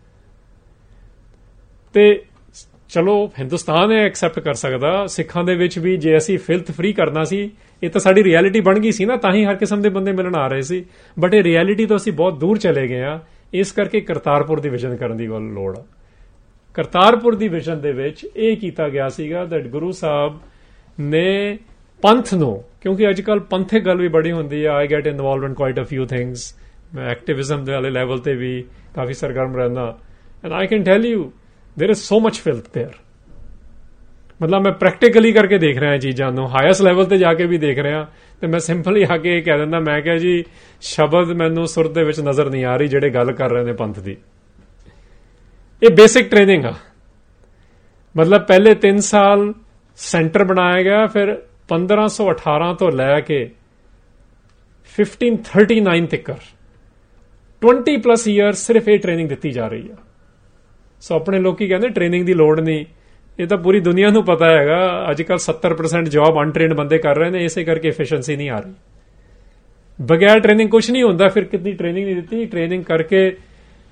ਤੇ ਚਲੋ ਹਿੰਦੁਸਤਾਨ ਇਹ ਐਕਸੈਪਟ ਕਰ ਸਕਦਾ, ਸਿੱਖਾਂ ਦੇ ਵਿੱਚ ਵੀ ਜੇ ਅਸੀਂ ਫਿਲਥ ਫ੍ਰੀ ਕਰਨਾ ਸੀ, ਇਹ ਤਾਂ ਸਾਡੀ ਰਿਐਲਿਟੀ ਬਣ ਗਈ ਸੀ ਨਾ, ਤਾਂ ਹੀ ਹਰ ਕਿਸਮ ਦੇ ਬੰਦੇ ਮਿਲਣ ਆ ਰਹੇ ਸੀ। ਬਟ ਇਹ ਰਿਐਲਿਟੀ ਤੋਂ ਅਸੀਂ ਬਹੁਤ ਦੂਰ ਚਲੇ ਗਏ ਆ, ਇਸ ਕਰਕੇ ਕਰਤਾਰਪੁਰ ਦੀ ਵਿਜ਼ਨ ਕਰਨ ਦੀ ਗੱਲ ਲੋੜ ਆ। ਕਰਤਾਰਪੁਰ ਦੀ ਵਿਜ਼ਨ ਦੇ ਵਿੱਚ ਇਹ ਕੀਤਾ ਗਿਆ ਸੀਗਾ ਦੈਟ ਗੁਰੂ ਸਾਹਿਬ ਨੇ ਪੰਥ ਨੂੰ, ਕਿਉਂਕਿ ਅੱਜ ਕੱਲ੍ਹ ਪੰਥਕ ਗੱਲ ਵੀ ਬੜੀ ਹੁੰਦੀ ਆ, I get involved in quite a few things, ਮੈਂ ਐਕਟਿਵਿਜ਼ਮ ਦੇ ਵਾਲੇ ਲੈਵਲ ਤੇ ਵੀ ਕਾਫੀ ਸਰਗਰਮ ਰਹਿੰਦਾ, and I can tell you there is so much filth there। ਮਤਲਬ ਮੈਂ ਪ੍ਰੈਕਟੀਕਲੀ ਕਰਕੇ ਦੇਖ ਰਿਹਾ ਚੀਜ਼ਾਂ ਨੂੰ, ਹਾਈਐਸਟ ਲੈਵਲ ਤੇ ਜਾ ਕੇ ਵੀ ਦੇਖ ਰਿਹਾ, ਤੇ ਮੈਂ ਸਿੰਪਲੀ ਆ ਕੇ ਕਹਿ ਦਿੰਦਾ, ਮੈਂ ਕਿਹਾ ਜੀ ਸ਼ਬਦ ਮੈਨੂੰ ਸੁਰ ਦੇ ਵਿੱਚ ਨਜ਼ਰ ਨਹੀਂ ਆ ਰਹੀ ਜਿਹੜੇ ਗੱਲ ਕਰ ਰਹੇ ਨੇ ਪੰਥ ਦੀ। ਇਹ ਬੇਸਿਕ ਟ੍ਰੇਨਿੰਗ ਆ। ਮਤਲਬ ਪਹਿਲੇ ਤਿੰਨ ਸਾਲ ਸੈਂਟਰ ਬਣਾਇਆ ਗਿਆ, ਫਿਰ ਪੰਦਰਾਂ ਸੌ ਅਠਾਰਾਂ ਤੋਂ ਲੈ ਕੇ ਫਿਫਟੀਨ ਥਰਟੀ ਨਾਈਨ ਤੱਕ ਟਵੰਟੀ ਪਲੱਸ ਈਅਰ ਸਿਰਫ ਇਹ ਟ੍ਰੇਨਿੰਗ ਦਿੱਤੀ ਜਾ ਰਹੀ ਆ। ਸੋ ਆਪਣੇ ਲੋਕੀ ਕਹਿੰਦੇ ਟ੍ਰੇਨਿੰਗ ਦੀ ਲੋੜ ਨਹੀਂ, ਇਹ ਤਾਂ ਪੂਰੀ ਦੁਨੀਆ ਨੂੰ ਪਤਾ ਹੈਗਾ। ਅੱਜ ਕੱਲ੍ਹ ਸੱਤਰ ਪਰਸੈਂਟ ਜੌਬ ਅਨਟ੍ਰੇਨਡ ਬੰਦੇ ਕਰ ਰਹੇ ਨੇ, ਇਸੇ ਕਰਕੇ ਐਫੀਸ਼ੀਐਂਸੀ ਨਹੀਂ ਆ ਰਹੀ। ਬਗੈਰ ਟ੍ਰੇਨਿੰਗ ਕੁਝ ਨਹੀਂ ਹੁੰਦਾ। ਫਿਰ ਕਿਤਨੀ ਟ੍ਰੇਨਿੰਗ ਨਹੀਂ ਦਿੱਤੀ, ਟ੍ਰੇਨਿੰਗ ਕਰਕੇ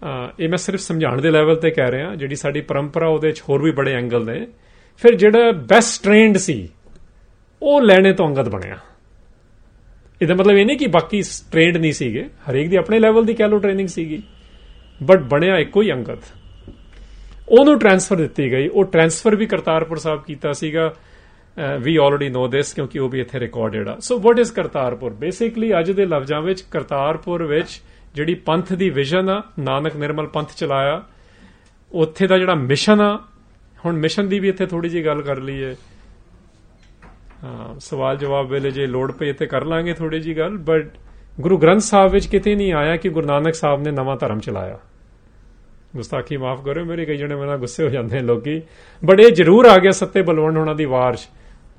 ਇਹ ਮੈਂ ਸਿਰਫ ਸਮਝਾਉਣ ਦੇ ਲੈਵਲ ਤੇ ਕਹਿ ਰਿਹਾ, ਜਿਹੜੀ ਸਾਡੀ ਪਰੰਪਰਾ ਉਹਦੇ 'ਚ ਹੋਰ ਵੀ ਬੜੇ ਐਂਗਲ ਨੇ। ਫਿਰ ਜਿਹੜਾ ਬੈਸਟ ਟ੍ਰੇਨਡ ਸੀ ਉਹ ਲੈਣੇ ਤੋਂ ਅੰਗਦ ਬਣਿਆ। ਇਹਦਾ ਮਤਲਬ ਇਹ ਨਹੀਂ ਕਿ ਬਾਕੀ ਟ੍ਰੇਨਡ ਨਹੀਂ ਸੀਗੇ, ਹਰੇਕ ਦੀ ਆਪਣੇ ਲੈਵਲ ਦੀ ਕਹਿ ਲਓ ਟ੍ਰੇਨਿੰਗ ਸੀਗੀ, ਬਟ ਬਣਿਆ ਇੱਕੋ ਹੀ ਅੰਗਦ। ਉਹਨੂੰ ਟ੍ਰਾਂਸਫਰ ਦਿੱਤੀ ਗਈ। ਉਹ ਟ੍ਰਾਂਸਫਰ ਵੀ ਕਰਤਾਰਪੁਰ ਸਾਹਿਬ ਕੀਤਾ ਸੀਗਾ। ਵੀ ਆਲਰੇਡੀ ਨੋ ਦਿਸ ਕਿਉਂਕਿ ਉਹ ਵੀ ਇੱਥੇ ਰਿਕਾਰਡਡ ਆ। So what is Kartarpur? Basically ਅੱਜ ਦੇ ਲਫ਼ਜ਼ਾਂ ਵਿੱਚ ਕਰਤਾਰਪੁਰ ਵਿੱਚ ਜਿਹੜੀ ਪੰਥ ਦੀ ਵਿਜ਼ਨ ਆ, ਨਾਨਕ ਨਿਰਮਲ ਪੰਥ ਚਲਾਇਆ, ਉੱਥੇ ਦਾ ਜਿਹੜਾ ਮਿਸ਼ਨ ਆ। ਹੁਣ ਮਿਸ਼ਨ ਦੀ ਵੀ ਇੱਥੇ ਥੋੜੀ ਜਿਹੀ ਗੱਲ ਕਰ ਲਈਏ, ਹਾਂ ਸਵਾਲ ਜਵਾਬ ਵੇਲੇ ਜੇ ਲੋੜ ਪਈ ਇੱਥੇ ਕਰ ਲਾਂਗੇ ਥੋੜੀ ਜਿਹੀ ਗੱਲ। ਬਟ ਗੁਰੂ ਗ੍ਰੰਥ ਸਾਹਿਬ ਵਿੱਚ ਕਿਤੇ ਨਹੀਂ ਆਇਆ ਕਿ ਗੁਰੂ ਨਾਨਕ ਸਾਹਿਬ ਨੇ ਨਵਾਂ ਧਰਮ ਚਲਾਇਆ। ਗੁਸਤਾਖੀ ਮਾਫ ਕਰਿਓ ਮੇਰੇ, ਕਈ ਜਣੇ ਮੇਰੇ ਨਾਲ ਗੁੱਸੇ ਹੋ ਜਾਂਦੇ ਨੇ ਲੋਕੀ, ਬਟ ਇਹ ਜ਼ਰੂਰ ਆ ਗਿਆ ਸੱਤੇ ਬਲਵੰਡ ਹੋਣਾ ਦੀ ਵਾਰ 'ਚ,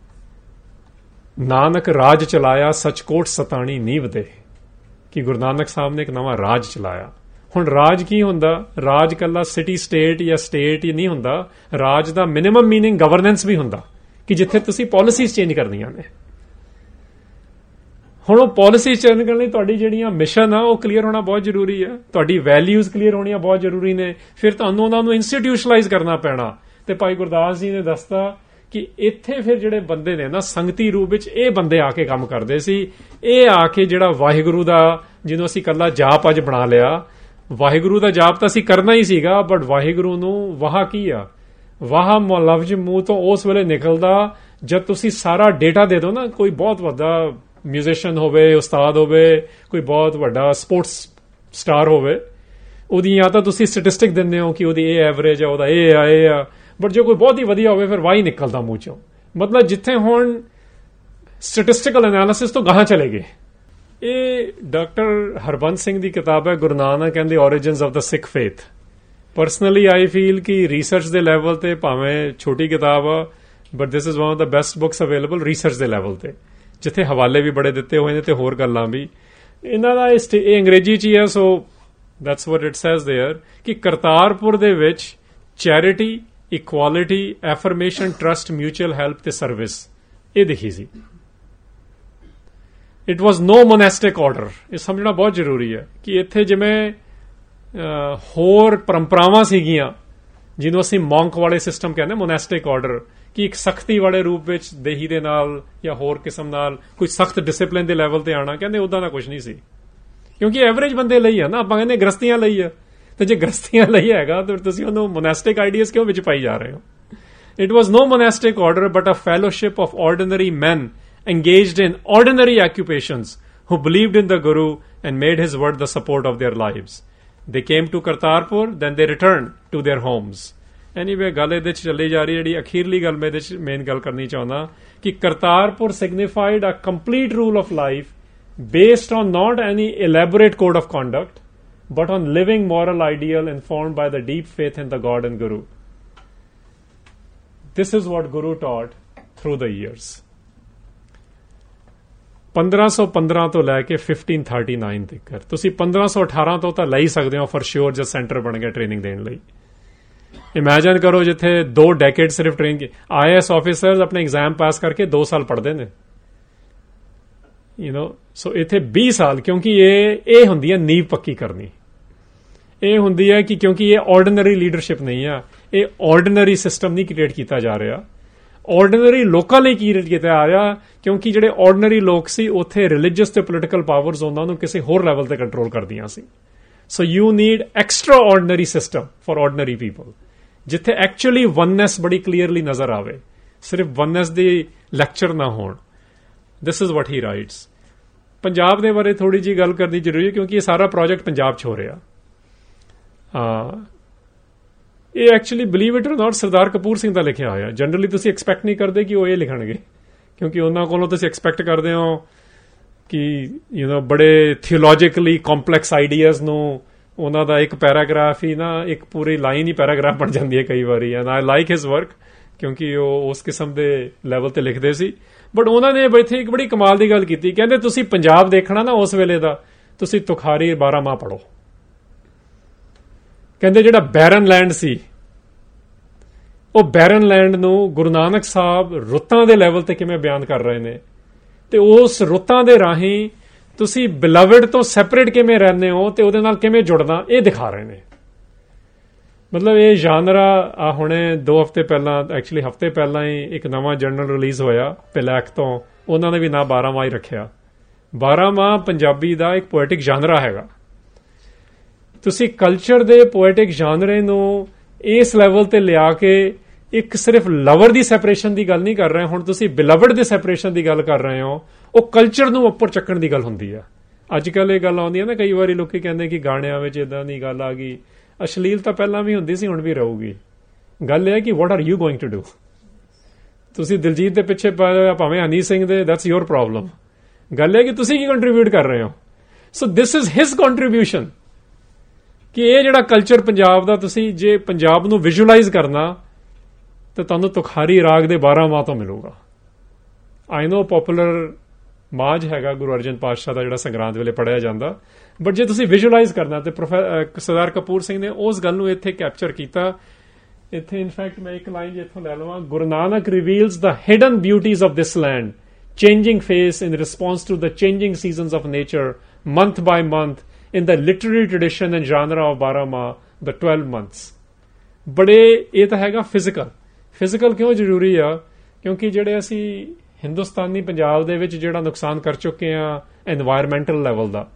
ਨਾਨਕ ਰਾਜ ਚਲਾਇਆ ਸਚਕੋਟ ਸਤਾਣੀ ਨੀਂਵ ਦੇ, ਕਿ ਗੁਰੂ ਨਾਨਕ ਸਾਹਿਬ ਨੇ ਇੱਕ ਨਵਾਂ ਰਾਜ ਚਲਾਇਆ। ਹੁਣ ਰਾਜ ਕੀ ਹੁੰਦਾ? ਰਾਜ ਕੱਲਾ ਸਿਟੀ ਸਟੇਟ ਜਾਂ ਸਟੇਟ ਹੀ ਨਹੀਂ ਹੁੰਦਾ। ਰਾਜ ਦਾ ਮਿਨੀਮਮ ਮੀਨਿੰਗ ਗਵਰਨੈਂਸ ਵੀ ਹੁੰਦਾ, ਕਿ ਜਿੱਥੇ ਤੁਸੀਂ ਪਾਲਿਸੀਜ਼ ਚੇਂਜ ਕਰਨੀਆਂ ਨੇ। ਹੁਣ ਉਹ ਪਾਲਿਸੀਜ਼ ਚੇਂਜ ਕਰਨ ਲਈ ਤੁਹਾਡੀ ਜਿਹੜੀਆਂ ਮਿਸ਼ਨ ਆ ਉਹ ਕਲੀਅਰ ਹੋਣਾ ਬਹੁਤ ਜ਼ਰੂਰੀ ਹੈ, ਤੁਹਾਡੀ ਵੈਲਿਊਜ਼ ਕਲੀਅਰ ਹੋਣੀਆਂ ਬਹੁਤ ਜ਼ਰੂਰੀ ਨੇ। ਫਿਰ ਤੁਹਾਨੂੰ ਉਹਨਾਂ ਨੂੰ ਇੰਸਟੀਟਿਊਸ਼ਨਲਾਈਜ਼ ਕਰਨਾ ਪੈਣਾ। ਤੇ ਭਾਈ ਗੁਰਦਾਸ ਜੀ ਨੇ ਦੱਸਤਾ ਕਿ ਇੱਥੇ ਫਿਰ ਜਿਹੜੇ ਬੰਦੇ ਨੇ ਨਾ ਸੰਗਤੀ ਰੂਪ ਵਿੱਚ, ਇਹ ਬੰਦੇ ਆ ਕੇ ਕੰਮ ਕਰਦੇ ਸੀ। ਇਹ ਆ ਕੇ ਜਿਹੜਾ ਵਾਹਿਗੁਰੂ ਦਾ, ਜਿਹਨੂੰ ਅਸੀਂ ਕੱਲਾ ਜਾਪ ਅੱਜ ਬਣਾ ਲਿਆ, ਵਾਹਿਗੁਰੂ ਦਾ ਜਾਪ ਤਾਂ ਅਸੀਂ ਕਰਨਾ ਹੀ ਸੀਗਾ, ਬਟ ਵਾਹਿਗੁਰੂ ਨੂੰ ਵਾਹ ਕੀ ਆ? ਵਾਹ ਲਫ਼ਜ਼ ਮੂੰਹ ਤੋਂ ਉਸ ਵੇਲੇ ਨਿਕਲਦਾ ਜਦ ਤੁਸੀਂ ਸਾਰਾ ਡੇਟਾ ਦੇ ਦਿਓ ਨਾ। ਕੋਈ ਬਹੁਤ ਵੱਡਾ ਮਿਊਜ਼ੀਸ਼ੀਅਨ ਹੋਵੇ, ਉਸਤਾਦ ਹੋਵੇ, ਕੋਈ ਬਹੁਤ ਵੱਡਾ ਸਪੋਰਟਸ ਸਟਾਰ ਹੋਵੇ, ਉਹਦੀ ਜਾਂ ਤਾਂ ਤੁਸੀਂ ਸਟੈਟਿਸਟਿਕ ਦਿੰਦੇ ਹੋ ਕਿ ਉਹਦੀ ਇਹ ਐਵਰੇਜ ਆ, ਉਹਦਾ ਇਹ ਆ ਇਹ ਆ, ਬਟ ਜੇ ਕੋਈ ਬਹੁਤ ਹੀ ਵਧੀਆ ਹੋਵੇ ਫਿਰ ਵਾਹ ਹੀ ਨਿਕਲਦਾ ਮੂੰਹ ਚੋਂ। ਮਤਲਬ ਜਿੱਥੇ ਹੁਣ ਸਟੈਟਿਸਟੀਕਲ ਐਨਾਲਿਸਿਸ ਤੋਂ ਗਾਹਾਂ ਚਲੇ ਗਏ। ਇਹ ਡਾਕਟਰ ਹਰਬੰਸ ਸਿੰਘ ਦੀ ਕਿਤਾਬ ਹੈ Guru Nanak and the origins of the Sikh faith. Personally I feel ਕਿ ਰਿਸਰਚ ਦੇ ਲੈਵਲ ਤੇ ਭਾਵੇਂ ਛੋਟੀ ਕਿਤਾਬ ਆ, but this is one of the best books available research ਦੇ ਲੈਵਲ ਤੇ, ਜਿੱਥੇ ਹਵਾਲੇ ਵੀ ਬੜੇ ਦਿੱਤੇ ਹੋਏ ਨੇ ਤੇ ਹੋਰ ਗੱਲਾਂ ਵੀ। ਇਹਨਾਂ ਦਾ ਇਹ ਅੰਗਰੇਜ਼ੀ 'ਚ ਹੀ ਹੈ, so that's what it says there, ਕਿ ਕਰਤਾਰਪੁਰ ਦੇ ਵਿੱਚ charity, equality, affirmation, trust, mutual help ਤੇ ਸਰਵਿਸ ਇਹ ਦਿਖੀ ਸੀ। It was no monastic order. ਇਹ ਸਮਝਣਾ ਬਹੁਤ ਜ਼ਰੂਰੀ ਹੈ ਕਿ ਇੱਥੇ ਜਿਵੇਂ ਹੋਰ ਪਰੰਪਰਾਵਾਂ ਸੀਗੀਆਂ, ਜਿਹਨੂੰ ਅਸੀਂ ਮੌਂਕ ਵਾਲੇ ਸਿਸਟਮ ਕਹਿੰਦੇ, ਮੋਨੈਸਟਿਕ ਆਰਡਰ, ਕਿ ਇੱਕ ਸਖਤੀ ਵਾਲੇ ਰੂਪ ਵਿੱਚ ਦੇਹੀ ਦੇ ਨਾਲ ਜਾਂ ਹੋਰ ਕਿਸਮ ਨਾਲ ਕੋਈ ਸਖਤ ਡਿਸਿਪਲਿਨ ਦੇ ਲੈਵਲ ਤੇ ਆਉਣਾ, ਕਹਿੰਦੇ ਉਦਾਂ ਦਾ ਕੁਝ ਨਹੀਂ ਸੀ। ਕਿਉਂਕਿ ਐਵਰੇਜ ਬੰਦੇ ਲਈ ਆ ਨਾ, ਆਪਾਂ ਕਹਿੰਦੇ ਗ੍ਰਸਤੀਆਂ ਲਈ ਆ, ਤੇ ਜੇ ਗ੍ਰਸਤੀਆਂ ਲਈ ਹੈਗਾ ਤਾਂ ਤੁਸੀਂ ਉਹਨੂੰ ਮੋਨੈਸਟਿਕ ਆਈਡੀਆਜ਼ ਕਿਉਂ ਵਿੱਚ ਪਾਈ ਜਾ ਰਹੇ ਹੋ? It was no monastic order but a fellowship of ordinary men engaged in ordinary occupations who believed in the Guru and made his word the support of their lives. They came to Kartarpur, then they returned to their homes. Anyway, ਗੱਲ ਇਹਦੇ 'ਚ ਚੱਲੀ ਜਾ ਰਹੀ। ਜਿਹੜੀ ਅਖੀਰਲੀ ਗੱਲ ਮੈਂ ਇਹਦੇ 'ਚ ਮੇਨ ਗੱਲ ਕਰਨੀ ਚਾਹੁੰਦਾ ਕਿ Kartarpur signified a complete rule of life based on not any elaborate code of conduct, but on living moral ideal informed by the deep faith in the God and Guru. This is what Guru taught through the years. ਪੰਦਰਾਂ ਸੌ ਪੰਦਰਾਂ ਤੋਂ ਲੈ ਕੇ ਫਿਫਟੀਨ ਥਰਟੀ ਨਾਈਨ ਤੱਕ ਤੁਸੀਂ ਪੰਦਰਾਂ ਸੌ ਅਠਾਰਾਂ ਤੋਂ ਤਾਂ ਲੈ ਹੀ ਸਕਦੇ ਹੋ ਫॉर श्योर, ਜਦ ਸੈਂਟਰ ਬਣ ਗਿਆ ਟ੍ਰੇਨਿੰਗ ਦੇਣ ਲਈ। ਇਮੇਜਿਨ ਕਰੋ ਜਿੱਥੇ ਦੋ ਡੈਕੇਡ ਸਿਰਫ ਟ੍ਰੇਨ ਕੀ ਆਈ ਏ ਐਸ ਆਫਿਸਰਸ ਆਪਣੇ ਐਗਜ਼ਾਮ ਪਾਸ ਕਰਕੇ ਦੋ ਸਾਲ ਪੜ੍ਹਦੇ ਨੇ, ਯੂ نو। ਸੋ ਇੱਥੇ ਵੀਹ ਸਾਲ, ਕਿਉਂਕਿ ਇਹ ਇਹ ਹੁੰਦੀ ਹੈ ਨੀਂਹ ਪੱਕੀ ਕਰਨੀ। ਇਹ ਹੁੰਦੀ ਹੈ ਕਿ ਕਿਉਂਕਿ ਇਹ ਆਰਡੀਨਰੀ ਲੀਡਰਸ਼ਿਪ ਨਹੀਂ ਆ, ਇਹ ਆਰਡੀਨਰੀ ਸਿਸਟਮ ਨਹੀਂ ਕ੍ਰੀਏਟ ਕੀਤਾ ਜਾ ਰਿਹਾ, ਆਰਡੀਨਰੀ ਲੋਕਾਂ ਲਈ ਕ੍ਰੀਏਟ ਕੀਤਾ ਜਾ ਰਿਹਾ। ਕਿਉਂਕਿ ਜਿਹੜੇ ਆਰਡੀਨਰੀ ਲੋਕ ਸੀ ਉੱਥੇ ਰਿਲੀਜੀਅਸ ਤੇ ਪੋਲੀਟੀਕਲ ਪਾਵਰਸ ਉਹਨਾਂ ਨੂੰ ਕਿਸੇ ਹੋਰ ਲੈਵਲ ਤੇ ਕੰਟਰੋਲ ਕਰਦੀਆਂ ਸੀ। So you need extraordinary system for ordinary people, ਜਿੱਥੇ ਐਕਚੁਅਲੀ ਵਨਨੈਸ ਬੜੀ ਕਲੀਅਰਲੀ ਨਜ਼ਰ ਆਵੇ, ਸਿਰਫ ਵਨਨੈਸ ਦੇ ਲੈਕਚਰ ਨਾ ਹੋਣ। This is what he writes. Punjab ਦੇ ਬਾਰੇ ਥੋੜੀ ਜਿਹੀ ਗੱਲ ਕਰਨੀ ਜ਼ਰੂਰੀ ਹੈ ਕਿਉਂਕਿ ਇਹ ਸਾਰਾ ਪ੍ਰੋਜੈਕਟ ਪੰਜਾਬ 'ਚ ਹੋ ਰਿਹਾ। ਹਾਂ, ਇਹ actually believe it or not Sardar Kapoor Singh ਦਾ ਲਿਖਿਆ ਹੋਇਆ। ਜਨਰਲੀ ਤੁਸੀਂ ਐਕਸਪੈਕਟ ਨਹੀਂ ਕਰਦੇ ਕਿ ਉਹ ਇਹ ਲਿਖਣਗੇ, ਕਿਉਂਕਿ ਉਹਨਾਂ ਕੋਲੋਂ ਤੁਸੀਂ ਐਕਸਪੈਕਟ ਕਰਦੇ ਹੋ ਕਿ ਯੂ نو ਬੜੇ ਥਿਓਲੋਜੀਕਲੀ ਕੰਪਲੈਕਸ ਆਈਡੀਆਜ਼ ਨੂੰ ਉਹਨਾਂ ਦਾ ਇੱਕ ਪੈਰਾਗ੍ਰਾਫ ਹੀ ਨਾ, ਇੱਕ ਪੂਰੀ ਲਾਈਨ ਹੀ ਪੈਰਾਗ੍ਰਾਫ ਬਣ ਜਾਂਦੀ ਹੈ ਕਈ ਵਾਰੀ। And I like his work ਕਿਉਂਕਿ ਉਹ ਉਸ ਕਿਸਮ ਦੇ ਲੈਵਲ ਤੇ ਲਿਖਦੇ ਸੀ। ਬਟ ਉਹਨਾਂ ਨੇ ਇੱਥੇ ਇੱਕ ਬੜੀ ਕਮਾਲ ਦੀ ਗੱਲ ਕੀਤੀ, ਕਹਿੰਦੇ ਤੁਸੀਂ ਪੰਜਾਬ ਦੇਖਣਾ ਨਾ ਉਸ ਵੇਲੇ ਦਾ, ਤੁਸੀਂ ਤੁਖਾਰੀ ਬਾਰਾਂਮਾਹ ਪੜ੍ਹੋ। ਕਹਿੰਦੇ ਜਿਹੜਾ ਬੈਰਨ ਲੈਂਡ ਸੀ, ਉਹ ਬੈਰਨ ਲੈਂਡ ਨੂੰ ਗੁਰੂ ਨਾਨਕ ਸਾਹਿਬ ਰੁੱਤਾਂ ਦੇ ਲੈਵਲ ਤੇ ਕਿਵੇਂ ਬਿਆਨ ਕਰ ਰਹੇ ਨੇ, ਤੇ ਉਸ ਰੁੱਤਾਂ ਦੇ ਰਾਹੀਂ ਤੁਸੀਂ ਬਿਲਵਡ ਤੋਂ ਸੈਪਰੇਟ ਕਿਵੇਂ ਰਹਿੰਦੇ ਹੋ ਤੇ ਉਹਦੇ ਨਾਲ ਕਿਵੇਂ ਜੁੜਨਾ, ਇਹ ਦਿਖਾ ਰਹੇ ਨੇ। ਮਤਲਬ ਇਹ ਜਾਨਰਾ ਆ ਹੁਣੇ ਦੋ ਹਫ਼ਤੇ ਪਹਿਲਾਂ ਐਕਚੁਅਲੀ ਹਫ਼ਤੇ ਪਹਿਲਾਂ ਹੀ ਇੱਕ ਨਵਾਂ ਜਰਨਲ ਰਿਲੀਜ਼ ਹੋਇਆ ਪਲੈਕ ਤੋਂ, ਉਹਨਾਂ ਨੇ ਵੀ ਨਾਂ ਬਾਰਾਂਮਾਹ ਹੀ ਰੱਖਿਆ। ਬਾਰਾਂਮਾਹ ਪੰਜਾਬੀ ਦਾ ਇੱਕ ਪੋਇਟਿਕ ਜਾਨਰਾ ਹੈਗਾ। ਤੁਸੀਂ ਕਲਚਰ ਦੇ ਪੋਇਟਿਕ ਜਾਨਰੇ ਨੂੰ ਇਸ ਲੈਵਲ ਤੇ ਲਿਆ ਕੇ ਇੱਕ ਸਿਰਫ ਲਵਰ ਦੀ ਸੈਪਰੇਸ਼ਨ ਦੀ ਗੱਲ ਨਹੀਂ ਕਰ ਰਹੇ, ਹੁਣ ਤੁਸੀਂ ਬਿਲਵਡ ਦੇ ਸੈਪਰੇਸ਼ਨ ਦੀ ਗੱਲ ਕਰ ਰਹੇ ਹੋ। ਉਹ ਕਲਚਰ ਨੂੰ ਉੱਪਰ ਚੱਕਣ ਦੀ ਗੱਲ ਹੁੰਦੀ ਆ। ਅੱਜ ਕੱਲ੍ਹ ਇਹ ਗੱਲ ਆਉਂਦੀ ਹੈ ਨਾ, ਕਈ ਵਾਰੀ ਲੋਕੀ ਕਹਿੰਦੇ ਕਿ ਗਾਣਿਆਂ ਵਿੱਚ ਇਦਾਂ ਦੀ ਗੱਲ ਆ ਗਈ। ਅਸ਼ਲੀਲ ਤਾਂ ਪਹਿਲਾਂ ਵੀ ਹੁੰਦੀ ਸੀ, ਹੁਣ ਵੀ ਰਹੂਗੀ। ਗੱਲ ਇਹ ਹੈ ਕਿ what are you going to do. ਤੁਸੀਂ ਦਿਲਜੀਤ ਦੇ ਪਿੱਛੇ ਭਾਵੇਂ ਹਨੀ ਸਿੰਘ ਦੇ, ਦੈਟਸ ਯੋਰ ਪ੍ਰੋਬਲਮ। ਗੱਲ ਇਹ ਕਿ ਤੁਸੀਂ ਕੀ ਕੰਟਰੀਬਿਊਟ ਕਰ ਰਹੇ ਹੋ। So this is his contribution ਕਿ ਇਹ ਜਿਹੜਾ ਕਲਚਰ ਪੰਜਾਬ ਦਾ, ਤੁਸੀਂ ਜੇ ਪੰਜਾਬ ਨੂੰ ਵਿਜ਼ੂਅਲਾਈਜ਼ ਕਰਨਾ ਤਾਂ ਤੁਹਾਨੂੰ ਤੁਖਾਰੀ ਰਾਗ ਦੇ ਬਾਰਾਂਮਾਹ ਤੋਂ ਮਿਲੂਗਾ। ਆਈ ਨੋ ਪੋਪੂਲਰ ਮਾਝ ਹੈਗਾ ਗੁਰੂ ਅਰਜਨ ਪਾਤਸ਼ਾਹ ਦਾ ਜਿਹੜਾ ਸੰਗਰਾਂਦ ਵੇਲੇ ਪੜ੍ਹਿਆ ਜਾਂਦਾ, ਬਟ ਜੇ ਤੁਸੀਂ ਵਿਜ਼ੂਅਲਾਈਜ਼ ਕਰਨਾ ਤੇ ਸਰਦਾਰ ਕਪੂਰ ਸਿੰਘ ਨੇ ਉਸ ਗੱਲ ਨੂੰ ਇੱਥੇ ਕੈਪਚਰ ਕੀਤਾ। ਇੱਥੇ ਇਨਫੈਕਟ ਮੈਂ ਇੱਕ ਲਾਈਨ ਇੱਥੋਂ ਲੈ ਲਵਾਂ, Guru Nanak reveals the hidden beauties of this land, changing face in response to the changing seasons of nature, month by month in the literary tradition and genre of Baramaha, the twelve months। ਬੜੇ ਇਹ ਤਾਂ ਹੈਗਾ ਫਿਜ਼ੀਕਲ। ਫਿਜ਼ੀਕਲ ਕਿਉਂ ਜ਼ਰੂਰੀ ਆ? ਕਿਉਂਕਿ ਜਿਹੜੇ ਅਸੀਂ ਹਿੰਦੁਸਤਾਨੀ ਪੰਜਾਬ ਦੇ ਵਿੱਚ ਜਿਹੜਾ ਨੁਕਸਾਨ ਕਰ ਚੁੱਕੇ ਆ এনवायरमेंटल ਲੈਵਲ ਦਾ,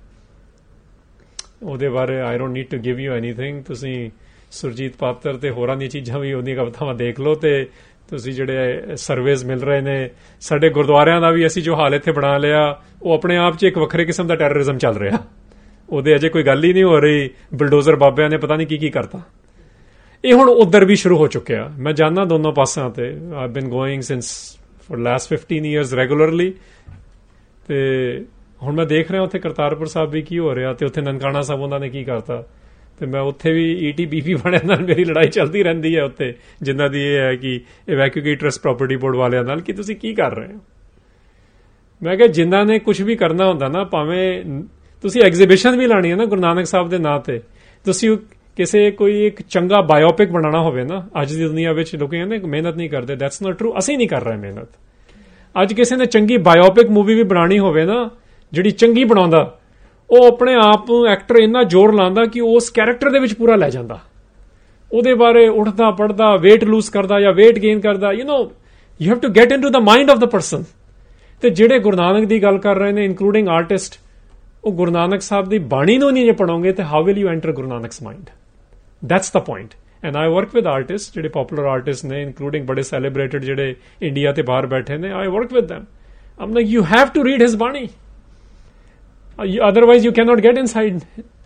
ਉਹਦੇ ਬਾਰੇ I don't need to give you anything. ਤੁਸੀਂ ਸੁਰਜੀਤ ਪਾਤਰ ਤੇ ਹੋਰਾਂ ਦੀਆਂ ਚੀਜ਼ਾਂ ਵੀ ਉਹਦੀਆਂ ਕਵਿਤਾਵਾਂ ਦੇਖ ਲਓ ਤੇ ਤੁਸੀਂ ਜਿਹੜੇ ਸਰਵੇਜ਼ ਮਿਲ ਰਹੇ ਨੇ, ਸਾਡੇ ਗੁਰਦੁਆਰਿਆਂ ਦਾ ਵੀ ਅਸੀਂ ਜੋ ਹਾਲ ਇੱਥੇ ਬਣਾ ਲਿਆ, ਉਹ ਆਪਣੇ ਆਪ 'ਚ ਇੱਕ ਵੱਖਰੇ ਕਿਸਮ ਦਾ ਟੈਰਰਿਜ਼ਮ ਚੱਲ ਰਿਹਾ। ਉਹਦੇ ਅਜੇ ਕੋਈ ਗੱਲ ਹੀ ਨਹੀਂ ਹੋ ਰਹੀ। ਬਲਡੋਜ਼ਰ ਬਾਬਿਆਂ ਨੇ ਪਤਾ ਨਹੀਂ ਕੀ ਕੀ ਕਰਤਾ। ਇਹ ਹੁਣ ਉਧਰ ਵੀ ਸ਼ੁਰੂ ਹੋ ਚੁੱਕਿਆ। ਮੈਂ ਜਾਣਦਾ ਦੋਨੋਂ ਪਾਸਿਆਂ ਤੇ। I been going since for last fifteen years regularly. ਤੇ ਹੁਣ ਮੈਂ ਦੇਖ ਰਿਹਾ ਉੱਥੇ ਕਰਤਾਰਪੁਰ ਸਾਹਿਬ ਵੀ ਕੀ ਹੋ ਰਿਹਾ ਤੇ ਉੱਥੇ ਨਨਕਾਣਾ ਸਾਹਿਬ ਉਹਨਾਂ ਨੇ ਕੀ ਕਰਤਾ। ਤੇ ਮੈਂ ਉੱਥੇ ਵੀ ਈਟੀਬੀਪੀ ਵਾਲਿਆਂ ਨਾਲ ਮੇਰੀ ਲੜਾਈ ਚੱਲਦੀ ਰਹਿੰਦੀ ਹੈ ਉੱਥੇ, ਜਿਨ੍ਹਾਂ ਦੀ ਇਹ ਹੈ ਕਿ ਇਵੈਕੂਏਟਰਸ ਪ੍ਰਾਪਰਟੀ ਬੋਰਡ ਵਾਲਿਆਂ ਨਾਲ ਕਿ ਤੁਸੀਂ ਕੀ ਕਰ ਰਹੇ ਹੋ। ਮੈਂ ਕਿਹਾ ਜਿਨ੍ਹਾਂ ਨੇ ਕੁਝ ਵੀ ਕਰਨਾ ਹੁੰਦਾ ਨਾ, ਭਾਵੇਂ ਤੁਸੀਂ ਐਗਜ਼ੀਬਿਸ਼ਨ ਵੀ ਲਾਣੀ ਹੈ ਨਾ ਗੁਰੂ ਨਾਨਕ ਸਾਹਿਬ ਦੇ ਨਾਂ ਤੇ, ਤੁਸੀਂ ਕਿਸੇ ਕੋਈ ਇੱਕ ਚੰਗਾ ਬਾਇਓਪਿਕ ਬਣਾਉਣਾ ਹੋਵੇ ਨਾ, ਅੱਜ ਦੀ ਦੁਨੀਆ ਵਿੱਚ ਲੋਕ ਕਹਿੰਦੇ ਮਿਹਨਤ ਨਹੀਂ ਕਰਦੇ। That's not true. ਅਸੀਂ ਨਹੀਂ ਕਰ ਰਹੇ ਮਿਹਨਤ। ਅੱਜ ਕਿਸੇ ਨੇ ਚੰਗੀ ਬਾਇਓਪਿਕ ਮੂਵੀ ਵੀ ਬਣਾਉਣੀ ਹੋਵੇ ਨਾ, ਜਿਹੜੀ ਚੰਗੀ ਬਣਾਉਂਦਾ, ਉਹ ਆਪਣੇ ਆਪ ਨੂੰ ਐਕਟਰ ਇੰਨਾ ਜ਼ੋਰ ਲਾਉਂਦਾ ਕਿ ਉਸ ਕੈਰੈਕਟਰ ਦੇ ਵਿੱਚ ਪੂਰਾ ਲੈ ਜਾਂਦਾ। ਉਹਦੇ ਬਾਰੇ ਉੱਠਦਾ ਪੜਦਾ, ਵੇਟ ਲੂਜ਼ ਕਰਦਾ ਜਾਂ ਵੇਟ ਗੇਨ ਕਰਦਾ। You know you have to get in to the mind of the person. ਤੇ ਜਿਹੜੇ ਗੁਰੂ ਨਾਨਕ ਦੀ ਗੱਲ ਕਰ ਰਹੇ ਨੇ, ਇਨਕਲੂਡਿੰਗ ਆਰਟਿਸਟ, ਉਹ ਗੁਰੂ ਨਾਨਕ ਸਾਹਿਬ ਦੀ ਬਾਣੀ ਨੂੰ ਨਹੀਂ ਜੇ ਪੜੋਗੇ ਤੇ how will you enter Guru Nanak's mind. That's the point. And I work with artist, ਜਿਹੜੇ ਪੋਪੂਲਰ ਆਰਟਿਸਟ ਨੇ, ਇਨਕਲੂਡਿੰਗ ਬੜੇ ਸੈਲੀਬ੍ਰੇਟਡ ਜਿਹੜੇ ਇੰਡੀਆ ਤੇ ਬਾਹਰ ਬੈਠੇ ਨੇ। I work with them। I'm like, you have to read his ਬਾਣੀ, otherwise you cannot get inside।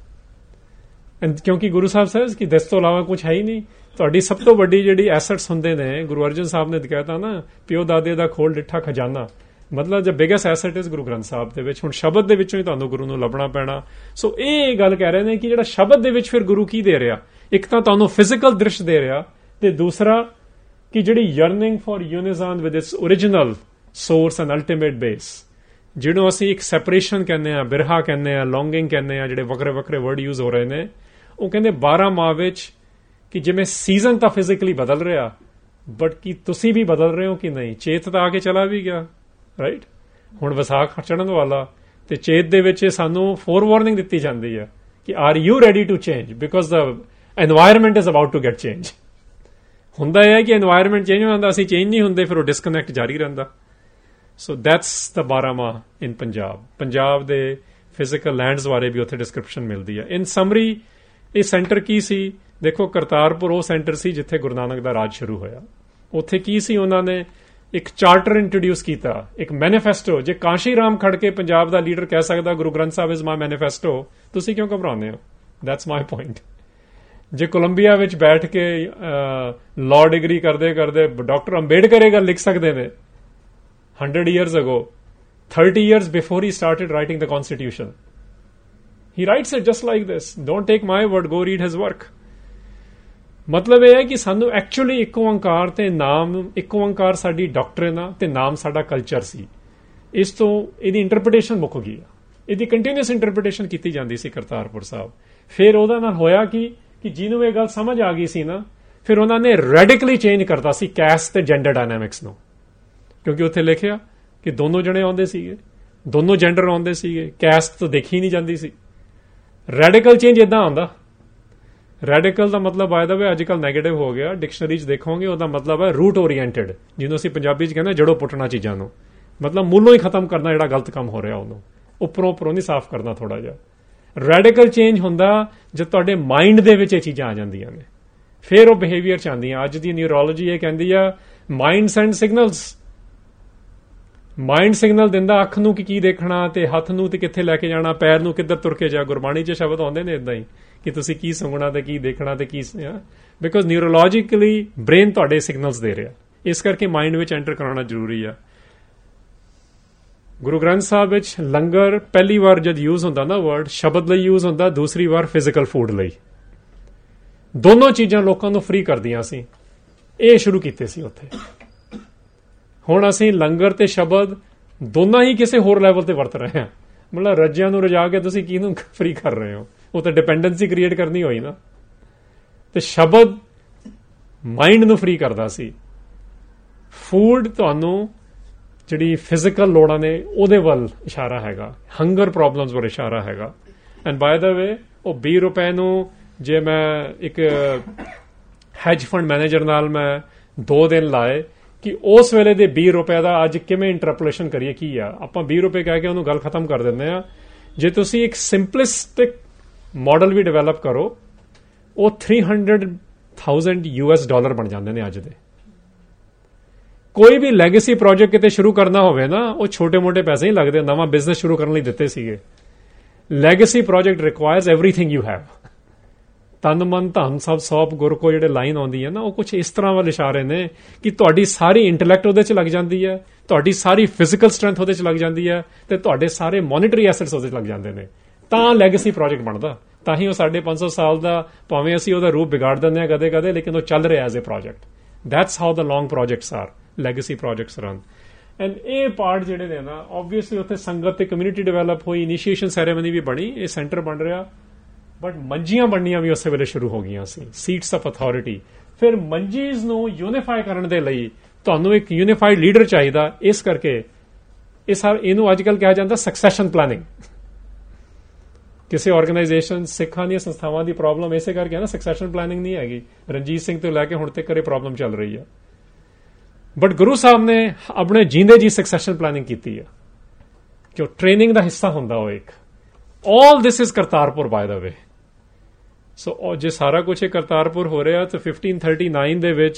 And ਕਿਉਂਕਿ ਗੁਰੂ ਸਾਹਿਬ says ਕਿ ਦਸ ਤੋਂ ਇਲਾਵਾ ਕੁਝ ਹੈ ਹੀ ਨਹੀਂ। ਤੁਹਾਡੀ ਸਭ ਤੋਂ ਵੱਡੀ ਜਿਹੜੀ ਐਸੈਟਸ ਹੁੰਦੇ ਨੇ, ਗੁਰੂ ਅਰਜਨ ਸਾਹਿਬ ਨੇ ਕਹਿਤਾ ਨਾ, ਪਿਓ ਦਾਦੇ ਦਾ ਖੋਲ ਡਿੱਠਾ ਖਜ਼ਾਨਾ। ਮਤਲਬ ਜੋ biggest asset is Guru Granth Sahib ਦੇ ਵਿੱਚ। ਹੁਣ ਸ਼ਬਦ ਦੇ ਵਿੱਚੋਂ ਹੀ ਤੁਹਾਨੂੰ ਗੁਰੂ ਨੂੰ ਲੱਭਣਾ ਪੈਣਾ। ਸੋ ਇਹ ਗੱਲ ਕਹਿ ਰਹੇ ਨੇ ਕਿ ਜਿਹੜਾ ਸ਼ਬਦ ਦੇ ਵਿੱਚ ਫਿਰ ਗੁਰੂ ਕੀ ਦੇ ਰਿਹਾ, ਇੱਕ ਤਾਂ ਤੁਹਾਨੂੰ ਫਿਜ਼ੀਕਲ ਦ੍ਰਿਸ਼ ਦੇ ਰਿਹਾ, ਤੇ ਦੂਸਰਾ ਕਿ ਜਿਹੜੀ ਯਰਨਿੰਗ ਫॉर ਯੂਨਿਜ਼ਨ with its original source and ultimate base, ਜਿਹਨੂੰ ਅਸੀਂ ਇੱਕ ਸੈਪਰੇਸ਼ਨ ਕਹਿੰਦੇ ਆ, ਬਿਰਹਾ ਕਹਿੰਦੇ ਆ, ਲੌਂਗਿੰਗ ਕਹਿੰਦੇ ਆ, ਜਿਹੜੇ ਵੱਖਰੇ ਵੱਖਰੇ ਵਰਡ ਯੂਜ਼ ਹੋ ਰਹੇ ਨੇ। ਉਹ ਕਹਿੰਦੇ ਬਾਰਾਂਮਾਹ ਵਿੱਚ ਕਿ ਜਿਵੇਂ ਸੀਜ਼ਨ ਤਾਂ ਫਿਜ਼ੀਕਲੀ ਬਦਲ ਰਿਹਾ, ਬਟ ਕੀ ਤੁਸੀਂ ਵੀ ਬਦਲ ਰਹੇ ਹੋ ਕਿ ਨਹੀਂ। ਚੇਤ ਤਾਂ ਆ ਕੇ ਚਲਾ ਵੀ ਗਿਆ, ਰਾਈਟ। ਹੁਣ ਵਿਸਾਖ ਚੜ੍ਹਨ ਵਾਲਾ, ਤੇ ਚੇਤ ਦੇ ਵਿੱਚ ਸਾਨੂੰ ਫੋਰ ਵਾਰਨਿੰਗ ਦਿੱਤੀ ਜਾਂਦੀ ਹੈ ਕਿ are you ready to change, because the environment is about to get change. ਹੁੰਦਾ ਇਹ ਹੈ ਕਿ এনवायरमेंट ਚੇਂਜ ਹੋ ਜਾਂਦਾ, ਅਸੀਂ ਚੇਂਜ ਨਹੀਂ ਹੁੰਦੇ, ਫਿਰ ਉਹ ਡਿਸਕਨੈਕਟ ਜਾਰੀ ਰਹਿੰਦਾ। So that's the Baramaha in Punjab. Punjab ਦੇ ਫਿਜ਼ੀਕਲ ਲੈਂਡਸ ਬਾਰੇ ਵੀ ਉੱਥੇ ਡਿਸਕ੍ਰਿਪਸ਼ਨ ਮਿਲਦੀ ਹੈ। ਇਨ ਸਮਰੀ ਇਹ ਸੈਂਟਰ ਕੀ ਸੀ? ਦੇਖੋ, ਕਰਤਾਰਪੁਰ ਉਹ ਸੈਂਟਰ ਸੀ ਜਿੱਥੇ ਗੁਰੂ ਨਾਨਕ ਦਾ ਰਾਜ ਸ਼ੁਰੂ ਹੋਇਆ। ਉੱਥੇ ਕੀ ਸੀ? ਉਹਨਾਂ ਨੇ ਇੱਕ ਚਾਰਟਰ ਇੰਟਰੋਡਿਊਸ ਕੀਤਾ, ਇੱਕ ਮੈਨੀਫੈਸਟੋ। ਜੇ ਕਾਂਸ਼ੀ ਰਾਮ ਖੜਕੇ ਪੰਜਾਬ ਦਾ ਲੀਡਰ ਕਹਿ ਸਕਦਾ ਗੁਰੂ ਗ੍ਰੰਥ ਸਾਹਿਬ ਇਜ਼ ਮਾਈ ਮੈਨੀਫੈਸਟੋ, ਤੁਸੀਂ ਕਿਉਂ ਘਬਰਾਉਂਦੇ ਹੋ? That's my point. ਜੇ ਕੋਲੰਬੀਆ ਵਿੱਚ ਬੈਠ ਕੇ ਲਾਅ ਡਿਗਰੀ ਕਰਦੇ ਕਰਦੇ ਡਾਕਟਰ ਅੰਬੇਡਕਰ ਇਹ ਗੱਲ ਲਿਖ ਸਕਦੇ ਨੇ hundred years ago, thirty years before he started writing the constitution, he writes it just like this. Don't take my word, go read his work. ਮਤਲਬ ਇਹ ਹੈ ਕਿ ਸਾਨੂੰ ਐਕਚੁਅਲੀ ਇੱਕ ਓਂਕਾਰ ਤੇ ਨਾਮ, ਇੱਕ ਓਂਕਾਰ ਸਾਡੀ ਡਾਕਟਰਿਨ ਆ ਤੇ ਨਾਮ ਸਾਡਾ ਕਲਚਰ ਸੀ। ਇਸ ਤੋਂ ਇਹਦੀ ਇੰਟਰਪ੍ਰੀਟੇਸ਼ਨ ਮੁੱਕ ਗਈ ਆ। ਇਹਦੀ ਕੰਟੀਨਿਊਸ ਇੰਟਰਪ੍ਰੀਟੇਸ਼ਨ ਕੀਤੀ ਜਾਂਦੀ ਸੀ ਕਰਤਾਰਪੁਰ ਸਾਹਿਬ। ਫਿਰ ਉਹਦਾ ਨਾਲ ਹੋਇਆ ਕਿ ਕਿ ਜਿਹਨੂੰ ਇਹ ਗੱਲ ਸਮਝ ਆ ਗਈ ਸੀ ਨਾ, ਫਿਰ ਉਹਨਾਂ ਨੇ ਰੈਡੀਕਲੀ ਚੇਂਜ ਕਰਤਾ ਸੀ ਕੈਸਟ ਤੇ ਜੈਂਡਰ ਡਾਇਨਾਮਿਕਸ ਨੂੰ। ਕਿਉਂਕਿ ਉੱਥੇ ਲਿਖਿਆ ਕਿ ਦੋਨੋਂ ਜਣੇ ਆਉਂਦੇ ਸੀਗੇ, ਦੋਨੋਂ ਜੈਂਡਰ ਆਉਂਦੇ ਸੀਗੇ, ਕੈਸਟ ਤਾਂ ਦੇਖੀ ਨਹੀਂ ਜਾਂਦੀ ਸੀ। ਰੈਡੀਕਲ ਚੇਂਜ ਇਦਾਂ ਆਉਂਦਾ। ਰੈਡੀਕਲ ਦਾ ਮਤਲਬ ਬਾਏ ਦਾ ਵੇ ਅੱਜ ਕੱਲ੍ਹ ਨੈਗੇਟਿਵ ਹੋ ਗਿਆ, ਡਿਕਸ਼ਨਰੀ 'ਚ ਦੇਖੋਗੇ ਉਹਦਾ ਮਤਲਬ ਹੈ ਰੂਟ ਓਰੀਐਂਟਡ, ਜਿਹਨੂੰ ਅਸੀਂ ਪੰਜਾਬੀ 'ਚ ਕਹਿੰਦੇ ਜੜੋਂ ਪੁੱਟਣਾ ਚੀਜ਼ਾਂ ਨੂੰ, ਮਤਲਬ ਮੂਲੋਂ ਹੀ ਖਤਮ ਕਰਨਾ ਜਿਹੜਾ ਗਲਤ ਕੰਮ ਹੋ ਰਿਹਾ ਉਹਨੂੰ, ਉੱਪਰੋਂ ਉੱਪਰੋਂ ਨਹੀਂ ਸਾਫ਼ ਕਰਨਾ ਥੋੜਾ ਜਿਹਾ। ਰੈਡੀਕਲ ਚੇਂਜ ਹੁੰਦਾ ਜਦ ਤੁਹਾਡੇ ਮਾਈਂਡ ਦੇ ਵਿੱਚ ਇਹ ਚੀਜ਼ਾਂ ਆ ਜਾਂਦੀਆਂ ਨੇ, ਫਿਰ ਉਹ ਬਿਹੇਵੀਅਰ 'ਚ ਆਉਂਦੀਆਂ। ਅੱਜ ਦੀ ਨਿਊਰੋਲੋਜੀ ਇਹ ਕਹਿੰਦੀ ਆ mind send signals, mind signal ਦਿੰਦਾ ਅੱਖ ਨੂੰ ਕਿ ਕੀ ਦੇਖਣਾ, ਤੇ ਹੱਥ ਨੂੰ ਤੇ ਕਿੱਥੇ ਲੈ ਕੇ ਜਾਣਾ, ਪੈਰ ਨੂੰ ਕਿੱਧਰ ਤੁਰ ਕੇ ਜਾ। ਗੁਰਬਾਣੀ 'ਚ ਸ਼ਬਦ ਆਉਂਦੇ ਨੇ ਇਦਾਂ ਹੀ ਕਿ ਤੁਸੀਂ ਕੀ ਸੁਣਨਾ ਤੇ ਕੀ ਦੇਖਣਾ ਤੇ ਕੀ, ਬਿਕੋਜ਼ ਨਿਊਰੋਲੋਜੀਕਲੀ ਬ੍ਰੇਨ ਤੁਹਾਡੇ ਸਿਗਨਲਸ ਦੇ ਰਿਹਾ, ਇਸ ਕਰਕੇ ਮਾਈਂਡ ਵਿੱਚ ਐਂਟਰ ਕਰਾਉਣਾ ਜ਼ਰੂਰੀ ਆ। ਗੁਰੂ ਗ੍ਰੰਥ ਸਾਹਿਬ ਵਿੱਚ ਲੰਗਰ ਪਹਿਲੀ ਵਾਰ ਜਦ ਯੂਜ਼ ਹੁੰਦਾ ਨਾ ਵਰਡ, ਸ਼ਬਦ ਲਈ ਯੂਜ਼ ਹੁੰਦਾ, ਦੂਸਰੀ ਵਾਰ ਫਿਜ਼ੀਕਲ ਫੂਡ ਲਈ। ਦੋਨੋਂ ਚੀਜ਼ਾਂ ਲੋਕਾਂ ਨੂੰ ਫ੍ਰੀ ਕਰਦੀਆਂ ਸੀ, ਇਹ ਸ਼ੁਰੂ ਕੀਤੇ ਸੀ ਉੱਥੇ। ਹੁਣ ਅਸੀਂ ਲੰਗਰ ਤੇ ਸ਼ਬਦ ਦੋਨਾਂ ਹੀ ਕਿਸੇ ਹੋਰ ਲੈਵਲ ਤੇ ਵਰਤ ਰਹੇ ਹਾਂ, ਮਤਲਬ ਰੱਜਿਆਂ ਨੂੰ ਰਜਾ ਕੇ ਤੁਸੀਂ ਕਿਹਨੂੰ ਫ੍ਰੀ ਕਰ ਰਹੇ ਹੋ, ਉਹ ਤਾਂ ਡਿਪੈਂਡੈਂਸੀ ਕ੍ਰੀਏਟ ਕਰਨੀ ਹੋਈ ਨਾ। ਤੇ ਸ਼ਬਦ ਮਾਈਂਡ ਨੂੰ ਫ੍ਰੀ ਕਰਦਾ ਸੀ, ਫੂਡ ਤੁਹਾਨੂੰ ਜਿਹੜੀ ਫਿਜ਼ੀਕਲ ਲੋੜਾਂ ਨੇ ਉਹਦੇ ਵੱਲ ਇਸ਼ਾਰਾ ਹੈਗਾ, ਹੰਗਰ ਪ੍ਰੋਬਲਮਸ ਵੱਲ ਇਸ਼ਾਰਾ ਹੈਗਾ। ਐਂਡ ਬਾਏ ਦਾ ਵੇ ਉਹ ਵੀਹ ਰੁਪਏ ਨੂੰ ਜੇ ਮੈਂ ਇੱਕ ਹੈਜ ਫੰਡ ਮੈਨੇਜਰ ਨਾਲ ਮੈਂ ਦੋ ਦਿਨ ਲਾਏ ਕਿ ਉਸ ਵੇਲੇ ਦੇ ਵੀਹ ਰੁਪਏ ਦਾ ਅੱਜ ਕਿਵੇਂ ਇੰਟਰਪੋਲੇਸ਼ਨ ਕਰੀਏ, ਕੀ ਆ, ਆਪਾਂ ਵੀਹ ਰੁਪਏ ਕਹਿ ਕੇ ਉਹਨੂੰ ਗੱਲ ਖਤਮ ਕਰ ਦਿੰਦੇ ਆ। ਜੇ ਤੁਸੀਂ ਇੱਕ ਸਿੰਪਲਿਸਟਿਕ ਮਾਡਲ ਵੀ ਡਿਵੈਲਪ ਕਰੋ, ਉਹ three hundred thousand U S dollar ਬਣ ਜਾਂਦੇ ਨੇ ਅੱਜ ਦੇ। ਕੋਈ ਵੀ ਲੈਗੇਸੀ ਪ੍ਰੋਜੈਕਟ ਕਿਤੇ ਸ਼ੁਰੂ ਕਰਨਾ ਹੋਵੇ ਨਾ, ਉਹ ਛੋਟੇ ਮੋਟੇ ਪੈਸੇ ਹੀ ਲੱਗਦੇ, ਨਵਾਂ ਬਿਜ਼ਨਸ ਸ਼ੁਰੂ ਕਰਨ ਲਈ ਦਿੱਤੇ ਸੀਗੇ। Legacy project requires everything you have. ਤਨ ਮਨ ਧਨ ਸਭ ਸੌਂਪ ਗੁਰ ਕੋ ਜਿਹੜੇ ਲਾਈਨ ਆਉਂਦੀ ਹੈ ਨਾ, ਉਹ ਕੁਝ ਇਸ ਤਰ੍ਹਾਂ ਵੱਲ ਇਸ਼ਾਰੇ ਨੇ ਕਿ ਤੁਹਾਡੀ ਸਾਰੀ ਇੰਟੈਲੈਕਟ ਉਹਦੇ 'ਚ ਲੱਗ ਜਾਂਦੀ ਹੈ, ਤੁਹਾਡੀ ਸਾਰੀ ਫਿਜ਼ੀਕਲ ਸਟਰੈਂਥ ਉਹਦੇ 'ਚ ਲੱਗ ਜਾਂਦੀ ਹੈ, ਤੇ ਤੁਹਾਡੇ ਸਾਰੇ ਮੋਨੀਟਰੀ ਐਸੈਟਸ ਉਹਦੇ 'ਚ ਲੱਗ ਜਾਂਦੇ ਨੇ, ਤਾਂ ਲੈਗੇਸੀ ਪ੍ਰੋਜੈਕਟ ਬਣਦਾ। ਤਾਂ ਹੀ ਉਹ ਸਾਢੇ ਪੰਜ ਸੌ ਸਾਲ ਦਾ ਭਾਵੇਂ ਅਸੀਂ ਉਹਦਾ ਰੂਪ ਵਿਗਾੜ ਦਿੰਦੇ ਹਾਂ ਕਦੇ ਕਦੇ, ਲੇਕਿਨ ਉਹ ਚੱਲ ਰਿਹਾ as a project. That's how the long projects are, legacy projects run. And ਇਹ ਪਾਰਟ ਜਿਹੜੇ ਨੇ ਨਾ, ਓਬਵੀਅਸਲੀ ਉੱਥੇ ਸੰਗਤ ਤੇ ਕਮਿਊਨਿਟੀ ਡਿਵੈਲਪ ਹੋਈ, ਇਨੀਸ਼ੀਏਸ਼ਨ ਸੈਰੇਮਨੀ ਵੀ ਬਣੀ, ਇਹ ਸੈਂਟਰ ਬਣ ਰਿਹਾ, ਬਟ ਮੰਜੀਆਂ ਬਣਨੀਆਂ ਵੀ ਉਸੇ ਵੇਲੇ ਸ਼ੁਰੂ ਹੋ ਗਈਆਂ ਸੀ, ਸੀਟਸ ਆਫ ਅਥਾਰਟੀ। ਫਿਰ ਮੰਜੀਜ਼ ਨੂੰ ਯੂਨੀਫਾਈ ਕਰਨ ਦੇ ਲਈ ਤੁਹਾਨੂੰ ਇੱਕ ਯੂਨੀਫਾਈਡ ਲੀਡਰ ਚਾਹੀਦਾ, ਇਸ ਕਰਕੇ ਇਹ ਸਾਰ ਇਹਨੂੰ ਅੱਜ ਕੱਲ੍ਹ ਕਿਹਾ ਜਾਂਦਾ ਸਕਸੈਸ਼ਨ ਪਲੈਨਿੰਗ। ਕਿਸੇ ਆਰਗੇਨਾਈਜੇਸ਼ਨ, ਸਿੱਖਾਂ ਦੀਆਂ ਸੰਸਥਾਵਾਂ ਦੀ ਪ੍ਰੋਬਲਮ ਇਸੇ ਕਰਕੇ ਹੈ ਨਾ, ਸਕਸੈਸ਼ਨ ਪਲੈਨਿੰਗ ਨਹੀਂ ਹੈਗੀ। ਰਣਜੀਤ ਸਿੰਘ ਤੋਂ ਲੈ ਕੇ ਹੁਣ ਤੱਕ ਇਹ ਪ੍ਰੋਬਲਮ ਚੱਲ ਰਹੀ ਹੈ, ਬਟ ਗੁਰੂ ਸਾਹਿਬ ਨੇ ਆਪਣੇ ਜੀਂਦੇ ਜੀ ਸਕਸੈਸ਼ਨ ਪਲੈਨਿੰਗ ਕੀਤੀ ਹੈ, ਕਿ ਉਹ ਟ੍ਰੇਨਿੰਗ ਦਾ ਹਿੱਸਾ ਹੁੰਦਾ ਉਹ ਇੱਕ। All this is Kartarpur by the way. ਸੋ ਜੇ ਸਾਰਾ ਕੁਝ ਇਹ ਕਰਤਾਰਪੁਰ ਹੋ ਰਿਹਾ, ਤਾਂ ਫਿਫਟੀਨ ਥਰਟੀ ਨਾਈਨ ਦੇ ਵਿੱਚ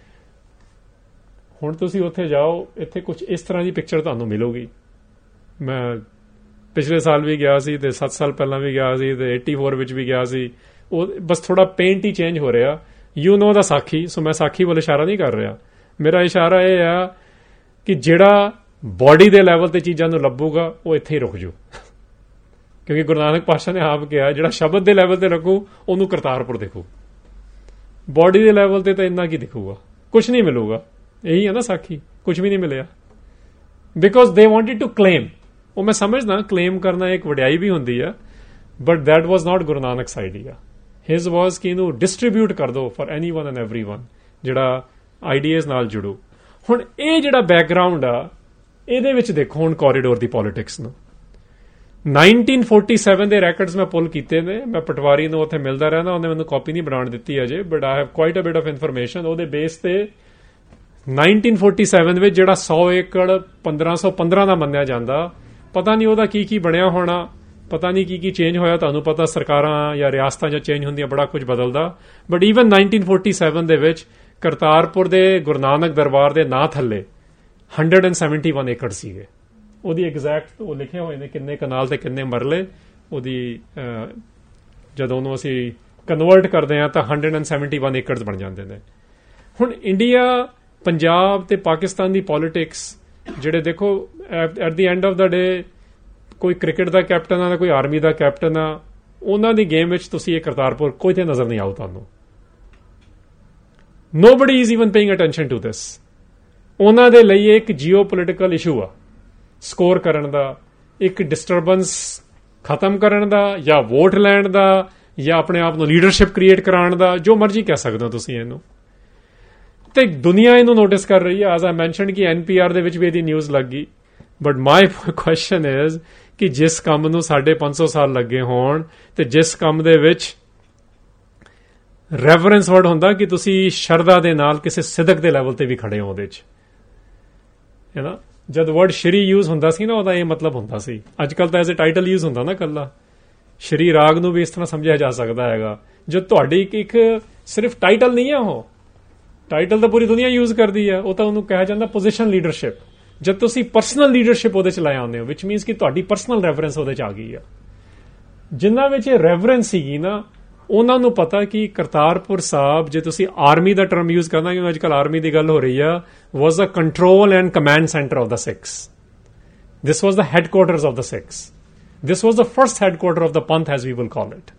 ਹੁਣ ਤੁਸੀਂ ਉੱਥੇ ਜਾਓ, ਇੱਥੇ ਕੁਝ ਇਸ ਤਰ੍ਹਾਂ ਦੀ ਪਿਕਚਰ ਤੁਹਾਨੂੰ ਮਿਲੂਗੀ। ਮੈਂ ਪਿਛਲੇ ਸਾਲ ਵੀ ਗਿਆ ਸੀ, ਤੇ ਸੱਤ ਸਾਲ ਪਹਿਲਾਂ ਵੀ ਗਿਆ ਸੀ, ਤੇ ਏਟੀ ਫੋਰ ਵਿੱਚ ਵੀ ਗਿਆ ਸੀ। ਉਹ ਬਸ ਥੋੜਾ ਪੇਂਟ ਹੀ ਚੇਂਜ ਹੋ ਰਿਹਾ। ਯੂ ਨੋ ਦਾ ਸਾਖੀ, ਸੋ ਮੈਂ ਸਾਖੀ ਵੱਲ ਇਸ਼ਾਰਾ ਨਹੀਂ ਕਰ ਰਿਹਾ। ਮੇਰਾ ਇਸ਼ਾਰਾ ਇਹ ਆ ਕਿ ਜਿਹੜਾ ਬੋਡੀ ਦੇ ਲੈਵਲ ਤੇ ਚੀਜ਼ਾਂ ਨੂੰ ਲੱਭੂਗਾ, ਉਹ ਇੱਥੇ ਹੀ ਰੁਕ ਜੂ, ਕਿਉਂਕਿ ਗੁਰੂ ਨਾਨਕ ਪਾਤਸ਼ਾਹ ਨੇ ਆਪ ਕਿਹਾ ਜਿਹੜਾ ਸ਼ਬਦ ਦੇ ਲੈਵਲ ਤੇ ਰੱਖੂ ਉਹਨੂੰ ਕਰਤਾਰਪੁਰ ਦੇਖੂ। ਬੋਡੀ ਦੇ ਲੈਵਲ ਤੇ ਤਾਂ ਇੰਨਾ ਕੀ ਦਿਖੂਗਾ, ਕੁਝ ਨਹੀਂ ਮਿਲੂਗਾ। ਇਹੀ ਹੈ ਨਾ ਸਾਖੀ, ਕੁਝ ਵੀ ਨਹੀਂ ਮਿਲਿਆ, ਬਿਕੋਜ਼ ਦੇ ਵਾਂਟਡ ਟੂ ਕਲੇਮ। ਉਹ ਮੈਂ ਸਮਝਦਾ ਕਲੇਮ ਕਰਨਾ ਇੱਕ ਵਡਿਆਈ ਵੀ ਹੁੰਦੀ ਆ, but that was not Guru Nanak's idea. His was ਕਿ ਇਹਨੂੰ ਡਿਸਟਰੀਬਿਊਟ ਕਰ ਦੋ ਫॉर ਐਨੀਵਨ ਐਂਡ ਐਵਰੀਵਨ, ਜਿਹੜਾ ਆਈਡੀਆਜ਼ ਨਾਲ ਜੁੜੂ। ਹੁਣ ਇਹ ਜਿਹੜਾ ਬੈਕਗਰਾਉਂਡ ਆ, ਇਹਦੇ ਵਿੱਚ ਦੇਖੋ ਹੁਣ ਕੋਰੀਡੋਰ ਦੀ ਪੋਲਿਟਿਕਸ ਨੂੰ। ਨਾਈਨਟੀਨ ਫੋਰਟੀ ਸੈਵਨ ਦੇ ਰੈਕਰਡਸ ਮੈਂ ਪੁੱਲ ਕੀਤੇ ਨੇ, ਮੈਂ ਪਟਵਾਰੀ ਨੂੰ ਉੱਥੇ ਮਿਲਦਾ ਰਹਿੰਦਾ, ਉਹਨੇ ਮੈਨੂੰ ਕਾਪੀ ਨਹੀਂ ਬਣਾਉਣ ਦਿੱਤੀ ਅਜੇ, but I have quite a bit of information. ਉਹਦੇ ਬੇਸ ਤੇ ਨਾਈਨਟੀਨ ਫੋਰਟੀ ਸੈਵਨ ਵਿੱਚ ਜਿਹੜਾ ਸੌ ਏਕੜ ਪੰਦਰਾਂ ਸੌ ਪੰਦਰਾਂ ਦਾ ਮੰਨਿਆ ਜਾਂਦਾ, ਪਤਾ ਨਹੀਂ ਉਹਦਾ ਕੀ ਕੀ ਬਣਿਆ ਹੋਣਾ, ਪਤਾ ਨਹੀਂ ਕੀ ਕੀ ਚੇਂਜ ਹੋਇਆ। ਤੁਹਾਨੂੰ ਪਤਾ ਸਰਕਾਰਾਂ ਜਾਂ ਰਿਆਸਤਾਂ ਜਾਂ ਚੇਂਜ ਹੁੰਦੀਆਂ, ਬੜਾ ਕੁਝ ਬਦਲਦਾ। But even nineteen forty seven ਦੇ ਵਿੱਚ ਕਰਤਾਰਪੁਰ ਦੇ ਗੁਰੂ ਨਾਨਕ ਦਰਬਾਰ ਦੇ ਨਾਂ ਥੱਲੇ ਇੱਕ ਸੌ ਇਕਹੱਤਰ ਏਕੜ ਸੀਗੇ। ਉਹਦੀ ਐਗਜ਼ੈਕਟ ਉਹ ਲਿਖੇ ਹੋਏ ਨੇ ਕਿੰਨੇ ਕਨਾਲ ਤੇ ਕਿੰਨੇ ਮਰਲੇ। ਉਹਦੀ ਜਦੋਂ ਉਹਨੂੰ ਅਸੀਂ ਕਨਵਰਟ ਕਰਦੇ ਹਾਂ ਤਾਂ ਇੱਕ ਸੌ ਇਕਹੱਤਰ ਏਕੜਸ ਬਣ ਜਾਂਦੇ ਨੇ। ਹੁਣ ਇੰਡੀਆ, ਪੰਜਾਬ ਤੇ ਪਾਕਿਸਤਾਨ ਦੀ ਪੋਲਿਟਿਕਸ ਜਿਹੜੇ ਦੇਖੋ, at the end of the day ਕੋਈ ਕ੍ਰਿਕਟ ਦਾ ਕੈਪਟਨ ਆ, ਕੋਈ ਆਰਮੀ ਦਾ ਕੈਪਟਨ ਆ, ਉਹਨਾਂ ਦੀ ਗੇਮ ਵਿੱਚ ਤੁਸੀਂ ਇਹ ਕਰਤਾਰਪੁਰ ਕੋਈ ਤੇ ਨਜ਼ਰ ਨਹੀਂ ਆਊ ਤੁਹਾਨੂੰ। Nobody is even paying attention to this. ਉਹਨਾਂ ਦੇ ਲਈ ਇੱਕ ਜੀਓ ਪੋਲੀਟੀਕਲ ਇਸ਼ੂ ਆ, ਸਕੋਰ ਕਰਨ ਦਾ, ਇੱਕ ਡਿਸਟਰਬੈਂਸ ਖਤਮ ਕਰਨ ਦਾ, ਜਾਂ ਵੋਟ ਲੈਣ ਦਾ, ਜਾਂ ਆਪਣੇ ਆਪ ਨੂੰ ਲੀਡਰਸ਼ਿਪ ਕ੍ਰੀਏਟ ਕਰਾਉਣ ਦਾ, ਜੋ ਮਰਜ਼ੀ ਕਹਿ ਸਕਦੇ ਹੋ ਤੁਸੀਂ ਇਹਨੂੰ। ਤੇ ਦੁਨੀਆ ਇਹਨੂੰ ਨੋਟਿਸ ਕਰ ਰਹੀ ਹੈ। ਐਜ਼ ਆਈ ਮੈਂਸ਼ਨਡ ਕਿ ਐਨ ਪੀ ਆਰ ਦੇ ਵਿੱਚ ਵੀ ਇਹਦੀ ਨਿਊਜ਼ ਲੱਗ ਗਈ। ਬਟ ਮਾਈ ਕੁਐਸਚਨ ਇਜ਼ ਕਿ ਜਿਸ ਕੰਮ ਨੂੰ ਸਾਢੇ ਪੰਜ ਸੌ ਸਾਲ ਲੱਗੇ ਹੋਣ, ਤੇ ਜਿਸ ਕੰਮ ਦੇ ਵਿੱਚ ਰੈਵਰੈਂਸ ਵਰਡ ਹੁੰਦਾ ਕਿ ਤੁਸੀਂ ਸ਼ਰਧਾ ਦੇ ਨਾਲ ਕਿਸੇ ਸਿਦਕ ਦੇ ਲੈਵਲ ਤੇ ਵੀ ਖੜੇ ਹੋ ਉਹਦੇ 'ਚ, ਹੈ ਨਾ। ਜਦ ਵਰਡ ਸ਼੍ਰੀ ਯੂਜ਼ ਹੁੰਦਾ ਸੀ ਨਾ, ਉਹਦਾ ਇਹ ਮਤਲਬ ਹੁੰਦਾ ਸੀ। ਅੱਜ ਕੱਲ੍ਹ ਤਾਂ ਐਜ਼ ਏ ਟਾਈਟਲ ਯੂਜ਼ ਹੁੰਦਾ ਨਾ ਕੱਲਾ। ਸ਼੍ਰੀ ਰਾਗ ਨੂੰ ਵੀ ਇਸ ਤਰ੍ਹਾਂ ਸਮਝਿਆ ਜਾ ਸਕਦਾ ਹੈਗਾ। ਜੋ ਤੁਹਾਡੀ ਇੱਕ ਸਿਰਫ ਟਾਈਟਲ ਨਹੀਂ ਹੈ, ਉਹ ਟਾਈਟਲ ਤਾਂ ਪੂਰੀ ਦੁਨੀਆ ਯੂਜ਼ ਕਰਦੀ ਹੈ, ਉਹ ਤਾਂ ਉਹਨੂੰ ਕਿਹਾ ਜਾਂਦਾ ਪੋਜੀਸ਼ਨ ਲੀਡਰਸ਼ਿਪ। ਜਦ ਤੁਸੀਂ ਪਰਸਨਲ ਲੀਡਰਸ਼ਿਪ ਉਹਦੇ 'ਚ ਲੈ ਆਉਂਦੇ ਹੋ, ਵਿਚ ਮੀਨਸ ਕਿ ਤੁਹਾਡੀ ਪਰਸਨਲ ਰੈਫਰੈਂਸ ਉਹਦੇ 'ਚ ਆ ਗਈ ਆ। ਜਿਨ੍ਹਾਂ ਵਿੱਚ ਇਹ ਰੈਫਰੈਂਸ ਸੀਗੀ ਨਾ, ਉਹਨਾਂ ਨੂੰ ਪਤਾ ਕਿ ਕਰਤਾਰਪੁਰ ਸਾਹਿਬ, ਜੇ ਤੁਸੀਂ ਆਰਮੀ ਦਾ ਟਰਮ ਯੂਜ਼ ਕਰਨਾ, ਕਿਉਂਕਿ ਅੱਜ ਕੱਲ੍ਹ ਆਰਮੀ ਦੀ ਗੱਲ ਹੋ ਰਹੀ ਆ, was a control and command centre of the Sikhs. This was the headquarters of the Sikhs. This was the first headquarter of the Panth, as we will call it.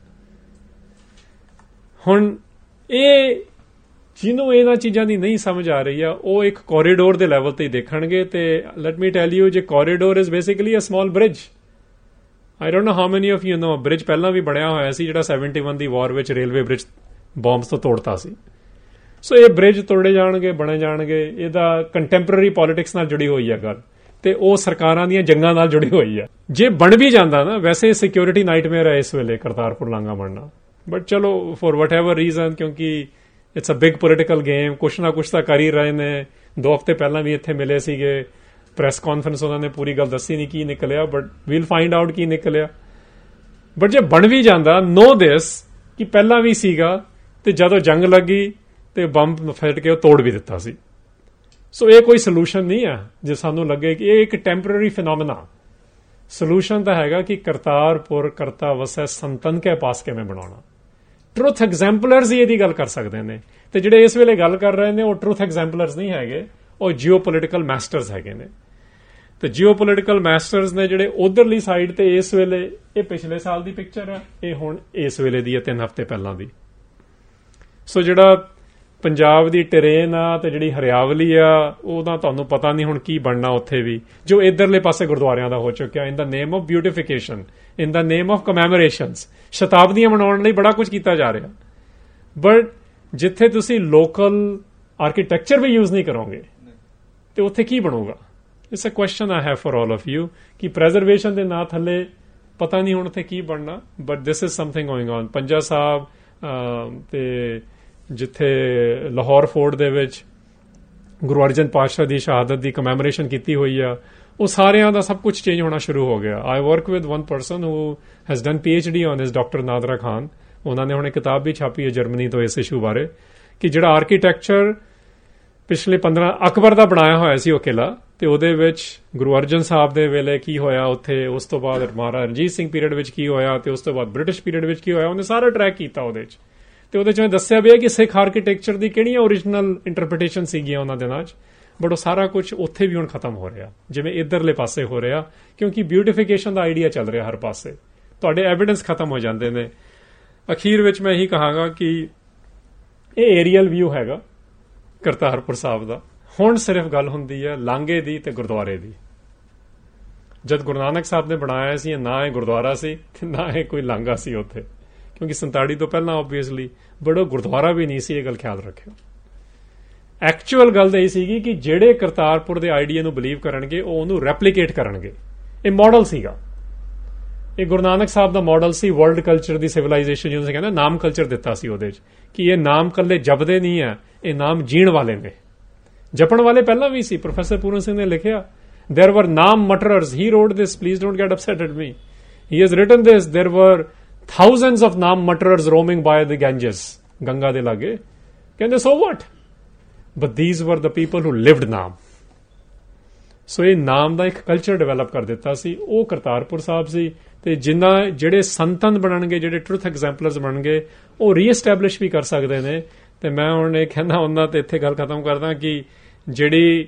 ਹੁਣ ਇਹ ਜਿਹਨੂੰ ਇਹਨਾਂ ਚੀਜ਼ਾਂ ਦੀ ਨਹੀਂ ਸਮਝ ਆ ਰਹੀ ਆ, ਉਹ ਇੱਕ ਕੋਰੀਡੋਰ ਦੇ ਲੈਵਲ ਤੇ ਹੀ ਦੇਖਣਗੇ। ਤੇ ਲੈਟ ਮੀ ਟੈਲ ਯੂ, ਜੇ corridor is basically a small bridge. I don't know how many of you know, bridge ਪਹਿਲਾਂ ਵੀ ਬਣਿਆ ਹੋਇਆ ਸੀ, ਜਿਹੜਾ ਸੈਵਨਟੀ ਵਨ ਦੀ ਵਾਰ ਵਿੱਚ ਰੇਲਵੇ ਬ੍ਰਿਜ ਬੰਬਸ ਤੋਂ ਤੋੜਤਾ ਸੀ। ਸੋ ਇਹ ਬ੍ਰਿਜ ਤੋੜੇ ਜਾਣਗੇ, ਬਣੇ ਜਾਣਗੇ। ਇਹਦਾ ਕੰਟੈਂਪਰਰੀ ਪੋਲਿਟਿਕਸ ਨਾਲ ਜੁੜੀ ਹੋਈ ਹੈ ਗੱਲ, ਤੇ ਉਹ ਸਰਕਾਰਾਂ ਦੀਆਂ ਜੰਗਾਂ ਨਾਲ ਜੁੜੀ ਹੋਈ ਹੈ। ਜੇ ਬਣ ਵੀ ਜਾਂਦਾ ਨਾ, ਵੈਸੇ ਸਿਕਿਉਰਿਟੀ ਨਾਈਟਮੇਅਰ ਹੈ ਇਸ ਵੇਲੇ ਕਰਤਾਰਪੁਰ ਲਾਂਘਾ ਬਣਨਾ। ਬਟ ਚਲੋ, ਫॉर ਵਟ ਐਵਰ ਰੀਜ਼ਨ, ਕਿਉਂਕਿ it's a big political game, ਕੁਛ ਨਾ ਕੁਛ ਤਾਂ ਕਰ ਹੀ ਰਹੇ ਨੇ। ਦੋ ਹਫ਼ਤੇ ਪਹਿਲਾਂ ਵੀ ਇੱਥੇ ਮਿਲੇ ਸੀਗੇ, ਪ੍ਰੈਸ ਕਾਨਫਰੰਸ ਉਹਨਾਂ ਨੇ ਪੂਰੀ ਗੱਲ ਦੱਸੀ ਨਹੀਂ ਕੀ ਨਿਕਲਿਆ, ਬਟ ਵੀਲ ਫਾਈਂਡ ਆਊਟ ਕੀ ਨਿਕਲਿਆ। ਬਟ ਜੇ ਬਣ ਵੀ ਜਾਂਦਾ, ਨੋ ਦਿਸ ਕਿ ਪਹਿਲਾਂ ਵੀ ਸੀਗਾ, ਤੇ ਜਦੋਂ ਜੰਗ ਲੱਗੀ ਤੇ ਬੰਬ ਫੈਟ ਕੇ ਉਹ ਤੋੜ ਵੀ ਦਿੱਤਾ ਸੀ। ਸੋ ਇਹ ਕੋਈ ਸੋਲੂਸ਼ਨ ਨਹੀਂ ਹੈ ਜੇ ਸਾਨੂੰ ਲੱਗੇ ਕਿ ਇਹ ਇੱਕ ਟੈਂਪਰਰੀ ਫਿਨੋਮੀਨਾ। ਸੋਲੂਸ਼ਨ ਤਾਂ ਹੈਗਾ ਕਿ ਕਰਤਾਰਪੁਰ ਕਰਤਾ ਵਸੈ ਸੰਤਨ ਕੇ ਪਾਸ ਕਿਵੇਂ ਬਣਾਉਣਾ। ਟਰੁਥ ਐਗਜ਼ੈਂਪਲਰਸ ਹੀ ਇਹਦੀ ਗੱਲ ਕਰ ਸਕਦੇ ਨੇ, ਤੇ ਜਿਹੜੇ ਇਸ ਵੇਲੇ ਗੱਲ ਕਰ ਰਹੇ ਨੇ ਉਹ ਟਰੁਥ ਐਗਜ਼ੈਂਪਲਰਸ ਨਹੀਂ ਹੈਗੇ, ਉਹ ਜੀਓ ਪੋਲੀਟੀਕਲ ਮਾਸਟਰਸ ਹੈਗੇ ਨੇ। ਤੇ ਜੀਓ ਪੋਲੀਟੀਕਲ ਮਾਸਟਰਸ ਨੇ ਜਿਹੜੇ ਉਧਰਲੀ ਸਾਈਡ ਤੇ ਇਸ ਵੇਲੇ, ਇਹ ਪਿਛਲੇ ਸਾਲ ਦੀ ਪਿਕਚਰ ਹੈ, ਇਹ ਹੁਣ ਇਸ ਵੇਲੇ ਦੀ ਹੈ, ਤਿੰਨ ਹਫ਼ਤੇ ਪਹਿਲਾਂ ਦੀ। ਸੋ ਜਿਹੜਾ ਪੰਜਾਬ ਦੀ ਟਰੇਨ ਆ ਤੇ ਜਿਹੜੀ ਹਰਿਆਵਲੀ ਆ, ਉਹਦਾ ਤੁਹਾਨੂੰ ਪਤਾ ਨਹੀਂ ਹੁਣ ਕੀ ਬਣਨਾ ਉੱਥੇ ਵੀ, ਜੋ ਇਧਰਲੇ ਪਾਸੇ ਗੁਰਦੁਆਰਿਆਂ ਦਾ ਹੋ ਚੁੱਕਿਆ। In the name of beautification, in the name of commemorations, ਸ਼ਤਾਬਦੀਆਂ ਮਨਾਉਣ ਲਈ ਬੜਾ ਕੁਝ ਕੀਤਾ ਜਾ ਰਿਹਾ। ਬਟ ਜਿੱਥੇ ਤੁਸੀਂ ਲੋਕਲ ਆਰਕੀਟੈਕਚਰ ਵੀ ਯੂਜ਼ ਨਹੀਂ ਕਰੋਗੇ, ਤੇ ਉੱਥੇ ਕੀ ਬਣੂਗਾ? It's a question I have for all of you, ਕਿ ਪ੍ਰੈਜ਼ਰਵੇਸ਼ਨ ਦੇ ਨਾਂ ਥੱਲੇ ਪਤਾ ਨਹੀਂ ਹੁਣ ਉੱਥੇ ਕੀ ਬਣਨਾ। But this is something going on. Panja Sahib ਤੇ ਜਿੱਥੇ ਲਾਹੌਰ ਫੋਰਟ ਦੇ ਵਿੱਚ ਗੁਰੂ ਅਰਜਨ ਪਾਤਸ਼ਾਹ ਦੀ ਸ਼ਹਾਦਤ ਦੀ ਕਮੈਮੋਰੇਸ਼ਨ ਕੀਤੀ ਹੋਈ ਆ, ਉਹ ਸਾਰਿਆਂ ਦਾ ਸਭ ਕੁਝ ਚੇਂਜ ਹੋਣਾ ਸ਼ੁਰੂ ਹੋ ਗਿਆ। I work with one person who has done P H D on this, doctor Nadra Khan. ਉਹਨਾਂ ਨੇ ਹੁਣ ਇੱਕ ਕਿਤਾਬ ਵੀ ਛਾਪੀ ਹੈ ਜਰਮਨੀ ਤੋਂ ਇਸ ਇਸ਼ੂ ਬਾਰੇ, ਕਿ ਜਿਹੜਾ ਆਰਕੀਟੈਕਚਰ ਪਿਛਲੇ ਪੰਦਰਾਂ ਅਕਬਰ ਦਾ ਬਣਾਇਆ ਹੋਇਆ ਸੀ ਉਹ ਕਿਲਾ, ਤੇ ਉਹਦੇ ਵਿੱਚ ਗੁਰੂ ਅਰਜਨ ਸਾਹਿਬ ਦੇ ਵੇਲੇ ਕੀ ਹੋਇਆ ਉੱਥੇ, ਉਸ ਤੋਂ ਬਾਅਦ ਮਹਾਰਾਜਾ ਰਣਜੀਤ ਸਿੰਘ ਪੀਰੀਅਡ ਵਿੱਚ ਕੀ ਹੋਇਆ, ਤੇ ਉਸ ਤੋਂ ਬਾਅਦ ਬ੍ਰਿਟਿਸ਼ ਪੀਰੀਅਡ ਵਿੱਚ ਕੀ ਹੋਇਆ, ਉਹਨੇ ਸਾਰਾ ਟਰੈਕ ਕੀਤਾ ਉਹਦੇ 'ਚ। ਤੇ ਉਹਦੇ 'ਚ ਮੈਂ ਦੱਸਿਆ ਵੀ ਹੈ ਕਿ ਸਿੱਖ ਆਰਕੀਟੈਕਚਰ ਦੀ ਕਿਹੜੀਆਂ ਓਰੀਜਨਲ ਇੰਟਰਪ੍ਰੀਟੇਸ਼ਨ ਸੀਗੀਆਂ ਉਹਨਾਂ ਦਿਨਾਂ 'ਚ। ਬਟ ਉਹ ਸਾਰਾ ਕੁਝ ਉੱਥੇ ਵੀ ਹੁਣ ਖਤਮ ਹੋ ਰਿਹਾ, ਜਿਵੇਂ ਇੱਧਰਲੇ ਪਾਸੇ ਹੋ ਰਿਹਾ, ਕਿਉਂਕਿ ਬਿਊਟੀਫਿਕੇਸ਼ਨ ਦਾ ਆਈਡੀਆ ਚੱਲ ਰਿਹਾ ਹਰ ਪਾਸੇ। ਤੁਹਾਡੇ ਐਵੀਡੈਂਸ ਖਤਮ ਹੋ ਜਾਂਦੇ ਨੇ। ਅਖੀਰ ਵਿੱਚ ਮੈਂ ਇਹੀ ਕਹਾਂਗਾ ਕਿ ਇਹ ਏਰੀਅਲ ਵਿਊ ਹੈਗਾ ਕਰਤਾਰਪੁਰ ਸਾਹਿਬ ਦਾ। ਹੁਣ ਸਿਰਫ ਗੱਲ ਹੁੰਦੀ ਹੈ ਲਾਂਘੇ ਦੀ ਤੇ ਗੁਰਦੁਆਰੇ ਦੀ। ਜਦ ਗੁਰੂ ਨਾਨਕ ਸਾਹਿਬ ਨੇ ਬਣਾਇਆ ਸੀ, ਨਾ ਇਹ ਗੁਰਦੁਆਰਾ ਸੀ ਤੇ ਨਾ ਇਹ ਕੋਈ ਲਾਂਘਾ ਸੀ ਉੱਥੇ, ਕਿਉਂਕਿ ਸੰਤਾੜੀ ਤੋਂ ਪਹਿਲਾਂ ਓਬਵੀਅਸਲੀ, ਬਟ ਉਹ ਗੁਰਦੁਆਰਾ ਵੀ ਨਹੀਂ ਸੀ। ਇਹ ਗੱਲ ਖਿਆਲ ਰੱਖਿਓ। ਐਕਚੁਅਲ ਗੱਲ ਤਾਂ ਇਹ ਸੀਗੀ ਕਿ ਜਿਹੜੇ ਕਰਤਾਰਪੁਰ ਦੇ ਆਈਡੀਆ ਨੂੰ ਬਿਲੀਵ ਕਰਨਗੇ, ਉਹ ਉਹਨੂੰ ਰੈਪਲੀਕੇਟ ਕਰਨਗੇ। ਇਹ ਮਾਡਲ ਸੀਗਾ, ਇਹ ਗੁਰੂ ਨਾਨਕ ਸਾਹਿਬ ਦਾ ਮਾਡਲ ਸੀ ਵਰਲਡ ਕਲਚਰ ਦੀ, ਸਿਵਲਾਈਜੇਸ਼ਨ ਜਿਹਨੂੰ ਕਹਿੰਦਾ ਨਾਮ ਕਲਚਰ ਦਿੱਤਾ ਸੀ ਉਹਦੇ 'ਚ, ਕਿ ਇਹ ਨਾਮ ਕੱਲੇ ਜਪਦੇ ਨਹੀਂ ਹੈ, ਇਹ ਨਾਮ ਜੀਣ ਵਾਲੇ ਨੇ। ਜਪਣ ਵਾਲੇ ਪਹਿਲਾਂ ਵੀ ਸੀ। ਪ੍ਰੋਫੈਸਰ ਪੂਰਨ ਸਿੰਘ ਨੇ ਲਿਖਿਆ, there were ਨਾਮ ਮਟਰਰਸ। he wrote this, please don't get upset at me, he has written this, there were thousands of ਨਾਮ ਮਟਰਰਸ roaming by the Ganges, Ganga ਦੇ ਲਾਗੇ। ਕਹਿੰਦੇ so what, but these were the people who lived ਨਾਮ। ਸੋ ਇਹ ਨਾਮ ਦਾ ਇੱਕ ਕਲਚਰ ਡਿਵੈਲਪ ਕਰ ਦਿੱਤਾ ਸੀ, ਉਹ ਕਰਤਾਰਪੁਰ ਸਾਹਿਬ ਸੀ। ਤੇ ਜਿਨ੍ਹਾਂ ਜਿਹੜੇ ਸੰਤਨ ਬਣਨਗੇ, ਜਿਹੜੇ ਟਰੁਥ ਐਗਜ਼ੈਂਪਲਰਸ ਬਣਨਗੇ, ਉਹ ਰੀਐਸਟੈਬਲਿਸ਼ ਵੀ ਕਰ ਸਕਦੇ ਨੇ। ਤੇ ਮੈਂ ਹੁਣ ਇਹ ਕਹਿੰਦਾ ਹੁੰਦਾ, ਤੇ ਇੱਥੇ ਗੱਲ ਖਤਮ ਕਰਦਾ, ਕਿ ਜਿਹੜੀ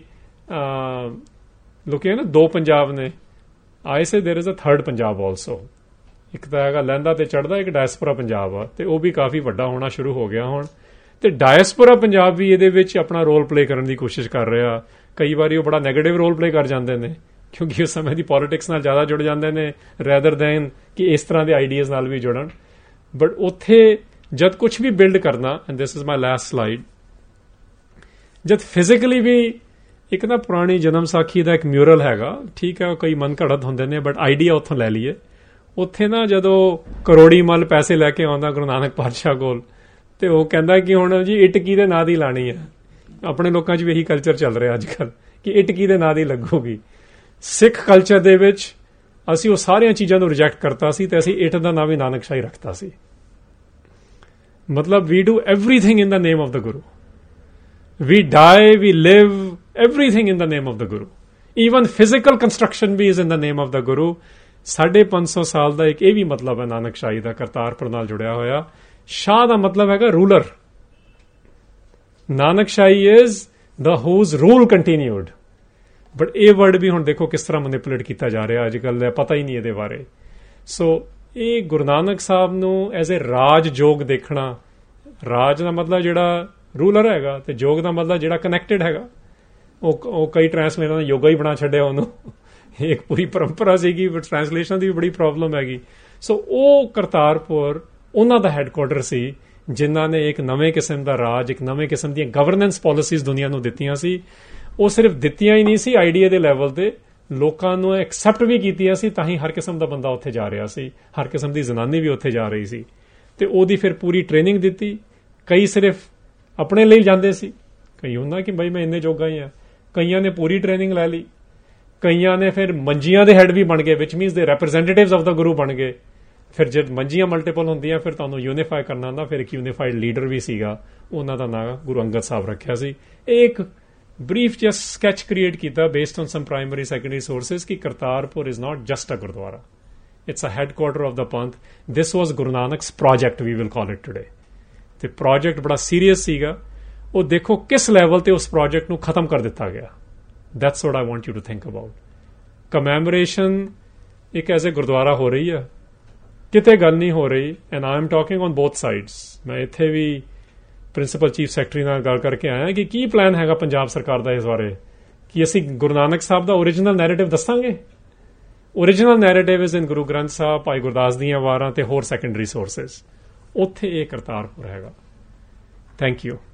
ਲੋਕੀ ਨਾ ਦੋ ਪੰਜਾਬ ਨੇ, I say there is a third Punjab also. ਇੱਕ ਤਾਂ ਹੈਗਾ ਲਹਿੰਦਾ ਤੇ ਚੜ੍ਹਦਾ, ਇੱਕ ਡਾਇਸਪੋਰਾ ਪੰਜਾਬ ਆ, ਤੇ ਉਹ ਵੀ ਕਾਫੀ ਵੱਡਾ ਹੋਣਾ ਸ਼ੁਰੂ ਹੋ ਗਿਆ ਹੁਣ। ਤੇ ਡਾਇਸਪੋਰਾ ਪੰਜਾਬ ਵੀ ਇਹਦੇ ਵਿੱਚ ਆਪਣਾ ਰੋਲ ਪਲੇ ਕਰਨ ਦੀ ਕੋਸ਼ਿਸ਼ ਕਰ ਰਿਹਾ। ਕਈ ਵਾਰੀ ਉਹ ਬੜਾ ਨੈਗੇਟਿਵ ਰੋਲ ਪਲੇ ਕਰ ਜਾਂਦੇ ਨੇ, ਕਿਉਂਕਿ ਉਸ ਸਮੇਂ ਦੀ ਪੋਲੀਟਿਕਸ ਨਾਲ ਜ਼ਿਆਦਾ ਜੁੜ ਜਾਂਦੇ ਨੇ ਰੈਦਰ ਦੈਨ ਕਿ ਇਸ ਤਰ੍ਹਾਂ ਦੇ ਆਈਡੀਆਜ਼ ਨਾਲ ਵੀ ਜੁੜਨ। ਬਟ ਉੱਥੇ ਜਦ ਕੁਝ ਵੀ ਬਿਲਡ ਕਰਨਾ, and this is my last slide, ਜਦ ਫਿਜ਼ੀਕਲੀ ਵੀ ਇੱਕ ਨਾ ਪੁਰਾਣੀ ਜਨਮ ਸਾਖੀ ਦਾ ਇੱਕ ਮਿਊਰਲ ਹੈਗਾ, ਠੀਕ ਹੈ, ਕਈ ਮਨ ਘੜਤ ਹੁੰਦੇ ਨੇ, ਬਟ ਆਈਡੀਆ ਉੱਥੋਂ ਲੈ ਲਈਏ। ਉੱਥੇ ਨਾ ਜਦੋਂ ਕਰੋੜੀ ਮੱਲ ਪੈਸੇ ਲੈ ਕੇ ਆਉਂਦਾ ਗੁਰੂ ਨਾਨਕ ਪਾਤਸ਼ਾਹ ਕੋਲ, ਤੇ ਉਹ ਕਹਿੰਦਾ ਕਿ ਹੁਣ ਜੀ ਇੱਟ ਕੀ ਦੇ ਨਾਂ ਦੀ ਲਾਣੀ ਹੈ। ਆਪਣੇ ਲੋਕਾਂ 'ਚ ਵੀ ਇਹੀ ਕਲਚਰ ਚੱਲ ਰਿਹਾ ਅੱਜ ਕੱਲ੍ਹ ਕਿ ਇੱਟ ਕੀ ਦੇ ਨਾਂ ਦੀ ਲੱਗੂਗੀ। ਸਿੱਖ ਕਲਚਰ ਦੇ ਵਿੱਚ ਅਸੀਂ ਉਹ ਸਾਰੀਆਂ ਚੀਜ਼ਾਂ ਨੂੰ ਰਿਜੈਕਟ ਕਰਤਾ ਸੀ ਤੇ ਅਸੀਂ ਇੱਟ ਦਾ ਨਾਂ ਵੀ ਨਾਨਕਸ਼ਾਹੀ ਰੱਖਤਾ ਸੀ। ਮਤਲਬ we do everything in the name of the Guru. We die, we live, everything in the name of the Guru. Even physical construction ਵੀ is in the name of the Guru. ਸਾਢੇ ਪੰਜ ਸੌ ਸਾਲ ਦਾ ਇੱਕ ਇਹ ਵੀ ਮਤਲਬ ਹੈ ਨਾਨਕਸ਼ਾਹੀ ਦਾ, ਕਰਤਾਰਪੁਰ ਨਾਲ ਜੁੜਿਆ ਹੋਇਆ। ਸ਼ਾਹ ਦਾ ਮਤਲਬ ਹੈਗਾ ruler. Nanakshahi is the whose rule continued. But ਇਹ ਵਰਡ ਵੀ ਹੁਣ ਦੇਖੋ ਕਿਸ ਤਰ੍ਹਾਂ ਮੈਨੀਪੂਲੇਟ ਕੀਤਾ ਜਾ ਰਿਹਾ ਅੱਜ ਕੱਲ੍ਹ, ਪਤਾ ਹੀ ਨਹੀਂ ਇਹਦੇ ਬਾਰੇ। ਸੋ ਇਹ ਗੁਰੂ ਨਾਨਕ ਸਾਹਿਬ ਨੂੰ ਐਜ਼ ਏ ਰਾਜ ਜੋਗ ਦੇਖਣਾ। ਰਾਜ ਦਾ ਮਤਲਬ ਜਿਹੜਾ ਰੂਲਰ ਹੈਗਾ, ਤੇ ਜੋਗ ਦਾ ਮਤਲਬ ਜਿਹੜਾ ਕਨੈਕਟਡ ਹੈਗਾ। ਉਹ ਉਹ ਕਈ ਟਰਾਂਸਲੇਟਰਾਂ ਨੇ ਯੋਗਾ ਹੀ ਬਣਾ ਛੱਡਿਆ ਉਹਨੂੰ। ਇੱਕ ਪੂਰੀ ਪਰੰਪਰਾ ਸੀਗੀ, ਬਟ ਟਰਾਂਸਲੇਸ਼ਨ ਦੀ ਵੀ ਬੜੀ ਪ੍ਰੋਬਲਮ ਹੈਗੀ। ਸੋ ਉਹ ਕਰਤਾਰਪੁਰ ਉਹਨਾਂ ਦਾ ਹੈੱਡਕੁਆਟਰ ਸੀ ਜਿਨ੍ਹਾਂ ਨੇ ਇੱਕ ਨਵੇਂ ਕਿਸਮ ਦਾ ਰਾਜ, ਇੱਕ ਨਵੇਂ ਕਿਸਮ ਦੀਆਂ ਗਵਰਨੈਂਸ ਪਾਲਿਸੀਜ਼ ਦੁਨੀਆ ਨੂੰ ਦਿੱਤੀਆਂ ਸੀ। ਉਹ ਸਿਰਫ ਦਿੱਤੀਆਂ ਹੀ ਨਹੀਂ ਸੀ ਆਈਡੀਆ ਦੇ ਲੈਵਲ ਤੇ, ਲੋਕਾਂ ਨੂੰ ਐਕਸੈਪਟ ਵੀ ਕੀਤੀਆਂ ਸੀ। ਤਾਂ ਹੀ ਹਰ ਕਿਸਮ ਦਾ ਬੰਦਾ ਉੱਥੇ ਜਾ ਰਿਹਾ ਸੀ, ਹਰ ਕਿਸਮ ਦੀ ਜ਼ਨਾਨੀ ਵੀ ਉੱਥੇ ਜਾ ਰਹੀ ਸੀ। ਤੇ ਉਹਦੀ ਫਿਰ ਪੂਰੀ ਟ੍ਰੇਨਿੰਗ ਦਿੱਤੀ। ਕਈ ਸਿਰਫ ਆਪਣੇ ਲਈ ਜਾਂਦੇ ਸੀ, ਕਈ ਹੁੰਦਾ ਕਿ ਬਈ ਮੈਂ ਇੰਨੇ ਜੋਗਾ ਹੀ ਹਾਂ। ਕਈਆਂ ਨੇ ਪੂਰੀ ਟ੍ਰੇਨਿੰਗ ਲੈ ਲਈ, ਕਈਆਂ ਨੇ ਫਿਰ ਮੰਜੀਆਂ ਦੇ ਹੈਡ ਵੀ ਬਣ ਗਏ, ਵਿਚ ਮੀਨਸ ਦੇ ਰੈਪਰੈਜ਼ੈਂਟੇਟਿਵਸ ਆਫ ਦਾ ਗੁਰੂ ਬਣ ਗਏ। ਫਿਰ ਜਦ ਮੰਜੀਆਂ ਮਲਟੀਪਲ ਹੁੰਦੀਆਂ ਫਿਰ ਤੁਹਾਨੂੰ ਯੂਨੀਫਾਈ ਕਰਨਾ ਹੁੰਦਾ। ਫਿਰ ਇੱਕ ਯੂਨੀਫਾਈਡ ਲੀਡਰ ਵੀ ਸੀਗਾ, ਉਹਨਾਂ ਦਾ ਨਾਂ ਗੁਰੂ ਅੰਗਦ ਸਾਹਿਬ ਰੱਖਿਆ ਸੀ। ਇਹ ਇੱਕ ਬਰੀਫ ਜਸਟ ਸਕੈਚ ਕ੍ਰੀਏਟ ਕੀਤਾ based on some primary secondary sources ਕਿ Kartarpur is not just a gurdwara, it's a headquarter of the Panth. This was Guru Nanak's project, we will call it today. ਤੇ ਪ੍ਰੋਜੈਕਟ ਬੜਾ ਸੀਰੀਅਸ ਸੀਗਾ। ਉਹ ਦੇਖੋ ਕਿਸ ਲੈਵਲ ਤੇ ਉਸ ਪ੍ਰੋਜੈਕਟ ਨੂੰ ਖਤਮ ਕਰ ਦਿੱਤਾ ਗਿਆ। That's what I want you to think about. Commemoration ਇੱਕ ਐਜ਼ ਏ ਗੁਰਦੁਆਰਾ ਹੋ ਰਹੀ ਆ, ਕਿਤੇ ਗੱਲ ਨਹੀਂ ਹੋ ਰਹੀ। And I am talking on both sides. ਮੈਂ ਇੱਥੇ ਵੀ ਪ੍ਰਿੰਸੀਪਲ ਚੀਫ ਸੈਕਟਰੀ ਨਾਲ ਗੱਲ ਕਰਕੇ ਆਇਆ ਕਿ ਕੀ ਪਲਾਨ ਹੈਗਾ ਪੰਜਾਬ ਸਰਕਾਰ ਦਾ ਇਸ ਬਾਰੇ, ਕਿ ਅਸੀਂ ਗੁਰੂ ਨਾਨਕ ਸਾਹਿਬ ਦਾ ਓਰੀਜਨਲ ਨੈਰੇਟਿਵ ਦੱਸਾਂਗੇ। Original narrative is in Guru Granth Sahib, Bhai Gurdas ਦੀਆਂ ਵਾਰਾਂ ਤੇ ਹੋਰ ਸੈਕੰਡਰੀ ਸੋਰਸਿਸ। ਉੱਥੇ ਇਹ ਕਰਤਾਰਪੁਰ ਹੈਗਾ। Thank you.